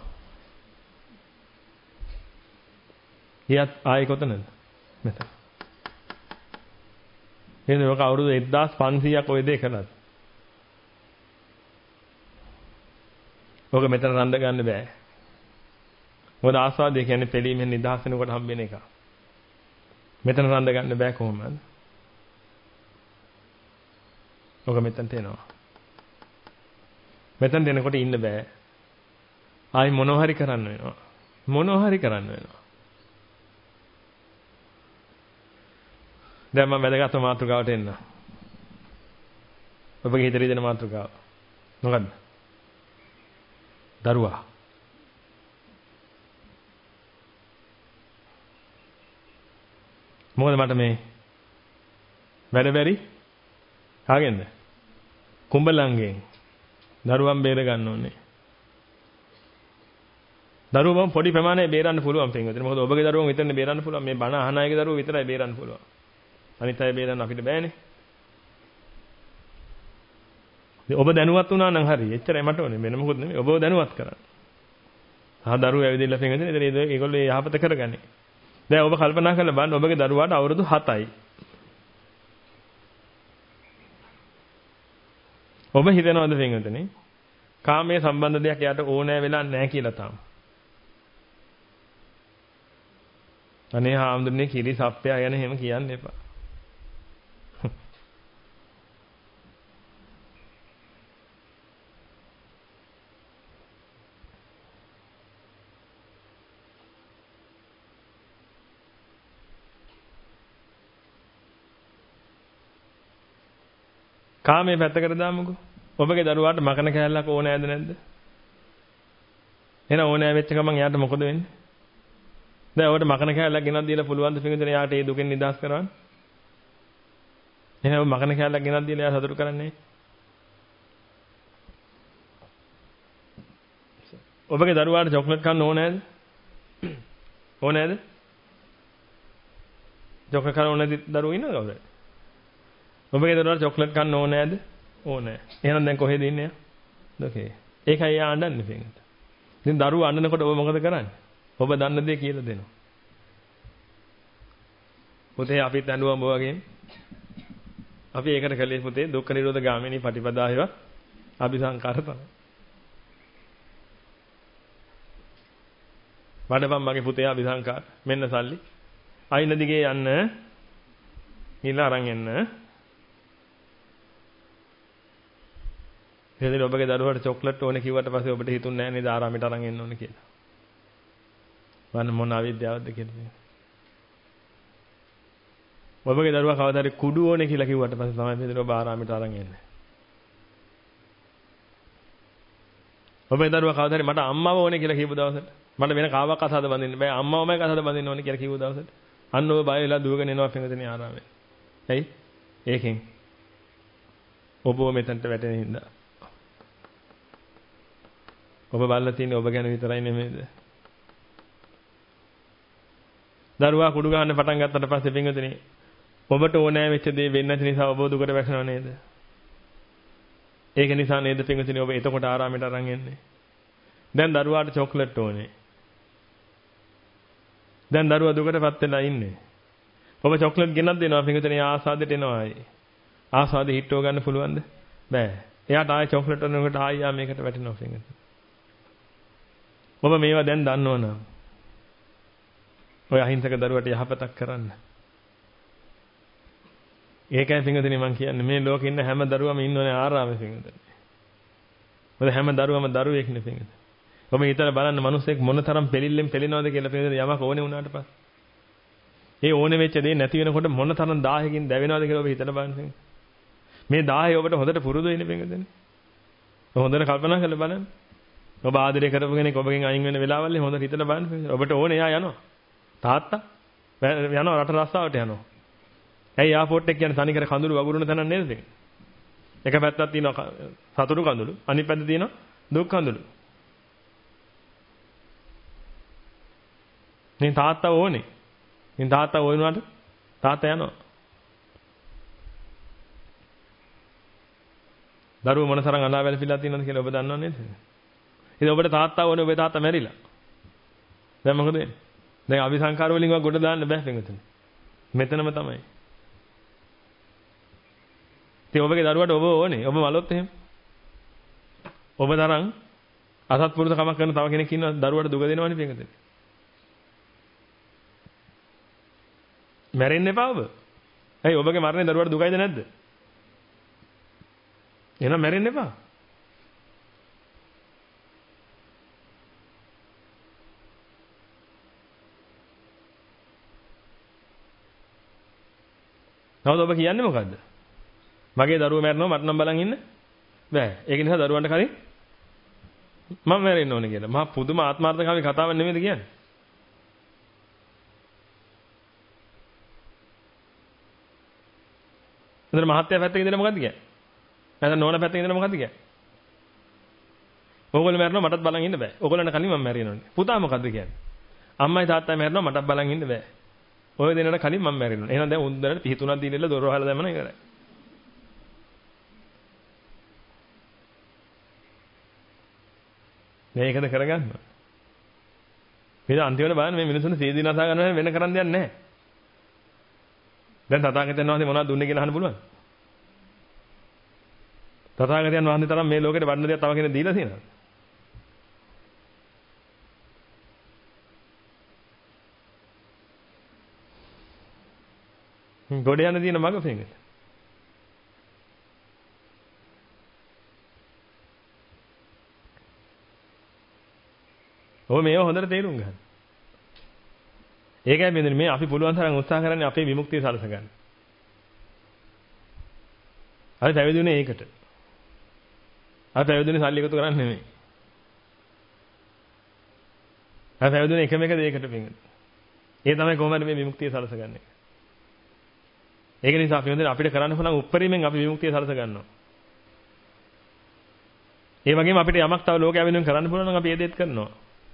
ගියත් ආයි කොතනද? මෙතන. එන්නේ ඔක අවුරුදු 1500ක් ඔය දේ කළාද? ඔක මෙතන රඳ ගන්න බෑ. මොකද ආස්වාදය කියන්නේ පිළීමෙන් නිදහස් වෙනකොට හම්බෙන එක. මෙතන රඳ ගන්න බෑ කොහොමද? ඔක මෙතනට එනවා. මෙතන දෙනකොට ඉන්න බෑ. ආයි මොනව හරි කරන්න වෙනවා. මොනව හරි කරන්න වෙනවා. දැන් මම වැදගත් මාතෘකාවට එන්න. ඔබගේ හිතේ දෙන මාතෘකාව. මොකද්ද? දරුවා. මොකද මට මේ වැඩ බැරි කාගෙන්ද? කුඹලංගෙන් දරුවන් බේර ගන්න ඕනේ. දරුවෝ පොඩි ප්‍රමාණයක් බේරන්න පුළුවන් පින්වතුනි. මොකද ඔබගේ දරුවෝ විතරනේ බේරන්න පුළුවන්. මේ බණ අහන අයගේ දරුවෝ විතරයි බේරන්න පුළුවන්. අනිත් අය බේරන්න අපිට බෑනේ. ඔබ දැනුවත් වුණා නම් හරි. එච්චරයි මට ඕනේ. වෙන මොකුත් නෙමෙයි. ඔබව දැනුවත් කරන්න. දරුවෝ ඇවිදilla පින්වතුනි. ඉතින් ඒගොල්ලෝ යහපත කරගන්නේ. දැන් ඔබ කල්පනා කරලා බලන්න ඔබගේ දරුවාට අවුරුදු 7යි. ඔබ හිතනවද පින්වතුනි? කාමයේ සම්බන්ධ දෙයක් යාට ඕනෑ වෙලා නැහැ කියලා තාම. අනේ හාමුදුරනේ කිරි සප්පයා ගැන එහෙම කියන්න එපා. කාමයේ පැත්තකට දාමුකෝ. ඔබගේ දරුවාට මකන කෑල්ලක් ඕනෑද නැද්ද? එහෙනම් ඕනෑ වෙච්ච ගමන් එයාට මොකද වෙන්නේ? දැන් ඔබට මකන කෑල්ලක් ගෙනත් දීලා පුළුවන් ද පිටින් එයාට ඒ දුකෙන් නිදහස් කරවන්න? එහෙනම් ඔබ මකන කෑල්ලක් ගෙනත් දීලා එයා සතුටු කරන්නේ? ඔබගේ දරුවාට චොක්ලට් කන්න ඕනෑද? ඕනෑද? චොක්ලට් කන්න ඕනෑද දරුවෝ ඉන්නවද කවුරුද? ඔබගේ දරුවාට චොක්ලට් කන්න ඕනෑද? ඕනෑ. එහෙනම් දැන් කොහෙද ඉන්නේ? ඔකේ. ඒකයි යා අඬන්නේ පිටින්. ඉතින් දරුවා අඬනකොට ඔබ මොකද කරන්නේ? ඔබ දන්න දේ කියලා දෙනවා. පුතේ අපිත් අඬුවම වගේ. අපි ඒකට කළේ පුතේ දුක්ඛ නිරෝධ ගාමිනී පටිපදාව අபிසංකාර තමයි. වඩපන් මගේ පුතේ අபிසංකාර. මෙන්න සල්ලි. අයින දිගේ යන්න. ගිහලා අරන් එන්න. එහෙනම් ඔබගේ දරුවාට චොක්ලට් ඕනේ කිව්වට පස්සේ ඔබට හිතුන්නේ නැහැ නේද ආරාමයට අරන් එන්න ඕනේ කියලා. වන්න මොන අවිද්‍යාවක්ද කියලා. ඔබගේ දරුවා කවදාද කුඩු ඕනේ කියලා කිව්වට පස්සේ තමයි මෙතන ඔබ ආරාමයට අරන් එන්නේ. ඔබේ දරුවා කවදාද මට අම්මව ඕනේ කියලා කියපු දවසට මට වෙන කාවක් අසහද බඳින්න බෑ අම්මවමයි අසහද බඳින්න ඕනේ කියලා කිව්ව දවසට අන්න ඔබ බය වෙලා දුවගෙන එනවා පින්වතුනි ආරාමේ. ඇයි? ඒකෙන් ඔබව මෙතනට වැටෙන හින්දා. ඔබ බලලා තියෙන්නේ ඔබ ගැන විතරයි නෙමෙයිද? දරුවා කුඩු ගන්න පටන් ගත්තට පස්සේ පින්වතුනි ඔබට ඕනෑ වෙච්ච දේ වෙන්නේ නැති නිසා ඔබ දුකට වැටෙනව නේද? ඒක නිසා නේද පින්වතුනි ඔබ එතකොට ආරාමයට අරන් එන්නේ. දැන් දරුවාට චොක්ලට් ඕනේ. දැන් දරුවා දුකටපත් වෙලා ඉන්නේ. ඔබ චොක්ලට් ගෙනත් දෙනවා පිටුතනේ ආසාදෙට එනවා ආයි. ආසාදෙ හිටව ගන්න පුළුවන්ද? බෑ. එයාට ආයි චොක්ලට් වුණාකට ආයි මේකට වැටෙනවා පිටුතනේ. ඔබ මේවා දැන් දන්නවනම් ඔය අහිංසක දරුවට යහපතක් කරන්න. ඒකයි පිටුතනේ මම කියන්නේ මේ ලෝකේ ඉන්න හැම දරුවම ඉන්නෝනේ ආරාමේ පිටුතනේ. මොකද හැම දරුවම දරුවෙක් නේ පිටුතනේ. ඔබ හිතලා බලන්න මිනිස්සෙක් මොනතරම් පෙලිල්ලෙන් පෙලිනවද කියලා පිටුතනේ යමක් ඕනේ වුණාට පස්සේ. ඒ ඕනේ වෙච්ච දේ නැති වෙනකොට මොන තරම් දාහකින් දැවෙනවද කියලා ඔබ හිතලා බලන්න. මේ දාහය ඔබට හොඳට පුරුදු වෙන්නේ පිටුතනේ. ඔබ හොඳට කල්පනා කරලා බලන්න. ඔබ ආදරය කරපු කෙනෙක් ඔබගෙන් අයින් වෙන වෙලාවල් හොඳට හිතලා බලන්න. ඔබට ඕනේ එයා යනවා. තාත්තා යනවා රට රස්සාවට යනවා. ඇයි එයාපෝට් එක කියන්නේ තනිකර කඳුළු වගුරුන තැනක් නේද? එක පැත්තක් තියෙනවා සතුටු කඳුළු, අනිත් පැත්තේ තියෙනවා දුක් කඳුළු. මේ තාත්තා ඕනේ. ඉතින් තාත්තා ඕනවාට තාත්තා යනවා. දරුවෝ මොන තරම් අඬා වැළපිලා තියෙනවද කියලා ඔබ දන්නව නේද? ඉතින් ඔබට තාත්තා ඕනේ ඔබේ තාත්තා මැරිලා. දැන් මොකද වෙන්නේ? දැන් අபிසංකාර වලින් ගොඩ දාන්න බෑ පිටුතුනේ. මෙතනම තමයි. ඉතින් ඔබගේ දරුවට ඔබ ඕනේ. ඔබ මලොත් එහෙම. ඔබ තරම් අසත්පුරුෂ කමක් කරන තව කෙනෙක් ඉන්නවා දරුවට දුක දෙනවනේ පිටුතුනේ. මැරෙන්න එපා ඔබ. ඇයි ඔබගේ මරණය දරුවට දුකයිද නැද්ද? එහෙනම් මැරෙන්න එපා. නමුත් ඔබ කියන්නේ මොකද්ද? මගේ දරුවෝ මැරෙනවා මට නම් බලන් ඉන්න බෑ. ඒක නිසා දරුවන්ට කලින් මම මැරෙන්න ඕනේ කියලා. මහා පුදුම ආත්මార్థකාමී කතාවක් නෙමෙයිද කියන්නේ? එතන මහත්ය පැත්තකින් ඉඳලා මොකද්ද කියන්නේ? නැත්නම් නෝනා පැත්තකින් ඉඳලා මොකද්ද කියන්නේ? ඕගොල්ලෝ මැරෙනවා මටත් බලන් ඉන්න බෑ. ඕගොල්ලන්ට කලින් මම මැරෙනවනේ. පුතා මොකද්ද කියන්නේ? අම්මයි තාත්තයි මැරෙනවා මටත් බලන් ඉන්න බෑ. ඔය දෙන්නට කලින් මම මැරෙනවා. එහෙනම් දැන් උන්දරට පිහිතුණක් දීලා දොර වහලා දැම්මම ඉවරයි. මේකද කරගන්න. මේ අන්තිමට බලන්න මේ මිනිස්සුන් සීදී නසා ගන්න වෙන කරන්න දෙයක් නැහැ. දැන් තථාගතයන් වහන්සේ මොනවද දුන්නේ කියලා අහන්න පුළුවන්. තථාගතයන් වහන්සේ තරම් මේ ලෝකෙට වඩන දෙයක් තව කෙනෙක් දීලා තියෙනවද? ගොඩ යන දින මග පෙඟ. ඔය මේව හොඳට තේරුම් ගන්න. ඒකයි මේ අපි පුළුවන් තරම් උත්සාහ කරන්නේ අපේ විමුක්තිය සලස ගන්න. අපි පැවිදිුනේ ඒකට. අපි පැවිදිුනේ සල්ලි එකතු කරන්නේ නෙමෙයි. අපි පැවිදිුනේ එකම එක දෙයකට පිටින්. ඒ තමයි කොහොමද මේ විමුක්තිය සලස ගන්න එක. ඒක නිසා අපි හොඳට අපිට කරන්න පුළුවන් උප්පරීමෙන් අපි විමුක්තිය සලස ගන්නවා. ඒ වගේම අපිට යමක් තව ලෝකයා වෙනුවෙන් කරන්න පුළුවන් නම් අපි ඒ දෙයත් කරනවා.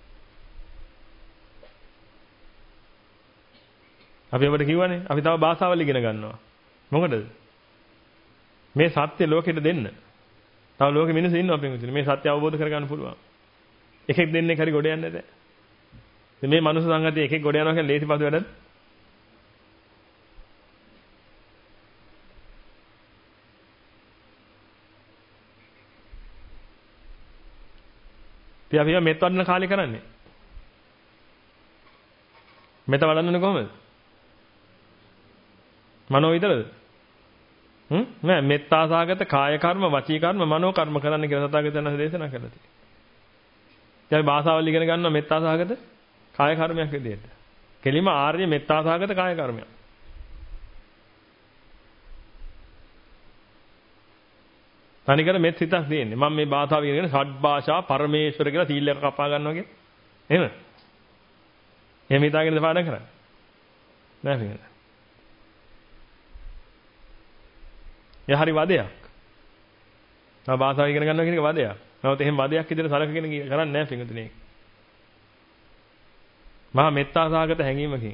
අපි ඔබට කිව්වනේ අපි තව භාෂාවල් ඉගෙන ගන්නවා. මොකටද? මේ සත්‍ය ලෝකෙට දෙන්න. තව ලෝකෙ මිනිස්සු ඉන්නවා පින්විතනේ. මේ සත්‍ය අවබෝධ කරගන්න පුළුවන්. එකෙක් දෙන්නේ හරි ගොඩ යන්නේ නැහැ. මේ මනුස්ස සංගතිය එකෙක් ගොඩ යනවා කියන්නේ ලේසි පහසු වැඩද? ඉතින් අපි මෙත් වඩන කාලේ කරන්නේ. මෙත වඩන්නේ කොහොමද? මනෝ විතරද? නෑ මෙත්තාසගත කාය කර්ම, වචී කර්ම, මනෝ කර්ම කරන්න කියලා තථාගතයන් වහන්සේ දේශනා කළා තියෙනවා. ඉතින් භාෂාවල් ඉගෙන ගන්නවා මෙත්තාසගත කාය කර්මයක් විදියට. කෙලිම ආර්ය මෙත්තාසගත කාය කර්මයක්. තනිකර මෙත් සිතක් තියෙන්නේ. මම මේ භාෂාව ඉගෙනගෙන ෂඩ් භාෂා පරමේශ්වර කියලා සීල් එක කපා ගන්නවා කියන්නේ. එහෙම. එහෙම හිතාගෙනද පාඩම් කරන්නේ? නෑ නේද? ඒ හරි වදයක්. තව භාෂාව ඉගෙන ගන්නවා කියන එක වදයක්. නමුත් එහෙම වදයක් විදිහට සලකගෙන කරන්නේ නැහැ පිටුතුනේ. මහා මෙත්තාසහගත හැඟීමකින්.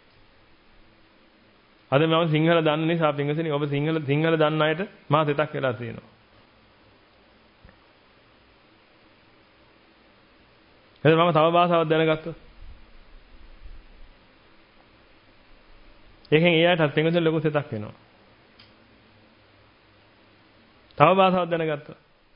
අද මම සිංහල දන්න නිසා පිටුතුනේ ඔබ සිංහල දන්න අයට මහා සිතක් වෙලා තියෙනවා. එහෙනම් මම තව භාෂාවක් දැනගත්තා. ඒකෙන් ඒ අයටත් පින්වතුනි ලොකු සිතක් වෙනවා. තව භාෂාවක් දැනගත්තා.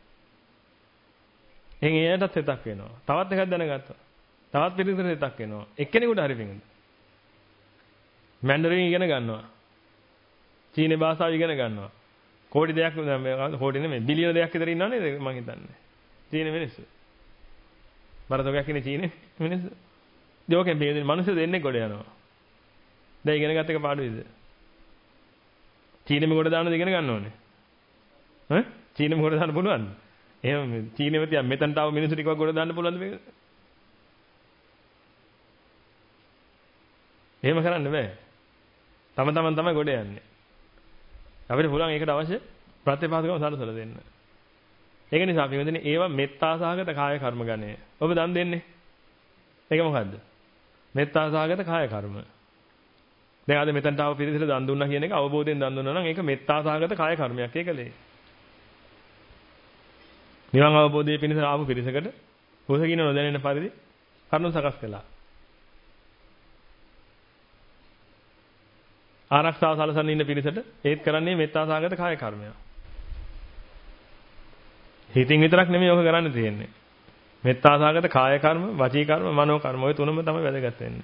එහෙන් ඒ අයටත් සිතක් වෙනවා. තවත් එකක් දැනගත්තා. තවත් පිළිතුරට සිතක් වෙනවා. එක්කෙනෙකුට හරි පින්වතුනි. මැන්ඩරින් ඉගෙන ගන්නවා. චීන භාෂාව ඉගෙන ගන්නවා. කෝටි දෙයක් කෝටි නෙමෙයි බිලියන දෙයක් විතර ඉන්නව නේද මං හිතන්නේ. චීන මිනිස්සු. බරතෝගයක් ඉන්නේ චීනේ මිනිස්සු. ජෝකෙන් බේදෙන මිනිස්සු දෙන්නේ ගොඩ යනවා. දැන් ඉගෙන ගත්ත එක පාඩුවේද? චීනෙම ගොඩ දානද ඉගෙන ගන්න ඕනේ. ඈ? චීනෙම ගොඩ දාන්න පුළුවන්ද? එහෙම චීනෙම තියා මෙතනට ආව මිනිස්සු ටිකක් ගොඩ දාන්න පුළුවන්ද මේක? එහෙම කරන්න බෑ. තම තමන් තමයි ගොඩ යන්නේ. අපිට පුළුවන් ඒකට අවශ්‍ය ප්‍රතිපාදකම සලසලා දෙන්න. ඒක නිසා අපි මෙතන ඒවා මෙත්තාසහගත කාය කර්ම ගණය. ඔබ දන් දෙන්නේ. ඒක මොකද්ද? මෙත්තාසහගත කාය කර්ම. දැන් අද මෙතනට ආව පිළිසිර දන් දුන්නා කියන එක අවබෝධයෙන් දන් දුන්නා නම් ඒක මෙත්තාසහගත කාය කර්මයක් ඒකලේ. නිවන් අවබෝධයේ පිණිස ආපු පිරිසකට හොසකින නොදැනෙන පරිදි කරුණු සකස් කළා. ආරක්ෂාව සලසන්න ඉන්න පිරිසට ඒත් කරන්නේ මෙත්තාසහගත කාය කර්මයක්. හිතින් විතරක් නෙමෙයි ඔක කරන්න තියෙන්නේ. මෙත්තාසහගත කාය කර්ම, වචී කර්ම, මනෝ කර්ම ඔය තුනම තමයි වැදගත් වෙන්නේ.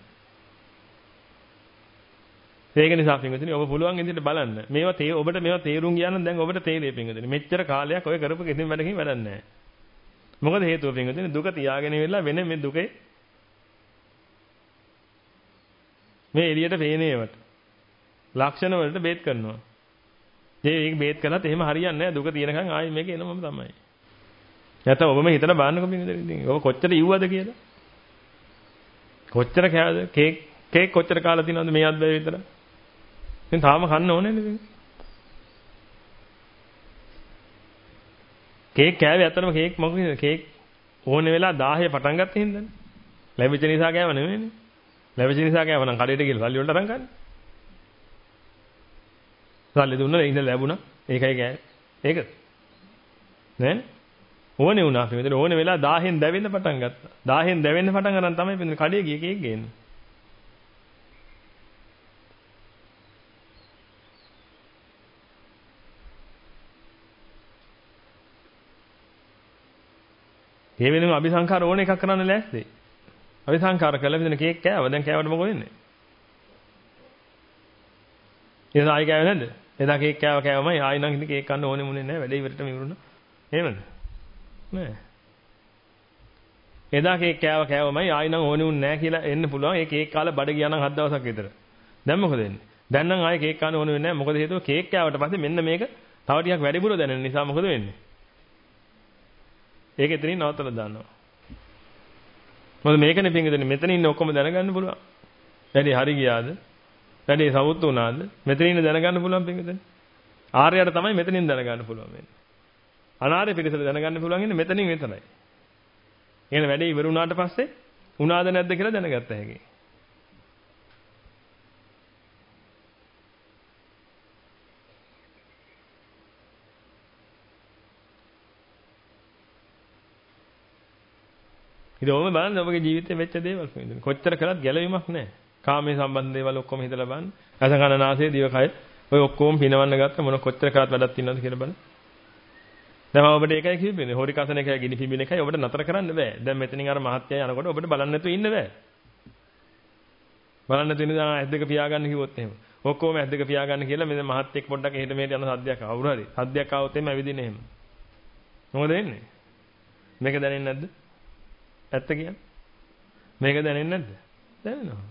ඒක නිසා පින්වතුනි ඔබ පුළුවන් ඉදිරියට බලන්න. ඔබට මේවා තේරුම් ගියා නම් දැන් ඔබට තේරෙයි පින්වතුනි. මෙච්චර කාලයක් ඔය කරපු කිසිම වැඩකින් වැඩක් නැහැ. මොකද හේතුව පින්වතුනි දුක තියාගෙන ඉවරලා වෙන මේ දුකේ මේ එළියට පේනේවට ලක්ෂණ වලට බේත් කරනවා. ඒක බේත් කළත් එහෙම හරියන්නේ නැහැ. දුක තියෙනකන් ආයි මේක එනවම තමයි. නැත්නම් ඔබම හිතලා බලන්නකො පින්වතුනි. ඔබ කොච්චර ඉව්වද කියලා. කොච්චර කෑවද? කේක් කොච්චර කාලා තිනවද මේ අද්දේ විතර? ඉතින් තාම කන්න ඕනේ නේද? කේක් කෑවේ අතරම කේක් මොකද? කේක් ඕනේ වෙලා 10 පටන් ගත්තේ හින්දානේ. ලැබිච්ච නිසා කෑව නෙමෙයිනේ. ලැබිච්ච නිසා කෑව නම් කඩේට ගිහලා සල්ලි වලට අරන් ගන්න. සල්ලි දුන්නා ඉතින් ලැබුණා. ඒකයි කෑවේ. ඒකද? නෑ? ඕනේ වුණා අපි මෙතන ඕනේ වෙලා 1000න් දැවෙන්න පටන් ගත්තා. 1000න් දැවෙන්න පටන් ගන්න තමයි මෙතන කඩේ ගියේ කේක් ගේන්නේ. ඒ වෙනම අபிසංකාර ඕන එකක් කරන්න ලෑස්ති. අபிසංකාර කළා මෙතන කේක් කෑවා. දැන් කෑවට මොකද වෙන්නේ? එදා ආයි කෑවේ නැද්ද? එදා කේක් කෑවමයි ආයි නම් ඉතින් කේක් කන්න ඕනේ මුනේ නැහැ. වැඩේ ඉවරටම ඉවරුණා. එහෙමද? නෑ. එදා කේක් කෑවමයි ආයි නම් ඕනේ උන්නේ නැහැ කියලා එන්න පුළුවන්. ඒ කේක් කාලා බඩ ගියා නම් 7 දවසක් විතර. දැන් මොකද වෙන්නේ? දැන් නම් ආයි කේක් කන්න ඕනේ නැහැ. මොකද හේතුව කේක් කෑවට පස්සේ මෙන්න මේක තව ටිකක් වැඩිපුර දැනෙන නිසා මොකද වෙන්නේ? ඒක එතනින් නවත්තලා දානවා. මොකද මේකනේ පින්විතනේ මෙතන ඉන්න ඔක්කොම දැනගන්න පුළුවන්. වැඩි හරි ගියාද? වැඩි සවුත් වුණාද? මෙතන ඉන්න දැනගන්න පුළුවන් පින්විතනේ. ආර්යයට තමයි මෙතනින් දැනගන්න පුළුවන් වෙන්නේ. අනාර්ය පිරිසට දැනගන්න පුළුවන් ඉන්නේ මෙතනින් විතරයි. එහෙනම් වැඩේ ඉවර වුණාට පස්සේ උනාද නැද්ද කියලා දැනගත්ත හැකියි. ඉතින් ඔබ බලන්න ඔබගේ ජීවිතේ වෙච්ච දේවල් කොහොමද? කොච්චර කළත් ගැලවීමක් නැහැ. කාමයේ සම්බන්ධ දේවල් ඔක්කොම හිතලා බලන්න. රස කන නාසය දිව කය ඔය ඔක්කොම පිනවන්න ගත්ත මොන කොච්චර කරත් වැඩක් තියෙනවද කියලා බලන්න. දැන් මම ඔබට ඒකයි කිව්වේ. හොරි කසන එකයි ගිනි පිඹින එකයි ඔබට නතර කරන්න බෑ. දැන් මෙතනින් අර මහත්යය යනකොට ඔබට බලන්න නැතුව ඉන්න බෑ. බලන්න නැතුව ඉන්න දැන් ඇස් දෙක පියාගන්න කිව්වොත් එහෙම. ඔක්කොම ඇස් දෙක පියාගන්න කියලා මෙතන මහත්යෙක් පොඩ්ඩක් එහෙට මෙහෙට යන සද්දයක් අවුරු හරි. සද්දයක් ආවොත් එimhe ඇවිදින්නේ එහෙම. මොකද වෙන්නේ? මේක දැනෙන්නේ නැද්ද? ඇත්ත කියන්නේ. මේක දැනෙන්නේ නැද්ද? දැනෙනවා.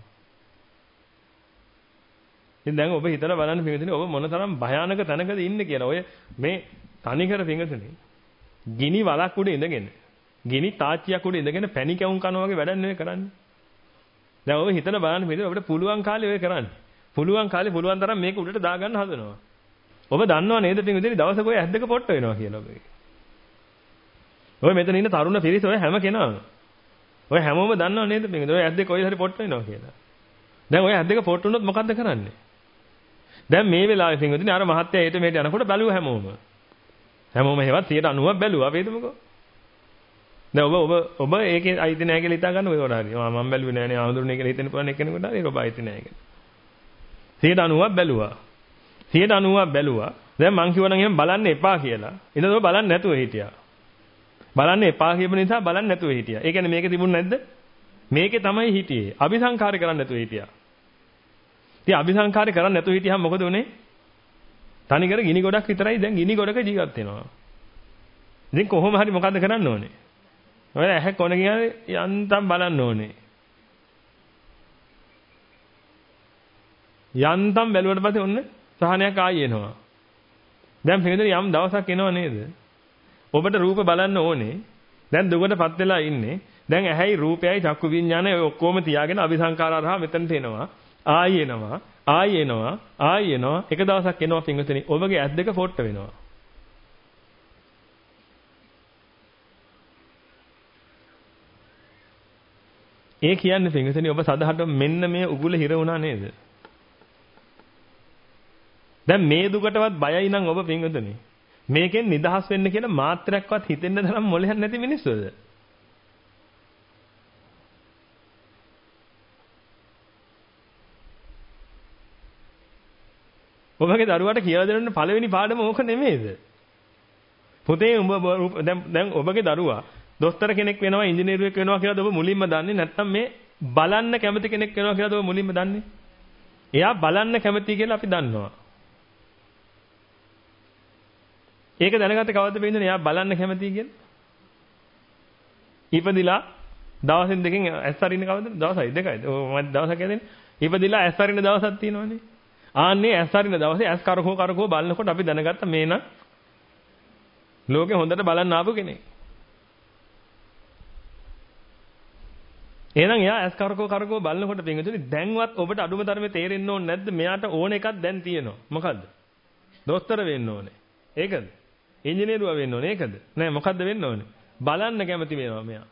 ඉතින් දැන් ඔබ හිතලා බලන්න පිටින් ඔබ මොන තරම් භයානක තැනකද ඉන්නේ කියලා. ඔය මේ තනිකර පිටින් ගිනි වලක් උඩ ඉඳගෙන ගිනි තාච්චියක් උඩ ඉඳගෙන පැණි කැවුම් කනවා වගේ වැඩක් නෙවෙයි කරන්නේ. දැන් ඔබ හිතලා බලන්න පිටින් ඔබට පුළුවන් කාලේ ඔය කරන්නේ. පුළුවන් කාලේ පුළුවන් තරම් මේක උඩට දාගන්න හදනවා. ඔබ දන්නව නේද පිටින් දවසක ඔය ඇස් දෙක පොට්ට වෙනවා කියලා ඔබ. ඔය මෙතන ඉන්න තරුණ පිරිස ඔය හැම කෙනාම ඔය හැමෝම දන්නව නේද පිටින් ඔය ඇස් දෙක කොයි හරි පොට්ට වෙනවා කියලා. දැන් ඔය ඇස් දෙක පොට්ට වුණොත් මොකද්ද කරන්නේ? දැන් මේ වෙලාවේ පිටින් අර මහත්තයා ඒට මෙහෙට යනකොට බැලුවා හැමෝම හේවත් 90ක් බැලුවා අපි හිතමුකෝ. දැන් ඔබ ඒකේ අයිති නැහැ කියලා හිතා ගන්න ඔය වඩා හරි. මම බැලුවේ නැහැ නේ ආඳුරනේ කියලා හිතෙන්න පුළුවන් එක්කෙනෙකුට හරි ඔබ අයිති නැහැ කියලා. 90ක් බැලුවා. 90ක් බැලුවා. දැන් මං කිව්වා නම් එහෙනම් බලන්න එපා කියලා. ඊට පස්සේ බලන්න නැතුව හිටියා. බලන්න එපා කියපු නිසා බලන්න නැතුව හිටියා. ඒ කියන්නේ මේකේ තිබුණ නැද්ද? මේකේ තමයි හිටියේ. අபிසංකාරය කරන්න නැතුව හිටියා. ඉතින් අபிසංකාරය කරන්න නැතුව හිටියහම මොකද උනේ? තනිකර ගිනි ගොඩක් විතරයි දැන් ගිනි ගොඩක ජීවත් වෙනවා. ඉතින් කොහොම හරි මොකද්ද කරන්න ඕනේ? ඔය ඇහැ කොන කියන්නේ යන්තම් බලන්න ඕනේ. යන්තම් බැලුවට පස්සේ ඔන්න සහනයක් ආයෙ එනවා. දැන් පිළිදෙන යම් දවසක් එනව නේද? ඔබට රූප බලන්න ඕනේ. දැන් දුකටපත් වෙලා ඉන්නේ. දැන් ඇහැයි රූපයයි චක්කු විඤ්ඤාණය ඔය ඔක්කොම තියාගෙන අபிසංකාරහරහා මෙතනට එනවා. ආයෙ එනවා. ආයෙ එනවා. ආයෙ එනවා. එක දවසක් එනවා පින්වතුනි. ඔබගේ ඇස් දෙක ෆොට්ට වෙනවා. ඒ කියන්නේ පින්වතුනි ඔබ සදහට මෙන්න මේ උගුල හිර වුණා නේද? දැන් මේ දුකටවත් බයයි නම් ඔබ පින්වතුනි මේකෙන් නිදහස් වෙන්න කියලා මාත්‍රයක්වත් හිතෙන්න තරම් මොලයක් නැති මිනිස්සුද? ඔබගේ දරුවාට කියලා දෙන්න පළවෙනි පාඩම ඕක නෙමෙයිද? පුතේ උඹ දැන් ඔබගේ දරුවා දොස්තර කෙනෙක් වෙනවා ඉංජිනේරුවෙක් වෙනවා කියලාද ඔබ මුලින්ම දන්නේ නැත්නම් මේ බලන්න කැමති කෙනෙක් වෙනවා කියලාද ඔබ මුලින්ම දන්නේ? එයා බලන්න කැමති කියලා අපි දන්නවා. ඒක දැනගත්තේ කවද්ද වෙන්නේ? එයා බලන්න කැමති කියලා. ඉපදිලා දවසින් දෙකකින් ඇස් අරින්න කවද්ද? දවසයි දෙකයිද? මම දවසක් කියන්නේ. ඉපදිලා ඇස් අරින්න දවසක් තියෙනවනේ. ආන්නේ ඇස් අරින්න දවසේ ඇස් කරකෝ බලනකොට අපි දැනගත්ත මේ නම් ලෝකේ හොඳට බලන්න ආපු කෙනෙක්. එහෙනම් එයා ඇස් කරකෝ බලනකොට පින්විතුනි දැන්වත් ඔබට අඩුම තරමේ තේරෙන්න ඕනේ නැද්ද? මෙයාට ඕන එකක් දැන් තියෙනවා. මොකද්ද? දොස්තර වෙන්න ඕනේ. ඒකද? ඉංජිනේරුවා වෙන්න ඕනේ. ඒකද? නෑ මොකද්ද වෙන්න ඕනේ? බලන්න කැමති වෙනවා මෙයා.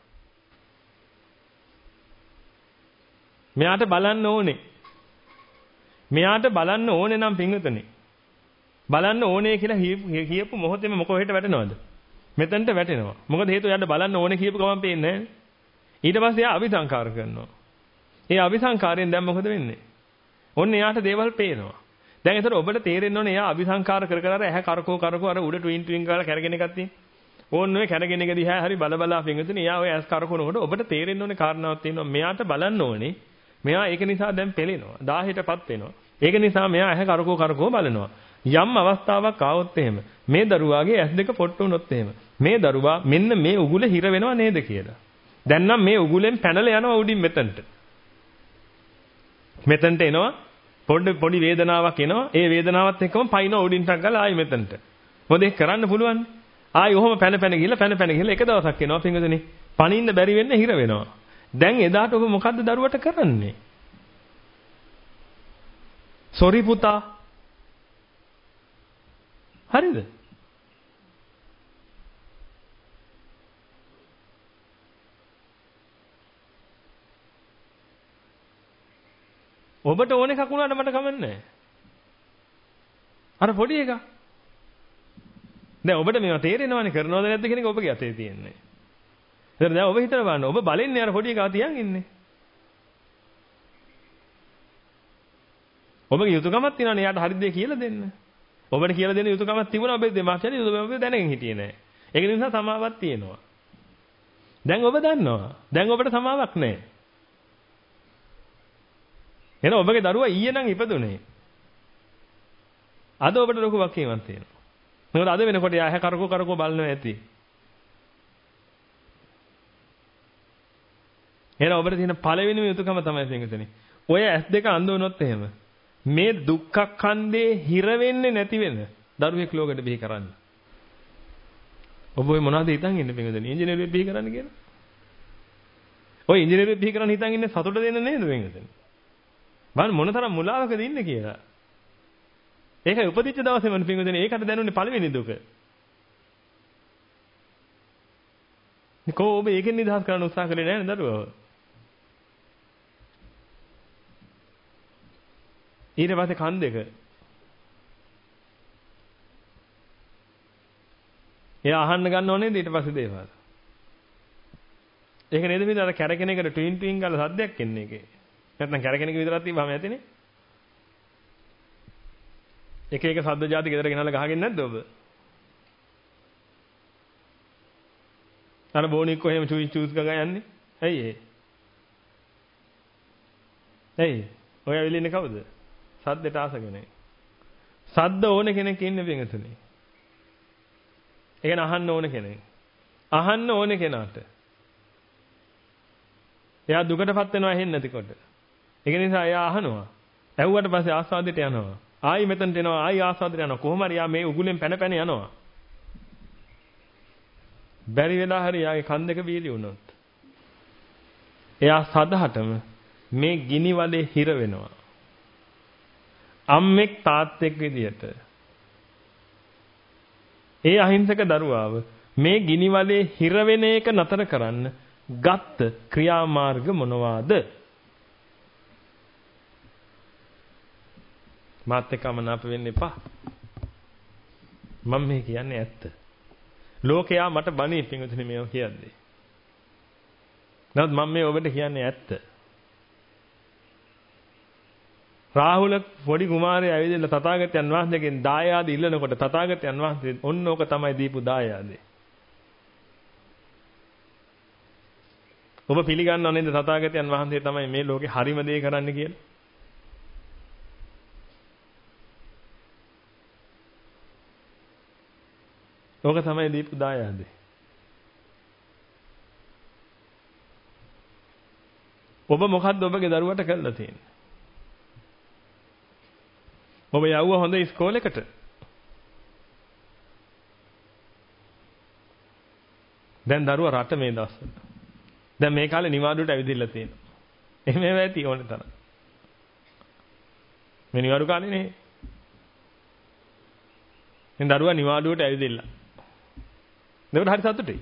මෙයාට බලන්න ඕනේ. මෙයාට බලන්න ඕනේ නම් පින්විතුනි. බලන්න ඕනේ කියලා කියපු මොහොතේම මොකෙහෙට වැටෙනවද? මෙතනට වැටෙනවා. මොකද හේතුව එයාට බලන්න ඕනේ කියපු ගමන් පේන්නේ නැහැ. ඊට පස්සේ එයා අபிසංකාර කරනවා. ඒ අபிසංකාරයෙන් දැන් මොකද වෙන්නේ? ඔන්න එයාට දේවල් පේනවා. දැන් ඒතර ඔබට තේරෙන්න ඕනේ එයා අபிසංකාර කර කර අර ඇහැ කරකෝ අර උඩ ට්වින් කාලා කැරගෙන එකක් තියෙන. ඕන්න ඔය කැරගෙන එක දිහා හරි බලා පින්විතුනි එයා ඔය ඇස් කරකවනකොට ඔබට තේරෙන්න ඕනේ කාරණාවක් තියෙනවා. මෙයාට බලන්න ඕනේ. මෙයා ඒක නිසා දැන් පෙළෙනවා. 1000ටපත් වෙනවා. ඒක නිසා මෙයා ඇහැ කරකෝ බලනවා. යම් අවස්ථාවක් ආවොත් එහෙම මේ දරුවාගේ ඇස් දෙක පොට්ට වුණොත් එහෙම මේ දරුවා මෙන්න මේ උගුල හිර වෙනව නේද කියලා. දැන් නම් මේ උගුලෙන් පැනලා යනවා උඩින් මෙතනට. මෙතනට එනවා පොඩි වේදනාවක් එනවා. ඒ වේදනාවත් එක්කම පයින් උඩින් ටක් ගාලා ආයි මෙතනට. මොකද ඒක කරන්න පුළුවන්. ආයි ඔහොම පැන ගිහලා එක දවසක් එනවා පින්වතුනි. පණින්න බැරි වෙන්න හිර වෙනවා. දැන් එදාට ඔබ මොකද්ද දරුවට කරන්නේ? සොරි පුතා. හරිද? ඔබට ඕන එකක් වුණාට මට කමන්නේ නැහැ. අර පොඩි එකා. දැන් ඔබට මේවා තේරෙනවනේ කරනවද නැද්ද කියන එක ඔබගේ අතේ තියෙන්නේ. ඒතර දැන් ඔබ හිතන බලන්න ඔබ බලන්නේ අර පොඩි එකා තියන් ඉන්නේ. ඔබගේ යුතුයකමක් තියෙනවනේ එයාට හරි දේ කියලා දෙන්න. ඔබට කියලා දෙන්න යුතුයකමක් තිබුණා ඔබේ දෙමාපියන් ඔබ දැනගෙන හිටියේ නැහැ. ඒක නිසා සමාවක් තියෙනවා. දැන් ඔබ දන්නවා. දැන් ඔබට සමාවක් නැහැ. එහෙනම් ඔබගේ දරුවා ඊයේ නම් ඉපදුනේ. අද ඔබට ලොකු වක්කීමක් තියෙනවා. මොකද අද වෙනකොට යා ඇහැ කරකෝ බලනවා ඇති. එහෙනම් ඔබට තියෙන පළවෙනිම යුතුයකම තමයි පින්විතනේ. ඔය S2 අඳුනොත් එහෙම මේ දුක්ඛ ඛණ්ඩේ හිර වෙන්නේ නැති වෙන දරුවෙක් ලෝකෙට බිහි කරන්න. ඔබ ඔය මොනවද හිතන් ඉන්නේ පින්විතනේ? ඉංජිනේරුවෙක් බිහි කරන්න කියලා. ඔය ඉංජිනේරුවෙක් බිහි කරන්න හිතන් ඉන්නේ සතුට දෙන්න නේද පින්විතනේ? බලන්න මොනතරම් මුලාවකද ඉන්නේ කියලා. ඒකයි උපදිච්ච දවසේම පින්වදිනේ ඒකට දැනුනේ පළවෙනි දුක. ඔබ ඒකෙන් නිදහස් කරන්න උත්සාහ කළේ නැහැ නේද දරුවව? ඊට පස්සේ කන් දෙක. එයා අහන්න ගන්නව නේද ඊට පස්සේ දේවල්. ඒක නේද මේ අර කැරකෙන එකට ට්වින් ගාලා සද්දයක් එන්නේ ඒකේ. නැත්නම් කැරකෙන එක විතරක් තිබ්බම ඇතිනේ. එක එක සද්ද જાති ගෙදර ගෙනල්ලා ගහගෙන නැද්ද ඔබ? අර බෝනික් කොහෙම චූස් ගගා යන්නේ? ඇයි ඒ? ඇයි? ඔය ඇවිල්ලා ඉන්නේ කවුද? සද්දට ආසගෙන. සද්ද ඕන කෙනෙක් ඉන්නේ පිටුනේ. ඒ කියන්නේ අහන්න ඕන කෙනෙක්. අහන්න ඕන කෙනාට. එයා දුකටපත් වෙනවා ඇහෙන්නේ නැතිකොට. ඒක නිසා එයා අහනවා. ඇහුවට පස්සේ ආස්වාදයට යනවා. ආයි මෙතනට එනවා ආයි ආස්වාදයට යනවා. කොහොම හරි යා මේ උගුලෙන් පැන පැන යනවා. බැරි වෙලා හරි යාගේ කන් දෙක වීලි වුණොත්. එයා සදහටම මේ ගිනි වලේ හිර වෙනවා. අම්මෙක් තාත්තෙක් විදියට. ඒ අහිංසක දරුවාව මේ ගිනි වලේ හිර වෙන එක නතර කරන්න ගත්ත ක්‍රියාමාර්ග මොනවාද? මාත් එක්කම නාප වෙන්න එපා. මම මේ කියන්නේ ඇත්ත. ලෝකයා මට බණී පිංගුතුනි මේව කියද්දී. නමුත් මම මේ ඔබට කියන්නේ ඇත්ත. රාහුල පොඩි කුමාරයා ඇවිදලා තථාගතයන් වහන්සේගෙන් දායාද ඉල්ලනකොට තථාගතයන් වහන්සේ ඔන්න ඕක තමයි දීපු දායාදේ. ඔබ පිළිගන්නව නේද තථාගතයන් වහන්සේ තමයි මේ ලෝකේ හරිම දේ කරන්න කියලා? ඕක තමයි දීපු දායාදේ. ඔබ මොකද්ද ඔබගේ දරුවට කළා තියෙන්නේ? ඔබ යවුවා හොඳ ඉස්කෝලේකට. දැන් දරුවා රට මේ දවස්වල. දැන් මේ කාලේ නිවාඩුවට ඇවිදින්න තියෙනවා. එහෙම ඇති ඕනේ තරම්. මේ නිවාඩු කාලේ නේ. දැන් දරුවා නිවාඩුවට ඇවිදින්න. දෙවට හරි සතුටුයි.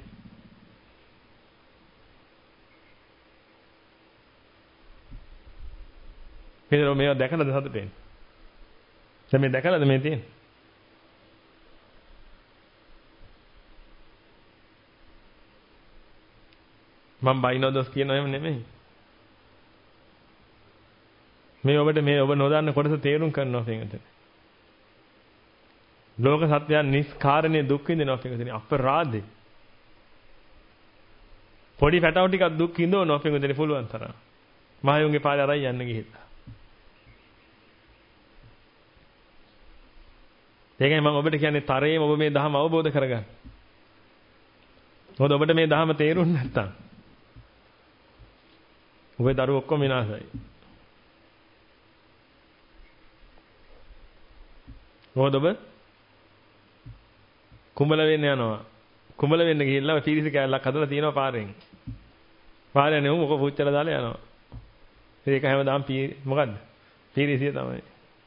පෙරෝ මේව දැකලාද සතුටු වෙන්නේ? දැන් මේ දැකලාද මේ තියෙන්නේ? මම බයිනෝ දොස් කියනව එහෙම නෙමෙයි. මේ ඔබට මේ ඔබ නොදන්න කොටස තේරුම් කරනවා පිටුනේ. ලෝක සත්‍යයන් නිස්කාරණේ දුක් විඳිනවා පිටුනේ අපරාධේ. පොඩි පැටව ටිකක් දුක් විඳවනවා පිටුනේ පුළුවන් තරම්. මහයුන්ගේ පාරේ අරයි යන්න ගිහිල්ලා. ඒකයි මම ඔබට කියන්නේ තරයේම ඔබ මේ ධර්ම අවබෝධ කරගන්න. මොකද ඔබට මේ ධර්ම තේරුම් නැත්තම් ඔබේ දරුවෝ ඔක්කොම විනාශයි. මොකද ඔබ කුඹල වෙන්න යනවා. කුඹල වෙන්න ගිහිල්ලා පීරිසි කෑල්ලක් හදලා තියෙනවා පාරෙන්. පාරේ නෙමු මොක පුච්චලා දාලා යනවා. ඒක හැමදාම මොකද්ද? පීරිසිය තමයි.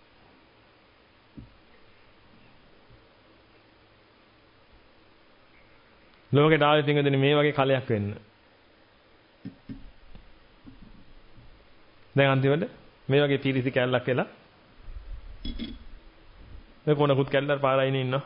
ලෝකෙට ආවේ පින්වදින මේ වගේ කලයක් වෙන්න. දැන් අන්තිමට මේ වගේ පීරිසි කැල්ලක් වෙලා මේ කොනකුත් කැල්ලක් පාරයිනේ ඉන්නවා.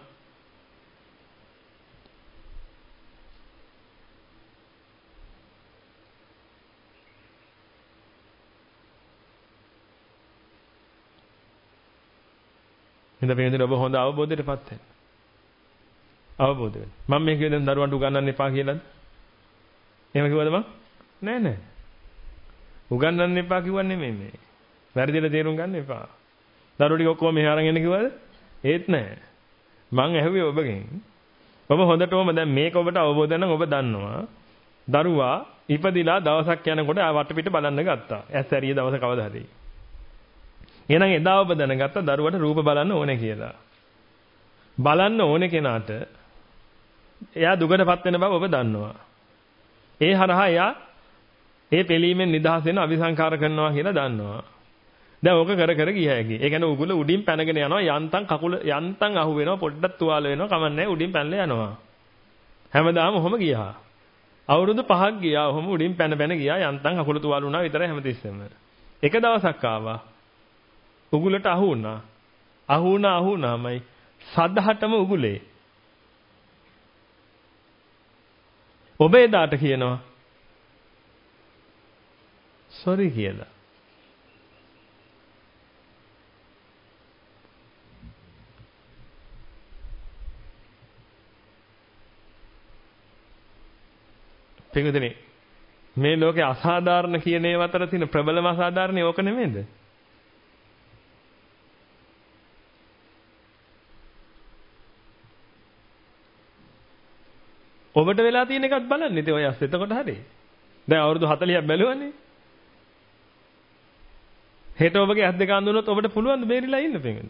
ඉතින් පින්වදින ඔබ හොඳ අවබෝධයටපත් වෙන්න. අවබෝධ වෙන්න. මම මේ කියන දරුවන්ට උගන්වන්න එපා කියලාද? එහෙම කිව්වද මං? නෑ නෑ. උගන්වන්න එපා කිව්වන්නේ නෙමෙයි මේ. වැරදිලා තේරුම් ගන්න එපා. දරුවෝ ටික ඔක්කොම මෙහා අරන් එන්න කිව්වද? ඒත් නෑ. මං ඇහුවේ ඔබගෙන්. ඔබ හොඳටම දැන් මේක ඔබට අවබෝධ නම් ඔබ දන්නවා. දරුවා ඉපදිලා දවසක් යනකොට ආ වටපිට බලන්න ගත්තා. ඇස් ඇරිය දවස කවදා හරි. එහෙනම් එදා ඔබ දැනගත්ත දරුවට රූප බලන්න ඕනේ කියලා. බලන්න ඕනේ කෙනාට එයා දුකටපත් වෙන බව ඔබ දන්නවා. ඒ හරහා එයා ඒ පිළීමෙන් නිදහස් වෙන අபிසංකාර කරනවා කියලා දන්නවා. දැන් ඕක කර කර ගිය හැකි. ඒ කියන්නේ උගුල උඩින් පැනගෙන යනවා යන්තම් කකුල යන්තම් අහු වෙනවා පොඩ්ඩක් තුවාල වෙනවා කමන්නේ උඩින් පැනලා යනවා. හැමදාම ඔහොම ගියා. අවුරුදු 5ක් ගියා ඔහොම උඩින් පැන පැන ගියා යන්තම් කකුල තුවාල වුණා විතරයි හැමතිස්සෙම. එක දවසක් ආවා. උගුලට අහු වුණා. අහු වුණාමයි සදහටම උගුලේ. ඔබ එදාට කියනවා සෝරි කියලා. පිටුදෙනේ මේ ලෝකේ අසාධාරණ කියන ඒවා අතර තියෙන ප්‍රබලම අසාධාරණේ ඕක නෙමෙයිද? ඔබට වෙලා තියෙන එකත් බලන්න ඉතින් ඔය අස්ස එතකොට හරි. දැන් අවුරුදු 40ක් බැලුවනේ. හෙට ඔබගේ ඇස් දෙක අඳුනොත් ඔබට පුළුවන් ද බේරිලා ඉන්න පිටුදෙනේ?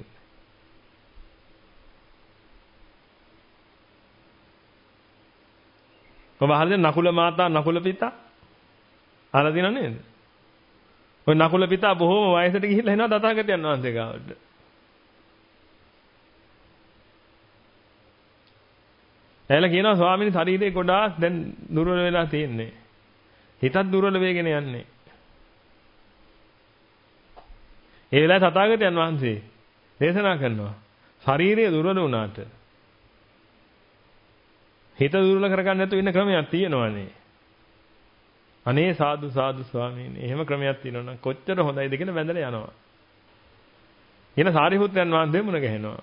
ඔබ අහලා නකුල මාතා නකුල පිතා අහලා දිනව නේද? ඔය නකුල පිතා බොහෝම වයසට ගිහිල්ලා එනවා තථාගතයන් වහන්සේ ගාවට. එයාලා කියනවා ස්වාමීනි ශරීරේ ගොඩාක් දැන් දුර්වල වෙලා තියෙන්නේ. හිතත් දුර්වල වෙගෙන යන්නේ. ඒ වෙලාවේ තථාගතයන් වහන්සේ දේශනා කරනවා ශරීරය දුර්වල වුණාට හිත දුර්වල කරගන්න නැතුව ඉන්න ක්‍රමයක් තියෙනවානේ. අනේ සාදු සාදු ස්වාමීනි. එහෙම ක්‍රමයක් තියෙනවා නම් කොච්චර හොඳයිද කියලා වැඳලා යනවා. ඊන සාරිපුත්‍රයන් වහන්සේ මුණ ගැහෙනවා.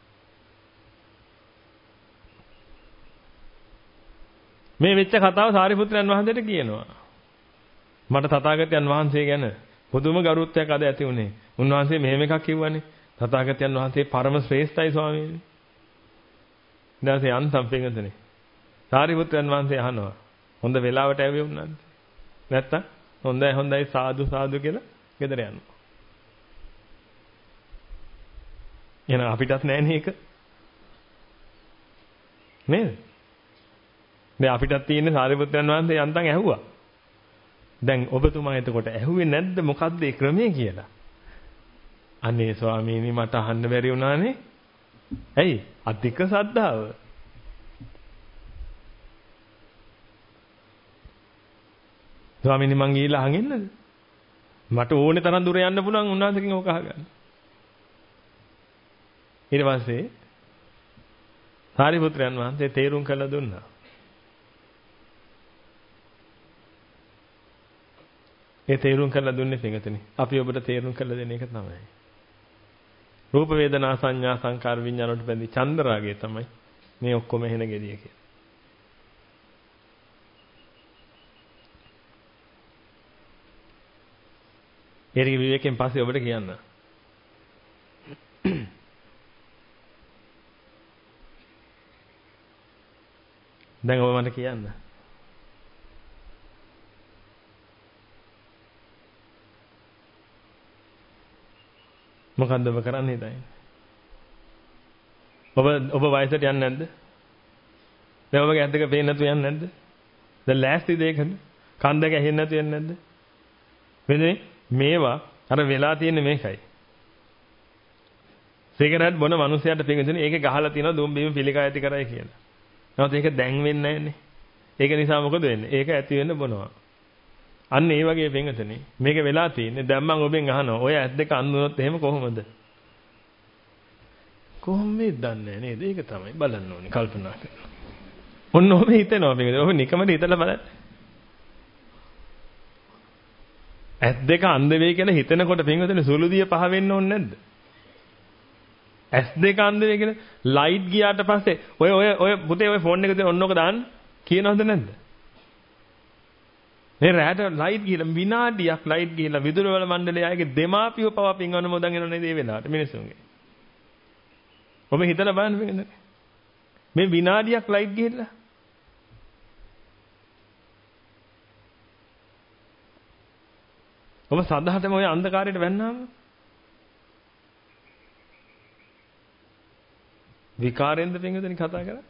මේ වෙච්ච කතාව සාරිපුත්‍රයන් වහන්සේට කියනවා. මට තථාගතයන් වහන්සේ ගැන පුදුම ගරුත්වයක් අද ඇති වුණේ. උන්වහන්සේ මෙහෙම එකක් කිව්වනේ. තථාගතයන් වහන්සේ පරම ශ්‍රේෂ්ඨයි ස්වාමීනි. ඊට යන්තම් පිටුදෙනේ. සාරිපුත්‍රයන් වහන්සේ අහනවා. හොඳ වෙලාවට ඇවිත් උන්නාද? නැත්තම් හොඳයි හොඳයි සාදු සාදු කියලා ගෙදර යනවා. එහෙනම් අපිටත් නැන්නේ ඒක. නේද? දැන් අපිටත් තියෙන්නේ සාරිපුත්‍රයන් වහන්සේ යන්තම් ඇහුවා. දැන් ඔබතුමා එතකොට ඇහුවේ නැද්ද මොකද්ද ඒ ක්‍රමය කියලා? අනේ ස්වාමීනි මට අහන්න බැරි වුණානේ. ඇයි? අධික ශ්‍රද්ධාව. ස්වාමීනි මං ගිහිල්ලා අහගෙන්නද? මට ඕනේ තරම් දුර යන්න පුළුවන් උන්වහන්සේකින් ඕක අහගන්න. ඊට පස්සේ සාරිපුත්‍රයන් වහන්සේ තේරුම් කළා දුන්නා. ඒ තේරුම් කරලා දුන්නේ පිටුදෙනේ. අපි ඔබට තේරුම් කරලා දෙන එක තමයි. රූප වේදනා සංඥා සංකාර විඥාන වලට බැඳි චන්දරාගය තමයි මේ ඔක්කොම එහෙන ගෙඩිය කියන්නේ. ඒකේ විවේකයෙන් පස්සේ ඔබට කියන්න. දැන් ඔබ මට කියන්න. මොකද්ද ඔබ කරන්නේ දැන්? ඔබ වයසට යන්නේ නැද්ද? දැන් ඔබගේ ඇස් දෙක පේන්නේ නැතුව යන්නේ නැද්ද? දැන් ලෑස්තිද ඒකද? කන් දෙක ඇහෙන්නේ නැතුව යන්නේ නැද්ද? වෙන්නේ මේවා අර වෙලා තියෙන්නේ මේකයි. සිගරට් බොන මිනිහයාට පිටින් ඒකේ ගහලා තියෙනවා දුම් බීම පිළිකා ඇති කරයි කියලා. නමුත් ඒක දැන් වෙන්නේ නැන්නේ. ඒක නිසා මොකද වෙන්නේ? ඒක ඇති වෙන්න බොනවා. අන්න ඒ වගේ වෙනතනේ. මේක වෙලා තියෙන්නේ. දැන් මම ඔබෙන් අහනවා. ඔය ඇස් දෙක අඳුනොත් එහෙම කොහොමද? කොහොමද දන්නේ නේද? ඒක තමයි බලන්න ඕනේ කල්පනා කරලා. ඔන්න ඔබ හිතනවා මේකද? ඔබ නිකමද හිතලා බලන්න. ඇස් දෙක අන්ධ වෙයි කියලා හිතනකොට පින්වතුනි සුළුදිය පහ වෙන්න ඕනේ නැද්ද? ඇස් දෙක අන්ධ වෙයි කියලා ලයිට් ගියාට පස්සේ ඔය පුතේ ඔය ෆෝන් එක දෙන්න ඔන්නෝක දාන්න කියනවද නැද්ද? මේ රැට ලයිට් ගිහලා විනාඩියක් ලයිට් ගිහලා විදුලි වල මණ්ඩලයේ අයගේ දෙමාපියෝ පවා පින් අනුමෝදන් වෙනව නේද මේ වෙලාවට මිනිස්සුන්ගේ. ඔබ හිතලා බලන්න පින්වතුනි. මේ විනාඩියක් ලයිට් ගිහලා ඔබ සදාටම ওই අන්ධකාරයට වැන්නාම විකාරෙන්ද පින්වතුනි කතා කරා?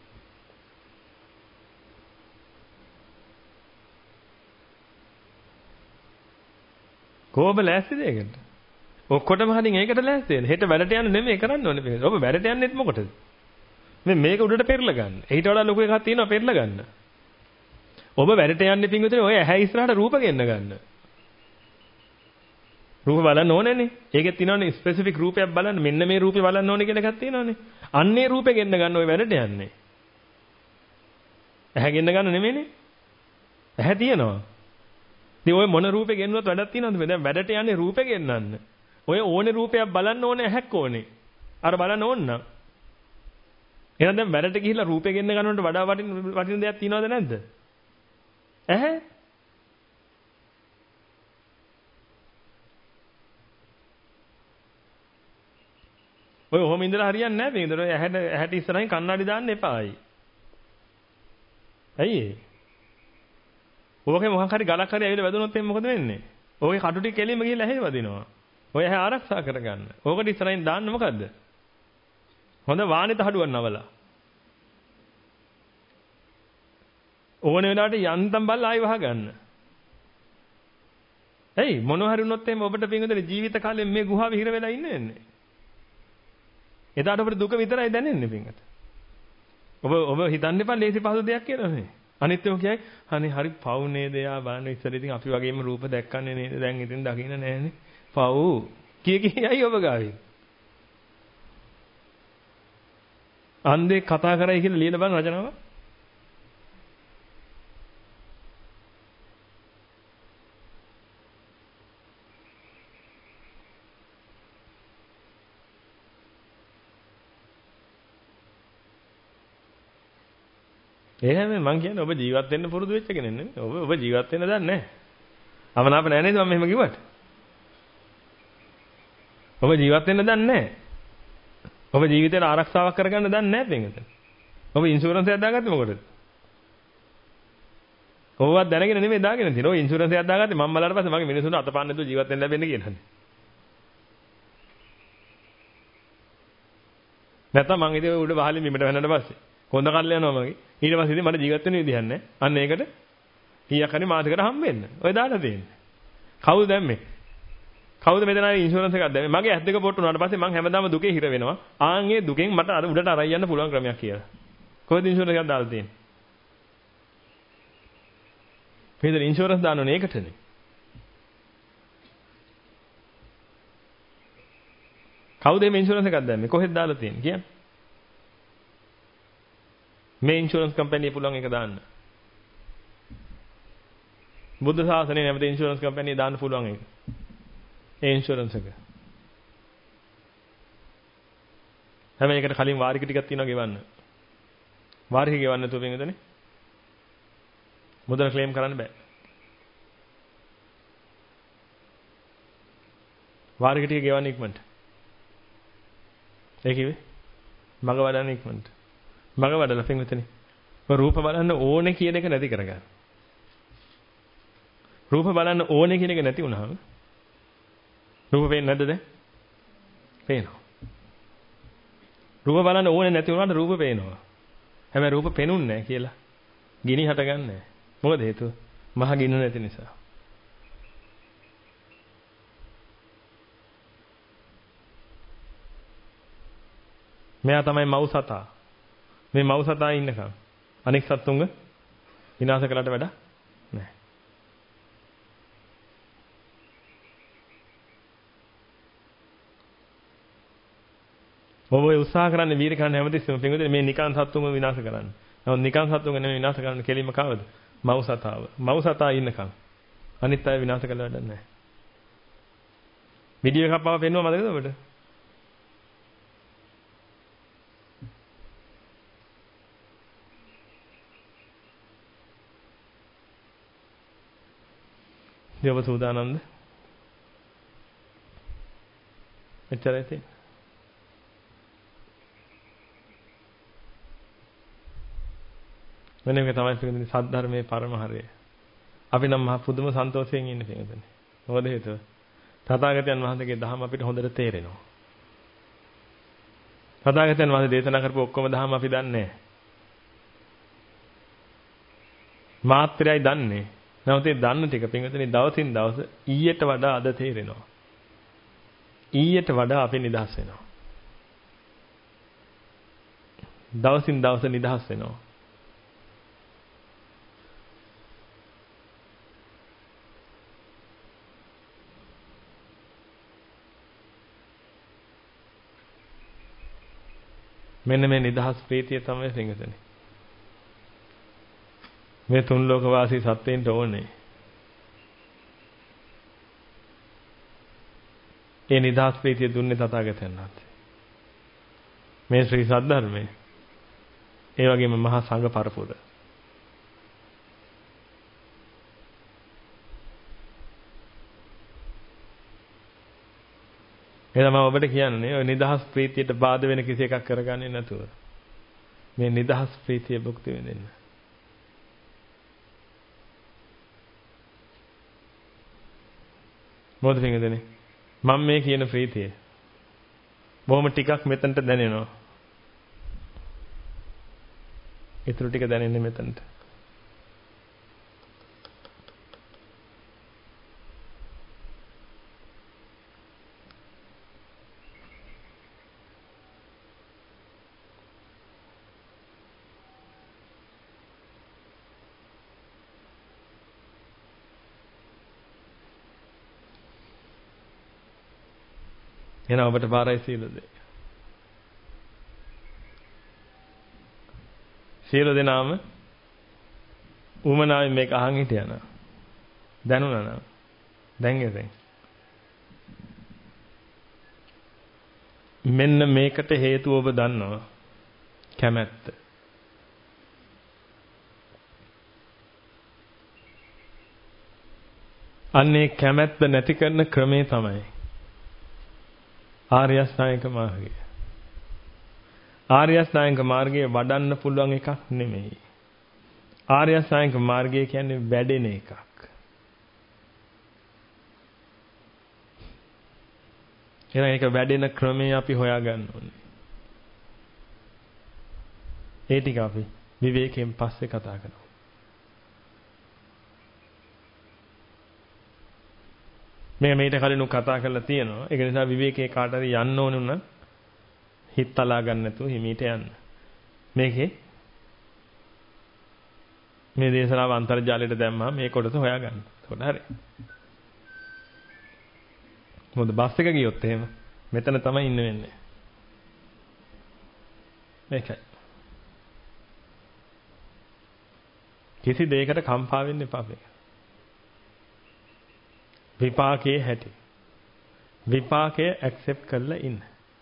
කොහොම ලෑස්තිද ඒකට? ඔක්කොටම හරින් ඒකට ලෑස්ති වෙන්න. හෙට වැඩට යන්න නෙමෙයි කරන්න ඕනේ පින්වතුනි. ඔබ වැඩට යන්නෙත් මොකටද? මේක උඩට පෙරලා ගන්න. ඊට වඩා ලොකු එකක් තියෙනවා පෙරලා ගන්න. ඔබ වැඩට යන්නේ පින්වතුනි ඔය ඇහැ ඉස්සරහට රූප ගෙන්න ගන්න. රූප බලන්න ඕනේනේ. ඒකෙත් තියෙනවනේ ස්පෙસિෆික් රූපයක් බලන්න. මෙන්න මේ රූපේ බලන්න ඕනේ කියලා එකක් තියෙනවනේ. අන්නේ රූපේ ගෙන්න ගන්න ඔය වැඩට යන්නේ. ඇහැ ගෙන්න ගන්න නෙමෙයිනේ. ඇහැ තියෙනවා. ඉතින් ඔය මොන රූපේ ගෙන්නුවත් වැඩක් තියෙනවද? දැන් වැඩට යන්නේ රූපේ ගෙන්නන්න. ඔය ඕනේ රූපයක් බලන්න ඕනේ ඇහැක් ඕනේ. අර බලන්න ඕන නම්. එහෙනම් දැන් වැඩට ගිහිල්ලා රූපේ ගෙන්න ගන්නවට වඩා වටින දෙයක් තියෙනවද නැද්ද? ඇහැ ඔය ඔහොම ඉඳලා හරියන්නේ නැහැ පින්විතනේ. ඔය ඇහැට ඉස්සරහින් කණ්ණාඩි දාන්න එපායි. ඇයි ඒ? ඕකේ මොකක් හරි ගලක් හරි ඇවිල්ලා වැදුනොත් එහෙනම් මොකද වෙන්නේ? ඕකේ කටු ටික කෙලින්ම ගිහිල්ලා ඇහි වදිනවා. ඔය ඇහැ ආරක්ෂා කරගන්න. ඕකට ඉස්සරහින් දාන්න මොකද්ද? හොඳ වාණිත හඩුවක් නවලා. ඕන වෙලාවට යන්තම් බල්ලා ආයි වහ ගන්න. ඇයි මොනවා හරි වුණොත් එහෙනම් ඔබට පින්විතනේ ජීවිත කාලෙම මේ ගුහාවේ හිර වෙලා ඉන්නේ. එදාට ඔබට දුක විතරයි දැනෙන්නේ පින්විත. ඔබ හිතන්න එපා ලේසි පහසු දෙයක් කියලා නේ. අනිත් ඒවා කියයි අනේ හරි පව් නේද යා බලන්න ඉස්සර ඉතින් අපි වගේම රූප දැක්කන්නේ නේද දැන් ඉතින් දකින්න නැහැනේ. පව් කියයි ඔබ ගාවේ. අන්දේ කතා කරයි කියලා ලියලා බලන්න රචනාව. එහෙනම් මං කියන්නේ ඔබ ජීවත් වෙන්න පුරුදු වෙච්ච කෙනෙක් නෙමෙයි. ඔබ ජීවත් වෙන්න දන්නේ නැහැ. අවනාප නැහැ නේද මම මෙහෙම කිව්වට? ඔබ ජීවත් වෙන්න දන්නේ නැහැ. ඔබ ජීවිතේට ආරක්ෂාවක් කරගන්න දන්නේ නැහැ පින්විත. ඔබ ඉන්ෂුරන්ස් එකක් දාගත්තේ මොකටද? ඔබවත් දැනගෙන නෙමෙයි දාගෙන තියෙන්නේ. ඔය ඉන්ෂුරන්ස් එකක් දාගත්තේ මම බලලා පස්සේ මගේ මිනිස්සුන්ට අතපාන්න නැතුව ජීවත් වෙන්න ලැබෙන්නේ කියලානේ. නැත්තම් මං ඉතින් උඩ වහලින් බිමට වැන්නට පස්සේ කොන්ද කල්ල යනවා මගේ. ඊට පස්සේ ඉතින් මට ජීවත් වෙන්න විදිහක් නැහැ. අන්න ඒකට කීයක් හරි මාසෙකට හම්බෙන්න. ඔය දාලා දෙන්නේ. කවුද දැම්මේ? කවුද මෙතන ආයේ ඉන්ෂුරන්ස් එකක් දැම්මේ? මගේ ඇස් දෙක පොට්ටු වුණාට පස්සේ මං හැමදාම දුකේ හිර වෙනවා. ආන්ගේ දුකෙන් මට අර උඩට අරයි යන්න පුළුවන් ක්‍රමයක් කියලා. කොහෙද ඉන්ෂුරන්ස් එකක් දාලා තියෙන්නේ? මේතර ඉන්ෂුරන්ස් දාන්නෝනේ ඒකටනේ. කවුද මේ ඉන්ෂුරන්ස් එකක් දැම්මේ? කොහෙද දාලා තියෙන්නේ කියන්නේ? මේ ඉන්ෂුරන්ස් කම්පැනි පුළුවන් එක දාන්න. බුද්ධ ශාසනයේ නැමෙත ඉන්ෂුරන්ස් කම්පැනි දාන්න පුළුවන් එක. ඒ ඉන්ෂුරන්ස් එක. හැබැයි ඒකට කලින් වාරික ටිකක් තියෙනවා ගෙවන්න. වාරික ගෙවන්න නැතුව වෙනදනේ. මුදල ක්ලේම් කරන්න බෑ. වාරික ටික ගෙවන්න ඉක්මනට. ඒ කිව්වේ මග වඩන්න ඉක්මනට. මග වඩලා පින්විතනේ. ඔය රූප බලන්න ඕනේ කියන එක නැති කරගන්න. රූප බලන්න ඕනේ කියන එක නැති වුණාම රූප පේන්නේ නැද්ද දැන්? පේනවා. රූප බලන්න ඕනේ නැති වුණාට රූප පේනවා. හැබැයි රූප පේනුන්නේ නැහැ කියලා. ගිනි හටගන්නේ නැහැ. මොකද හේතුව? මහ ගින්න නැති නිසා. මෙයා තමයි මව් සතා. මේ මව් සතා ඉන්නකම් අනෙක් සත්තුන්ග විනාශ කරලා වැඩ නැහැ. ඔබ උත්සාහ කරන්නේ වීර කරන්න හැමතිස්සෙම පින්වතුනි මේ නිකන් සත්තුන්ව විනාශ කරන්න. නමුත් නිකන් සත්තුන්ව නෙමෙයි විනාශ කරන්න කෙලින්ම කවද? මව් සතාව. මව් සතා ඉන්නකම් අනිත් අය විනාශ කරලා වැඩ නැහැ. වීඩියෝ එකක් පාව පෙන්නුවා මතකද ඔබට? දේව සූදානම්ද? එච්චරයි තියෙන්නේ. මෙන්න මේක තමයි පිළිගන්නේ සද්ධර්මයේ පරමහරය. අපි නම් මහ පුදුම සන්තෝෂයෙන් ඉන්නේ පිළිගන්නේ. මොකද හේතුව? තථාගතයන් වහන්සේගේ ධර්ම අපිට හොඳට තේරෙනවා. තථාගතයන් වහන්සේ දේශනා කරපු ඔක්කොම ධර්ම අපි දන්නේ නැහැ. මාත්‍රයයි දන්නේ. නැවත ඒ දන්න ටික පින්විතනේ දවසින් දවස ඊයට වඩා අද තේරෙනවා. ඊයට වඩා අපි නිදහස් වෙනවා. දවසින් දවස නිදහස් වෙනවා. මෙන්න මේ නිදහස් ප්‍රීතිය තමයි පින්විතනේ. මේ තුන් ලෝක වාසී සත්වයින්ට ඕනේ. ඒ නිදහස් ප්‍රීතිය දුන්නේ තථාගතයන් වහන්සේ. මේ ශ්‍රී සද්ධර්මයේ ඒ වගේම මහා සංඝ පරපුර. එහෙනම් මම ඔබට කියන්නේ ඔය නිදහස් ප්‍රීතියට බාධා වෙන කිසි එකක් කරගන්නේ නැතුව මේ නිදහස් ප්‍රීතිය භුක්ති විඳින්න. මොකද පින්වදනේ? මම මේ කියන ප්‍රීතිය බොහොම ටිකක් මෙතනට දැනෙනවා. ඊටු ටික දැනෙන්නේ මෙතනට. එහෙනම් ඔබට බාරයි සීලද? සියලු දෙනාම උමනාවෙන් මේක අහන් හිටියනා. දැනුණා නම් දැන් එතෙන්. මෙන්න මේකට හේතුව ඔබ දන්නවා. කැමැත්ත. අන්නේ කැමැත්ත නැති කරන ක්‍රමේ තමයි ආර්ය අෂ්ටාංගික මාර්ගය. ආර්ය අෂ්ටාංගික මාර්ගය වඩන්න පුළුවන් එකක් නෙමෙයි. ආර්ය අෂ්ටාංගික මාර්ගය කියන්නේ වැඩෙන එකක්. එහෙනම් ඒක වැඩෙන ක්‍රමය අපි හොයාගන්න ඕනේ. ඒ ටික අපි විවේකයෙන් පස්සේ කතා කරමු. මේට කලින් කතා කරලා තියෙනවා. ඒක නිසා විවේකයේ කාට හරි යන්න ඕන උන හිත තලා ගන්න නැතුව හිමීට යන්න. මේකේ මේ දේශනාව අන්තර්ජාලයට දැම්මම මේ කොටස හොයාගන්න. එතකොට හරි. මොකද බස් එක ගියොත් එහෙම මෙතන තමයි ඉන්න වෙන්නේ. මේකයි. කිසි දෙයකට කම්පා වෙන්න එපා මේක. විපාකයේ හැටි. විපාකය ඇක්සෙප්ට් කරලා ඉන්න.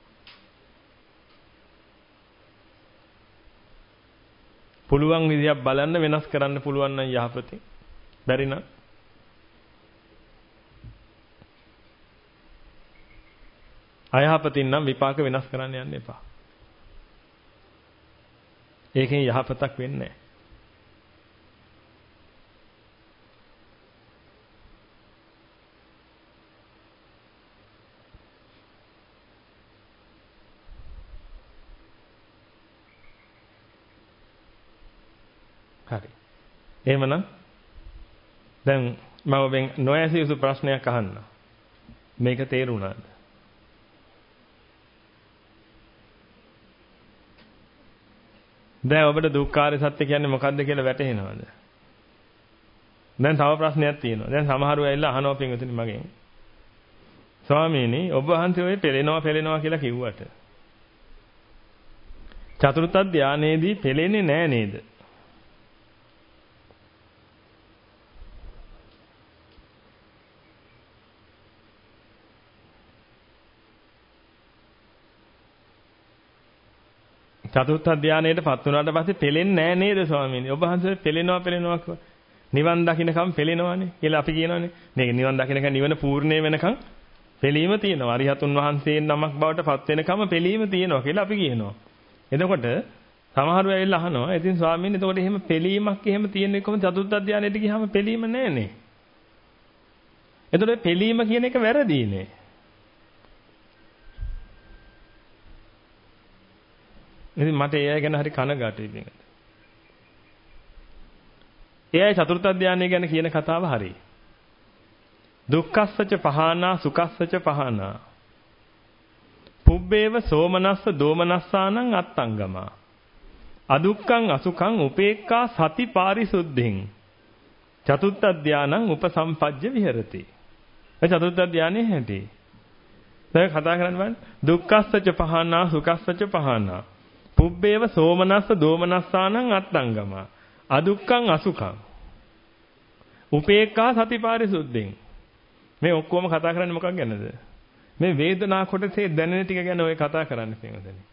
පුළුවන් විදියක් බලන්න වෙනස් කරන්න පුළුවන් නම් යහපතේ. බැරි නම් අයහපතින් නම් විපාක වෙනස් කරන්න යන්න එපා. ඒකෙන් යහපතක් වෙන්නේ නැහැ. හරි. එහෙමනම් දැන් මම ඔබෙන් නොඇසී යුතු ප්‍රශ්නයක් අහන්න. මේක තේරුණාද? දැන් ඔබට දුක්ඛාර සත්‍ය කියන්නේ මොකක්ද කියලා වැටහෙනවද? දැන් තව ප්‍රශ්නයක් තියෙනවා. දැන් සමහරව ඇවිල්ලා අහනවා පින්වතුනි මගෙන්. ස්වාමීනි ඔබ වහන්සේ ඔය පෙලෙනවා කියලා කිව්වට චතුර්ථ ධානයේදී පෙලෙන්නේ නෑ නේද? චතුර්ථ ධානයේටපත් වුණාට පස්සේ පෙලෙන්නේ නැහැ නේද ස්වාමීනි? ඔබ වහන්සේ පෙලෙනවා නිවන් දකින්නකම් පෙලෙනවානේ කියලා අපි කියනවානේ. මේක නිවන් දකින්නකම් නිවන පූර්ණේ වෙනකම් පෙලීම තියෙනවා. අරිහතුන් වහන්සේ නමක් බවට පත් වෙනකම් පෙලීම තියෙනවා කියලා අපි කියනවා. එතකොට සමහරව ඇවිල්ලා අහනවා. ඉතින් ස්වාමීනි එතකොට එහෙම පෙලීමක් එහෙම තියෙන එකම චතුර්ථ ධානයට ගියාම පෙලීම නැහැනේ. එතකොට පෙලීම කියන එක වැරදීනේ. ඉතින් මට ඒ අය ගැන හරි කනගාටුයි මේකට. ඒ අය චතුර්ථ ධානය ගැන කියන කතාව හරි. දුක්ඛස්සච පහනා සුඛස්සච පහනා. පුබ්බේව සෝමනස්ස දෝමනස්සානං අත්තංගමා. අදුක්ඛං අසුඛං උපේක්ඛා සති පාරිසුද්ධින්. චතුර්ථ ධානං උපසම්පජ්ජ විහෙරති. ඒ චතුර්ථ ධානයේ හැටි. දැන් කතා කරන්න බලන්න. දුක්ඛස්සච පහනා සුඛස්සච පහනා. පුබ්බේව සෝමනස්ස දෝමනස්සානං අත්තංගම අදුක්ඛං අසුඛං උපේක්ඛා සතිපාරිසුද්ධින්. මේ ඔක්කොම කතා කරන්නේ මොකක් ගැනද? මේ වේදනා කොටසේ දැනෙන ටික ගැන ඔය කතා කරන්නේ පින්වදනි.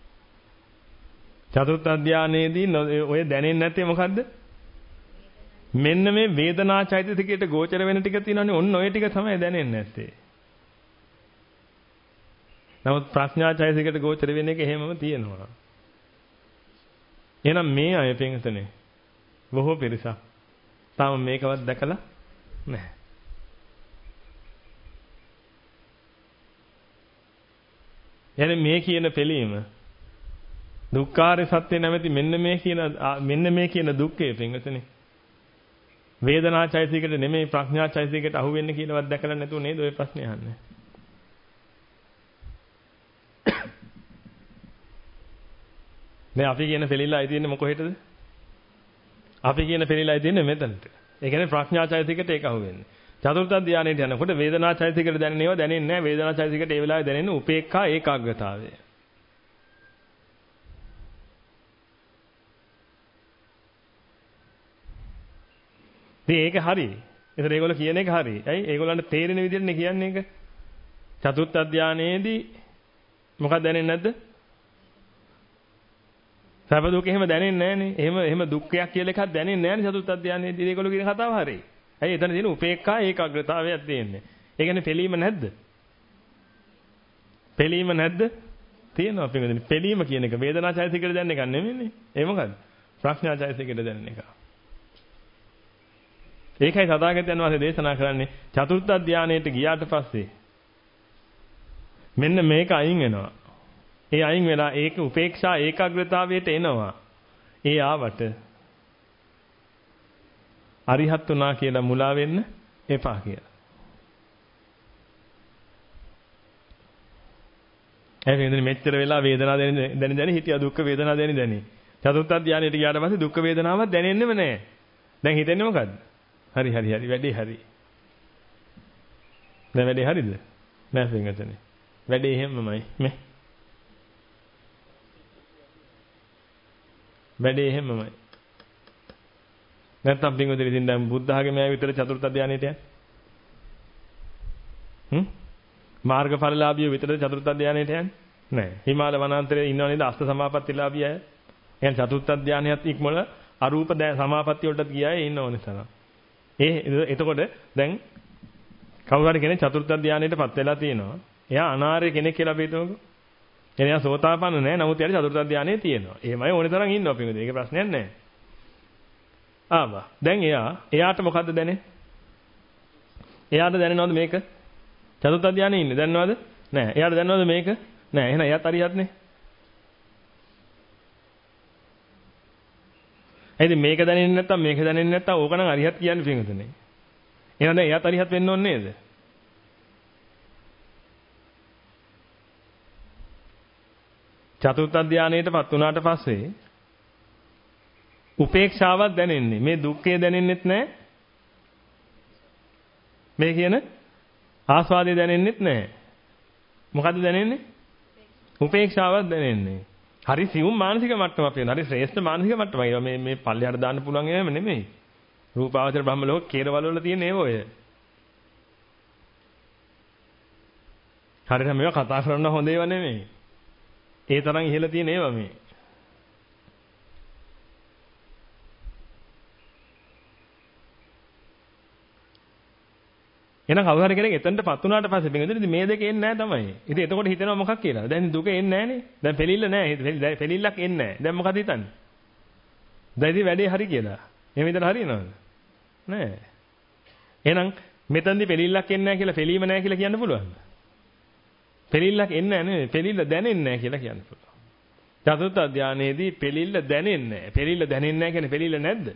චතුර්ථ ධානයේදී ඔය දැනෙන්නේ නැත්තේ මොකද්ද? මෙන්න මේ වේදනා චෛතසිකයට ගෝචර වෙන ටික තියෙනවානේ. ඔන්න ඔය ටික තමයි දැනෙන්නේ නැත්තේ. නමුත් ප්‍රඥා චෛතසිකයට ගෝචර වෙන එක එහෙමම තියෙනවා. එහෙනම් මේ අය පින්තනේ බොහෝ පිරිසක් තාම මේකවත් දැකලා නැහැ. يعني මේ කියන පිළීම දුක්ඛාරය සත්‍ය නැමැති මෙන්න මේ කියන දුක්ඛය පින්වතුනි වේදනා චෛතසිකයට නෙමෙයි ප්‍රඥා චෛතසිකයට අහු වෙන්නේ කියලාවත් දැකලා නැතුව නේද ඔය ප්‍රශ්නේ අහන්නේ. මේ අපි කියන පිළිලයි තියෙන්නේ මොකෙහෙටද? අපි කියන පිළිලයි තියෙන්නේ මෙතනට. ඒ කියන්නේ ප්‍රඥා චෛතසිකයට ඒක අහු වෙන්නේ. චතුර්ථ ධානයට යනකොට වේදනා චෛතසිකයට දැනෙන ඒවා දැනෙන්නේ නැහැ. වේදනා චෛතසිකයට ඒ වෙලාවේ දැනෙන්නේ උපේක්ඛා ඒකාග්‍රතාවය. ඉතින් ඒක හරි. ඒතර ඒගොල්ලෝ කියන එක හරි. ඇයි? ඒගොල්ලන්ට තේරෙන විදිහටනේ කියන්නේ ඒක. චතුර්ථ ධානයේදී මොකක්ද දැනෙන්නේ නැද්ද? සැප දුක එහෙම දැනෙන්නේ නැහනේ. එහෙම දුක්ඛයක් කියලා එකක් දැනෙන්නේ නැහනේ චතුර්ථ ධානයේදී. ඒගොල්ලෝ කියන කතාව හරි. ඇයි? එතන තියෙන උපේක්ඛා ඒකාග්‍රතාවයක් තියෙන්නේ. ඒ කියන්නේ පිළීම නැද්ද? පිළීම නැද්ද? තියෙනවා පිළිගන්නේ. පිළීම කියන එක වේදනා චෛතසිකයට දැනෙන එකක් නෙමෙයිනේ. ඒ මොකද්ද? ප්‍රඥා චෛතසිකයට දැනෙන එක. ඒකයි සදාගතයන් වහන්සේ දේශනා කරන්නේ චතුර්ථ ධානයට ගියාට පස්සේ මෙන්න මේක අයින් වෙනවා. ඒ අයින් වෙලා ඒක උපේක්ෂා ඒකාග්‍රතාවයට එනවා. ඒ ආවට අරිහත් උනා කියලා මුලා වෙන්න එපා කියලා. එහෙනම් මෙච්චර වෙලා වේදනාව දැනි හිටියා දුක්ඛ වේදනාව දැනි. චතුර්ථ ධානයට ගියාට පස්සේ දුක්ඛ වේදනාවක් දැනෙන්නෙම නැහැ. දැන් හිතෙන්නේ මොකද්ද? හරි වැඩේ හරි. දැන් වැඩේ හරිද? නෑ පින්වතුනි. වැඩේ එහෙමමයි මේ. වැඩේ එහෙමමයි. නැත්තම් පින්වතුනි ඉතින් දැන් බුද්ධ ආගමේ විතර චතුර්ථ ධානයට යන්නේ. මාර්ගඵලලාභියෝ විතර චතුර්ථ ධානයට යන්නේ? නෑ. හිමාල වනාන්තරයේ ඉන්නව නේද අෂ්ට සමාපත්තිලාභිය අය? එහෙනම් චතුර්ථ ධානයත් ඉක්මවල අරූප සමාපත්තිය වලටත් ගිය අය ඉන්න ඕනේ තරම්. එතකොට දැන් කවුරු හරි කෙනෙක් චතුර්ථ ධානයටපත් වෙලා තියෙනවා. එයා අනාර්ය කෙනෙක් කියලා අපි හිතමුකෝ. එයා එයා සෝතාපන්න නැහැ. නමුත් එයාට චතුර්ථ ධානය තියෙනවා. එහෙමයි ඕනේ තරම් ඉන්නවා පිටුද. ඒක ප්‍රශ්නයක් නැහැ. ආවා. දැන් එයාට මොකද්ද දැනෙන්නේ? එයාට දැනෙනවද මේක? චතුර්ථ ධානයේ ඉන්නේ. දැනනවද? නැහැ. එයාට දැනනවද මේක? නැහැ. එහෙනම් එයාත් අරියත්නේ. එහෙනම් මේක දැනෙන්නේ නැත්තම් මේක දැනෙන්නේ නැත්තම් ඕක නම් අරිහත් කියන්නේ පිටුනේ. එහෙනම් දැන් එයාත් අරිහත් වෙන්න ඕනේ නේද? චතුර්ථ ධානයටපත් වුණාට පස්සේ උපේක්ෂාවක් දැනෙන්නේ. මේ දුක්ඛය දැනෙන්නෙත් නැහැ. මේ කියන ආස්වාදය දැනෙන්නෙත් නැහැ. මොකද්ද දැනෙන්නේ? උපේක්ෂාවක් දැනෙන්නේ. හරි සියුම් මානසික මට්ටමක් වෙනවා. හරි ශ්‍රේෂ්ඨ මානසික මට්ටමක්. මේ පල්ලෙහාට දාන්න පුළුවන් ඒවාම නෙමෙයි. රූපාවචර බ්‍රහ්ම ලෝක කේරවල වල තියෙන ඒව ඔය. හරියට මේවා කතා කරන්න හොඳ ඒවා නෙමෙයි. ඒ තරම් ඉහළ තියෙන ඒවා මේ. එහෙනම් කවුරු හරි කෙනෙක් එතනටපත් වුණාට පස්සේ බින්දුනේ මේ දෙක එන්නේ නැහැ තමයි. ඉතින් එතකොට හිතෙනවා මොකක් කියලා? දැන් දුක එන්නේ නැහනේ. දැන් පෙලිල්ල නැහැ. පෙලිල්ලක් එන්නේ නැහැ. දැන් මොකද හිතන්නේ? දැන් ඉතින් වැඩේ හරි කියලා. එහෙම විතර හරියනවද? නැහැ. එහෙනම් මෙතනදී පෙලිල්ලක් එන්නේ නැහැ කියලා පෙලීම නැහැ කියලා කියන්න පුළුවන්ද? පෙලිල්ලක් එන්නේ නැහැ නේ. පෙලිල්ල දැනෙන්නේ නැහැ කියලා කියන්න පුළුවන්. චතුර්ථ ධානයේදී පෙලිල්ල දැනෙන්නේ නැහැ. පෙලිල්ල දැනෙන්නේ නැහැ කියන්නේ පෙලිල්ල නැද්ද?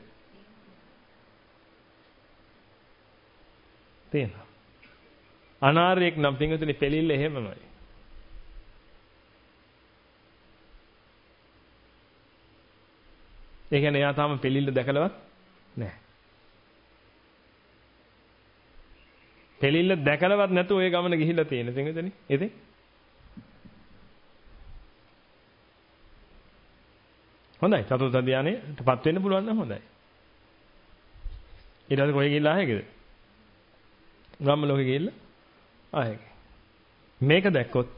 තියෙනවා. අනාර්යයක් නම් පින්වතුනි පෙලිල්ල එහෙමමයි. ඒ කියන්නේ එයා තාම පෙලිල්ල දැකලවත් නැහැ. පෙලිල්ල දැකලවත් නැතුව ඒ ගමන ගිහිල්ලා තියෙන පින්වතුනි. ඉතින් හොඳයි. චතුර්ථ ධානයටපත් වෙන්න පුළුවන් නම් හොඳයි. ඊට පස්සේ කොහෙ ගිහිල්ලා ආයෙකද? බ්‍රහ්ම ලෝකෙ ගිහිල්ලා ආයෙක. මේක දැක්කොත්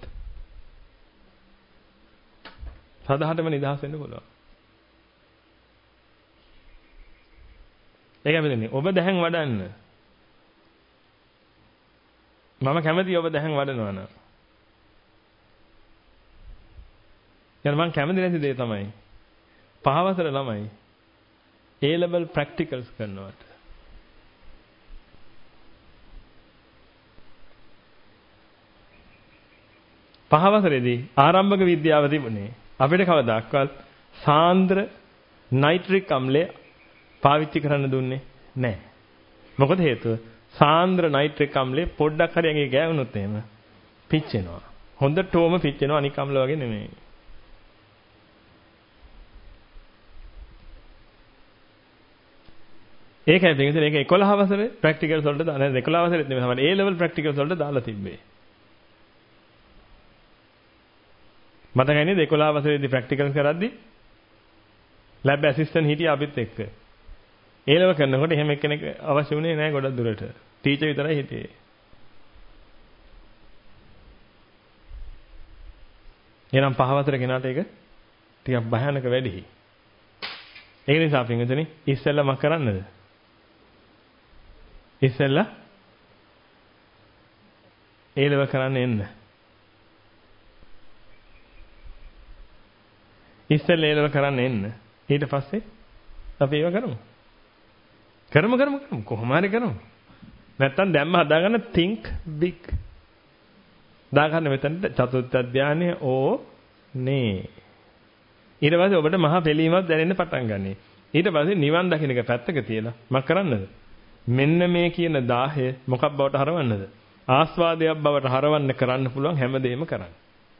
සදාහටම නිදහස් වෙන්න පුළුවන්. ඒකයි මෙතන. ඔබ දැහැන් වඩන්න. මම කැමතියි ඔබ දැහැන් වඩනවා නම්. යන මම කැමති නැති දේ තමයි 5 වසර ළමයි A level practicals කරනවට. පහ වසරේදී ආරම්භක විද්‍යාව තිබුණේ අපිට කවදාක්වත් සාන්ද්‍ර නයිට්‍රික් අම්ලය පාවිච්චි කරන්න දුන්නේ නැහැ. මොකද හේතුව? සාන්ද්‍ර නයිට්‍රික් අම්ලය පොඩ්ඩක් හරි ඇඟේ ගෑවුනොත් එහෙම පිච්චෙනවා. හොඳටම පිච්චෙනවා අනික් අම්ල වගේ නෙමෙයි. ඒකයි පිටින් ඒක 11 වසරේ ප්‍රැක්ටිකල්ස් වලට දාලා 11 වසරේත් නෙමෙයි තමයි A level ප්‍රැක්ටිකල්ස් වලට දාලා තිබ්බේ. මතකයි නේද 11 වසරේදී ප්‍රැක්ටිකල්ස් කරද්දී ලැබ් ඇසිස්ටන්ට් හිටියා අපිත් එක්ක. A level කරනකොට එහෙම එක්කෙනෙක් අවශ්‍ය වුණේ නැහැ ගොඩක් දුරට. ටීචර් විතරයි හිටියේ. එනම් 5 වසර කෙනාට ඒක ටිකක් භයානක වැඩි. ඒ නිසා පින්විතනි ඉස්සෙල්ලා මම කරන්නද? ඉස්සෙල්ලා A level කරන්න එන්න. ඉස්සෙල්ලා A level කරන්න එන්න. ඊට පස්සේ අපි ඒව කරමු. කරමු කොහොම හරි කරමු. නැත්තම් දැම්ම හදාගන්න think big. දාගන්න මෙතනට චතුර්ථ ධානය ඕනේ. ඊට පස්සේ ඔබට මහා පිළීමක් දැනෙන්න පටන් ගන්නී. ඊට පස්සේ නිවන් දකින්න එක පැත්තක තියලා මම කරන්නද? මෙන්න මේ කියන 10 මොකක් බවට හරවන්නද? ආස්වාදයක් බවට හරවන්න කරන්න පුළුවන් හැමදේම කරන්න.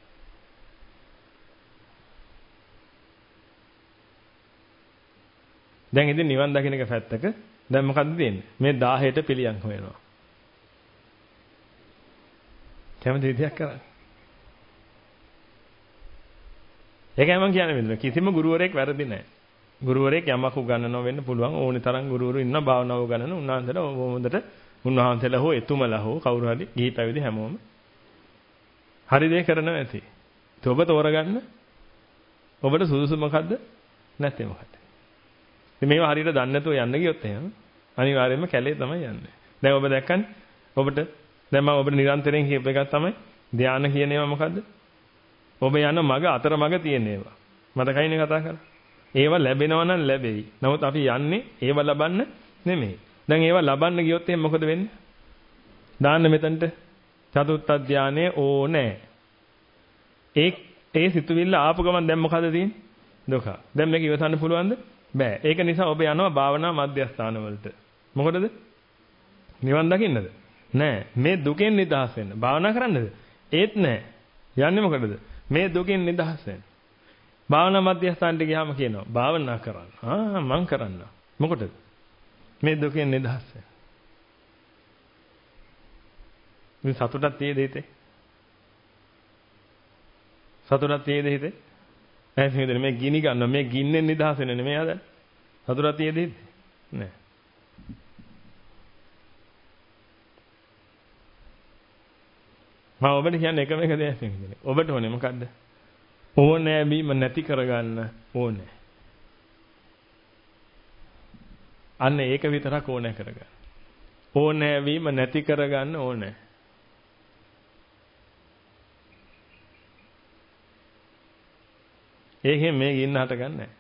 දැන් ඉතින් නිවන් දකින්න එක පැත්තක දැන් මොකද්ද දෙන්නේ? මේ 10ට පිළියම් හොයනවා. කැමති විදියක් කරන්න. ඒකයි මම කියන්නේ මෙතන කිසිම ගුරුවරයෙක් වැරදි නැහැ. ගුරුවරයෙක් යමක් උගන්වනවා වෙන්න පුළුවන්. ඕනි තරම් ගුරුවරු ඉන්න භාවනාව උගන්වන උන්වහන්සේලා හෝ එතුමලා හෝ කවුරු හරි ගිහි පැවිදි හැමෝම හරි දේ කරනවා ඇති. ඔබ තෝරගන්න ඔබට සුදුසු මොකද්ද නැත්නම් මොකද්ද? ඉතින් මේවා හරියට දන්නේ නැතුව යන්න ගියොත් එහෙනම් අනිවාර්යයෙන්ම කැලේ තමයි යන්නේ. දැන් ඔබ දැක්කනේ ඔබට දැන් මම ඔබට නිරන්තරයෙන් කියප එකක් තමයි ධානය කියන ඒවා මොකද්ද? ඔබ යන මග අතර මග තියෙන ඒවා. මතකයිනේ කතා කරා. ඒවා ලැබෙනවා නම් ලැබෙයි. නමුත් අපි යන්නේ ඒවා ලබන්න නෙමෙයි. දැන් ඒවා ලබන්න ගියොත් එහෙනම් මොකද වෙන්නේ? දාන්න මෙතනට චතුත්ථ ධානය ඕනේ. ඒ සිතුවිල්ල ආපු ගමන් දැන් මොකද තියෙන්නේ? දුක. දැන් මේක ඉවසන්න පුළුවන්ද? බෑ. ඒක නිසා ඔබ යනවා භාවනා මධ්‍යස්ථාන වලට. මොකටද? නිවන් දකින්නද? නෑ. මේ දුකෙන් නිදහස් වෙන්න. භාවනා කරන්නද? ඒත් නෑ. යන්නේ මොකටද? මේ දුකෙන් නිදහස් වෙන්න. භාවනා මධ්‍යස්ථානට ගියාම කියනවා භාවනා කරන්න. මං කරන්න. මොකටද? මේ දුකෙන් නිදහස් වෙන්න. මේ සතුටක් තියෙද හිතේ? සතුටක් තියෙද හිතේ? එහෙනම් මේ ගිනි ගන්න මේ ගින්නෙන් නිදහස් වෙන්න නෙමෙයි ආද? සතුටක් තියෙද හිතේ? නෑ. මම ඔබට කියන්නේ එකම එක දෙයක් නෙමෙයි. ඔබට ඕනේ මොකද්ද? ඕනෑ බීම නැති කරගන්න ඕනේ. අන්න ඒක විතරක් ඕනෑ කරගන්න. ඕනෑ වීම නැති කරගන්න ඕනේ. ඒකෙන් මේ ගින්න හටගන්නේ නැහැ.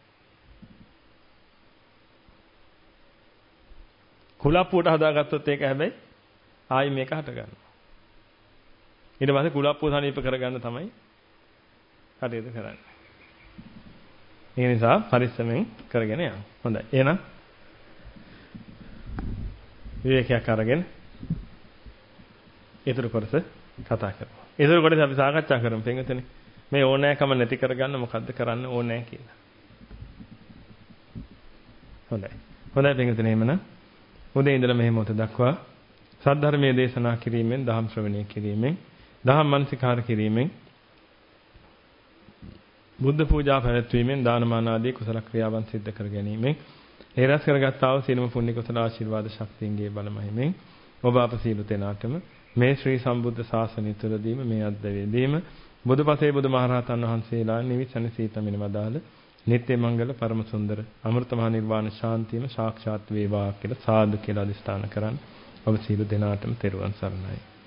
කුලප්පුවට හදාගත්තොත් ඒක හැබැයි ආයි මේක හටගන්නවා. ඊට පස්සේ කුලප්පුව සනීප කරගන්න තමයි කටයුතු කරන්නේ. ඒ නිසා පරිස්සමෙන් කරගෙන යන්න. හොඳයි. එහෙනම් විවේකයක් අරගෙන ඊටු කොටස කතා කරමු. ඊටු කොටස අපි සාකච්ඡා කරමු පින්වතුනි. මේ ඕනෑකම නැති කරගන්න මොකද්ද කරන්න ඕනෑ කියලා. හොඳයි. හොඳයි පින්වතුනි එහෙමනම් උදේ ඉඳලා මෙහෙම මොහොත දක්වා සද්ධර්මයේ දේශනා කිරීමෙන් දහම් ශ්‍රවණය කිරීමෙන් දහම් මනසිකාර කිරීමෙන් බුද්ධ පූජා පැවැත්වීමෙන් දානමාන ආදී කුසල ක්‍රියාවන් සිද්ධ කර ගැනීමෙන් ඒ රැස් කරගත්තා වූ සියලුම පුණ්‍ය කුසල ආශිර්වාද ශක්තියන්ගේ බලමහිමෙන් ඔබ අප සියලු දෙනාටම මේ ශ්‍රී සම්බුද්ධ ශාසනය තුළදීම මේ අද්දවේදීම බුදුපසේ බුදුමහරහතන් වහන්සේලා නිවිසන සීතමින වදාළ නිත්‍ය මංගල පරම සුන්දර අමෘත මහ නිර්වාණ ශාන්තියම සාක්ෂාත් වේවා කියලා සාදු කියලා අදිස්ථාන කරන් ඔබ සියලු දෙනාටම තෙරුවන් සරණයි.